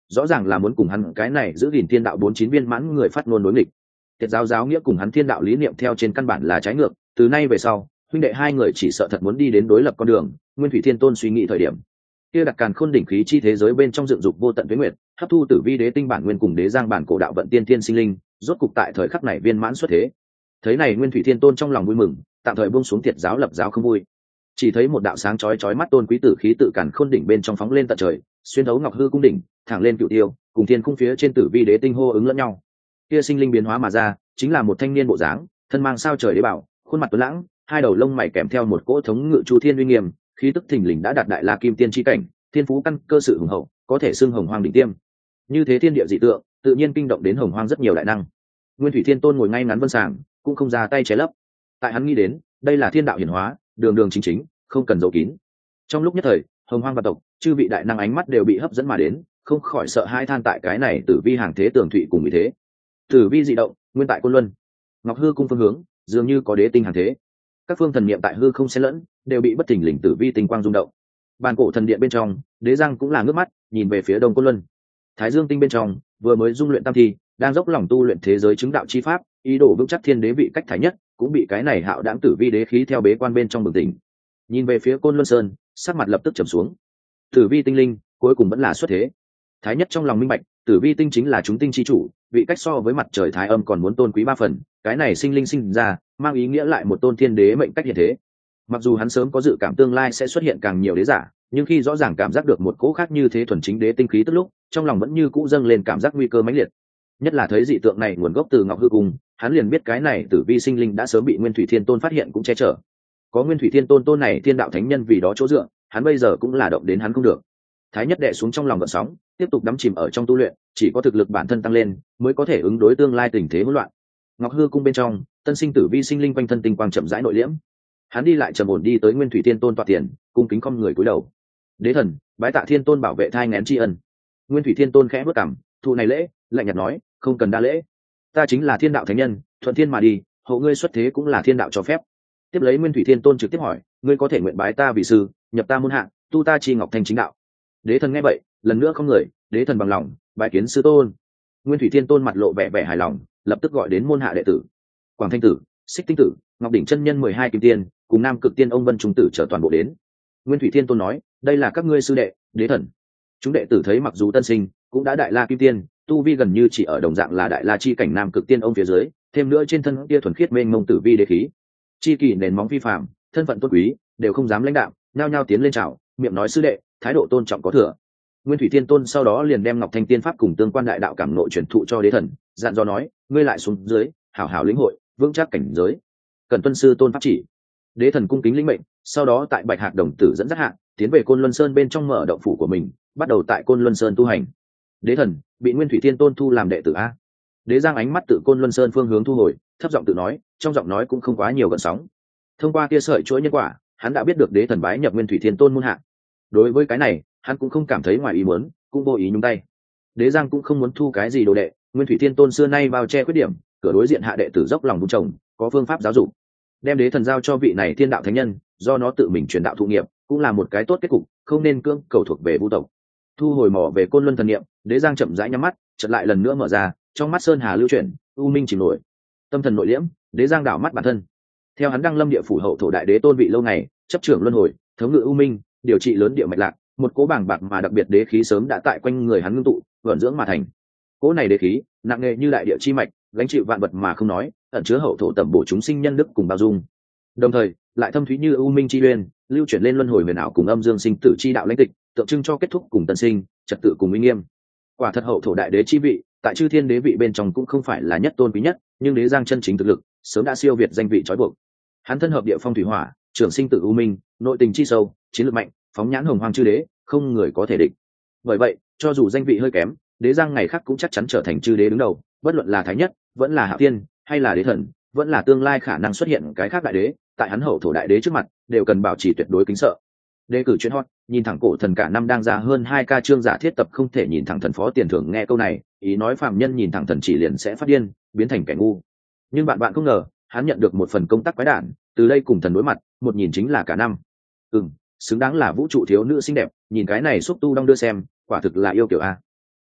rõ ràng là muốn cùng hắn cái này giữ gìn thiên đạo 49 viên mãn người phát ngôn đối nghịch. Tiệt giáo giáo nghĩa cùng hắn thiên đạo lý niệm theo trên căn bản là trái ngược, từ nay về sau huynh đệ hai người chỉ sợ thật muốn đi đến đối lập con đường. Nguyên Thủy Thiên Tôn suy nghĩ thời điểm kia đặt càn khôn đỉnh khí chi thế giới bên trong dựng dục vô tận tuế nguyệt, hấp thu tử vi đế tinh bản nguyên cùng đế giang bản cổ đạo vận tiên thiên sinh linh, rốt cục tại thời khắc này viên mãn xuất thế. Thấy này Nguyên Thủy Thiên Tôn trong lòng vui mừng, tạm thời buông xuống tiệt giáo lập giáo không vui. Chỉ thấy một đạo sáng chói chói mắt tôn quý tử khí tự càn khôn đỉnh bên trong phóng lên tận trời, xuyên thấu ngọc hư cung đỉnh, thẳng lên cựu tiêu, cùng thiên cung phía trên tử vi đế tinh hô ứng lẫn nhau. Kia sinh linh biến hóa mà ra, chính là một thanh niên bộ dáng, thân mang sao trời đế bảo, khuôn mặt tuấn lãng, hai đầu lông mày kèm theo một cỗ thống ngự chu thiên uy nghiêm, khí tức thình lình đã đạt đại la kim tiên chi cảnh, thiên phú căn cơ sự hùng hậu, có thể xưng hồng hoang đỉnh tiêm. Như thế thiên địa dị tượng, tự nhiên kinh động đến hồng hoang rất nhiều đại năng. Nguyên Thủy Thiên Tôn ngồi ngay ngắn vân sàng, cũng không ra tay chế lấp. Tại hắn nghĩ đến, đây là thiên đạo hiển hóa, đường đường chính chính, không cần giấu kín. Trong lúc nhất thời, hồng hoang và tộc, chư vị đại năng ánh mắt đều bị hấp dẫn mà đến, không khỏi sợ hai than tại cái này tử vi hàng thế tường thụy cùng ý thế. Tử vi dị động, nguyên tại côn luân. Ngọc hư cung phương hướng, dường như có đế tinh hàng thế. Các phương thần niệm tại hư không xen lẫn, đều bị bất thình lình tử vi tinh quang rung động. Bàn cổ thần điện bên trong, đế giang cũng là ngước mắt, nhìn về phía đông côn luân. Thái dương tinh bên trong, vừa mới dung luyện tam thi, đang dốc lòng tu luyện thế giới chứng đạo chi pháp, ý đồ vững chắc thiên đế vị cách thái nhất, cũng bị cái này hạo đãng tử vi đế khí theo bế quan bên trong bừng tỉnh. Nhìn về phía côn luân sơn, sắc mặt lập tức trầm xuống. Tử vi tinh linh cuối cùng vẫn là xuất thế. Thái nhất trong lòng minh bạch, tử vi tinh chính là chúng tinh chi chủ, vị cách so với mặt trời thái âm còn muốn tôn quý 3 phần. Cái này sinh linh sinh ra, mang ý nghĩa lại một tôn thiên đế mệnh cách hiện thế. Mặc dù hắn sớm có dự cảm tương lai sẽ xuất hiện càng nhiều đế giả, nhưng khi rõ ràng cảm giác được một cỗ khác như thế thuần chính đế tinh khí tức lúc, trong lòng vẫn như cũ dâng lên cảm giác nguy cơ mãnh liệt. Nhất là thấy dị tượng này nguồn gốc từ Ngọc Hư Cung, hắn liền biết cái này tử vi sinh linh đã sớm bị Nguyên Thủy Thiên Tôn phát hiện cũng che chở. Có Nguyên Thủy Thiên Tôn tôn này thiên đạo thánh nhân vì đó chỗ dựa, hắn bây giờ cũng là động đến hắn không được. Thái nhất đệ xuống trong lòng gợn sóng, tiếp tục đắm chìm ở trong tu luyện, chỉ có thực lực bản thân tăng lên, mới có thể ứng đối tương lai tình thế hỗn loạn. Ngọc Hư Cung bên trong, tân sinh tử vi sinh linh quanh thân tinh quang chậm rãi nội liễm. Hắn đi lại trầm ổn đi tới Nguyên Thủy Thiên Tôn tọa tiền, cung kính không người cúi đầu. Đế thần, bái tạ Thiên Tôn bảo vệ thai nghén tri ân. Nguyên Thủy Thiên Tôn khẽ bước cằm, thụ này lễ, lạnh nhạt nói, không cần đa lễ. Ta chính là thiên đạo thánh nhân, thuận thiên mà đi, hộ ngươi xuất thế cũng là thiên đạo cho phép. Tiếp lấy Nguyên Thủy Thiên Tôn trực tiếp hỏi, ngươi có thể nguyện bái ta vì sư, nhập ta môn hạ, tu ta chi ngọc thanh chính đạo. Đế thần nghe vậy, lần nữa không người, đế thần bằng lòng, bái kiến sư tôn. Nguyên Thủy Thiên Tôn mặt lộ vẻ vẻ hài lòng, lập tức gọi đến môn hạ đệ tử. Quảng Thanh tử, Xích Tinh tử, Ngọc đỉnh chân nhân 12 kim tiên, cùng Nam Cực tiên ông Vân Trung tử trở toàn bộ đến. Nguyên Thủy Thiên Tôn nói, đây là các ngươi sư đệ, đế thần. Chúng đệ tử thấy mặc dù tân sinh, cũng đã đại la kim tiên, tu vi gần như chỉ ở đồng dạng là đại la chi cảnh Nam Cực tiên ông phía dưới, thêm nữa trên thân kia thuần khiết mênh mông tử vi đế khí, chi kỳ nền móng phi phàm, thân phận tôn quý, đều không dám lãnh đạo, nhao nhao tiến lên chào, miệng nói sư đệ, thái độ tôn trọng có thừa. Nguyên Thủy Thiên Tôn sau đó liền đem Ngọc Thanh Tiên pháp cùng tương quan đại đạo cảm nội truyền thụ cho đế thần, dặn dò nói, ngươi lại xuống dưới, hảo hảo lĩnh hội, vững chắc cảnh giới. Cần tuân sư tôn pháp chỉ. Đế thần cung kính lĩnh mệnh, sau đó tại Bạch Hạc đồng tử dẫn dắt hạ, tiến về Côn Luân Sơn bên trong mở động phủ của mình, bắt đầu tại Côn Luân Sơn tu hành. Đế thần bị Nguyên Thủy Thiên Tôn thu làm đệ tử a. Đế Giang ánh mắt tự Côn Luân Sơn phương hướng thu hồi, thấp giọng tự nói, trong giọng nói cũng không quá nhiều gợn sóng. Thông qua kia sợi chuỗi nhân quả, hắn đã biết được đế thần bái nhập Nguyên Thủy Thiên Tôn môn hạ. Đối với cái này, hắn cũng không cảm thấy ngoài ý muốn, cũng vô ý nhúng tay. Đế Giang cũng không muốn thu cái gì đồ đệ, Nguyên Thủy Thiên Tôn xưa nay bao che khuyết điểm, cửa đối diện hạ đệ tử dốc lòng vun trồng, có phương pháp giáo dục. Đem đế thần giao cho vị này thiên đạo thánh nhân, do nó tự mình truyền đạo thụ nghiệp, cũng là một cái tốt kết cục, không nên cưỡng cầu thuộc về vu tộc. Thu hồi mỏ về Côn Luân thần niệm, Đế Giang chậm rãi nhắm mắt, chợt lại lần nữa mở ra, trong mắt sơn hà lưu chuyển, u minh chìm nổi. Tâm thần nội liễm, Đế Giang đảo mắt bản thân. Theo hắn đăng lâm địa phủ hậu thổ đại đế tôn vị lâu ngày, chấp trưởng luân hồi, thống ngự u minh, điều trị lớn địa mạch lạc, một cỗ bảng bạc mà đặc biệt đế khí sớm đã tại quanh người hắn ngưng tụ, vận dưỡng mà thành. Cỗ này đế khí, nặng nề như đại địa chi mạch, gánh chịu vạn vật mà không nói, ẩn chứa hậu thổ tẩm bổ chúng sinh nhân đức cùng bao dung. Đồng thời, lại thâm thúy như u minh chi uyên, lưu chuyển lên luân hồi huyền ảo cùng âm dương sinh tử chi đạo lãnh tịch, tượng trưng cho kết thúc cùng tân sinh, trật tự cùng uy nghiêm. Quả thật hậu thổ đại đế chi vị, tại chư thiên đế vị bên trong cũng không phải là nhất tôn quý nhất, nhưng Đế Giang chân chính thực lực, sớm đã siêu việt danh vị trói buộc. Hắn thân hợp địa phong thủy hỏa, trưởng sinh tử u minh, nội tình chi sâu, chiến lược mạnh, phóng nhãn hồng hoàng chư đế, không người có thể địch. Bởi vậy, cho dù danh vị hơi kém, Đế Giang ngày khác cũng chắc chắn trở thành chư đế đứng đầu, bất luận là thái nhất, vẫn là hạ tiên, hay là đế thần, vẫn là tương lai khả năng xuất hiện cái khác đại đế, tại hắn hậu thổ đại đế trước mặt, đều cần bảo trì tuyệt đối kính sợ. Đề cử chuyên hot, nhìn thẳng cổ thần cả năm đang ra hơn 2K chương giả thiết tập không thể nhìn thẳng thần phó tiền thưởng, nghe câu này, ý nói phạm nhân nhìn thẳng thần chỉ liền sẽ phát điên, biến thành kẻ ngu. Nhưng bạn không ngờ, hắn nhận được một phần công tác quái đản, từ đây cùng thần đối mặt, một nhìn chính là cả năm. Xứng đáng là vũ trụ thiếu nữ xinh đẹp, nhìn cái này xúc tu đong đưa xem, quả thực là yêu kiểu a.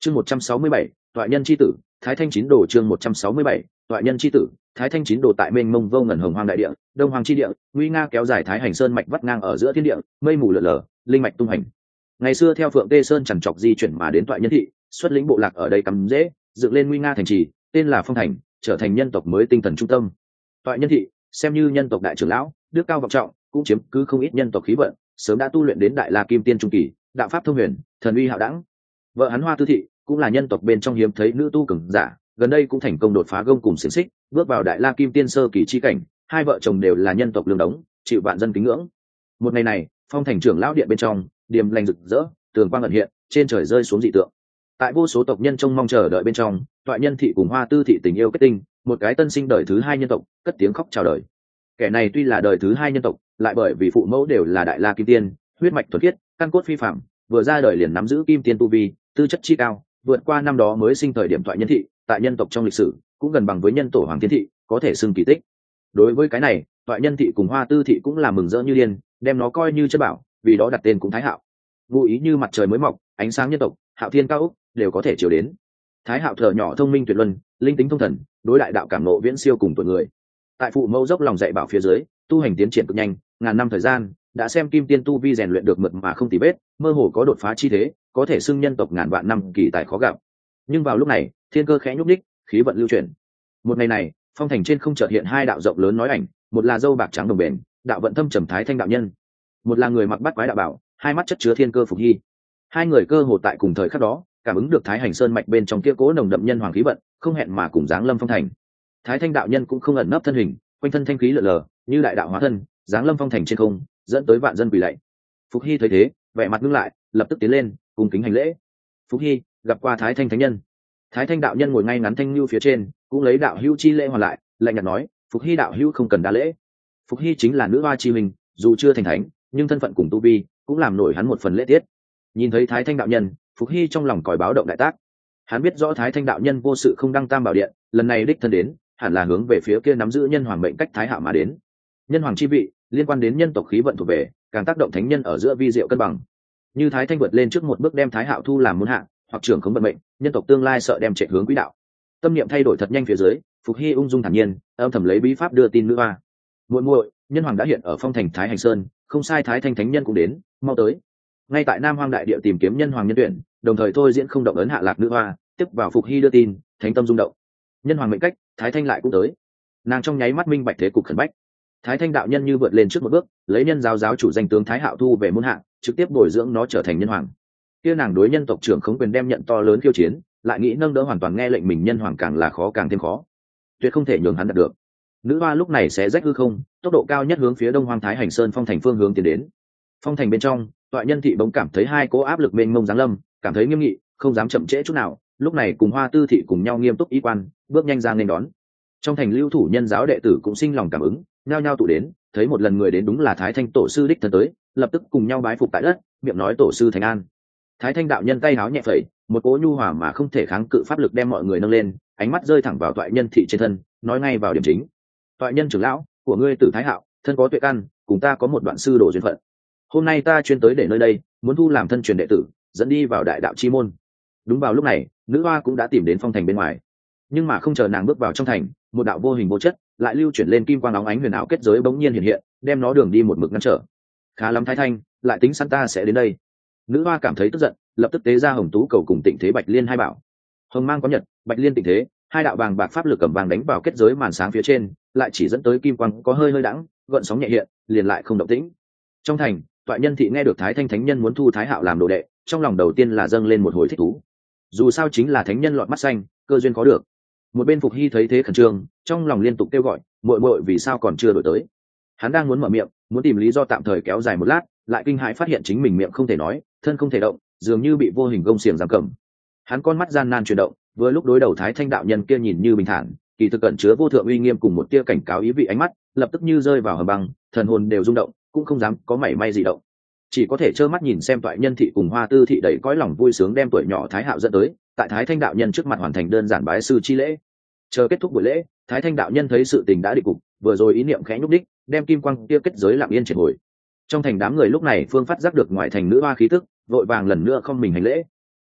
chương 167, toại nhân chi tử, Thái Thanh Chín Đồ. Chương 167, toại nhân chi tử, Thái Thanh Chín Đồ. Tại mênh mông vô ngần hồng hoang đại địa, đông hoang chi địa, nguy nga kéo dài Thái Hành Sơn mạch vắt ngang ở giữa thiên địa, mây mù lượn lờ, linh mạch tung hành. Ngày xưa theo Phượng Tê Sơn chằn trọc di chuyển mà đến toại nhân thị, xuất lĩnh bộ lạc ở đây cắm rễ, dựng lên nguy nga thành trì, tên là Phong Thành, trở thành nhân tộc mới tinh thần trung tâm. Toại nhân thị xem như nhân tộc đại trưởng lão, đức cao vọng trọng, cũng chiếm cứ không ít nhân tộc khí vận, sớm đã tu luyện đến đại la kim tiên trung kỳ, đạo pháp thông huyền, thần uy hạo đẳng. Vợ hắn Hoa Tư Thị cũng là nhân tộc bên trong hiếm thấy nữ tu cường giả, gần đây cũng thành công đột phá gông cùng xiềng xích, bước vào đại la kim tiên sơ kỳ chi cảnh. Hai vợ chồng đều là nhân tộc lương đống, chịu vạn dân kính ngưỡng. Một ngày này, Phong Thành trưởng lão điện bên trong, điềm lành rực rỡ, tường quang ẩn hiện, trên trời rơi xuống dị tượng. Tại vô số tộc nhân trông mong chờ đợi bên trong, toại nhân thị cùng Hoa Tư Thị tình yêu kết tinh, một cái tân sinh đời thứ hai nhân tộc, cất tiếng khóc chào đời. Kẻ này tuy là đời thứ hai nhân tộc, lại bởi vì phụ mẫu đều là đại la kim tiên, huyết mạch thuần khiết, căn cốt phi phàm, vừa ra đời liền nắm giữ kim tiên tu vi, tư chất chi cao, vượt qua năm đó mới sinh thời điểm toại nhân thị, tại nhân tộc trong lịch sử cũng gần bằng với nhân tổ Hoàng Thiên Thị, có thể xưng kỳ tích. Đối với cái này, toại nhân thị cùng Hoa Tư Thị cũng là mừng rỡ như điên, đem nó coi như chất bảo, vì đó đặt tên cũng Thái Hạo. Ngụ ý như mặt trời mới mọc, ánh sáng nhân tộc, hạo thiên cao úc đều có thể chiếu đến. Thái Hạo thở nhỏ thông minh tuyệt luân, linh tính thông thần, đối đại đạo cảm ngộ viễn siêu cùng tuổi người. Tại phụ mẫu dốc lòng dạy bảo phía dưới, tu hành tiến triển cực nhanh, ngàn năm thời gian đã xem kim tiên tu vi rèn luyện được mượt mà không tì vết, mơ hồ có đột phá chi thế, có thể xưng nhân tộc ngàn vạn năm kỳ tài khó gặp. Nhưng vào lúc này, thiên cơ khẽ nhúc nhích, khí vận lưu chuyển. Một ngày này, Phong Thành trên không chợt hiện hai đạo rộng lớn nói ảnh, một là dâu bạc trắng đồng bền, đạo vận thâm trầm Thái Thanh đạo nhân, một là người mặc bát quái đạo bảo, hai mắt chất chứa thiên cơ Phục Hy. Hai người cơ hồ tại cùng thời khắc đó, cảm ứng được Thái Hành Sơn mạch bên trong kia cố nồng đậm nhân hoàng khí vận, không hẹn mà cùng giáng lâm Phong Thành. Thái Thanh đạo nhân cũng không ẩn nấp thân hình, quanh thân thanh khí lờ lờ, như đại đạo hóa thân, giáng lâm Phong Thành trên không, dẫn tới vạn dân quỳ lạy. Phục Hy thấy thế, vẻ mặt ngưng lại, lập tức tiến lên, cung kính hành lễ. Phục Hy gặp qua Thái Thanh thánh nhân. Thái Thanh đạo nhân ngồi ngay ngắn thanh lưu phía trên, cũng lấy đạo hữu chi lễ hoàn lại, lạnh nhạt nói: Phục Hy đạo hữu không cần đa lễ. Phục Hy chính là nữ hoa chi mình, dù chưa thành thánh, nhưng thân phận cùng tu vi cũng làm nổi hắn một phần lễ tiết. Nhìn thấy Thái Thanh đạo nhân, Phục Hy trong lòng còi báo động đại tác. Hắn biết rõ Thái Thanh đạo nhân vô sự không đăng tam bảo điện, lần này đích thân đến, hẳn là hướng về phía kia nắm giữ nhân hoàng mệnh cách Thái Hạo mà đến. Nhân hoàng chi vị liên quan đến nhân tộc khí vận thuộc về, càng tác động thánh nhân ở giữa vi diệu cân bằng. Như Thái Thanh vượt lên trước một bước đem Thái Hạo thu làm môn hạ, hoặc trưởng không vận mệnh, nhân tộc tương lai sợ đem chạy hướng quỹ đạo. Tâm niệm thay đổi thật nhanh phía dưới, Phục Hy ung dung thản nhiên, âm thầm lấy bí pháp đưa tin nữ hoa. Muội muội, nhân hoàng đã hiện ở Phong Thành Thái Hành Sơn, không sai, Thái Thanh thánh nhân cũng đến, mau tới. Ngay tại Nam Hoang đại địa tìm kiếm nhân hoàng nhân tuyển, đồng thời thôi diễn không động ấn hạ lạc nữ hoa, tiếp vào Phục Hy đưa tin, thánh tâm rung động. Nhân hoàng mệnh cách, Thái Thanh lại cũng tới. Nàng trong nháy mắt minh bạch thế cục khẩn bách. Thái Thanh đạo nhân như vượt lên trước một bước, lấy nhân giáo chủ danh tướng Thái Hạo thu về môn hạ, trực tiếp bồi dưỡng nó trở thành nhân hoàng. Kia nàng đối nhân tộc trưởng không quyền đem nhận to lớn khiêu chiến, lại nghĩ nâng đỡ hoàn toàn nghe lệnh mình nhân hoàng càng là khó càng thêm khó, tuyệt không thể nhường hắn đạt được. Nữ hoa lúc này sẽ rách hư không, tốc độ cao nhất hướng phía đông hoang Thái Hành Sơn Phong Thành phương hướng tiến đến. Phong Thành bên trong, toại nhân thị bỗng cảm thấy hai cỗ áp lực mênh mông giáng lâm, cảm thấy nghiêm nghị, không dám chậm trễ chút nào, lúc này cùng Hoa Tư Thị cùng nhau nghiêm túc y quan, bước nhanh ra nên đón. Trong thành lưu thủ nhân giáo đệ tử cũng sinh lòng cảm ứng, nhao nhao tụ đến, thấy một lần người đến đúng là Thái Thanh tổ sư đích thân tới, lập tức cùng nhau bái phục tại đất, miệng nói tổ sư thành an. Thái Thanh đạo nhân tay háo nhẹ phẩy, một cỗ nhu hòa mà không thể kháng cự pháp lực đem mọi người nâng lên, ánh mắt rơi thẳng vào toại nhân thị trên thân, nói ngay vào điểm chính: toại nhân trưởng lão của ngươi Tử Thái Hạo, thân có tuệ căn, cùng ta có một đoạn sư đồ duyên phận. Hôm nay ta chuyên tới để nơi đây, muốn thu làm thân truyền đệ tử, dẫn đi vào đại đạo chi môn. Đúng vào lúc này, nữ hoa cũng đã tìm đến Phong Thành bên ngoài, nhưng mà không chờ nàng bước vào trong thành, một đạo vô hình vô chất lại lưu chuyển lên kim quang óng ánh huyền ảo kết giới bỗng nhiên hiện hiện, đem nó đường đi một mực ngăn trở. Khá lắm Thái Thanh, lại tính sẵn ta sẽ đến đây. Nữ hoa cảm thấy tức giận, lập tức tế ra Hồng Tú Cầu cùng Tịnh Thế Bạch Liên hai bảo. Hồng Mang có nhật, Bạch Liên Tịnh Thế, hai đạo vàng bạc pháp lực cầm vàng đánh vào kết giới màn sáng phía trên, lại chỉ dẫn tới kim quang có hơi hơi đãng, gợn sóng nhẹ hiện, liền lại không động tĩnh. Trong thành, toại nhân thị nghe được Thái Thanh thánh nhân muốn thu Thái Hạo làm đồ đệ, trong lòng đầu tiên là dâng lên một hồi thích thú. Dù sao chính là thánh nhân lọt mắt xanh, cơ duyên có được. Một bên Phục Hy thấy thế khẩn trương, trong lòng liên tục kêu gọi: muội muội vì sao còn chưa đổi tới? Hắn đang muốn mở miệng, muốn tìm lý do tạm thời kéo dài một lát, lại kinh hãi phát hiện chính mình miệng không thể nói, thân không thể động, dường như bị vô hình gông xiềng giam cầm. Hắn con mắt gian nan chuyển động, vừa lúc đối đầu Thái Thanh đạo nhân kia nhìn như bình thản, kỳ thực cẩn chứa vô thượng uy nghiêm cùng một tia cảnh cáo ý vị ánh mắt, lập tức như rơi vào hầm băng, thần hồn đều rung động, cũng không dám có mảy may gì động, chỉ có thể trơ mắt nhìn xem toại nhân thị cùng Hoa Tư Thị đầy cõi lòng vui sướng đem tuổi nhỏ Thái Hạo dẫn tới, tại Thái Thanh đạo nhân trước mặt hoàn thành đơn giản bái sư chi lễ. Chờ kết thúc buổi lễ, Thái Thanh đạo nhân thấy sự tình đã định cục, vừa rồi ý niệm khẽ nhúc đích, đem kim quang kia kết giới lặng yên triệt hồi. Trong thành đám người lúc này phương phát giác được ngoại thành nữ hoa khí tức, vội vàng lần nữa không mình hành lễ.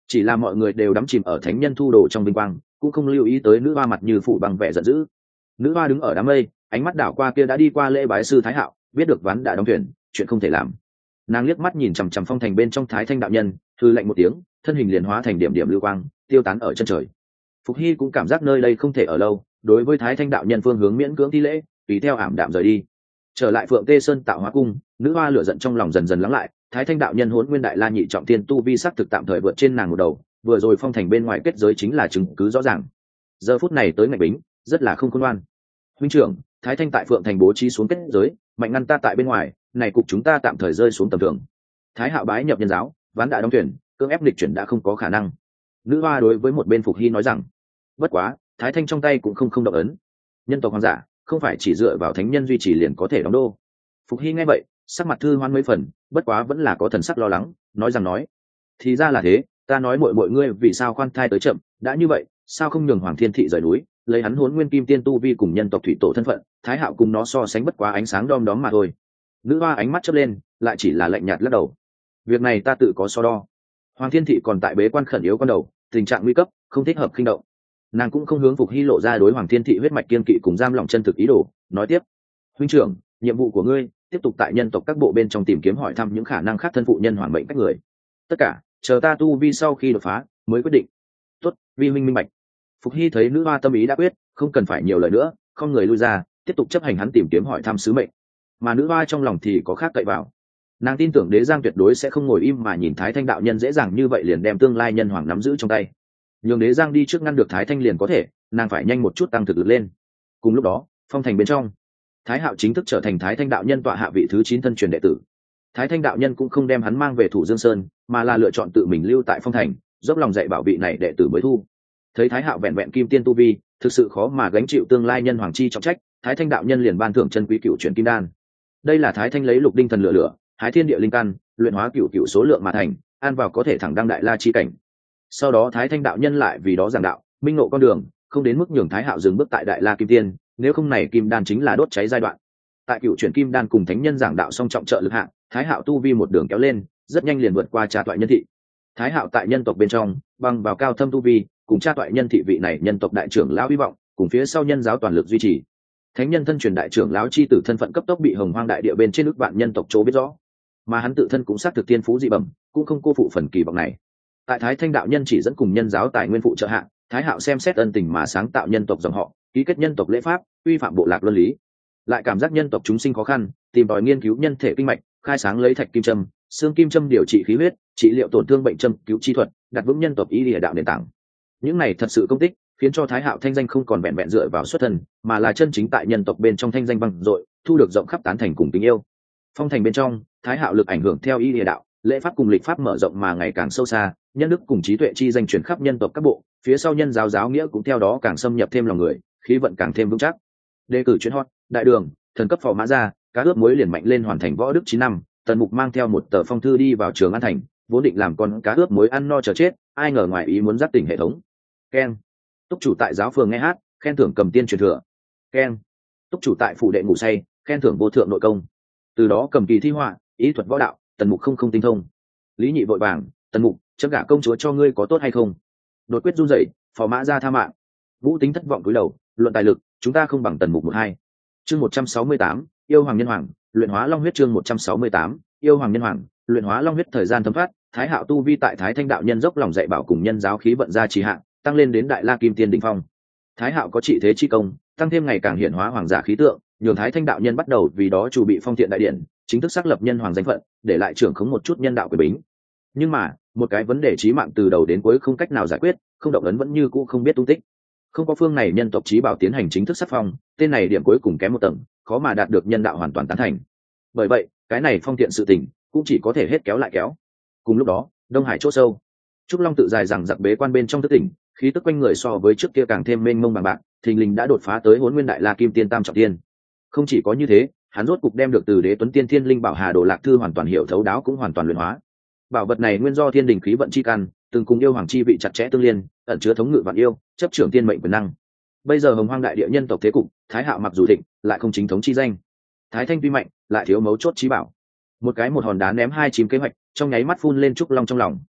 chỉ là mọi người đều đắm chìm ở thánh nhân thu đồ trong vinh quang, cũng không lưu ý tới nữ hoa mặt như phủ bằng vẻ giận dữ. Nữ hoa đứng ở đám mây, ánh mắt đảo qua kia đã đi qua lễ bái sư Thái Hạo, biết được ván đã đóng thuyền, chuyện không thể làm. Nàng liếc mắt nhìn chằm chằm phong thành bên trong Thái Thanh đạo nhân, thư lạnh một tiếng, thân hình liền hóa thành điểm điểm lưu quang, tiêu tán ở chân trời. Phục Hy cũng cảm giác nơi đây không thể ở lâu, đối với Thái Thanh đạo nhân phương hướng miễn cưỡng thi lễ, tùy theo ảm đạm rời đi. Trở lại Phượng Tê Sơn tạo hóa cung, nữ hoa lửa giận trong lòng dần dần lắng lại. Thái Thanh đạo nhân Hỗn Nguyên Đại La nhị trọng tiên tu vi sắc thực tạm thời vượt trên nàng một đầu, vừa rồi phong thành bên ngoài kết giới chính là chứng cứ rõ ràng. Giờ phút này tới ngạch bính, rất là không khôn ngoan. Huynh trưởng, Thái Thanh tại Phượng thành bố trí xuống kết giới, mạnh ngăn ta tại bên ngoài, này cục chúng ta tạm thời rơi xuống tầm thường. Thái Hạo bái nhập nhân giáo, ván đã đóng thuyền, cưỡng ép lịch chuyển đã không có khả năng. Nữ hoa đối với một bên Phục Hy nói rằng, bất quá, Thái Thanh trong tay cũng không động ấn. Nhân tộc hoàng giả không phải chỉ dựa vào thánh nhân duy trì liền có thể đóng đô. Phục Hy nghe vậy, sắc mặt thư hoan mấy phần, bất quá vẫn là có thần sắc lo lắng, nói rằng thì ra là thế, ta nói mọi ngươi vì sao khoan thai tới chậm, đã như vậy, sao không nhường Hoàng Thiên Thị rời núi, lấy hắn Hỗn Nguyên Kim Tiên tu vi cùng nhân tộc thủy tổ thân phận, Thái Hạo cùng nó so sánh bất quá ánh sáng đom đóm mà thôi. Nữ hoa ánh mắt chớp lên, lại chỉ là lạnh nhạt lắc đầu. Việc này ta tự có so đo. Hoàng Thiên Thị còn tại bế quan khẩn yếu con đầu, tình trạng nguy cấp, không thích hợp khinh động. Nàng cũng không hướng Phục Hy lộ ra đối Hoàng Thiên Thị huyết mạch kiên kỵ cùng giam lỏng chân thực ý đồ, nói tiếp: huynh trưởng, nhiệm vụ của ngươi tiếp tục tại nhân tộc các bộ bên trong tìm kiếm hỏi thăm những khả năng khác thân phụ nhân hoàng mệnh các người. Tất cả chờ ta tu vi sau khi đột phá mới quyết định. Tốt, vi huynh minh bạch. Phục Hy thấy nữ hoa tâm ý đã quyết, không cần phải nhiều lời nữa, không người lui ra, tiếp tục chấp hành hắn tìm kiếm hỏi thăm sứ mệnh. Mà nữ hoa trong lòng thì có khác cậy vào. Nàng tin tưởng Đế Giang tuyệt đối sẽ không ngồi im mà nhìn Thái Thanh đạo nhân dễ dàng như vậy liền đem tương lai nhân hoàng nắm giữ trong tay. Nhường Đế Giang đi trước ngăn được Thái Thanh liền có thể, nàng phải nhanh một chút tăng thực lực lên. Cùng lúc đó, phong thành bên trong, Thái Hạo chính thức trở thành Thái Thanh đạo nhân tọa hạ vị thứ 9 thân truyền đệ tử. Thái Thanh đạo nhân cũng không đem hắn mang về Thủ Dương Sơn, mà là lựa chọn tự mình lưu tại phong thành, dốc lòng dạy bảo vị này đệ tử mới thu. Thấy Thái Hạo vẹn vẹn kim tiên tu vi, thực sự khó mà gánh chịu tương lai nhân hoàng chi trọng trách, Thái Thanh đạo nhân liền ban thưởng chân quý cựu chuyển kim đan. Đây là Thái Thanh lấy lục đinh thần lửa, hái thiên địa linh căn, luyện hóa cựu số lượng mà thành, ăn vào có thể thẳng đăng đại la chi cảnh. Sau đó Thái Thanh đạo nhân lại vì đó giảng đạo, minh ngộ con đường, không đến mức nhường Thái Hạo dừng bước tại đại la kim tiên, nếu không này kim đan chính là đốt cháy giai đoạn. Tại cựu chuyển kim đan cùng thánh nhân giảng đạo song trọng trợ lực hạng, Thái Hạo tu vi một đường kéo lên, rất nhanh liền vượt qua cha toại nhân thị. Thái Hạo tại nhân tộc bên trong, bằng vào cao thâm tu vi, cùng cha toại nhân thị vị này nhân tộc đại trưởng lão hy vọng, cùng phía sau nhân giáo toàn lực duy trì. Thánh nhân thân truyền đại trưởng lão chi tử thân phận cấp tốc bị Hồng Hoang đại địa bên trên ước vạn nhân tộc chỗ biết rõ, mà hắn tự thân cũng xác thực tiên phú dị bẩm, cũng không cô phụ phần kỳ vọng này. Tại Thái Thanh đạo nhân chỉ dẫn cùng nhân giáo tài nguyên phụ trợ hạng, Thái Hạo xem xét ân tình mà sáng tạo nhân tộc dòng họ, ký kết nhân tộc lễ pháp, quy phạm bộ lạc luân lý, lại cảm giác nhân tộc chúng sinh khó khăn, tìm tòi nghiên cứu nhân thể kinh mạch, khai sáng lấy thạch kim châm, xương kim châm điều trị khí huyết, trị liệu tổn thương bệnh châm cứu chi thuật, đặt vững nhân tộc y lìa đạo nền tảng. Những này thật sự công tích, khiến cho Thái Hạo thanh danh không còn vẹn vẹn dựa vào xuất thân, mà là chân chính tại nhân tộc bên trong thanh danh vang dội, thu được rộng khắp tán thành cùng tình yêu. Phong thành bên trong, Thái Hạo lực ảnh hưởng theo y lìa đạo, lễ pháp cùng lịch pháp mở rộng mà ngày càng sâu xa, nhân đức cùng trí tuệ chi danh truyền khắp nhân tộc các bộ, phía sau nhân giáo giáo nghĩa cũng theo đó càng xâm nhập thêm lòng người, khí vận càng thêm vững chắc. Đề cử chuyên hot, đại đường, thần cấp phò mã ra, cá ướp muối liền mạnh lên hoàn thành võ đức 9 năm, Tần Mục mang theo một tờ phong thư đi vào Trường An thành, vốn định làm con cá ướp muối ăn no chờ chết, ai ngờ ngoài ý muốn giác tỉnh hệ thống. Keng. Túc chủ tại giáo phường nghe hát, khen thưởng cầm tiên truyền thừa. Keng. Túc chủ tại phủ đệ ngủ say, khen thưởng vô thượng nội công. Từ đó cầm kỳ thi họa, ý thuật võ đạo, Tần Mục không tinh thông. Lý Nhị vội vàng, Tần Mục, chấm gả công chúa cho ngươi có tốt hay không? Đột quyết run rẩy, phò mã ra tha mạng. Vũ Tính thất vọng cúi đầu, luận tài lực, chúng ta không bằng Tần Mục 1-2. Chương 168, yêu hoàng nhân hoàng, luyện hóa long huyết. Chương 168, yêu hoàng nhân hoàng, luyện hóa long huyết. Thời gian thấm thoát, Thái Hạo tu vi tại Thái Thanh đạo nhân dốc lòng dạy bảo cùng nhân giáo khí vận ra trì hạng, tăng lên đến đại la kim tiên đỉnh phong. Thái Hạo có trị thế chi công, tăng thêm ngày càng hiển hóa hoàng giả khí tượng, nhường Thái Thanh đạo nhân bắt đầu vì đó chủ bị phong thiện đại điện, chính thức xác lập nhân hoàng danh phận, để lại trưởng khống một chút nhân đạo quyền bính. Nhưng mà, một cái vấn đề chí mạng từ đầu đến cuối không cách nào giải quyết, không động ấn vẫn như cũ không biết tung tích. Không có phương này nhân tộc chí bảo tiến hành chính thức sắc phong, tên này điểm cuối cùng kém một tầng, khó mà đạt được nhân đạo hoàn toàn tán thành. Bởi vậy, cái này phong thiện sự tình cũng chỉ có thể hết kéo lại kéo. Cùng lúc đó, Đông Hải chỗ sâu, Trúc Long tự dài rằng giặc bế quan bên trong thức tỉnh, khí tức quanh người so với trước kia càng thêm mênh mông bằng bạc, thình lình đã đột phá tới Hỗn Nguyên Đại La Kim Tiên tam trọng tiên. Không chỉ có như thế, hắn rốt cục đem được từ Đế Tuấn Tiên Thiên Linh Bảo Hà Đồ Lạc Thư hoàn toàn hiểu thấu đáo cũng hoàn toàn luyện hóa. Bảo vật này nguyên do thiên đình khí vận chi căn, từng cùng yêu hoàng chi vị chặt chẽ tương liên, ẩn chứa thống ngự vạn yêu, chấp trưởng tiên mệnh quyền năng. Bây giờ Hồng Hoang đại địa nhân tộc thế cục, Thái Hạo mặc dù thịnh, lại không chính thống chi danh. Thái Thanh tuy mạnh, lại thiếu mấu chốt chí bảo. Một hòn đá ném 2 chim kế hoạch, trong nháy mắt phun lên Trúc Long trong lòng.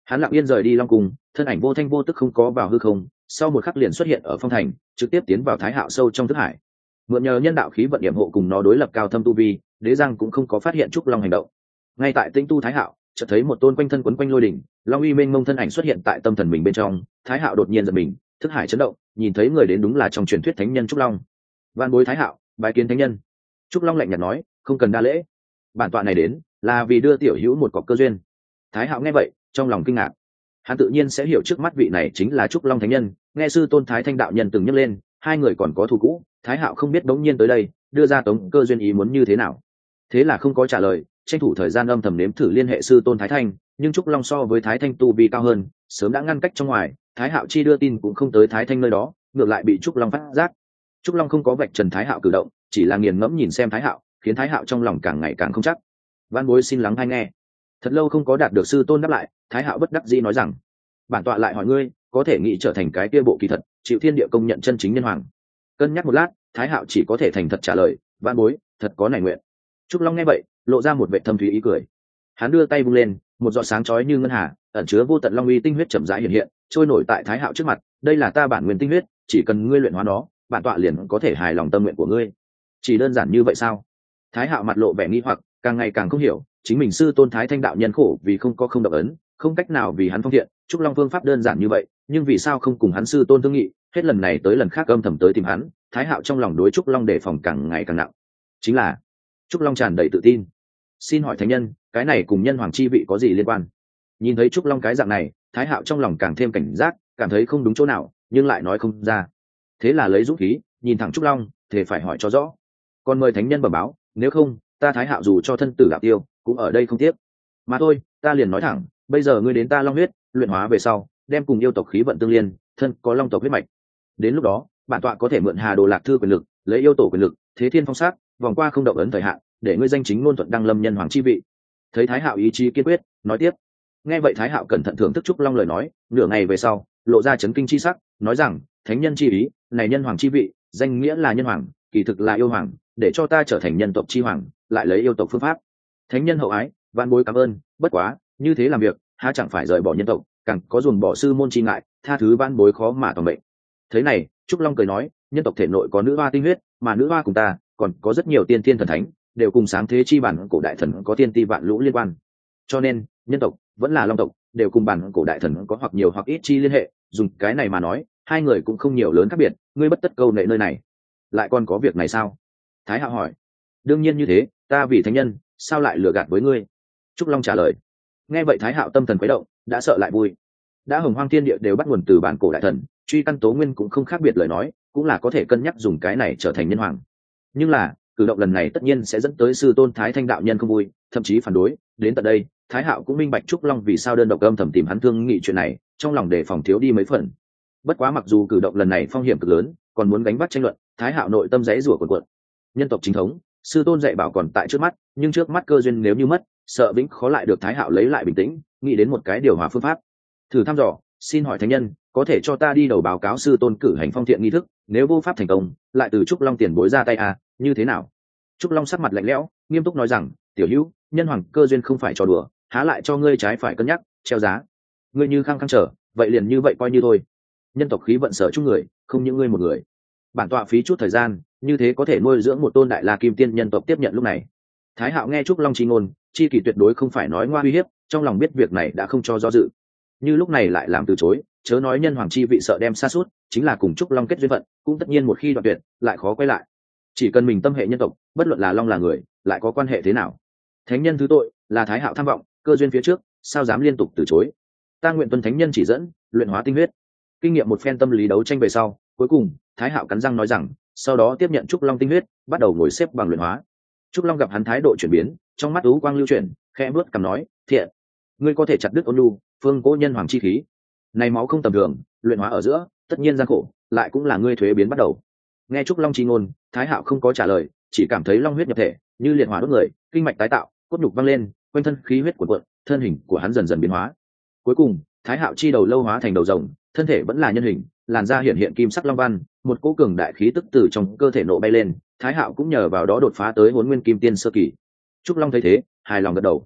Hắn lặng yên rời đi long cung, thân ảnh vô thanh vô tức không có vào hư không, sau một khắc liền xuất hiện ở phong thành, trực tiếp tiến vào Thái Hạo sâu trong thức hải. Mượn nhờ nhân đạo khí vận điểm hộ cùng nó đối lập cao thâm tu vi, Đế Giang cũng không có phát hiện trúc long hành động. Ngay tại Tĩnh Tu Thái Hạo chợt thấy một tôn quanh thân quấn quanh lôi đỉnh, long uy mênh mông thân ảnh xuất hiện tại tâm thần mình bên trong. Thái Hạo đột nhiên giật mình, thức hải chấn động, nhìn thấy người đến đúng là trong truyền thuyết thánh nhân trúc long. Van bối Thái Hạo, bái kiến thánh nhân. Trúc long lạnh nhạt nói, không cần đa lễ, bản tọa này đến là vì đưa tiểu hữu một cọc cơ duyên. Thái Hạo nghe vậy, trong lòng kinh ngạc. Hắn tự nhiên sẽ hiểu trước mắt vị này chính là trúc long thánh nhân, nghe sư tôn Thái Thanh đạo nhân từng nhắc lên, hai người còn có thù cũ. Thái Hạo không biết bỗng nhiên tới đây đưa ra tống cơ duyên ý muốn như thế nào, thế là không có trả lời, tranh thủ thời gian âm thầm nếm thử liên hệ sư tôn Thái Thanh. Nhưng trúc long so với Thái Thanh tu vi cao hơn, sớm đã ngăn cách trong ngoài. Thái Hạo chi đưa tin cũng không tới Thái Thanh nơi đó, ngược lại bị trúc long phát giác. Trúc long không có vạch trần Thái Hạo cử động, chỉ là nghiền ngẫm nhìn xem Thái Hạo, khiến Thái Hạo trong lòng càng ngày càng không chắc. Van bối xin lắng hay nghe. Thật lâu không có đạt được sư tôn đáp lại, Thái Hạo bất đắc dĩ nói rằng, bản tọa lại hỏi ngươi, có thể nghĩ trở thành cái kia bộ kỳ thật, chịu thiên địa công nhận chân chính nhân hoàng? Cân nhắc một lát, Thái Hạo chỉ có thể thành thật trả lời, van bối thật có nảy nguyện. Trúc long nghe vậy, lộ ra một vẻ thâm thúy ý cười. Hắn đưa tay vung lên, một giọt sáng chói như ngân hà, ẩn chứa vô tận long uy tinh huyết chậm rãi hiện hiện, trôi nổi tại Thái Hạo trước mặt. Đây là ta bản nguyên tinh huyết, chỉ cần ngươi luyện hóa nó, bản tọa liền có thể hài lòng tâm nguyện của ngươi. Chỉ đơn giản như vậy sao? Thái Hạo mặt lộ vẻ nghi hoặc, càng ngày càng không hiểu, chính mình sư tôn Thái Thanh đạo nhân khổ vì không có không động ấn, không cách nào vì hắn phong thiện. Trúc long phương pháp đơn giản như vậy, nhưng vì sao không cùng hắn sư tôn thương nghị, hết lần này tới lần khác âm thầm tới tìm hắn. Thái Hạo trong lòng đối Trúc long đề phòng càng ngày càng nặng. Chính là Trúc long tràn đầy tự tin. Xin hỏi thánh nhân, cái này cùng nhân hoàng chi vị có gì liên quan? Nhìn thấy Trúc long cái dạng này, Thái Hạo trong lòng càng thêm cảnh giác, cảm thấy không đúng chỗ nào, nhưng lại nói không ra. Thế là lấy dũng khí, nhìn thẳng Trúc long, thề phải hỏi cho rõ. Còn mời thánh nhân bẩm báo, nếu không, ta Thái Hạo dù cho thân tử đạo tiêu, cũng ở đây không tiếc. Mà thôi, ta liền nói thẳng, bây giờ ngươi đến ta long huyết, luyện hóa về sau, đem cùng yêu tộc khí vận tương liên, thân có long tộc huyết mạch. Đến lúc đó, bản tọa có thể mượn Hà Đồ Lạc Thư quyền lực, lấy yêu tổ quyền lực, thế thiên phong sát, vòng qua không động ấn thời hạn, để ngươi danh chính ngôn thuận đăng lâm nhân hoàng chi vị. Thấy Thái Hạo ý chí kiên quyết, nói tiếp. Nghe vậy Thái Hạo cẩn thận thưởng thức Trúc long lời nói, nửa ngày về sau, lộ ra chấn kinh chi sắc, nói rằng, thánh nhân chi ý, này nhân hoàng chi vị, danh nghĩa là nhân hoàng, kỳ thực là yêu hoàng, để cho ta trở thành nhân tộc chi hoàng, lại lấy yêu tộc phương pháp. Thánh nhân hậu ái, van bối cảm ơn, bất quá, như thế làm việc, há chẳng phải rời bỏ nhân tộc, càng có dồn bỏ sư môn chi ngại, tha thứ van bối khó mà toàn mệnh. Thế này, Trúc long cười nói, nhân tộc thể nội có nữ hoa tinh huyết, mà nữ hoa cùng ta còn có rất nhiều tiên thiên thần thánh, đều cùng sáng thế chi bản cổ đại thần có tiên ti vạn lũ liên quan. Cho nên, nhân tộc vẫn là long tộc, đều cùng bản cổ đại thần có hoặc nhiều hoặc ít chi liên hệ. Dùng cái này mà nói, hai người cũng không nhiều lớn khác biệt. Ngươi bất tất câu nệ nơi này, lại còn có việc này sao? Thái Hạo hỏi. Đương nhiên như thế, ta vì thánh nhân, sao lại lừa gạt với ngươi? Trúc long trả lời. Nghe vậy Thái Hạo tâm thần quấy động, đã sợ lại vui. Đã hồng hoang thiên địa đều bắt nguồn từ bản cổ đại thần, truy căn tố nguyên cũng không khác biệt lời nói, cũng là có thể cân nhắc dùng cái này trở thành nhân hoàng. Nhưng là cử động lần này tất nhiên sẽ dẫn tới sư tôn Thái Thanh đạo nhân không vui, thậm chí phản đối. Đến tận đây, Thái Hạo cũng minh bạch Trúc long vì sao đơn độc âm thầm tìm hắn thương nghị chuyện này, trong lòng đề phòng thiếu đi mấy phần. Bất quá mặc dù cử động lần này phong hiểm cực lớn, còn muốn gánh vác tranh luận, Thái Hạo nội tâm rẽ rủa cuộn. Nhân tộc chính thống, sư tôn dạy bảo còn tại trước mắt, nhưng trước mắt cơ duyên nếu như mất, sợ vĩnh khó lại được. Thái Hạo lấy lại bình tĩnh, nghĩ đến một cái điều hòa phương pháp. Thử thăm dò, xin hỏi thánh nhân, có thể cho ta đi đầu báo cáo sư tôn cử hành phong thiện nghi thức, nếu vô pháp thành công, lại từ Trúc long tiền bối ra tay à, như thế nào? Trúc long sắc mặt lạnh lẽo, nghiêm túc nói rằng, tiểu hữu, nhân hoàng cơ duyên không phải trò đùa, há lại cho ngươi trái phải cân nhắc, treo giá. Ngươi như khăng khăng trở, vậy liền như vậy coi như thôi. Nhân tộc khí vận sở chung người, không những ngươi một người. Bản tọa phí chút thời gian, như thế có thể nuôi dưỡng một tôn đại la kim tiên nhân tộc tiếp nhận lúc này. Thái Hạo nghe Trúc long chi ngôn, chi kỷ tuyệt đối không phải nói ngoa uy hiếp, trong lòng biết việc này đã không cho do dự. Như lúc này lại làm từ chối, chớ nói nhân hoàng chi vị sợ đem xa suốt, chính là cùng Trúc long kết duyên phận, cũng tất nhiên một khi đoạn tuyệt, lại khó quay lại. Chỉ cần mình tâm hệ nhân tộc, bất luận là long là người, lại có quan hệ thế nào. Thánh nhân thứ tội, là Thái Hạo tham vọng, cơ duyên phía trước, sao dám liên tục từ chối. Ta nguyện tuân thánh nhân chỉ dẫn, luyện hóa tinh huyết. Kinh nghiệm một phen tâm lý đấu tranh về sau, cuối cùng Thái Hạo cắn răng nói rằng, sau đó tiếp nhận Trúc long tinh huyết, bắt đầu ngồi xếp bằng luyện hóa. Trúc long gặp hắn thái độ chuyển biến, trong mắt ú quang lưu chuyển, khẽ bước cầm nói, thiện, ngươi có thể chặt đứt ôn nhu phương cố nhân hoàng chi khí. Này máu không tầm thường, luyện hóa ở giữa, tất nhiên gian khổ, lại cũng là ngươi thuế biến bắt đầu. Nghe Trúc long chi ngôn, Thái Hạo không có trả lời, chỉ cảm thấy long huyết nhập thể, như liệt hỏa đốt người, kinh mạch tái tạo, cốt nhục văng lên, quanh thân khí huyết cuộn cuộn, thân hình của hắn dần dần biến hóa. Cuối cùng, Thái Hạo chi đầu lâu hóa thành đầu rồng, thân thể vẫn là nhân hình, làn da hiện hiện kim sắc long văn, một cỗ cường đại khí tức từ trong cơ thể nộ bay lên. Thái Hạo cũng nhờ vào đó đột phá tới Hỗn Nguyên Kim Tiên sơ kỳ. Trúc long thấy thế, hài lòng gật đầu.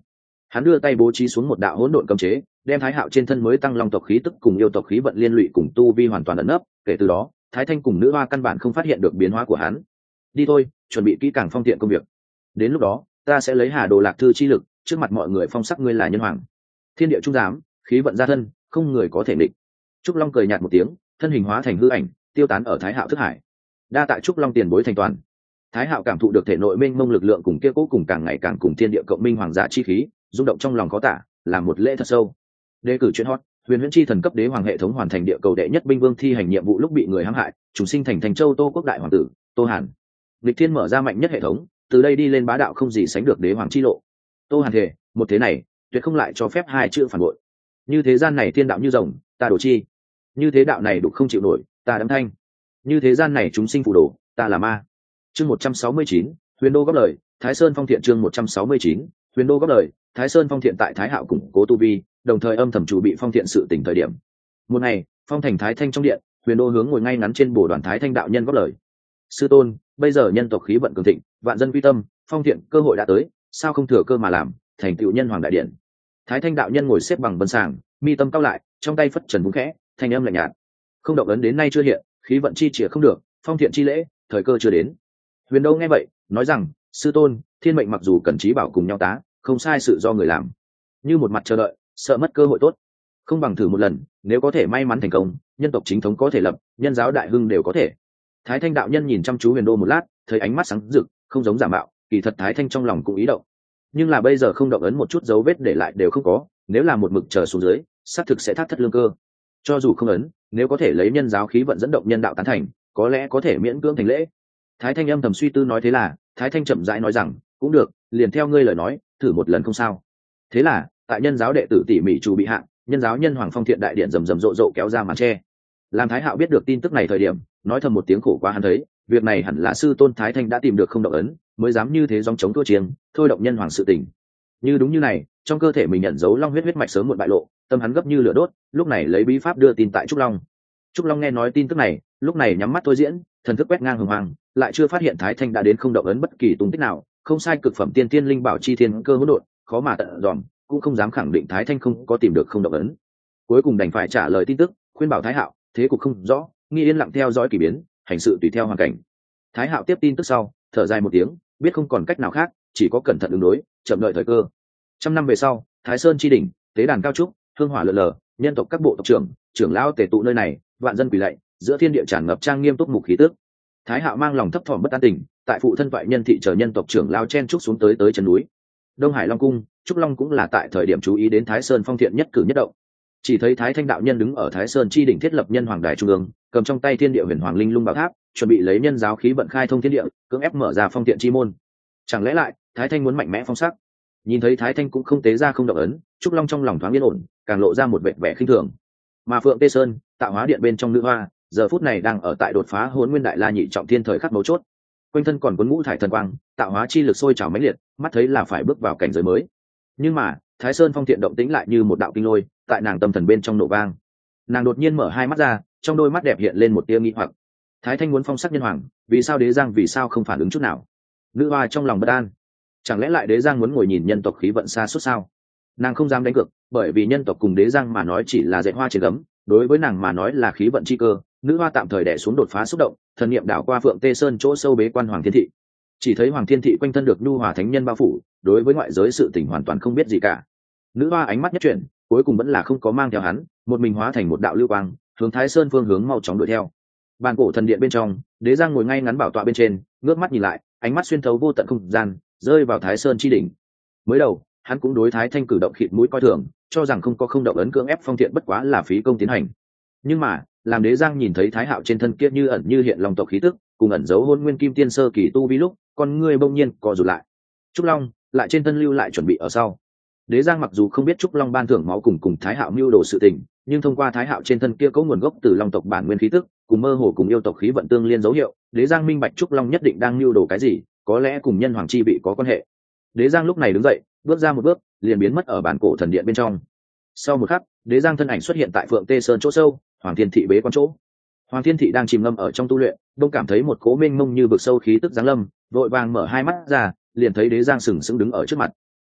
Hắn đưa tay bố trí xuống một đạo hỗn độn cấm chế, đem Thái Hạo trên thân mới tăng long tộc khí tức cùng yêu tộc khí vận liên lụy cùng tu vi hoàn toàn ẩn nấp. Kể từ đó, Thái Thanh cùng nữ hoa căn bản không phát hiện được biến hóa của hắn. Đi thôi, chuẩn bị kỹ càng phong tiện công việc. Đến lúc đó, ta sẽ lấy Hà Đồ Lạc Thư chi lực, trước mặt mọi người phong sắc ngươi là nhân hoàng. Thiên địa trung giám, khí vận gia thân, không người có thể địch. Trúc Long cười nhạt một tiếng, thân hình hóa thành hư ảnh, tiêu tán ở Thái Hạo thức hải. Đa tạ Trúc Long tiền bối thành toàn. Thái Hạo cảm thụ được thể nội mênh mông lực lượng cùng kia cố cùng càng ngày càng cùng thiên địa cộng minh hoàng giả chi khí, rung động trong lòng khó tả, làm một lễ thật sâu. Đề cử chuyện hot, Huyền Huyễn Chi thần cấp đế hoàng hệ thống hoàn thành địa cầu đệ nhất binh vương thi hành nhiệm vụ lúc bị người hãm hại, trùng sinh thành Thành Châu Tô quốc đại hoàng tử, Tô Hàn. Lịch Thiên mở ra mạnh nhất hệ thống, từ đây đi lên bá đạo không gì sánh được đế hoàng chi lộ. Tô Hàn thể, một thế này, tuyệt không lại cho phép hai chữ phản bội. Như thế gian này thiên đạo như rồng, ta đổ chi. Như thế đạo này đục không chịu nổi, ta đấm thanh. Như thế gian này chúng sinh phù đồ, ta là ma. Chương 169, Huyền Đô góp lời, Thái Sơn Phong Thiện chương 169, Huyền Đô góp lời, Thái Sơn Phong Thiện tại Thái Hạo củng cố tu vi, đồng thời âm thầm chủ bị Phong Thiện sự tỉnh thời điểm. Một ngày, Phong thành Thái Thanh trong điện, Huyền Đô hướng ngồi ngay ngắn trên bồ đoàn Thái Thanh đạo nhân góp lời. Sư tôn, bây giờ nhân tộc khí vận cường thịnh, vạn dân quy tâm, Phong Thiện cơ hội đã tới, sao không thừa cơ mà làm, thành tựu nhân hoàng đại điện. Thái Thanh đạo nhân ngồi xếp bằng vân sàng, mi tâm cao lại, trong tay phất trần vung khẽ, thanh âm lạnh nhạt. Không động ấn đến nay chưa hiện, khí vận chi chìa không được, Phong Thiện chi lễ, thời cơ chưa đến. Huyền Đô nghe vậy, nói rằng, sư tôn, thiên mệnh mặc dù cần trí bảo cùng nhau tá, không sai sự do người làm. Như một mặt chờ đợi, sợ mất cơ hội tốt, không bằng thử một lần, nếu có thể may mắn thành công, nhân tộc chính thống có thể lập, nhân giáo đại hưng đều có thể. Thái Thanh đạo nhân nhìn chăm chú Huyền Đô một lát, thấy ánh mắt sáng rực, không giống giả mạo, kỳ thật Thái Thanh trong lòng cũng ý động. Nhưng là bây giờ không động ấn một chút dấu vết để lại đều không có, nếu là một mực chờ xuống dưới, xác thực sẽ thác thất lương cơ. Cho dù không ấn, nếu có thể lấy nhân giáo khí vận dẫn động nhân đạo tán thành, có lẽ có thể miễn cưỡng thành lễ. Thái Thanh âm thầm suy tư nói thế là, Thái Thanh chậm rãi nói rằng, cũng được, liền theo ngươi lời nói, thử một lần không sao. Thế là, tại nhân giáo đệ tử tỉ mỉ chủ bị hạn, nhân giáo nhân hoàng Phong Thiện đại điện rầm rầm rộ rộ kéo ra màn che. Làm Thái Hạo biết được tin tức này thời điểm, nói thầm một tiếng khổ quá hắn thấy, việc này hẳn là sư tôn Thái Thanh đã tìm được không động ấn, mới dám như thế dòng chống thua chiêng, thôi động nhân hoàng sự tình. Như đúng như này, trong cơ thể mình nhận dấu long huyết mạch sớm muộn bại lộ, tâm hắn gấp như lửa đốt, lúc này lấy bí pháp đưa tin tại Trúc Long. Trúc Long nghe nói tin tức này, lúc này nhắm mắt thôi diễn, thần thức quét ngang hồng hoàng, lại chưa phát hiện Thái Thanh đã đến không động ấn bất kỳ tung tích nào, không sai cực phẩm tiên tiên linh bảo chi thiên cơ hỗn độn, khó mà tận dòm, cũng không dám khẳng định Thái Thanh không có tìm được không động ấn. Cuối cùng đành phải trả lời tin tức, khuyên bảo Thái Hạo, thế cục không rõ, nghi yên lặng theo dõi kỳ biến, hành sự tùy theo hoàn cảnh. Thái Hạo tiếp tin tức sau, thở dài một tiếng, biết không còn cách nào khác, chỉ có cẩn thận ứng đối, chậm đợi thời cơ. Trăm năm về sau, Thái Sơn chi đỉnh, tế đàn cao trúc, hương hỏa lượn lờ, nhân tộc các bộ tộc trưởng, trưởng lão tề tụ nơi này, vạn dân quỳ lạy, giữa thiên địa tràn ngập trang nghiêm túc mục khí tức. Thái Hạo mang lòng thấp thỏm bất an tình, tại phụ thân toại nhân thị chờ nhân tộc trưởng lao chen trúc xuống tới chân núi Đông Hải Long cung. Trúc Long cũng là tại thời điểm chú ý đến Thái Sơn Phong Thiện nhất cử nhất động. Chỉ thấy Thái Thanh đạo nhân đứng ở Thái Sơn chi đỉnh thiết lập nhân hoàng đài trung ương, cầm trong tay thiên địa huyền hoàng linh lung bảo tháp, chuẩn bị lấy nhân giáo khí vận khai thông thiên địa, cưỡng ép mở ra Phong Thiện chi môn. Chẳng lẽ lại Thái Thanh muốn mạnh mẽ phong sắc? Nhìn thấy Thái Thanh cũng không tế ra không động ấn, Trúc Long trong lòng thoáng yên ổn, càng lộ ra một vẻ vẻ khinh thường. Mà Phượng Tê Sơn, tạo hóa điện bên trong nữ hoa, giờ phút này đang ở tại đột phá Hỗn Nguyên Đại La nhị trọng thiên thời khắc mấu chốt. Quanh thân còn cuốn ngũ thải thần quang, tạo hóa chi lực sôi trào mãnh liệt, mắt thấy là phải bước vào cảnh giới mới. Nhưng mà, Thái Sơn Phong Thiện động tĩnh lại như một đạo kinh lôi, tại nàng tâm thần bên trong nổ vang. Nàng đột nhiên mở hai mắt ra, trong đôi mắt đẹp hiện lên một tia nghi hoặc. Thái Thanh muốn phong sắc nhân hoàng, vì sao Đế Giang vì sao không phản ứng chút nào? Nữ hoa trong lòng bất an. Chẳng lẽ lại Đế Giang muốn ngồi nhìn nhân tộc khí vận xa suốt sao? Nàng không dám đánh cược, bởi vì nhân tộc cùng Đế Giang mà nói chỉ là dệt hoa trên gấm, đối với nàng mà nói là khí vận chi cơ. Nữ hoa tạm thời đè xuống đột phá xúc động, thần niệm đảo qua Phượng Tê Sơn chỗ sâu bế quan Hoàng Thiên Thị. Chỉ thấy Hoàng Thiên Thị quanh thân được nhu hòa thánh nhân bao phủ, đối với ngoại giới sự tình hoàn toàn không biết gì cả. Nữ hoa ánh mắt nhất chuyển, cuối cùng vẫn là không có mang theo hắn, một mình hóa thành một đạo lưu quang, hướng Thái Sơn phương hướng mau chóng đuổi theo. Bàn cổ thần điện bên trong, Đế Giang ngồi ngay ngắn bảo tọa bên trên, ngước mắt nhìn lại, ánh mắt xuyên thấu vô tận không gian, rơi vào Thái Sơn chi đỉnh. Mới đầu, hắn cũng đối Thái Thanh cử động khịt mũi coi thường, cho rằng không có không động ấn cưỡng ép Phong Thiện bất quá là phí công tiến hành. Nhưng mà, làm Đế Giang nhìn thấy Thái Hạo trên thân kia như ẩn như hiện long tộc khí tức, cùng ẩn giấu Hôn Nguyên Kim Tiên sơ kỳ tu vi lúc, con ngươi bỗng nhiên co rụt lại. Trúc Long lại trên thân lưu lại chuẩn bị ở sau. Đế Giang mặc dù không biết Trúc Long ban thưởng máu cùng Thái Hạo mưu đồ sự tình, nhưng thông qua Thái Hạo trên thân kia có nguồn gốc từ long tộc bản nguyên khí tức, cùng mơ hồ cùng yêu tộc khí vận tương liên dấu hiệu, Đế Giang minh bạch Trúc Long nhất định đang mưu đồ cái gì, có lẽ cùng nhân hoàng chi vị có quan hệ. Đế Giang lúc này đứng dậy, bước ra một bước, liền biến mất ở bản cổ thần điện bên trong. Sau một khắc, Đế Giang thân ảnh xuất hiện tại Phượng Tê Sơn chỗ sâu, Hoàng Thiên Thị bế quan chỗ. Hoàng Thiên Thị đang chìm ngâm ở trong tu luyện, đông cảm thấy một cỗ mênh mông như vực sâu khí tức giáng lâm, vội vàng mở hai mắt ra, liền thấy Đế Giang sừng sững đứng ở trước mặt.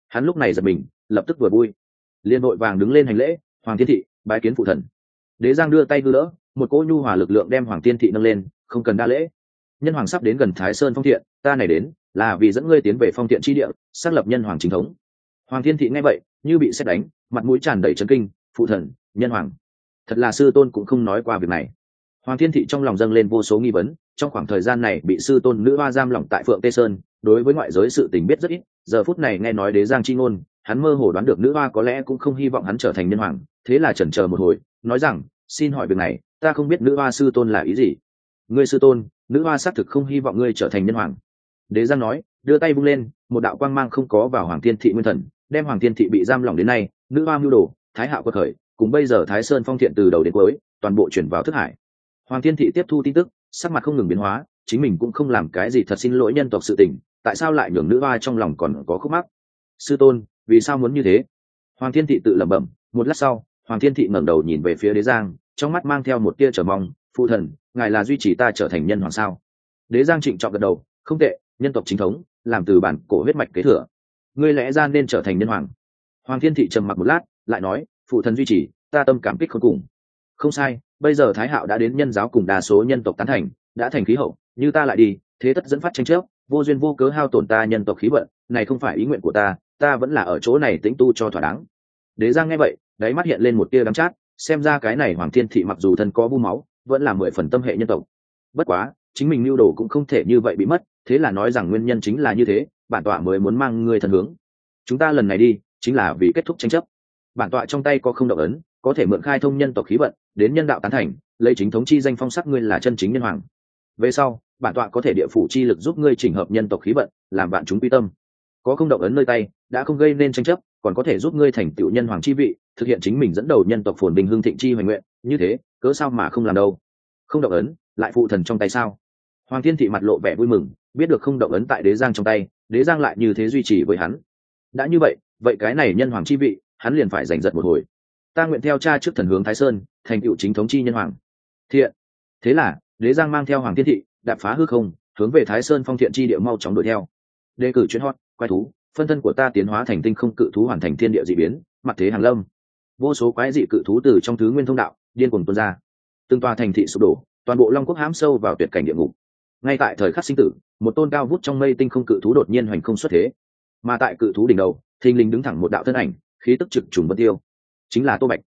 Hắn lúc này giật mình, lập tức vừa vui, liền vội vàng đứng lên hành lễ. Hoàng Thiên Thị bái kiến phụ thần. Đế Giang đưa tay đưa đỡ, một cỗ nhu hòa lực lượng đem Hoàng Thiên Thị nâng lên, không cần đa lễ. Nhân hoàng sắp đến gần Thái Sơn Phong Thiện, ta này đến là vì dẫn ngươi tiến về Phong Thiện chi địa, xác lập nhân hoàng chính thống. Hoàng Thiên Thị nghe vậy như bị sét đánh, mặt mũi tràn đầy chấn kinh. Phụ thần, nhân hoàng, thật là sư tôn cũng không nói qua việc này. Hoàng Thiên Thị trong lòng dâng lên vô số nghi vấn. Trong khoảng thời gian này bị sư tôn nữ hoa giam lỏng tại Phượng Tê Sơn, đối với ngoại giới sự tình biết rất ít. Giờ phút này nghe nói Đế Giang chi ngôn, hắn mơ hồ đoán được nữ hoa có lẽ cũng không hy vọng hắn trở thành nhân hoàng, thế là chần chờ một hồi, nói rằng: xin hỏi việc này, ta không biết nữ hoa sư tôn là ý gì. Ngươi sư tôn, nữ hoa xác thực không hy vọng ngươi trở thành nhân hoàng. Đế Giang nói, đưa tay vung lên, một đạo quang mang không có vào Hoàng Thiên Thị nguyên thần, đem Hoàng Thiên Thị bị giam lỏng đến nay, nữ hoa mưu đồ, Thái Hạo quật khởi, cùng bây giờ Thái Sơn Phong Thiện từ đầu đến cuối, toàn bộ chuyển vào thức hải. Hoàng Thiên Thị tiếp thu tin tức, sắc mặt không ngừng biến hóa, chính mình cũng không làm cái gì thật xin lỗi nhân tộc sự tình, tại sao lại nhường nữ hoa trong lòng còn có khúc mắc. Sư tôn, vì sao muốn như thế? Hoàng Thiên Thị tự lẩm bẩm. Một lát sau, Hoàng Thiên Thị ngẩng đầu nhìn về phía Đế Giang, trong mắt mang theo một tia chờ mong. Phụ thần, ngài là duy trì ta trở thành nhân hoàng sao? Đế Giang trịnh trọng gật đầu. Không tệ, nhân tộc chính thống làm từ bản cổ huyết mạch kế thừa, ngươi lẽ ra nên trở thành nhân hoàng. Hoàng Thiên Thị trầm mặc một lát, lại nói: phụ thần duy trì, ta tâm cảm kích khôn cùng. Không sai, bây giờ Thái Hạo đã đến nhân giáo cùng đa số nhân tộc tán thành, đã thành khí hậu, như ta lại đi, thế tất dẫn phát tranh chấp, vô duyên vô cớ hao tổn ta nhân tộc khí vận, này không phải ý nguyện của ta, ta vẫn là ở chỗ này tĩnh tu cho thỏa đáng. Đế Giang nghe vậy, đáy mắt hiện lên một tia đắng chát, xem ra cái này Hoàng Thiên Thị mặc dù thân có vu máu, vẫn là 10 phần tâm hệ nhân tộc. Bất quá, chính mình mưu đồ cũng không thể như vậy bị mất, thế là nói rằng nguyên nhân chính là như thế, bản tọa mới muốn mang ngươi thần hướng. Chúng ta lần này đi, chính là vì kết thúc tranh chấp. Bản tọa trong tay có không động ấn, có thể mượn khai thông nhân tộc khí vận, đến nhân đạo tán thành, lấy chính thống chi danh phong sắc ngươi là chân chính nhân hoàng. Về sau, bản tọa có thể địa phủ chi lực giúp ngươi chỉnh hợp nhân tộc khí vận, làm bạn chúng quy tâm. Có không động ấn nơi tay, đã không gây nên tranh chấp, còn có thể giúp ngươi thành tựu nhân hoàng chi vị, thực hiện chính mình dẫn đầu nhân tộc phồn vinh hưng thịnh chi hoành nguyện, như thế, cớ sao mà không làm đâu? Không động ấn, lại phụ thần trong tay sao? Hoàng Thiên Thị mặt lộ vẻ vui mừng, biết được không động ấn tại Đế Giang trong tay, Đế Giang lại như thế duy trì với hắn. Đã như vậy, vậy cái này nhân hoàng chi vị, hắn liền phải giành giật một hồi. Ta nguyện theo cha trước thần hướng Thái Sơn, thành tựu chính thống chi nhân hoàng. Thiện. Thế là, Đế Giang mang theo Hoàng Thiên Thị, đạp phá hư không, hướng về Thái Sơn Phong Thiện chi địa mau chóng đuổi theo. Đề cử chuyên hot, quái thú, phân thân của ta tiến hóa thành tinh không cự thú, hoàn thành thiên địa dị biến, mặt thế hàng lâm. Vô số quái dị cự thú từ trong thứ nguyên thông đạo điên cuồng tuôn ra, từng tòa thành thị sụp đổ, toàn bộ Long Quốc hãm sâu vào tuyệt cảnh địa ngục. Ngay tại thời khắc sinh tử, một tôn cao vút trong mây tinh không cự thú đột nhiên hoành không xuất thế, mà tại cự thú đỉnh đầu thình lình đứng thẳng một đạo thân ảnh, khí tức trực trùng vân tiêu, chính là Tô Bạch.